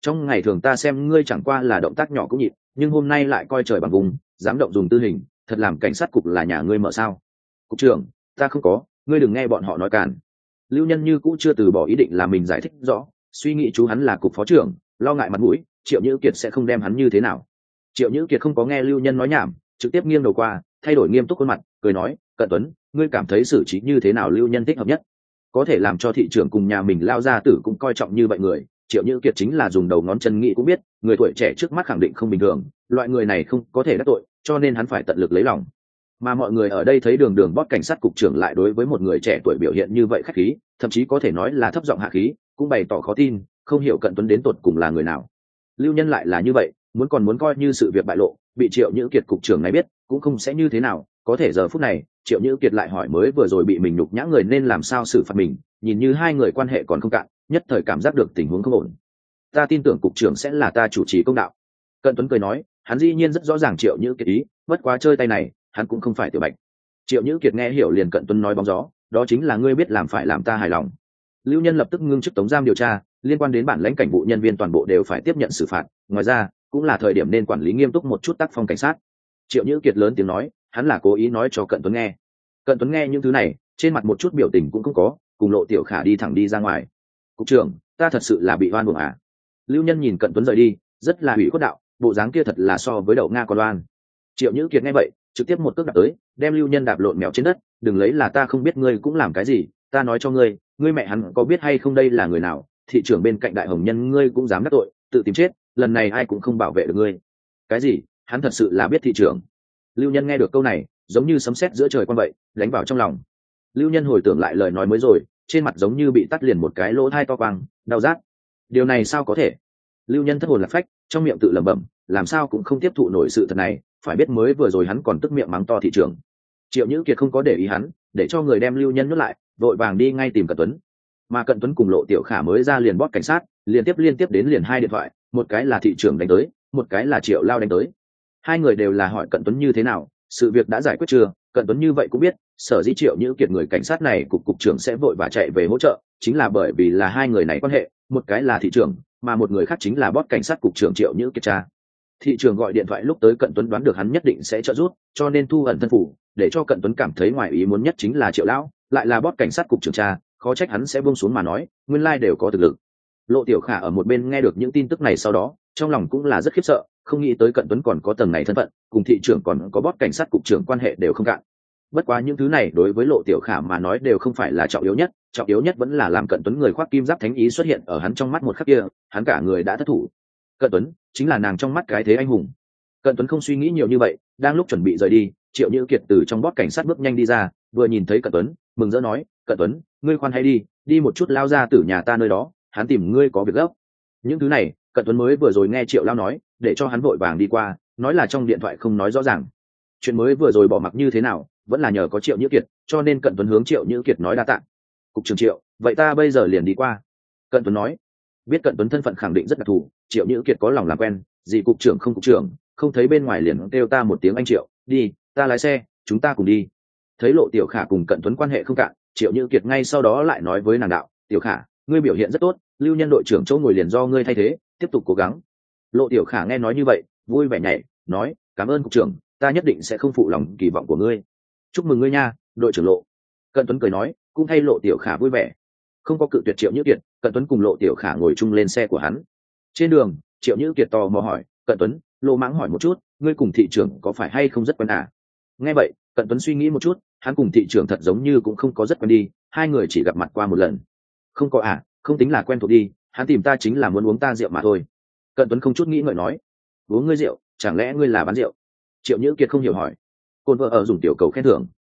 trong ngày thường ta xem ngươi chẳng qua là động tác nhỏ cũng nhịn, nhưng hôm nay lại coi trời bằng vùng, dám động dùng tư hình, thật làm cảnh sát cục là nhà ngươi mở sao? Cục trưởng, ta không có, ngươi đừng nghe bọn họ nói càn. Lưu Nhân như cũ chưa từ bỏ ý định là mình giải thích rõ, suy nghĩ chú hắn là cục phó trưởng, lo ngại mặt mũi, Triệu Nhữ Kiệt sẽ không đem hắn như thế nào. Triệu Nhữ Kiệt không có nghe Lưu Nhân nói nhảm, trực tiếp nghiêng đầu qua, thay đổi nghiêm túc khuôn mặt, cười nói, Cận Tuấn, ngươi cảm thấy xử trí như thế nào Lưu Nhân thích hợp nhất? Có thể làm cho thị trưởng cùng nhà mình lao ra tử cũng coi trọng như vậy người, Triệu Nhữ Kiệt chính là dùng đầu ngón chân nghĩ cũng biết, người tuổi trẻ trước mắt khẳng định không bình thường, loại người này không có thể đắc tội, cho nên hắn phải tận lực lấy lòng. Mà mọi người ở đây thấy Đường Đường bót cảnh sát cục trưởng lại đối với một người trẻ tuổi biểu hiện như vậy khách khí, thậm chí có thể nói là thấp giọng hạ khí, cũng bày tỏ khó tin, không hiểu Cận Tuấn đến tột cùng là người nào. Lưu Nhân lại là như vậy, muốn coi như sự việc bại lộ, bị Triệu Nhữ Kiệt cục trưởng này biết, cũng không sẽ như thế nào. Có thể giờ phút này, Triệu Nhữ Kiệt lại hỏi mới vừa rồi bị mình nhục nhã người nên làm sao xử phạt mình, nhìn như hai người quan hệ còn không cạn, nhất thời cảm giác được tình huống không ổn. Ta tin tưởng cục trưởng sẽ là ta chủ trì công đạo. Cận Tuấn cười nói, hắn dĩ nhiên rất rõ ràng Triệu Nhữ Kiệt ý, bất quá chơi tay này, hắn cũng không phải tiểu bạch. Triệu Nhữ Kiệt nghe hiểu liền Cận Tuấn nói bóng gió, đó chính là ngươi biết làm phải làm ta hài lòng. Lưu Nhân lập tức ngưng chức tống giam điều tra, liên quan đến bản lãnh cảnh vụ nhân viên toàn bộ đều phải tiếp nhận xử phạt, ngoài ra cũng là thời điểm nên quản lý nghiêm túc một chút tác phong cảnh sát. Triệu Nhữ Kiệt lớn tiếng nói, hắn là cố ý nói cho Cận Tuấn nghe. Cận Tuấn nghe những thứ này, trên mặt một chút biểu tình cũng không có, cùng Lộ Tiểu Khả đi thẳng đi ra ngoài. Cục trưởng, ta thật sự là bị oan uổng à? Lưu Nhân nhìn Cận Tuấn rời đi, rất là hủy khuất đạo, bộ dáng kia thật là so với đậu nga còn oan. Triệu Nhữ Kiệt nghe vậy, trực tiếp một cước đạp tới, đem Lưu Nhân đạp lộn mèo trên đất, đừng lấy là ta không biết ngươi cũng làm cái gì, ta nói cho ngươi, ngươi mẹ hắn có biết hay không đây là người nào, thị trưởng bên cạnh Đại Hồng Nhân ngươi cũng dám đắc tội, tự tìm chết, lần này ai cũng không bảo vệ được ngươi. Cái gì? Hắn thật sự là biết thị trưởng? Lưu Nhân nghe được câu này, giống như sấm sét giữa trời quan vậy, đánh vào trong lòng. Lưu Nhân hồi tưởng lại lời nói mới rồi, trên mặt giống như bị tắt liền một cái lỗ thai to quang, đau rát. Điều này sao có thể? Lưu Nhân thất hồn lạc phách, trong miệng tự lẩm bẩm, làm sao cũng không tiếp thụ nổi sự thật này, phải biết mới vừa rồi hắn còn tức miệng mắng to thị trưởng. Triệu Nhữ Kiệt không có để ý hắn, để cho người đem Lưu Nhân nhốt lại, vội vàng đi ngay tìm Cận Tuấn. Mà Cận Tuấn cùng Lộ Tiểu Khả mới ra liền bót cảnh sát, liên tiếp đến liền hai điện thoại, một cái là thị trưởng đánh tới, một cái là Triệu Lao đánh tới. Hai người đều là hỏi Cận Tuấn như thế nào, sự việc đã giải quyết chưa? Cận Tuấn như vậy cũng biết, sở dĩ Triệu Nhữ Kiệt người cảnh sát này cục trưởng sẽ vội và chạy về hỗ trợ, chính là bởi vì là hai người này quan hệ, một cái là thị trưởng, mà một người khác chính là bót cảnh sát cục trưởng Triệu Nhữ Kiệt cha. Thị trưởng gọi điện thoại lúc tới Cận Tuấn đoán được hắn nhất định sẽ trợ giúp, cho nên thu ẩn thân phủ, để cho Cận Tuấn cảm thấy ngoài ý muốn nhất chính là Triệu Lão, lại là bót cảnh sát cục trưởng cha, khó trách hắn sẽ buông xuống mà nói, nguyên lai đều có thực lực. Lộ Tiểu Khả ở một bên nghe được những tin tức này sau đó, trong lòng cũng là rất khiếp sợ, không nghĩ tới Cận Tuấn còn có tầng này thân phận, cùng thị trưởng còn có bót cảnh sát cục trưởng quan hệ đều không cạn. Bất quá những thứ này đối với Lộ Tiểu Khả mà nói đều không phải là trọng yếu nhất vẫn là làm Cận Tuấn người khoác kim giáp thánh ý xuất hiện ở hắn trong mắt một khắc kia, hắn cả người đã thất thủ. Cận Tuấn chính là nàng trong mắt cái thế anh hùng. Cận Tuấn không suy nghĩ nhiều như vậy, đang lúc chuẩn bị rời đi, Triệu Nhữ Kiệt từ trong bót cảnh sát bước nhanh đi ra, vừa nhìn thấy Cận Tuấn, mừng rỡ nói, Cận Tuấn, ngươi khoan hay đi một chút lao ra từ nhà ta nơi đó, hắn tìm ngươi có việc gấp. Những thứ này, Cận Tuấn mới vừa rồi nghe Triệu Lao nói, để cho hắn vội vàng đi qua, nói là trong điện thoại không nói rõ ràng. Chuyện mới vừa rồi bỏ mặc như thế nào, vẫn là nhờ có Triệu Nhữ Kiệt, cho nên Cận Tuấn hướng Triệu Nhữ Kiệt nói đa tạ. Cục trưởng Triệu, vậy ta bây giờ liền đi qua. Cận Tuấn nói, biết Cận Tuấn thân phận khẳng định rất đặc thù, Triệu Nhữ Kiệt có lòng làm quen, gì cục trưởng không cục trưởng, không thấy bên ngoài liền kêu ta một tiếng anh Triệu, đi, ta lái xe, chúng ta cùng đi. Thấy Lộ Tiểu Khả cùng Cận Tuấn quan hệ không cạn, Triệu Nhữ Kiệt ngay sau đó lại nói với nàng đạo, Tiểu Khả, ngươi biểu hiện rất tốt, Lưu Nhân đội trưởng chỗ ngồi liền do ngươi thay thế, tiếp tục cố gắng. Lộ Tiểu Khả nghe nói như vậy, vui vẻ nhảy, nói, cảm ơn cục trưởng, ta nhất định sẽ không phụ lòng kỳ vọng của ngươi. Chúc mừng ngươi nha, đội trưởng Lộ. Cận Tuấn cười nói, cũng thay Lộ Tiểu Khả vui vẻ. Không có cự tuyệt Triệu Nhữ Kiệt, Cận Tuấn cùng Lộ Tiểu Khả ngồi chung lên xe của hắn. Trên đường, Triệu Nhữ Kiệt tò mò hỏi, Cận Tuấn, Lô Mãng hỏi một chút, ngươi cùng thị trưởng có phải hay không rất quen à? Nghe vậy, Cận Tuấn suy nghĩ một chút, hắn cùng thị trưởng thật giống như cũng không có rất quen đi, hai người chỉ gặp mặt qua một lần. Không có à, không tính là quen thuộc đi, hắn tìm ta chính là muốn uống ta rượu mà thôi. Cận Tuấn không chút nghĩ ngợi nói, uống ngươi rượu, chẳng lẽ ngươi là bán rượu? Triệu Nhữ Kiệt không hiểu hỏi. Côn vợ ở dùng tiểu cầu khen thưởng,